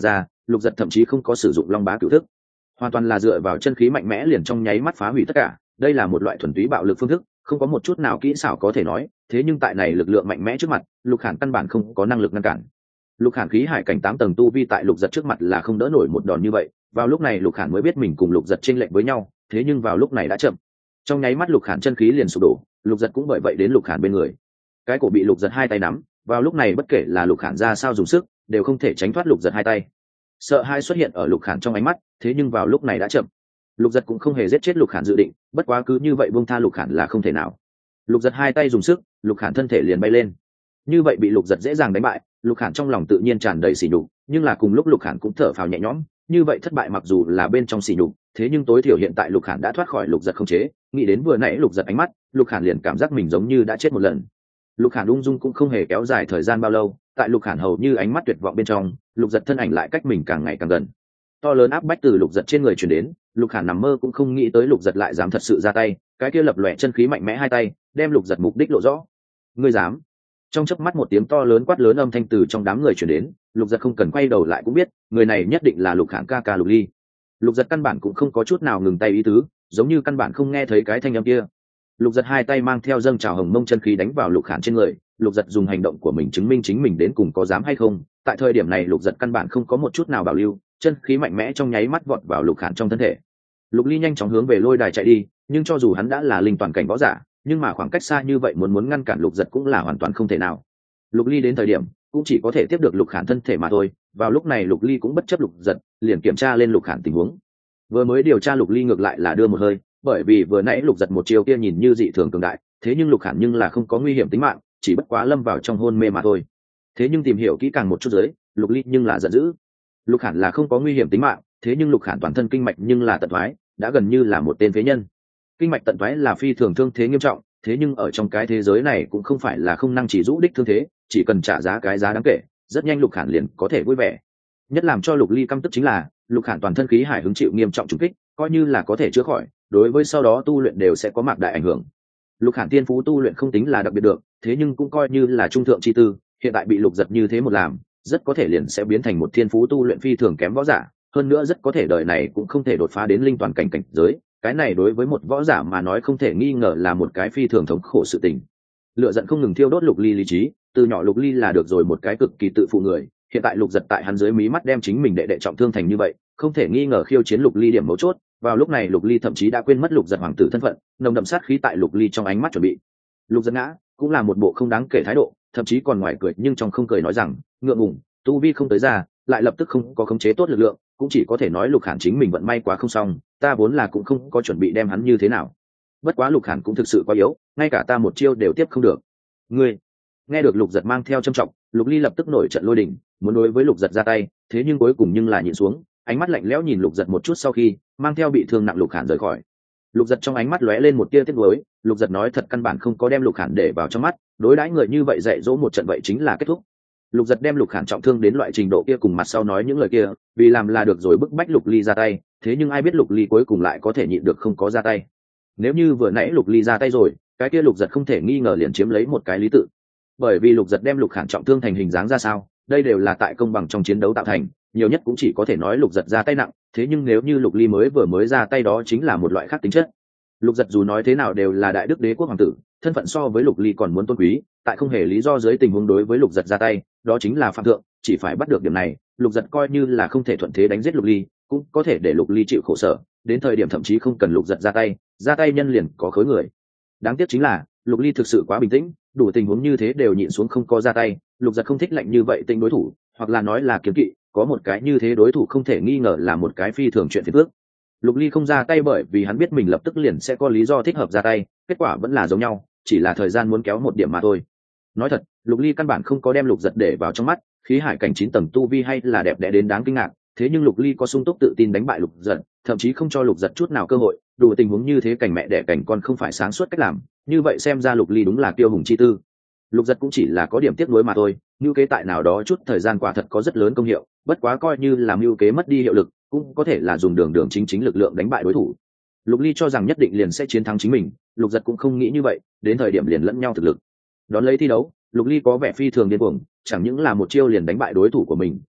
lục giật thậm chí không có sử dụng long bá cửu thức, hoàn toàn là dựa vào chân khí mạnh mẽ liền trong nháy mắt phá hủy tất cả. Đây là một loại thuần túy bạo lực phương thức, không có một chút nào kỹ xảo có thể nói. Thế nhưng tại này lực lượng mạnh mẽ trước mặt, lục khản căn bản không có năng lực ngăn cản. Lục khản khí hải cảnh tám tầng tu vi tại lục giật trước mặt là không đỡ nổi một đòn như vậy. Vào lúc này lục khản mới biết mình cùng lục giật chênh lệch với nhau, thế nhưng vào lúc này đã chậm. Trong nháy mắt lục khản chân khí liền sụp đổ, lục giật cũng bởi vậy đến lục khản bên người. Cái cổ bị lục giật hai tay nắm, vào lúc này bất kể là lục khản ra sao dùng sức đều không thể tránh thoát lục giật hai tay. Sợ hãi xuất hiện ở lục khản trong ánh mắt, thế nhưng vào lúc này đã chậm. Lục giật cũng không hề giết chết lục khản dự định, bất quá cứ như vậy buông tha lục khản là không thể nào. Lục giật hai tay dùng sức, lục khản thân thể liền bay lên. Như vậy bị lục giật dễ dàng đánh bại, lục khản trong lòng tự nhiên tràn đầy sỉ nhục, nhưng là cùng lúc lục khản cũng thở phào nhẹ nhõm. Như vậy thất bại mặc dù là bên trong sỉ nhục, thế nhưng tối thiểu hiện tại lục khản đã thoát khỏi lục giật khống chế. Nghĩ đến vừa nãy lục giật ánh mắt, lục khản liền cảm giác mình giống như đã chết một lần. Lục khản ung dung cũng không hề kéo dài thời gian bao lâu, tại lục khản hầu như ánh mắt tuyệt vọng bên trong, lục giật thân ảnh lại cách mình càng ngày càng gần. To lớn áp bách từ lục giật trên người truyền đến, lục khản nằm mơ cũng không nghĩ tới lục giật lại dám thật sự ra tay. Cái kia lập lòe chân khí mạnh mẽ hai tay đem lục giật mục đích lộ rõ. Ngươi dám? Trong chớp mắt một tiếng to lớn quát lớn âm thanh từ trong đám người truyền đến, lục giật không cần quay đầu lại cũng biết người này nhất định là lục khản ca ca Lục Ly. Lục giật căn bản cũng không có chút nào ngừng tay ý tứ, giống như căn bản không nghe thấy cái thanh âm kia. Lục giật hai tay mang theo dâng trào hồng mông chân khí đánh vào lục khản trên người. Lục giật dùng hành động của mình chứng minh chính mình đến cùng có dám hay không. Tại thời điểm này lục giật căn bản không có một chút nào bảo lưu, chân khí mạnh mẽ trong nháy mắt vọt vào lục khản trong thân thể. Lục Ly nhanh chóng hướng về lôi đài chạy đi, nhưng cho dù hắn đã là linh toàn cảnh võ giả, nhưng mà khoảng cách xa như vậy muốn muốn ngăn cản lục giật cũng là hoàn toàn không thể nào. Lục Ly đến thời điểm cũng chỉ có thể tiếp được lục khản thân thể mà thôi. Vào lúc này lục Ly cũng bất chấp lục giật, liền kiểm tra lên lục khản tình huống. Vừa mới điều tra lục Ly ngược lại là đưa một hơi, bởi vì vừa nãy lục giật một chiều kia nhìn như dị thường cường đại, thế nhưng lục khản nhưng là không có nguy hiểm tính mạng, chỉ bất quá lâm vào trong hôn mê mà thôi. Thế nhưng tìm hiểu kỹ càng một chút dưới, lục Ly nhưng là giận dữ. Lục khản là không có nguy hiểm tính mạng, thế nhưng lục khản toàn thân kinh mạch nhưng là tận thoái, đã gần như là một tên phế nhân. Kinh mạch tận thoái là phi thường thương thế nghiêm trọng, thế nhưng ở trong cái thế giới này cũng không phải là không năng chỉ rũ đích thương thế, chỉ cần trả giá cái giá đáng kể, rất nhanh lục khản liền có thể vui vẻ. Nhất làm cho lục Ly căm tức chính là lục khản toàn thân khí hải hứng chịu nghiêm trọng trùng kích, coi như là có thể chữa khỏi, đối với sau đó tu luyện đều sẽ có mạc đại ảnh hưởng. Lục khản tiên phú tu luyện không tính là đặc biệt được, thế nhưng cũng coi như là trung thượng chi tư, hiện tại bị lục giật như thế một làm, rất có thể liền sẽ biến thành một thiên phú tu luyện phi thường kém võ giả, hơn nữa rất có thể đời này cũng không thể đột phá đến linh toàn cảnh cảnh giới. Cái này đối với một võ giả mà nói không thể nghi ngờ là một cái phi thường thống khổ sự tình. Lửa giận không ngừng thiêu đốt lục Ly lý trí, từ nhỏ lục Ly là được rồi một cái cực kỳ tự phụ người, hiện tại lục giật tại hắn dưới mí mắt đem chính mình đệ đệ trọng thương thành như vậy, không thể nghi ngờ khiêu chiến lục Ly điểm mấu chốt. Vào lúc này lục Ly thậm chí đã quên mất lục giật hoàng tử thân phận, nồng đậm sát khí tại lục Ly trong ánh mắt chuẩn bị. Lục giật ngã cũng là một bộ không đáng kể thái độ, thậm chí còn ngoài cười nhưng trong không cười nói rằng ngượng ngùng, tu vi không tới ra, lại lập tức không có khống chế tốt lực lượng, cũng chỉ có thể nói lục khản chính mình vận may quá không xong, ta vốn là cũng không có chuẩn bị đem hắn như thế nào. Bất quá lục khản cũng thực sự quá yếu, ngay cả ta một chiêu đều tiếp không được. Ngươi nghe được lục giật mang theo trâm trọng, lục Ly lập tức nổi trận lôi đình, muốn đối với lục giật ra tay, thế nhưng cuối cùng nhưng là nhịn xuống, ánh mắt lạnh lẽo nhìn lục giật một chút sau khi mang theo bị thương nặng lục khản rời khỏi. Lục giật trong ánh mắt lóe lên một tia tiếc nuối, lục giật nói thật căn bản không có đem lục khản để vào trong mắt, đối đãi người như vậy dạy dỗ một trận vậy chính là kết thúc. Lục giật đem lục khản trọng thương đến loại trình độ kia cùng mặt sau nói những lời kia, vì làm là được rồi bức bách lục Ly ra tay, thế nhưng ai biết lục Ly cuối cùng lại có thể nhịn được không có ra tay. Nếu như vừa nãy lục Ly ra tay rồi, cái kia lục giật không thể nghi ngờ liền chiếm lấy một cái lý tự, bởi vì lục giật đem lục khản trọng thương thành hình dáng ra sao, đây đều là tại công bằng trong chiến đấu tạo thành, nhiều nhất cũng chỉ có thể nói lục giật ra tay nặng, thế nhưng nếu như lục Ly mới vừa mới ra tay đó chính là một loại khác tính chất. Lục giật dù nói thế nào đều là đại đức đế quốc hoàng tử, thân phận so với lục Ly còn muốn tôn quý, tại không hề lý do dưới tình huống đối với lục giật ra tay, đó chính là phạm thượng, chỉ phải bắt được điểm này, lục giật coi như là không thể thuận thế đánh giết lục Ly, cũng có thể để lục Ly chịu khổ sở, đến thời điểm thậm chí không cần lục giật ra tay, ra tay nhân liền có khối người. Đáng tiếc chính là lục Ly thực sự quá bình tĩnh, đủ tình huống như thế đều nhịn xuống không có ra tay. Lục giật không thích lạnh như vậy tình đối thủ, hoặc là nói là kiếm kỵ, có một cái như thế đối thủ không thể nghi ngờ là một cái phi thường chuyện phiền phức. Lục Ly không ra tay bởi vì hắn biết mình lập tức liền sẽ có lý do thích hợp ra tay, kết quả vẫn là giống nhau, chỉ là thời gian muốn kéo một điểm mà thôi. Nói thật, lục Ly căn bản không có đem lục giật để vào trong mắt, khí hải cảnh chín tầng tu vi hay là đẹp đẽ đến đáng kinh ngạc, thế nhưng lục Ly có sung túc tự tin đánh bại lục giật, thậm chí không cho lục giật chút nào cơ hội. Đủ tình huống như thế cảnh mẹ đẻ cảnh con không phải sáng suốt cách làm, như vậy xem ra lục Ly đúng là kiêu hùng chi tư. Lục giật cũng chỉ là có điểm tiếc nuối mà thôi, mưu kế tại nào đó chút thời gian quả thật có rất lớn công hiệu, bất quá coi như là mưu kế mất đi hiệu lực, cũng có thể là dùng đường đường chính chính lực lượng đánh bại đối thủ. Lục Ly cho rằng nhất định liền sẽ chiến thắng chính mình, lục giật cũng không nghĩ như vậy, đến thời điểm liền lẫn nhau thực lực. Đón lấy thi đấu, lục Ly có vẻ phi thường điên cuồng, chẳng những là một chiêu liền đánh bại đối thủ của mình,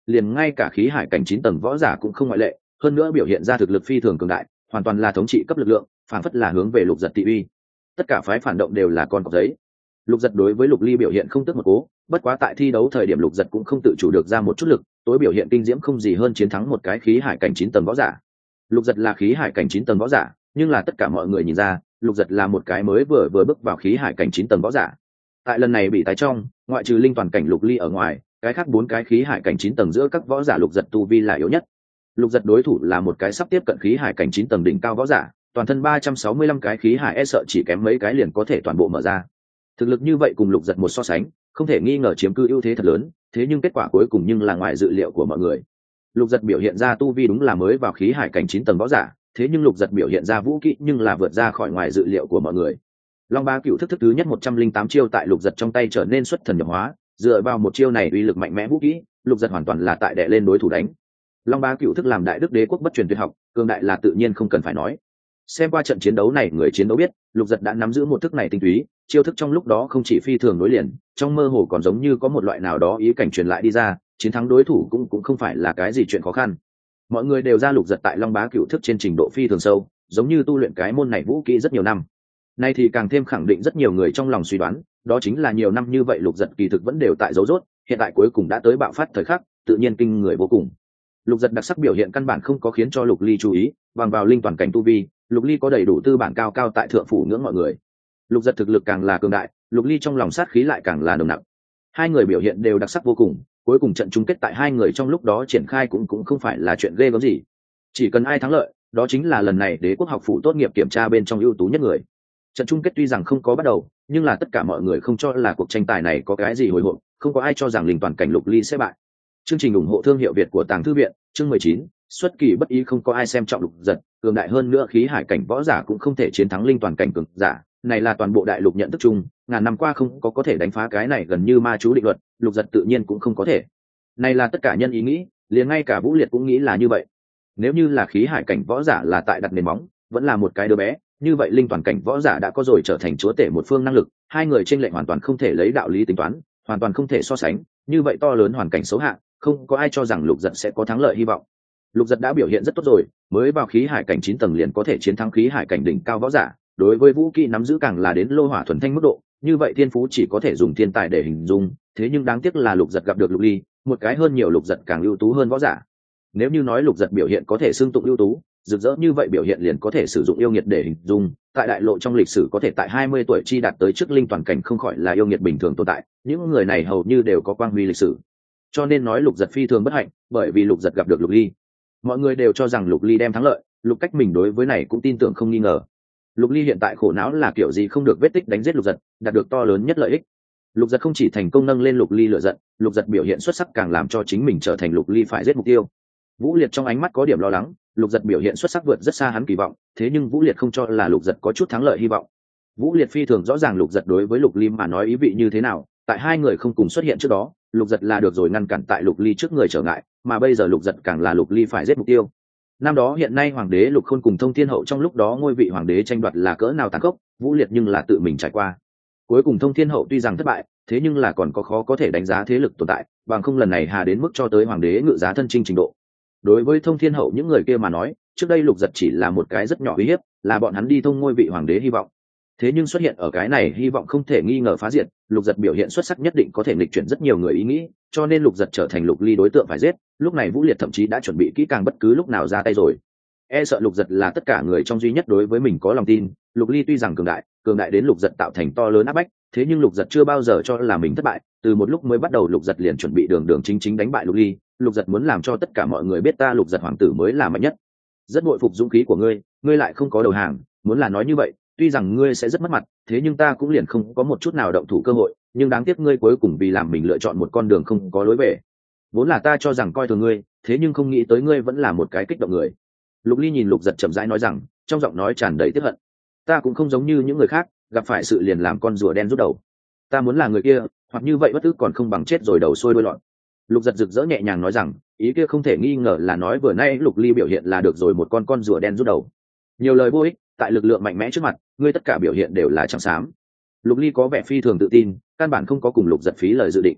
liền ngay cả khí hải cảnh chín tầng võ giả cũng không ngoại lệ, hơn nữa biểu hiện ra thực lực phi thường cường đại, hoàn toàn là thống trị cấp lực lượng, phản phất là hướng về Lục Giật thị uy. Tất cả phái phản động đều là con cọp giấy. Lục Giật đối với Lục Ly biểu hiện không tức một cố, bất quá tại thi đấu thời điểm Lục Giật cũng không tự chủ được ra một chút lực, tối biểu hiện kinh diễm không gì hơn chiến thắng một cái khí hải cảnh chín tầng võ giả. Lục Giật là khí hải cảnh chín tầng võ giả, nhưng là tất cả mọi người nhìn ra, Lục Giật là một cái mới vừa vừa bước vào khí hải cảnh chín tầng võ giả. Tại lần này bị tái trong, ngoại trừ linh toàn cảnh Lục Ly ở ngoài, cái khác bốn cái khí hải cảnh chín tầng giữa các võ giả Lục Giật tu vi là yếu nhất. Lục Giật đối thủ là một cái sắp tiếp cận khí hải cảnh chín tầng đỉnh cao võ giả, toàn thân ba trăm sáu mươi lăm cái khí hải e sợ chỉ kém mấy cái liền có thể toàn bộ mở ra. Thực lực như vậy cùng Lục Giật một so sánh, không thể nghi ngờ chiếm cứ ưu thế thật lớn, thế nhưng kết quả cuối cùng nhưng là ngoài dự liệu của mọi người. Lục Giật biểu hiện ra tu vi đúng là mới vào khí hải cảnh chín tầng võ giả, thế nhưng Lục Giật biểu hiện ra vũ kỹ nhưng là vượt ra khỏi ngoài dự liệu của mọi người. Long Ba Cựu thức thức thứ nhất một trăm linh tám chiêu tại Lục Giật trong tay trở nên xuất thần nhập hóa, dựa vào một chiêu này uy lực mạnh mẽ vũ kỹ, Lục Giật hoàn toàn là tại đè lên đối thủ đánh. Long Ba Cựu thức làm đại đức đế quốc bất truyền tuyệt học, cường đại là tự nhiên không cần phải nói. Xem qua trận chiến đấu này, người chiến đấu biết, Lục Giật đã nắm giữ một thức này tinh túy, chiêu thức trong lúc đó không chỉ phi thường nối liền, trong mơ hồ còn giống như có một loại nào đó ý cảnh truyền lại đi ra, chiến thắng đối thủ cũng cũng không phải là cái gì chuyện khó khăn. Mọi người đều ra Lục Giật tại Long Bá Cựu thức trên trình độ phi thường sâu, giống như tu luyện cái môn này vũ kỹ rất nhiều năm. Nay thì càng thêm khẳng định rất nhiều người trong lòng suy đoán, đó chính là nhiều năm như vậy Lục Giật kỳ thực vẫn đều tại dấu rốt, hiện tại cuối cùng đã tới bạo phát thời khắc, tự nhiên kinh người vô cùng. Lục Giật đặc sắc biểu hiện căn bản không có khiến cho Lục Ly chú ý, bằng vào linh toàn cảnh tu vi, Lục Ly có đầy đủ tư bản cao cao tại thượng phủ ngưỡng mọi người. Lục Giật thực lực càng là cường đại, Lục Ly trong lòng sát khí lại càng là nồng nặc. Hai người biểu hiện đều đặc sắc vô cùng, cuối cùng trận chung kết tại hai người trong lúc đó triển khai cũng cũng không phải là chuyện ghê gớm gì. Chỉ cần ai thắng lợi, đó chính là lần này Đế quốc học phủ tốt nghiệp kiểm tra bên trong ưu tú nhất người. Trận chung kết tuy rằng không có bắt đầu, nhưng là tất cả mọi người không cho là cuộc tranh tài này có cái gì hồi hộp, không có ai cho rằng linh toàn cảnh Lục Ly sẽ bại. Chương trình ủng hộ thương hiệu Việt của Tàng Thư viện, chương mười chín, xuất kỳ bất ý không có ai xem trọng Lục Giật, cường đại hơn nữa khí hải cảnh võ giả cũng không thể chiến thắng linh toàn cảnh cường giả, này là toàn bộ đại lục nhận thức chung, ngàn năm qua không có có thể đánh phá cái này gần như ma chú định luật, Lục Giật tự nhiên cũng không có thể. Này là tất cả nhân ý nghĩ, liền ngay cả Vũ Liệt cũng nghĩ là như vậy. Nếu như là khí hải cảnh võ giả là tại đặt nền móng, vẫn là một cái đứa bé, như vậy linh toàn cảnh võ giả đã có rồi trở thành chúa tể một phương năng lực, hai người chênh lệch hoàn toàn không thể lấy đạo lý tính toán, hoàn toàn không thể so sánh, như vậy to lớn hoàn cảnh xấu hạ, không có ai cho rằng Lục Giật sẽ có thắng lợi hy vọng. Lục Giật đã biểu hiện rất tốt rồi, mới vào khí hải cảnh chín tầng liền có thể chiến thắng khí hải cảnh đỉnh cao võ giả, đối với vũ kỹ nắm giữ càng là đến lô hỏa thuần thanh mức độ, như vậy thiên phú chỉ có thể dùng thiên tài để hình dung, thế nhưng đáng tiếc là Lục Giật gặp được Lục Ly, một cái hơn nhiều Lục Giật càng ưu tú hơn võ giả. Nếu như nói Lục Giật biểu hiện có thể xưng tụng ưu tú, rực rỡ như vậy biểu hiện liền có thể sử dụng yêu nghiệt để hình dung, tại đại lộ trong lịch sử có thể tại hai mươi tuổi chi đạt tới trước linh toàn cảnh không khỏi là yêu nghiệt bình thường tồn tại, những người này hầu như đều có quang huy lịch sử. Cho nên nói Lục Giật phi thường bất hạnh, bởi vì Lục Giật gặp được Lục Ly. Mọi người đều cho rằng Lục Ly đem thắng lợi, Lục Cách mình đối với này cũng tin tưởng không nghi ngờ. Lục Ly hiện tại khổ não là kiểu gì không được vết tích đánh giết Lục Giật, đạt được to lớn nhất lợi ích. Lục Giật không chỉ thành công nâng lên Lục Ly lửa giận, Lục Giật biểu hiện xuất sắc càng làm cho chính mình trở thành Lục Ly phải giết mục tiêu. Vũ Liệt trong ánh mắt có điểm lo lắng, Lục Giật biểu hiện xuất sắc vượt rất xa hắn kỳ vọng, thế nhưng Vũ Liệt không cho là Lục Giật có chút thắng lợi hy vọng. Vũ Liệt phi thường rõ ràng Lục Giật đối với Lục Ly mà nói ý vị như thế nào, tại hai người không cùng xuất hiện trước đó, Lục Giật là được rồi ngăn cản tại Lục Ly trước người trở ngại, mà bây giờ Lục Giật càng là Lục Ly phải giết mục tiêu. Năm đó hiện nay hoàng đế Lục Khôn cùng Thông Thiên Hậu trong lúc đó ngôi vị hoàng đế tranh đoạt là cỡ nào tàn khốc, Vũ Liệt nhưng là tự mình trải qua. Cuối cùng Thông Thiên Hậu tuy rằng thất bại, thế nhưng là còn có khó có thể đánh giá thế lực tồn tại, bằng không lần này hà đến mức cho tới hoàng đế ngự giá thân chinh trình độ. Đối với Thông Thiên Hậu những người kia mà nói, trước đây Lục Giật chỉ là một cái rất nhỏ uy hiếp, là bọn hắn đi thông ngôi vị hoàng đế hy vọng. Thế nhưng xuất hiện ở cái này hy vọng không thể nghi ngờ phá diệt, Lục Giật biểu hiện xuất sắc nhất định có thể nghịch chuyển rất nhiều người ý nghĩ, cho nên Lục Giật trở thành Lục Ly đối tượng phải giết, lúc này Vũ Liệt thậm chí đã chuẩn bị kỹ càng bất cứ lúc nào ra tay rồi. E sợ Lục Giật là tất cả người trong duy nhất đối với mình có lòng tin, Lục Ly tuy rằng cường đại, cường đại đến Lục Giật tạo thành to lớn áp bách, thế nhưng Lục Giật chưa bao giờ cho là mình thất bại, từ một lúc mới bắt đầu Lục Giật liền chuẩn bị đường đường chính chính đánh bại Lục Ly, Lục Giật muốn làm cho tất cả mọi người biết ta Lục Giật hoàng tử mới là mạnh nhất. Rất bội phục dũng khí của ngươi, ngươi lại không có đầu hàng, muốn là nói như vậy, tuy rằng ngươi sẽ rất mất mặt, thế nhưng ta cũng liền không có một chút nào động thủ cơ hội, nhưng đáng tiếc ngươi cuối cùng vì làm mình lựa chọn một con đường không có lối về. Vốn là ta cho rằng coi thường ngươi, thế nhưng không nghĩ tới ngươi vẫn là một cái kích động người. Lục Ly nhìn Lục Giật chậm rãi nói rằng, trong giọng nói tràn đầy tiếc hận. Ta cũng không giống như những người khác, gặp phải sự liền làm con rùa đen rút đầu. Ta muốn là người kia, hoặc như vậy bất tức còn không bằng chết rồi đầu sôi đuôi lọt. Lục Giật rực rỡ nhẹ nhàng nói rằng, ý kia không thể nghi ngờ là nói vừa nay Lục Ly biểu hiện là được rồi một con con rùa đen rút đầu. Nhiều lời vô ích, tại lực lượng mạnh mẽ trước mặt, ngươi tất cả biểu hiện đều là trắng xám. Lục Ly có vẻ phi thường tự tin, căn bản không có cùng Lục Giật phí lời dự định.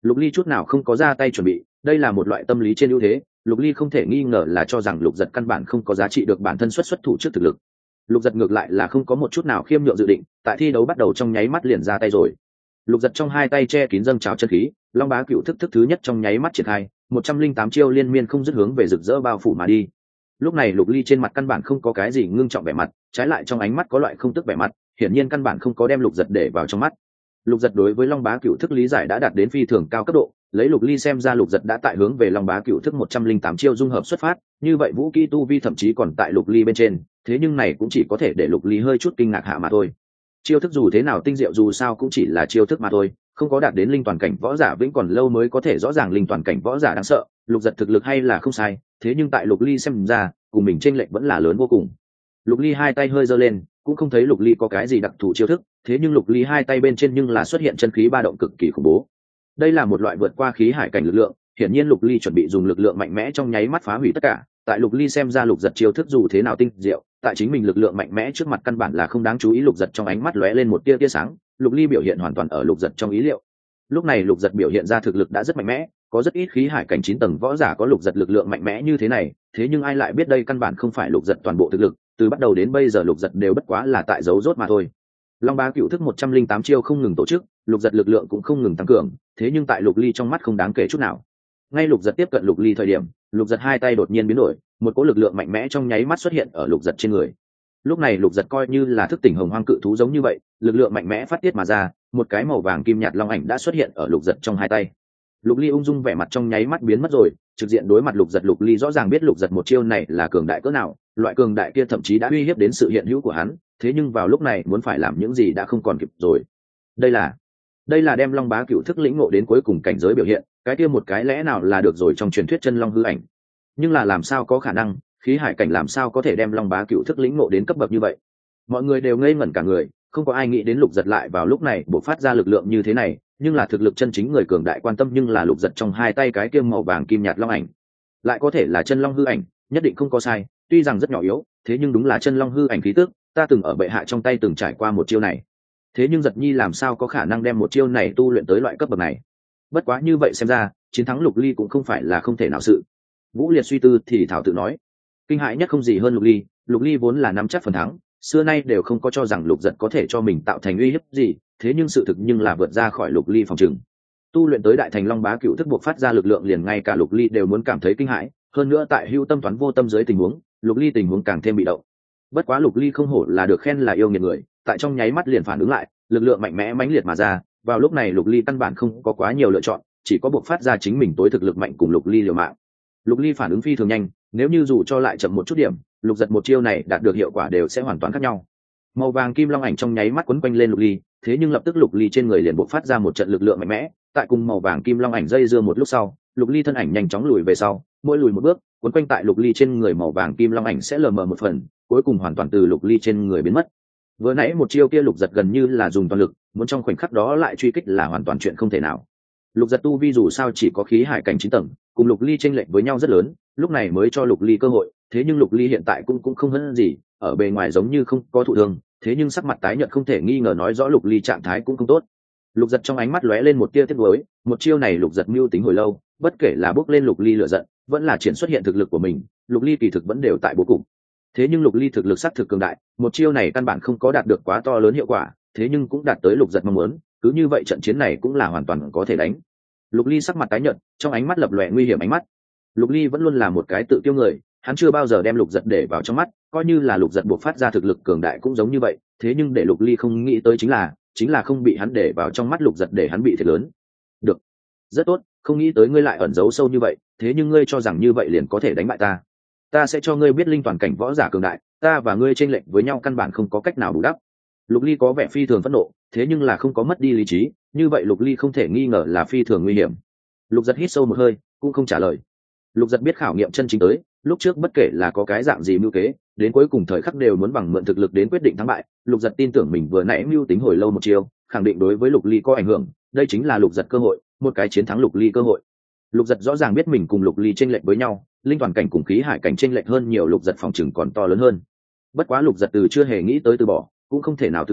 Lục ly chút nào không có ra tay chuẩn bị, đây là một loại tâm lý trên ưu thế. Lục ly không thể nghi ngờ là cho rằng lục giật căn bản không có giá trị được bản thân xuất xuất thủ trước thực lực. Lục giật ngược lại là không có một chút nào khiêm nhượng dự định, tại thi đấu bắt đầu trong nháy mắt liền ra tay rồi. Lục giật trong hai tay che kín dâng trào chân khí, long bá cựu thức thức thứ nhất trong nháy mắt triển khai, một trăm linh tám chiêu liên miên không dứt hướng về rực rỡ bao phủ mà đi. Lúc này lục ly trên mặt căn bản không có cái gì ngưng trọng vẻ mặt, trái lại trong ánh mắt có loại không tức vẻ mặt, hiển nhiên căn bản không có đem lục giật để vào trong mắt. Lục giật đối với long bá cựu thức lý giải đã đạt đến phi thường cao cấp độ, lấy lục ly xem ra lục giật đã tại hướng về long bá cựu thức một trăm linh tám chiêu dung hợp xuất phát, như vậy vũ kỹ tu vi thậm chí còn tại lục ly bên trên, thế nhưng này cũng chỉ có thể để lục ly hơi chút kinh ngạc hạ mà thôi. Chiêu thức dù thế nào tinh diệu dù sao cũng chỉ là chiêu thức mà thôi, không có đạt đến linh toàn cảnh võ giả vĩnh còn lâu mới có thể rõ ràng linh toàn cảnh võ giả đáng sợ. Lục giật thực lực hay là không sai, thế nhưng tại lục ly xem ra cùng mình chênh lệch vẫn là lớn vô cùng. Lục ly hai tay hơi giơ lên, cũng không thấy lục ly có cái gì đặc thù chiêu thức, thế nhưng lục ly hai tay bên trên nhưng là xuất hiện chân khí ba động cực kỳ khủng bố. Đây là một loại vượt qua khí hải cảnh lực lượng, hiển nhiên lục ly chuẩn bị dùng lực lượng mạnh mẽ trong nháy mắt phá hủy tất cả. Tại lục ly xem ra lục giật chiêu thức dù thế nào tinh diệu, tại chính mình lực lượng mạnh mẽ trước mặt căn bản là không đáng chú ý. Lục giật trong ánh mắt lóe lên một tia tia sáng, lục ly biểu hiện hoàn toàn ở lục giật trong ý liệu. Lúc này lục giật biểu hiện ra thực lực đã rất mạnh mẽ, có rất ít khí hải cảnh chín tầng võ giả có lục giật lực lượng mạnh mẽ như thế này, thế nhưng ai lại biết đây căn bản không phải lục giật toàn bộ thực lực, từ bắt đầu đến bây giờ lục giật đều bất quá là tại dấu rốt mà thôi. Long bá cựu thức một trăm linh tám chiêu không ngừng tổ chức, lục giật lực lượng cũng không ngừng tăng cường, thế nhưng tại lục ly trong mắt không đáng kể chút nào. Ngay lục giật tiếp cận lục ly thời điểm, lục giật hai tay đột nhiên biến đổi, một cỗ lực lượng mạnh mẽ trong nháy mắt xuất hiện ở lục giật trên người. Lúc này lục giật coi như là thức tỉnh hồng hoang cự thú giống như vậy, lực lượng mạnh mẽ phát tiết mà ra, một cái màu vàng kim nhạt long ảnh đã xuất hiện ở lục giật trong hai tay. Lục ly ung dung vẻ mặt trong nháy mắt biến mất rồi, trực diện đối mặt lục giật, lục ly rõ ràng biết lục giật một chiêu này là cường đại cỡ nào, loại cường đại kia thậm chí đã uy hiếp đến sự hiện hữu của hắn, thế nhưng vào lúc này muốn phải làm những gì đã không còn kịp rồi. Đây là đây là đem long bá cựu thức lĩnh ngộ đến cuối cùng cảnh giới biểu hiện, cái kia một cái lẽ nào là được rồi trong truyền thuyết chân long hư ảnh, nhưng là làm sao có khả năng, khí hải cảnh làm sao có thể đem long bá cựu thức lĩnh ngộ đến cấp bậc như vậy. Mọi người đều ngây ngẩn cả người, không có ai nghĩ đến lục giật lại vào lúc này bộc phát ra lực lượng như thế này, nhưng là thực lực chân chính người cường đại quan tâm nhưng là lục giật trong hai tay cái kia màu vàng kim nhạt long ảnh, lại có thể là chân long hư ảnh, nhất định không có sai, tuy rằng rất nhỏ yếu, thế nhưng đúng là chân long hư ảnh khí tức, ta từng ở bệ hạ trong tay từng trải qua một chiêu này, thế nhưng giật nhi làm sao có khả năng đem một chiêu này tu luyện tới loại cấp bậc này. Bất quá như vậy xem ra chiến thắng lục ly cũng không phải là không thể nào sự. Vũ Liệt suy tư thì thảo tự nói, kinh hãi nhất không gì hơn lục ly, lục ly vốn là nắm chắc phần thắng, xưa nay đều không có cho rằng lục giật có thể cho mình tạo thành uy hiếp gì, thế nhưng sự thực nhưng là vượt ra khỏi lục ly phòng chừng. Tu luyện tới đại thành long bá cựu thức buộc phát ra lực lượng liền ngay cả lục ly đều muốn cảm thấy kinh hãi, hơn nữa tại hữu tâm toán vô tâm dưới tình huống, lục ly tình huống càng thêm bị động. Bất quá lục ly không hổ là được khen là yêu nghiệt người, tại trong nháy mắt liền phản ứng lại, lực lượng mạnh mẽ mãnh liệt mà ra. Vào lúc này lục ly căn bản không có quá nhiều lựa chọn, chỉ có buộc phát ra chính mình tối thực lực mạnh cùng lục ly liều mạng. Lục ly phản ứng phi thường nhanh, nếu như dù cho lại chậm một chút điểm, lục giật một chiêu này đạt được hiệu quả đều sẽ hoàn toàn khác nhau. Màu vàng kim long ảnh trong nháy mắt quấn quanh lên lục ly, thế nhưng lập tức lục ly trên người liền buộc phát ra một trận lực lượng mạnh mẽ, tại cùng màu vàng kim long ảnh dây dưa một lúc sau, lục ly thân ảnh nhanh chóng lùi về sau, mỗi lùi một bước, quấn quanh tại lục ly trên người màu vàng kim long ảnh sẽ lờ mờ một phần, cuối cùng hoàn toàn từ lục ly trên người biến mất. Vừa nãy một chiêu kia lục giật gần như là dùng toàn lực, muốn trong khoảnh khắc đó lại truy kích là hoàn toàn chuyện không thể nào. Lục giật tu vi dù sao chỉ có khí hải cảnh chín tầng, cùng lục ly chênh lệch với nhau rất lớn, lúc này mới cho lục ly cơ hội, thế nhưng lục ly hiện tại cũng cũng không hơn gì, ở bề ngoài giống như không có thụ thương, thế nhưng sắc mặt tái nhợt không thể nghi ngờ nói rõ lục ly trạng thái cũng không tốt. Lục giật trong ánh mắt lóe lên một tia tiếc nuối, một chiêu này lục giật mưu tính hồi lâu, bất kể là bước lên lục ly lửa giận, vẫn là triển xuất hiện thực lực của mình, lục ly kỳ thực vẫn đều tại bố cục. Thế nhưng lục ly thực lực sắc thực cường đại, một chiêu này căn bản không có đạt được quá to lớn hiệu quả, thế nhưng cũng đạt tới lục giật mong muốn, cứ như vậy trận chiến này cũng là hoàn toàn có thể đánh. Lục ly sắc mặt tái nhợt, trong ánh mắt lập lòe nguy hiểm ánh mắt. Lục ly vẫn luôn là một cái tự tiêu người, hắn chưa bao giờ đem lục giật để vào trong mắt, coi như là lục giật buộc phát ra thực lực cường đại cũng giống như vậy, thế nhưng để lục ly không nghĩ tới chính là chính là không bị hắn để vào trong mắt lục giật để hắn bị thiệt lớn. Được, rất tốt, không nghĩ tới ngươi lại ẩn giấu sâu như vậy, thế nhưng ngươi cho rằng như vậy liền có thể đánh bại ta? Ta sẽ cho ngươi biết linh toàn cảnh võ giả cường đại, ta và ngươi chênh lệch với nhau căn bản không có cách nào bù đắp. Lục ly có vẻ phi thường phẫn nộ, thế nhưng là không có mất đi lý trí, như vậy lục ly không thể nghi ngờ là phi thường nguy hiểm. Lục giật hít sâu một hơi, cũng không trả lời. Lục giật biết khảo nghiệm chân chính tới, lúc trước bất kể là có cái dạng gì mưu kế, đến cuối cùng thời khắc đều muốn bằng mượn thực lực đến quyết định thắng bại. Lục giật tin tưởng mình vừa nãy mưu tính hồi lâu một chiều, khẳng định đối với lục ly có ảnh hưởng, đây chính là lục giật cơ hội, một cái chiến thắng lục ly cơ hội. Lục giật rõ ràng biết mình cùng lục ly chênh lệch với nhau, linh toàn cảnh cùng khí hải cảnh chênh lệch hơn nhiều, lục giật phòng chừng còn to lớn hơn. Bất quá lục giật từ chưa hề nghĩ tới từ bỏ, cũng không thể nào từ bỏ,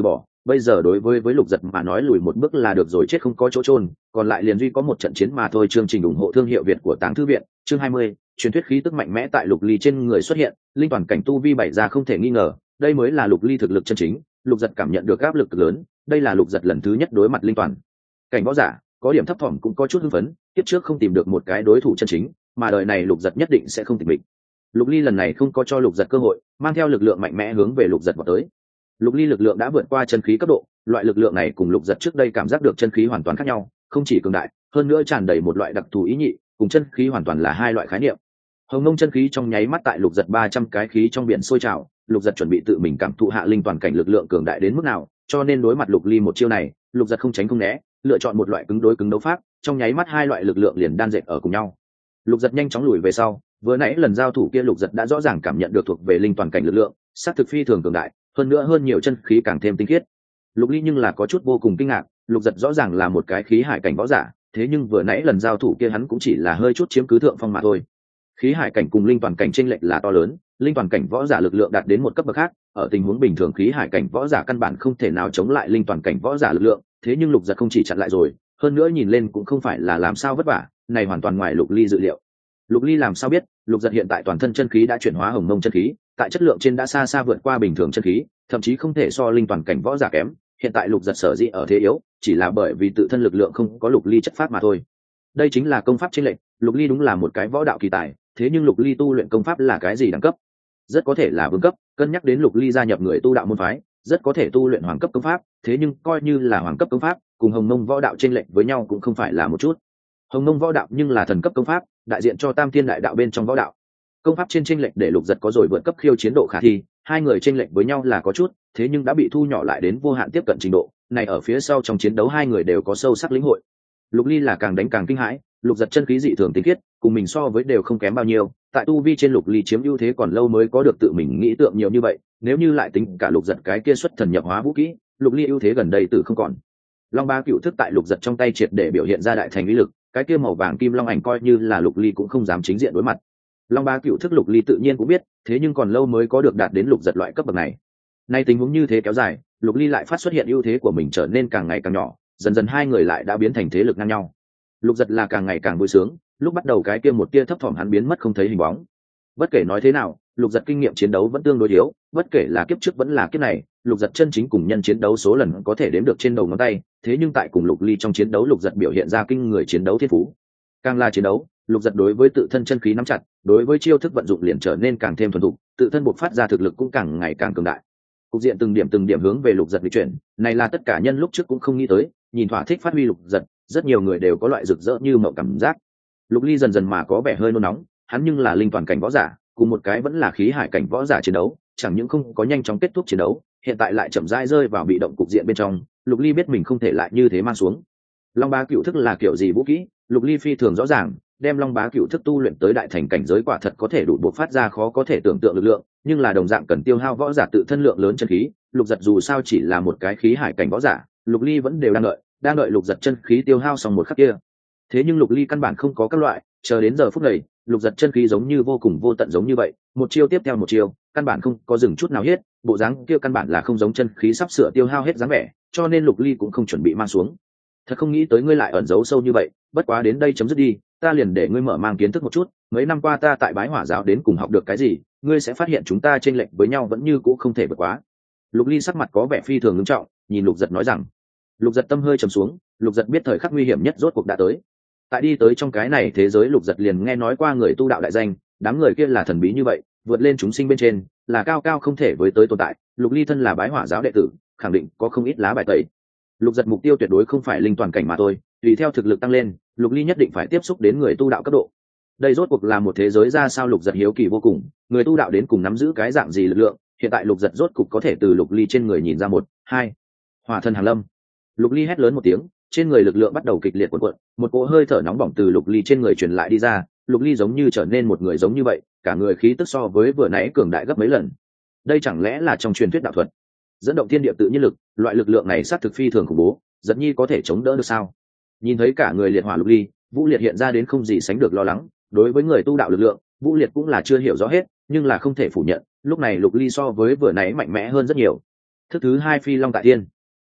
bây giờ đối với với lục giật mà nói lùi một bước là được rồi, chết không có chỗ trôn, còn lại liền duy có một trận chiến mà thôi. Chương trình ủng hộ thương hiệu Việt của Táng Thư viện. Chương hai mươi, truyền thuyết khí tức mạnh mẽ tại Lục Ly trên người xuất hiện, linh toàn cảnh tu vi bảy ra không thể nghi ngờ, đây mới là Lục Ly thực lực chân chính. Lục giật cảm nhận được áp lực lớn, đây là lục giật lần thứ nhất đối mặt linh toàn cảnh võ giả, có điểm thấp thỏm cũng có chút hưng phấn, tiếp trước không tìm được một cái đối thủ chân chính, mà đời này lục giật nhất định sẽ không tịch mịch. Lục Ly lần này không có cho lục giật cơ hội, mang theo lực lượng mạnh mẽ hướng về lục giật vào tới. Lục Ly lực lượng đã vượt qua chân khí cấp độ, loại lực lượng này cùng lục giật trước đây cảm giác được chân khí hoàn toàn khác nhau, không chỉ cường đại, hơn nữa tràn đầy một loại đặc thù ý nhị, cùng chân khí hoàn toàn là hai loại khái niệm. Hồng Nông chân khí trong nháy mắt tại lục giật ba trăm cái khí trong biển sôi trào, lục giật chuẩn bị tự mình cảm thụ hạ linh toàn cảnh lực lượng cường đại đến mức nào, cho nên đối mặt Lục Ly một chiêu này, lục giật không tránh không né, lựa chọn một loại cứng đối cứng đấu pháp, trong nháy mắt hai loại lực lượng liền đan dệt ở cùng nhau. Lục giật nhanh chóng lùi về sau, vừa nãy lần giao thủ kia lục giật đã rõ ràng cảm nhận được thuộc về linh toàn cảnh lực lượng, sát thực phi thường cường đại, hơn nữa hơn nhiều chân khí càng thêm tinh khiết. Lục Ly nhưng là có chút vô cùng kinh ngạc, lục giật rõ ràng là một cái khí hải cảnh võ giả, thế nhưng vừa nãy lần giao thủ kia hắn cũng chỉ là hơi chút chiếm cứ thượng phong mà thôi. Khí hải cảnh cùng linh toàn cảnh chênh lệch là to lớn, linh toàn cảnh võ giả lực lượng đạt đến một cấp bậc khác, ở tình huống bình thường khí hải cảnh võ giả căn bản không thể nào chống lại linh toàn cảnh võ giả lực lượng, thế nhưng lục giật không chỉ chặn lại rồi, hơn nữa nhìn lên cũng không phải là làm sao vất vả, này hoàn toàn ngoài Lục Ly dự liệu. Lục Ly làm sao biết, lục giật hiện tại toàn thân chân khí đã chuyển hóa hồng mông chân khí, tại chất lượng trên đã xa xa vượt qua bình thường chân khí, thậm chí không thể so linh toàn cảnh võ giả kém. Hiện tại lục giật sở dĩ ở thế yếu, chỉ là bởi vì tự thân lực lượng không có Lục Ly chất phát mà thôi. Đây chính là công pháp chênh lệch, Lục Ly đúng là một cái võ đạo kỳ tài, thế nhưng Lục Ly tu luyện công pháp là cái gì đẳng cấp? Rất có thể là vương cấp, cân nhắc đến Lục Ly gia nhập người tu đạo môn phái, rất có thể tu luyện hoàng cấp công pháp, thế nhưng coi như là hoàng cấp công pháp, cùng hồng mông võ đạo chênh lệch với nhau cũng không phải là một chút. Hồng mông võ đạo nhưng là thần cấp công pháp, đại diện cho tam thiên đại đạo bên trong võ đạo. Công pháp trên chênh lệch để lục giật có rồi vượt cấp khiêu chiến độ khả thi, hai người chênh lệch với nhau là có chút, thế nhưng đã bị thu nhỏ lại đến vô hạn tiếp cận trình độ này, ở phía sau trong chiến đấu hai người đều có sâu sắc lĩnh hội. Lục Ly là càng đánh càng kinh hãi, lục giật chân khí dị thường tinh khiết, cùng mình so với đều không kém bao nhiêu, tại tu vi trên Lục Ly chiếm ưu thế còn lâu mới có được tự mình nghĩ tượng nhiều như vậy, nếu như lại tính cả lục giật cái kia xuất thần nhập hóa vũ kỹ, Lục Ly ưu thế gần đây từ không còn. Long ba cựu thức tại lục giật trong tay triệt để biểu hiện ra đại thành uy lực, cái kia màu vàng kim long ảnh coi như là Lục Ly cũng không dám chính diện đối mặt. Long ba cựu thức Lục Ly tự nhiên cũng biết, thế nhưng còn lâu mới có được đạt đến lục giật loại cấp bậc này. Nay tình huống như thế kéo dài, Lục Ly lại phát xuất hiện ưu thế của mình trở nên càng ngày càng nhỏ, dần dần hai người lại đã biến thành thế lực ngang nhau. Lục giật là càng ngày càng vui sướng, lúc bắt đầu cái kia một tia thấp thỏm hắn biến mất không thấy hình bóng. Bất kể nói thế nào, lục giật kinh nghiệm chiến đấu vẫn tương đối yếu, bất kể là kiếp trước vẫn là kiếp này, lục giật chân chính cùng nhân chiến đấu số lần có thể đếm được trên đầu ngón tay, thế nhưng tại cùng Lục Ly trong chiến đấu lục giật biểu hiện ra kinh người chiến đấu thiên phú. Càng là chiến đấu, lục giật đối với tự thân chân khí nắm chặt, đối với chiêu thức vận dụng liền trở nên càng thêm thuần thục, tự thân bộc phát ra thực lực cũng càng ngày càng cường đại. Cục diện từng điểm từng điểm hướng về lục giật di chuyển, này là tất cả nhân lúc trước cũng không nghĩ tới, nhìn thỏa thích phát huy lục giật, rất nhiều người đều có loại rực rỡ như mộng cảm giác. Lục Ly dần dần mà có vẻ hơi nôn nóng, hắn nhưng là linh toàn cảnh võ giả, cùng một cái vẫn là khí hải cảnh võ giả chiến đấu, chẳng những không có nhanh chóng kết thúc chiến đấu, hiện tại lại chậm rãi rơi vào bị động cục diện bên trong. Lục Ly biết mình không thể lại như thế mang xuống. Long bá cựu thức là kiểu gì vũ kỹ, Lục Ly phi thường rõ ràng, đem long bá cựu thức tu luyện tới đại thành cảnh giới quả thật có thể đủ bộc phát ra khó có thể tưởng tượng lực lượng, nhưng là đồng dạng cần tiêu hao võ giả tự thân lượng lớn chân khí. Lục giật dù sao chỉ là một cái khí hải cảnh võ giả, Lục Ly vẫn đều đang đợi, đang đợi lục giật chân khí tiêu hao xong một khắc kia. Thế nhưng Lục Ly căn bản không có các loại, chờ đến giờ phút này, lục giật chân khí giống như vô cùng vô tận giống như vậy, một chiêu tiếp theo một chiêu, căn bản không có dừng chút nào hết, bộ dáng kia căn bản là không giống chân khí sắp sửa tiêu hao hết dáng vẻ, cho nên Lục Ly cũng không chuẩn bị mang xuống. Thật không nghĩ tới ngươi lại ẩn giấu sâu như vậy, bất quá đến đây chấm dứt đi, ta liền để ngươi mở mang kiến thức một chút, mấy năm qua ta tại Bái Hỏa giáo đến cùng học được cái gì, ngươi sẽ phát hiện chúng ta chênh lệch với nhau vẫn như cũ không thể vượt quá. Lục Ly sắc mặt có vẻ phi thường nghiêm trọng, nhìn lục giật nói rằng. Lục giật tâm hơi trầm xuống, lục giật biết thời khắc nguy hiểm nhất rốt cuộc đã tới. Tại đi tới trong cái này thế giới, lục giật liền nghe nói qua người tu đạo đại danh, đám người kia là thần bí như vậy, vượt lên chúng sinh bên trên, là cao cao không thể với tới tồn tại. Lục Ly thân là Bái Hỏa giáo đệ tử, khẳng định có không ít lá bài tẩy. Lục giật mục tiêu tuyệt đối không phải linh toàn cảnh mà thôi, tùy theo thực lực tăng lên, Lục Ly nhất định phải tiếp xúc đến người tu đạo cấp độ. Đây rốt cuộc là một thế giới ra sao, lục giật hiếu kỳ vô cùng, người tu đạo đến cùng nắm giữ cái dạng gì lực lượng. Hiện tại lục giật rốt cục có thể từ Lục Ly trên người nhìn ra một hai hỏa thần hàn lâm. Lục Ly hét lớn một tiếng, trên người lực lượng bắt đầu kịch liệt cuộn cuộn, một cỗ hơi thở nóng bỏng từ Lục Ly trên người truyền lại đi ra. Lục Ly giống như trở nên một người giống như vậy, cả người khí tức so với vừa nãy cường đại gấp mấy lần. Đây chẳng lẽ là trong truyền thuyết đạo thuật dẫn động thiên địa tự nhiên lực? Loại lực lượng này sát thực phi thường khủng bố, Giật Nhi có thể chống đỡ được sao? Nhìn thấy cả người liệt hỏa Lục Ly, Vũ Liệt hiện ra đến không gì sánh được lo lắng. Đối với người tu đạo lực lượng, Vũ Liệt cũng là chưa hiểu rõ hết, nhưng là không thể phủ nhận, lúc này Lục Ly so với vừa nãy mạnh mẽ hơn rất nhiều. Thức thứ hai Phi Long tại thiên.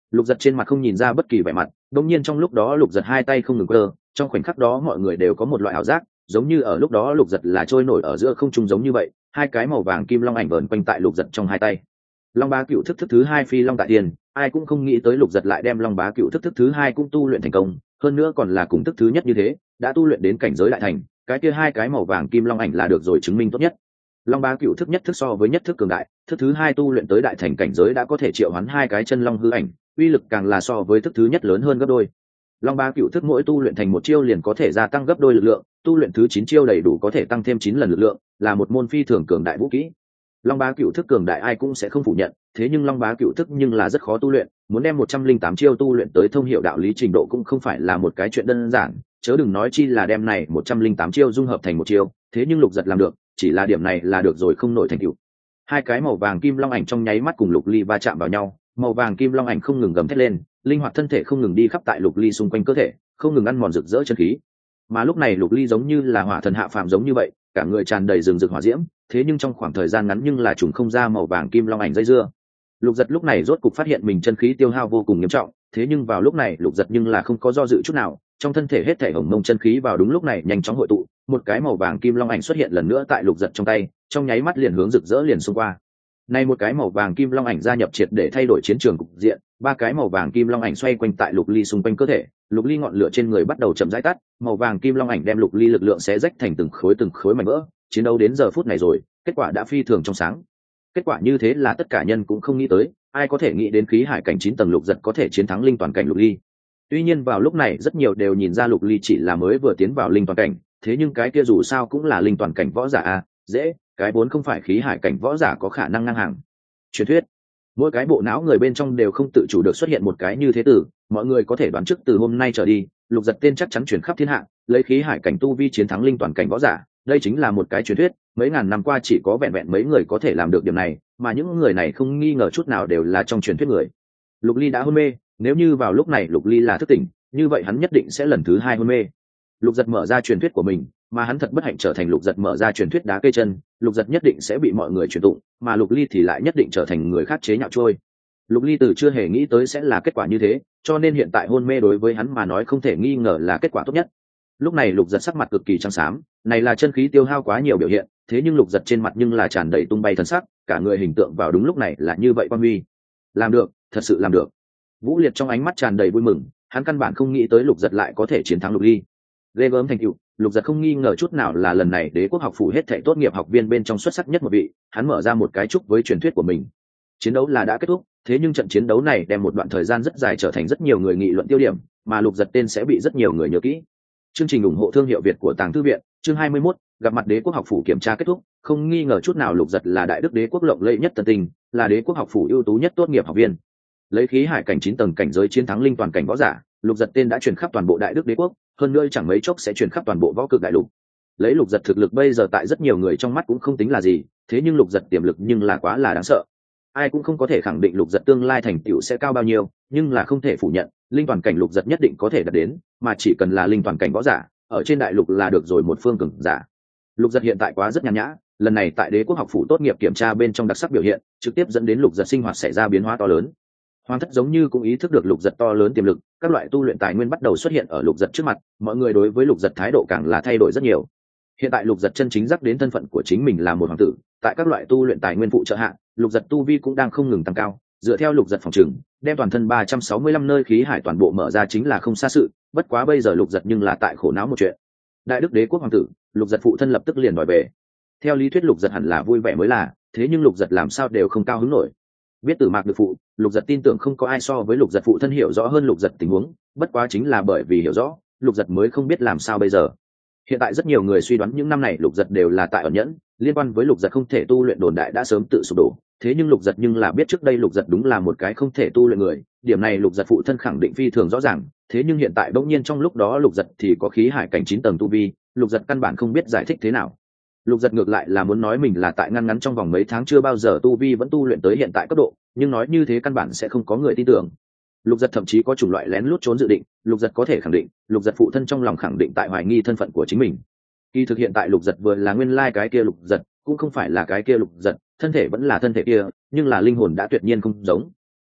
Lục giật trên mặt không nhìn ra bất kỳ vẻ mặt, đột nhiên trong lúc đó lục giật hai tay không ngừng cơ, trong khoảnh khắc đó mọi người đều có một loại ảo giác, giống như ở lúc đó lục giật là trôi nổi ở giữa không trung giống như vậy, hai cái màu vàng kim long ảnh vờn quanh tại lục giật trong hai tay. Long bá cựu thức thức thứ hai phi long tại tiền, ai cũng không nghĩ tới lục giật lại đem long bá cựu thức thức thứ hai cũng tu luyện thành công, hơn nữa còn là cùng thức thứ nhất như thế, đã tu luyện đến cảnh giới đại thành, cái kia hai cái màu vàng kim long ảnh là được rồi chứng minh tốt nhất. Long bá cựu thức nhất thức so với nhất thức cường đại, thức thứ hai tu luyện tới đại thành cảnh giới đã có thể triệu hoán hai cái chân long hư ảnh, uy lực càng là so với thức thứ nhất lớn hơn gấp đôi. Long bá cựu thức mỗi tu luyện thành một chiêu liền có thể gia tăng gấp đôi lực lượng, tu luyện thứ chín chiêu đầy đủ có thể tăng thêm chín lần lực lượng, là một môn phi thường cường đại vũ kỹ. Long bá cựu thức cường đại ai cũng sẽ không phủ nhận, thế nhưng long bá cựu thức nhưng là rất khó tu luyện, muốn đem một trăm linh tám chiêu tu luyện tới thông hiểu đạo lý trình độ cũng không phải là một cái chuyện đơn giản, chớ đừng nói chi là đem này một trăm linh tám chiêu dung hợp thành một chiêu, thế nhưng lục giật làm được, chỉ là điểm này là được rồi không nổi thành tựu. Hai cái màu vàng kim long ảnh trong nháy mắt cùng lục ly va chạm vào nhau, màu vàng kim long ảnh không ngừng gầm thét lên, linh hoạt thân thể không ngừng đi khắp tại lục ly xung quanh cơ thể, không ngừng ăn mòn rực rỡ chân khí. Mà lúc này lục ly giống như là hỏa thần hạ phàm giống như vậy, cả người tràn đầy rừng rực hỏa diễm, thế nhưng trong khoảng thời gian ngắn nhưng là trùng không ra màu vàng kim long ảnh dây dưa. Lục giật lúc này rốt cục phát hiện mình chân khí tiêu hao vô cùng nghiêm trọng, thế nhưng vào lúc này lục giật nhưng là không có do dự chút nào, trong thân thể hết thể hồng mông chân khí vào đúng lúc này nhanh chóng hội tụ, một cái màu vàng kim long ảnh xuất hiện lần nữa tại lục giật trong tay, trong nháy mắt liền hướng rực rỡ liền xung qua. Nay một cái màu vàng kim long ảnh gia nhập triệt để thay đổi chiến trường cục diện, ba cái màu vàng kim long ảnh xoay quanh tại lục ly xung quanh cơ thể, lục ly ngọn lửa trên người bắt đầu chậm rãi tắt, màu vàng kim long ảnh đem lục ly lực lượng xé rách thành từng khối từng khối mảnh vỡ. Chiến đấu đến giờ phút này rồi, kết quả đã phi thường trong sáng. Kết quả như thế là tất cả nhân cũng không nghĩ tới, ai có thể nghĩ đến khí hải cảnh chín tầng lục giật có thể chiến thắng linh toàn cảnh lục ly. Tuy nhiên vào lúc này rất nhiều đều nhìn ra lục ly chỉ là mới vừa tiến vào linh toàn cảnh, thế nhưng cái kia dù sao cũng là linh toàn cảnh võ giả a, dễ, cái vốn không phải khí hải cảnh võ giả có khả năng ngang hàng. Truyền thuyết, mỗi cái bộ não người bên trong đều không tự chủ được xuất hiện một cái như thế tử, mọi người có thể đoán trước từ hôm nay trở đi, lục giật tên chắc chắn truyền khắp thiên hạ, lấy khí hải cảnh tu vi chiến thắng linh toàn cảnh võ giả, đây chính là một cái truyền thuyết, mấy ngàn năm qua chỉ có vẹn vẹn mấy người có thể làm được điểm này, mà những người này không nghi ngờ chút nào đều là trong truyền thuyết người. Lục ly đã hôn mê, nếu như vào lúc này lục ly là thức tỉnh, như vậy hắn nhất định sẽ lần thứ hai hôn mê. Lục giật mở ra truyền thuyết của mình, mà hắn thật bất hạnh trở thành lục giật mở ra truyền thuyết đá cây chân, lục giật nhất định sẽ bị mọi người truyền tụng, mà lục ly thì lại nhất định trở thành người khác chế nhạo trôi. Lục ly từ chưa hề nghĩ tới sẽ là kết quả như thế, cho nên hiện tại hôn mê đối với hắn mà nói không thể nghi ngờ là kết quả tốt nhất. Lúc này lục giật sắc mặt cực kỳ trắng xám, này là chân khí tiêu hao quá nhiều biểu hiện, thế nhưng lục giật trên mặt nhưng là tràn đầy tung bay thần sắc, cả người hình tượng vào đúng lúc này là như vậy quan huy. Làm được, thật sự làm được. Vũ Liệt trong ánh mắt tràn đầy vui mừng, hắn căn bản không nghĩ tới lục giật lại có thể chiến thắng lục ly. Ghê gớm thành tựu, lục giật không nghi ngờ chút nào là lần này đế quốc học phủ hết thảy tốt nghiệp học viên bên trong xuất sắc nhất một vị, hắn mở ra một cái chúc với truyền thuyết của mình. Chiến đấu là đã kết thúc, thế nhưng trận chiến đấu này đem một đoạn thời gian rất dài trở thành rất nhiều người nghị luận tiêu điểm, mà lục giật tên sẽ bị rất nhiều người nhớ kỹ. Chương trình ủng hộ thương hiệu Việt của Tàng Thư viện, chương hai mươi mốt, gặp mặt đế quốc học phủ kiểm tra kết thúc, không nghi ngờ chút nào lục giật là đại đức đế quốc lộng lẫy nhất tân tình, là đế quốc học phủ ưu tú nhất tốt nghiệp học viên. Lấy khí hải cảnh chín tầng cảnh giới chiến thắng linh toàn cảnh võ giả, lục giật tên đã truyền khắp toàn bộ đại đức đế quốc, hơn nữa chẳng mấy chốc sẽ truyền khắp toàn bộ võ cực đại lục. Lấy lục giật thực lực bây giờ tại rất nhiều người trong mắt cũng không tính là gì, thế nhưng lục giật tiềm lực nhưng là quá là đáng sợ. Ai cũng không có thể khẳng định lục giật tương lai thành tựu sẽ cao bao nhiêu, nhưng là không thể phủ nhận, linh toàn cảnh lục giật nhất định có thể đạt đến, mà chỉ cần là linh toàn cảnh võ giả, ở trên đại lục là được rồi một phương cường giả. Lục giật hiện tại quá rất nhàn nhã, lần này tại đế quốc học phủ tốt nghiệp kiểm tra bên trong đặc sắc biểu hiện, trực tiếp dẫn đến lục giật sinh hoạt xảy ra biến hóa to lớn. Hoàng thất giống như cũng ý thức được lục giật to lớn tiềm lực, các loại tu luyện tài nguyên bắt đầu xuất hiện ở lục giật trước mặt, mọi người đối với lục giật thái độ càng là thay đổi rất nhiều. Hiện tại lục giật chân chính dắt đến thân phận của chính mình là một hoàng tử, tại các loại tu luyện tài nguyên phụ trợ hạ, lục giật tu vi cũng đang không ngừng tăng cao. Dựa theo lục giật phòng trừng, đem toàn thân ba trăm sáu mươi lăm nơi khí hải toàn bộ mở ra chính là không xa sự, bất quá bây giờ lục giật nhưng là tại khổ não một chuyện. Đại đức đế quốc hoàng tử, lục giật phụ thân lập tức liền đòi về. Theo lý thuyết lục giật hẳn là vui vẻ mới là, thế nhưng lục giật làm sao đều không cao hứng nổi. Biết Tử Mạc được phụ, lục giật tin tưởng không có ai so với lục giật phụ thân hiểu rõ hơn lục giật tình huống, bất quá chính là bởi vì hiểu rõ, lục giật mới không biết làm sao bây giờ. Hiện tại rất nhiều người suy đoán những năm này lục giật đều là tại ẩn nhẫn, liên quan với lục giật không thể tu luyện đồn đại đã sớm tự sụp đổ, thế nhưng lục giật nhưng là biết trước đây lục giật đúng là một cái không thể tu luyện người, điểm này lục giật phụ thân khẳng định phi thường rõ ràng, thế nhưng hiện tại bỗng nhiên trong lúc đó lục giật thì có khí hải cảnh chín tầng tu vi, lục giật căn bản không biết giải thích thế nào. Lục giật ngược lại là muốn nói mình là tại ngăn ngắn trong vòng mấy tháng chưa bao giờ tu vi vẫn tu luyện tới hiện tại cấp độ, nhưng nói như thế căn bản sẽ không có người tin tưởng. Lục giật thậm chí có chủng loại lén lút trốn dự định, lục giật có thể khẳng định, lục giật phụ thân trong lòng khẳng định tại hoài nghi thân phận của chính mình. Khi thực hiện tại lục giật vừa là nguyên lai cái kia lục giật, cũng không phải là cái kia lục giật, thân thể vẫn là thân thể kia, nhưng là linh hồn đã tuyệt nhiên không giống.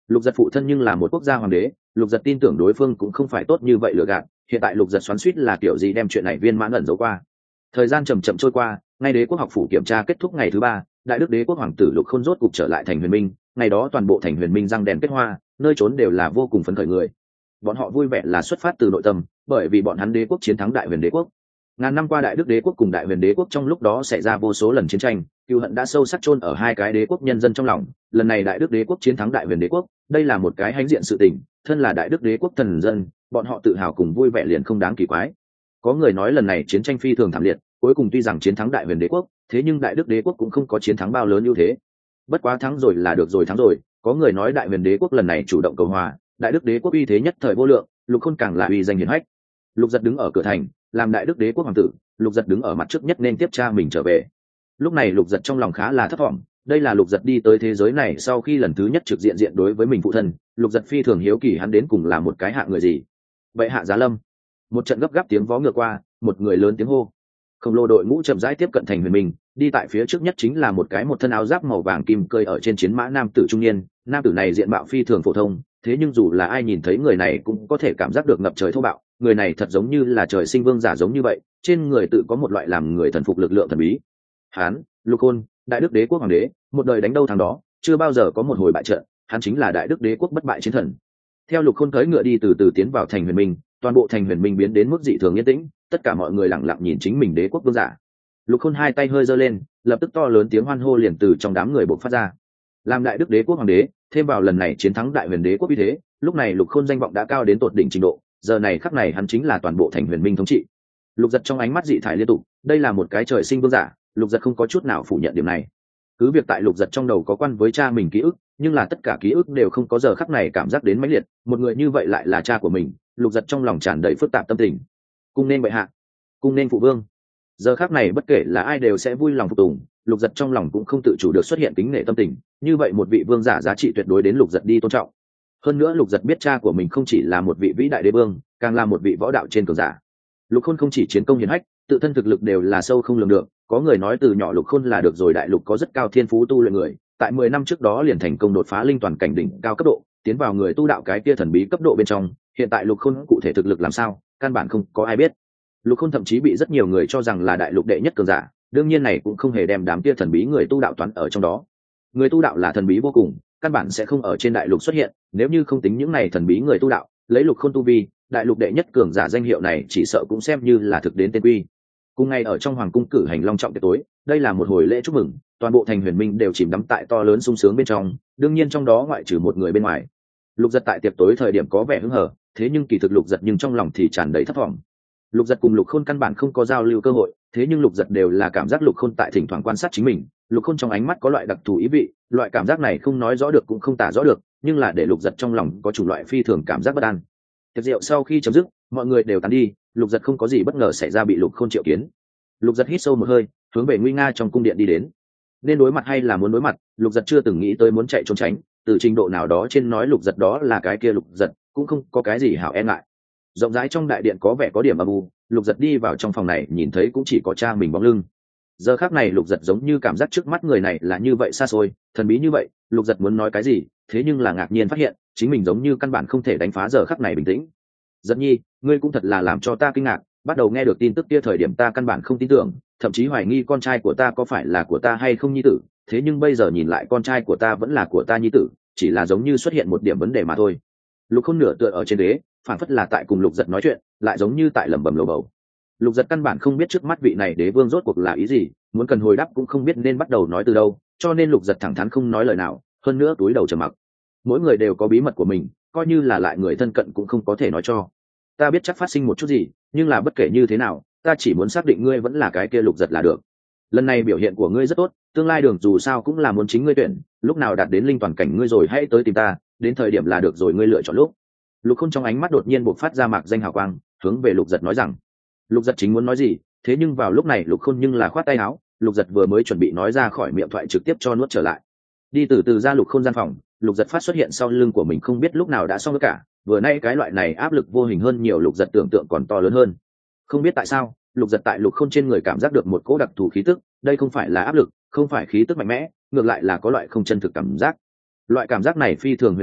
Lục giật phụ thân nhưng là một quốc gia hoàng đế, lục giật tin tưởng đối phương cũng không phải tốt như vậy lừa gạt. Hiện tại lục giật xoắn suýt là kiểu gì đem chuyện này viên mãn ẩn giấu qua. Thời gian chậm chậm trôi qua, ngay đế quốc học phủ kiểm tra kết thúc ngày thứ ba, đại đức đế quốc hoàng tử Lục Khôn rốt cục trở lại thành Huyền Minh. Ngày đó toàn bộ thành Huyền Minh răng đèn kết hoa, nơi trốn đều là vô cùng phấn khởi người. Bọn họ vui vẻ là xuất phát từ nội tâm, bởi vì bọn hắn đế quốc chiến thắng đại huyền đế quốc. Ngàn năm qua đại đức đế quốc cùng đại huyền đế quốc trong lúc đó xảy ra vô số lần chiến tranh, cừu hận đã sâu sắc chôn ở hai cái đế quốc nhân dân trong lòng. Lần này đại đức đế quốc chiến thắng đại huyền đế quốc, đây là một cái hãnh diện sự tình, thân là đại đức đế quốc thần dân, bọn họ tự hào cùng vui vẻ liền không đáng kỳ quái. Có người nói lần này chiến tranh phi thường thảm liệt, cuối cùng tuy rằng chiến thắng đại huyền đế quốc, thế nhưng đại đức đế quốc cũng không có chiến thắng bao lớn ưu thế. Bất quá thắng rồi là được rồi, thắng rồi. Có người nói đại huyền đế quốc lần này chủ động cầu hòa, đại đức đế quốc uy thế nhất thời vô lượng, Lục Khôn càng là uy danh hiển hách. Lục giật đứng ở cửa thành, làm đại đức đế quốc hoàng tử, lục giật đứng ở mặt trước nhất nên tiếp cha mình trở về. Lúc này lục giật trong lòng khá là thất vọng, đây là lục giật đi tới thế giới này sau khi lần thứ nhất trực diện diện đối với mình phụ thân. Lục giật phi thường hiếu kỳ hắn đến cùng là một cái hạ người gì. Vậy hạ giá lâm. Một trận gấp gáp tiếng vó ngựa qua, một người lớn tiếng hô. Khổng lồ đội ngũ chậm rãi tiếp cận thành Huyền Minh, đi tại phía trước nhất chính là một cái một thân áo giáp màu vàng kim cơi ở trên chiến mã nam tử trung niên. Nam tử này diện mạo phi thường phổ thông, thế nhưng dù là ai nhìn thấy người này cũng có thể cảm giác được ngập trời thô bạo. Người này thật giống như là trời sinh vương giả giống như vậy, trên người tự có một loại làm người thần phục lực lượng thần bí. Hán, Lục Khôn, đại đức đế quốc hoàng đế, một đời đánh đâu thằng đó, chưa bao giờ có một hồi bại trận. Hắn chính là đại đức đế quốc bất bại chiến thần. Theo Lục Khôn cưỡi ngựa đi từ từ tiến vào thành Huyền Minh, toàn bộ thành Huyền Minh biến đến mức dị thường yên tĩnh, tất cả mọi người lặng lặng nhìn chính mình đế quốc vương giả. Lục Khôn hai tay hơi giơ lên, lập tức to lớn tiếng hoan hô liền từ trong đám người bộc phát ra. Làm đại đức đế quốc hoàng đế, thêm vào lần này chiến thắng đại huyền đế quốc uy thế, lúc này Lục Khôn danh vọng đã cao đến tột đỉnh trình độ, giờ này khắc này hắn chính là toàn bộ thành Huyền Minh thống trị. Lục giật trong ánh mắt dị thải liên tục, đây là một cái trời sinh vương giả, lục giật không có chút nào phủ nhận điểm này. Cứ việc tại lục giật trong đầu có quan với cha mình ký ức, nhưng là tất cả ký ức đều không có giờ khắc này cảm giác đến mãnh liệt, một người như vậy lại là cha của mình. Lục giật trong lòng tràn đầy phức tạp tâm tình. Cung nên bệ hạ, cung nên phụ vương. Giờ khắc này bất kể là ai đều sẽ vui lòng phục tùng. Lục giật trong lòng cũng không tự chủ được xuất hiện kính nể tâm tình, như vậy một vị vương giả giá trị tuyệt đối đến lục giật đi tôn trọng. Hơn nữa lục giật biết cha của mình không chỉ là một vị vĩ đại đế vương, càng là một vị võ đạo trên cường giả. Lục Khôn không chỉ chiến công hiển hách, tự thân thực lực đều là sâu không lường được. Có người nói từ nhỏ Lục Khôn là được rồi đại lục có rất cao thiên phú tu luyện người, tại mười năm trước đó liền thành công đột phá linh toàn cảnh đỉnh cao cấp độ, tiến vào người tu đạo cái kia thần bí cấp độ bên trong. Hiện tại Lục Khôn cụ thể thực lực làm sao, căn bản không có ai biết. Lục Khôn thậm chí bị rất nhiều người cho rằng là đại lục đệ nhất cường giả, đương nhiên này cũng không hề đem đám kia thần bí người tu đạo toán ở trong đó. Người tu đạo là thần bí vô cùng, căn bản sẽ không ở trên đại lục xuất hiện, nếu như không tính những này thần bí người tu đạo, lấy Lục Khôn tu vi, đại lục đệ nhất cường giả danh hiệu này chỉ sợ cũng xem như là thực đến tên quy. Cùng ngày ở trong hoàng cung cử hành long trọng tiệc tối, đây là một hồi lễ chúc mừng, toàn bộ thành Huyền Minh đều chìm đắm tại to lớn sung sướng bên trong, đương nhiên trong đó ngoại trừ một người bên ngoài. Lục giật tại tiệc tối thời điểm có vẻ hứng hở, thế nhưng kỳ thực lục giật nhưng trong lòng thì tràn đầy thất vọng. Lục giật cùng Lục Khôn căn bản không có giao lưu cơ hội, thế nhưng lục giật đều là cảm giác Lục Khôn tại thỉnh thoảng quan sát chính mình. Lục Khôn trong ánh mắt có loại đặc thù ý vị, loại cảm giác này không nói rõ được cũng không tả rõ được, nhưng là để lục giật trong lòng có chủng loại phi thường cảm giác bất an. Tiệc rượu sau khi chấm dứt, mọi người đều tán đi, lục giật không có gì bất ngờ xảy ra bị Lục Khôn triệu kiến. Lục giật hít sâu một hơi, hướng về nguy nga trong cung điện đi đến. Nên đối mặt hay là muốn đối mặt, lục giật chưa từng nghĩ tới muốn chạy trốn tránh, từ trình độ nào đó trên nói lục giật đó là cái kia lục giật cũng không có cái gì hảo e ngại. Rộng rãi trong đại điện có vẻ có điểm âm u, lục giật đi vào trong phòng này nhìn thấy cũng chỉ có cha mình bóng lưng. Giờ khác này lục giật giống như cảm giác trước mắt người này là như vậy xa xôi, thần bí như vậy. Lục giật muốn nói cái gì, thế nhưng là ngạc nhiên phát hiện chính mình giống như căn bản không thể đánh phá giờ khắc này bình tĩnh. Giật nhi, ngươi cũng thật là làm cho ta kinh ngạc, bắt đầu nghe được tin tức kia thời điểm ta căn bản không tin tưởng, thậm chí hoài nghi con trai của ta có phải là của ta hay không nhi tử, thế nhưng bây giờ nhìn lại con trai của ta vẫn là của ta nhi tử, chỉ là giống như xuất hiện một điểm vấn đề mà thôi. Lục Khôn nửa tựa ở trên ghế, phản phất là tại cùng lục giật nói chuyện, lại giống như tại lẩm bẩm lầu bầu. Lục giật căn bản không biết trước mắt vị này đế vương rốt cuộc là ý gì, muốn cần hồi đáp cũng không biết nên bắt đầu nói từ đâu, cho nên lục giật thẳng thắn không nói lời nào, hơn nữa túi đầu trầm mặc. Mỗi người đều có bí mật của mình, coi như là lại người thân cận cũng không có thể nói cho. Ta biết chắc phát sinh một chút gì, nhưng là bất kể như thế nào, ta chỉ muốn xác định ngươi vẫn là cái kia lục giật là được. Lần này biểu hiện của ngươi rất tốt, tương lai đường dù sao cũng là muốn chính ngươi tuyển, lúc nào đạt đến linh toàn cảnh ngươi rồi hãy tới tìm ta, đến thời điểm là được rồi ngươi lựa chọn lúc. Lục Khôn trong ánh mắt đột nhiên bộc phát ra mạc danh hào quang, hướng về lục giật nói rằng. Lục giật chính muốn nói gì, thế nhưng vào lúc này Lục Khôn nhưng là khoát tay áo, lục giật vừa mới chuẩn bị nói ra khỏi miệng thoại trực tiếp cho nuốt trở lại. Đi từ từ ra Lục Khôn gian phòng, lục giật phát xuất hiện sau lưng của mình không biết lúc nào đã xong tất cả, vừa nay cái loại này áp lực vô hình hơn nhiều lục giật tưởng tượng còn to lớn hơn. Không biết tại sao, lục giật tại Lục Khôn trên người cảm giác được một cỗ đặc thù khí tức, đây không phải là áp lực, không phải khí tức mạnh mẽ, ngược lại là có loại không chân thực cảm giác. Loại cảm giác này phi thường huyền diệu,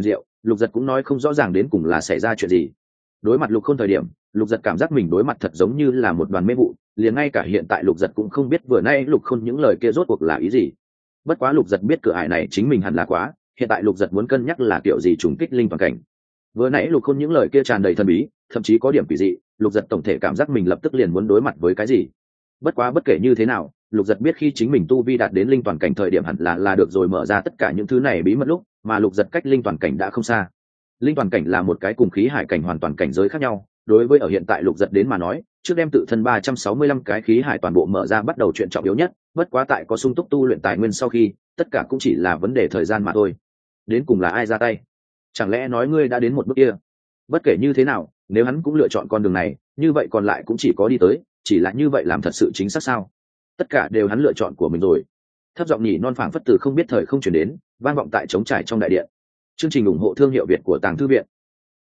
lục giật cũng nói không rõ ràng đến cùng là xảy ra chuyện gì. Đối mặt lục khôn thời điểm, lục giật cảm giác mình đối mặt thật giống như là một đoàn mê vụ, liền ngay cả hiện tại lục giật cũng không biết vừa nay lục khôn những lời kia rốt cuộc là ý gì. Bất quá lục giật biết cửa ải này chính mình hẳn là quá, hiện tại lục giật muốn cân nhắc là kiểu gì trùng kích linh toàn cảnh. Vừa nãy lục khôn những lời kia tràn đầy thần bí, thậm chí có điểm quỷ dị, lục giật tổng thể cảm giác mình lập tức liền muốn đối mặt với cái gì. Bất quá bất kể như thế nào, lục giật biết khi chính mình tu vi đạt đến linh toàn cảnh thời điểm hẳn là là được rồi mở ra tất cả những thứ này bí mật lúc mà lục giật cách linh toàn cảnh đã không xa. Linh toàn cảnh là một cái cùng khí hải cảnh hoàn toàn cảnh giới khác nhau, đối với ở hiện tại lục giật đến mà nói, trước đem tự thân ba trăm sáu mươi lăm cái khí hải toàn bộ mở ra bắt đầu chuyện trọng yếu nhất, bất quá tại có sung túc tu luyện tài nguyên sau khi, tất cả cũng chỉ là vấn đề thời gian mà thôi. Đến cùng là ai ra tay? Chẳng lẽ nói ngươi đã đến một bước kia? Bất kể như thế nào, nếu hắn cũng lựa chọn con đường này, như vậy còn lại cũng chỉ có đi tới, chỉ là như vậy làm thật sự chính xác sao? Tất cả đều hắn lựa chọn của mình rồi. Thấp giọng nhỉ non phảng phất từ không biết thời không chuyển đến, vang vọng tại trống trải trong đại điện. Chương trình ủng hộ thương hiệu Việt của Tàng Thư viện.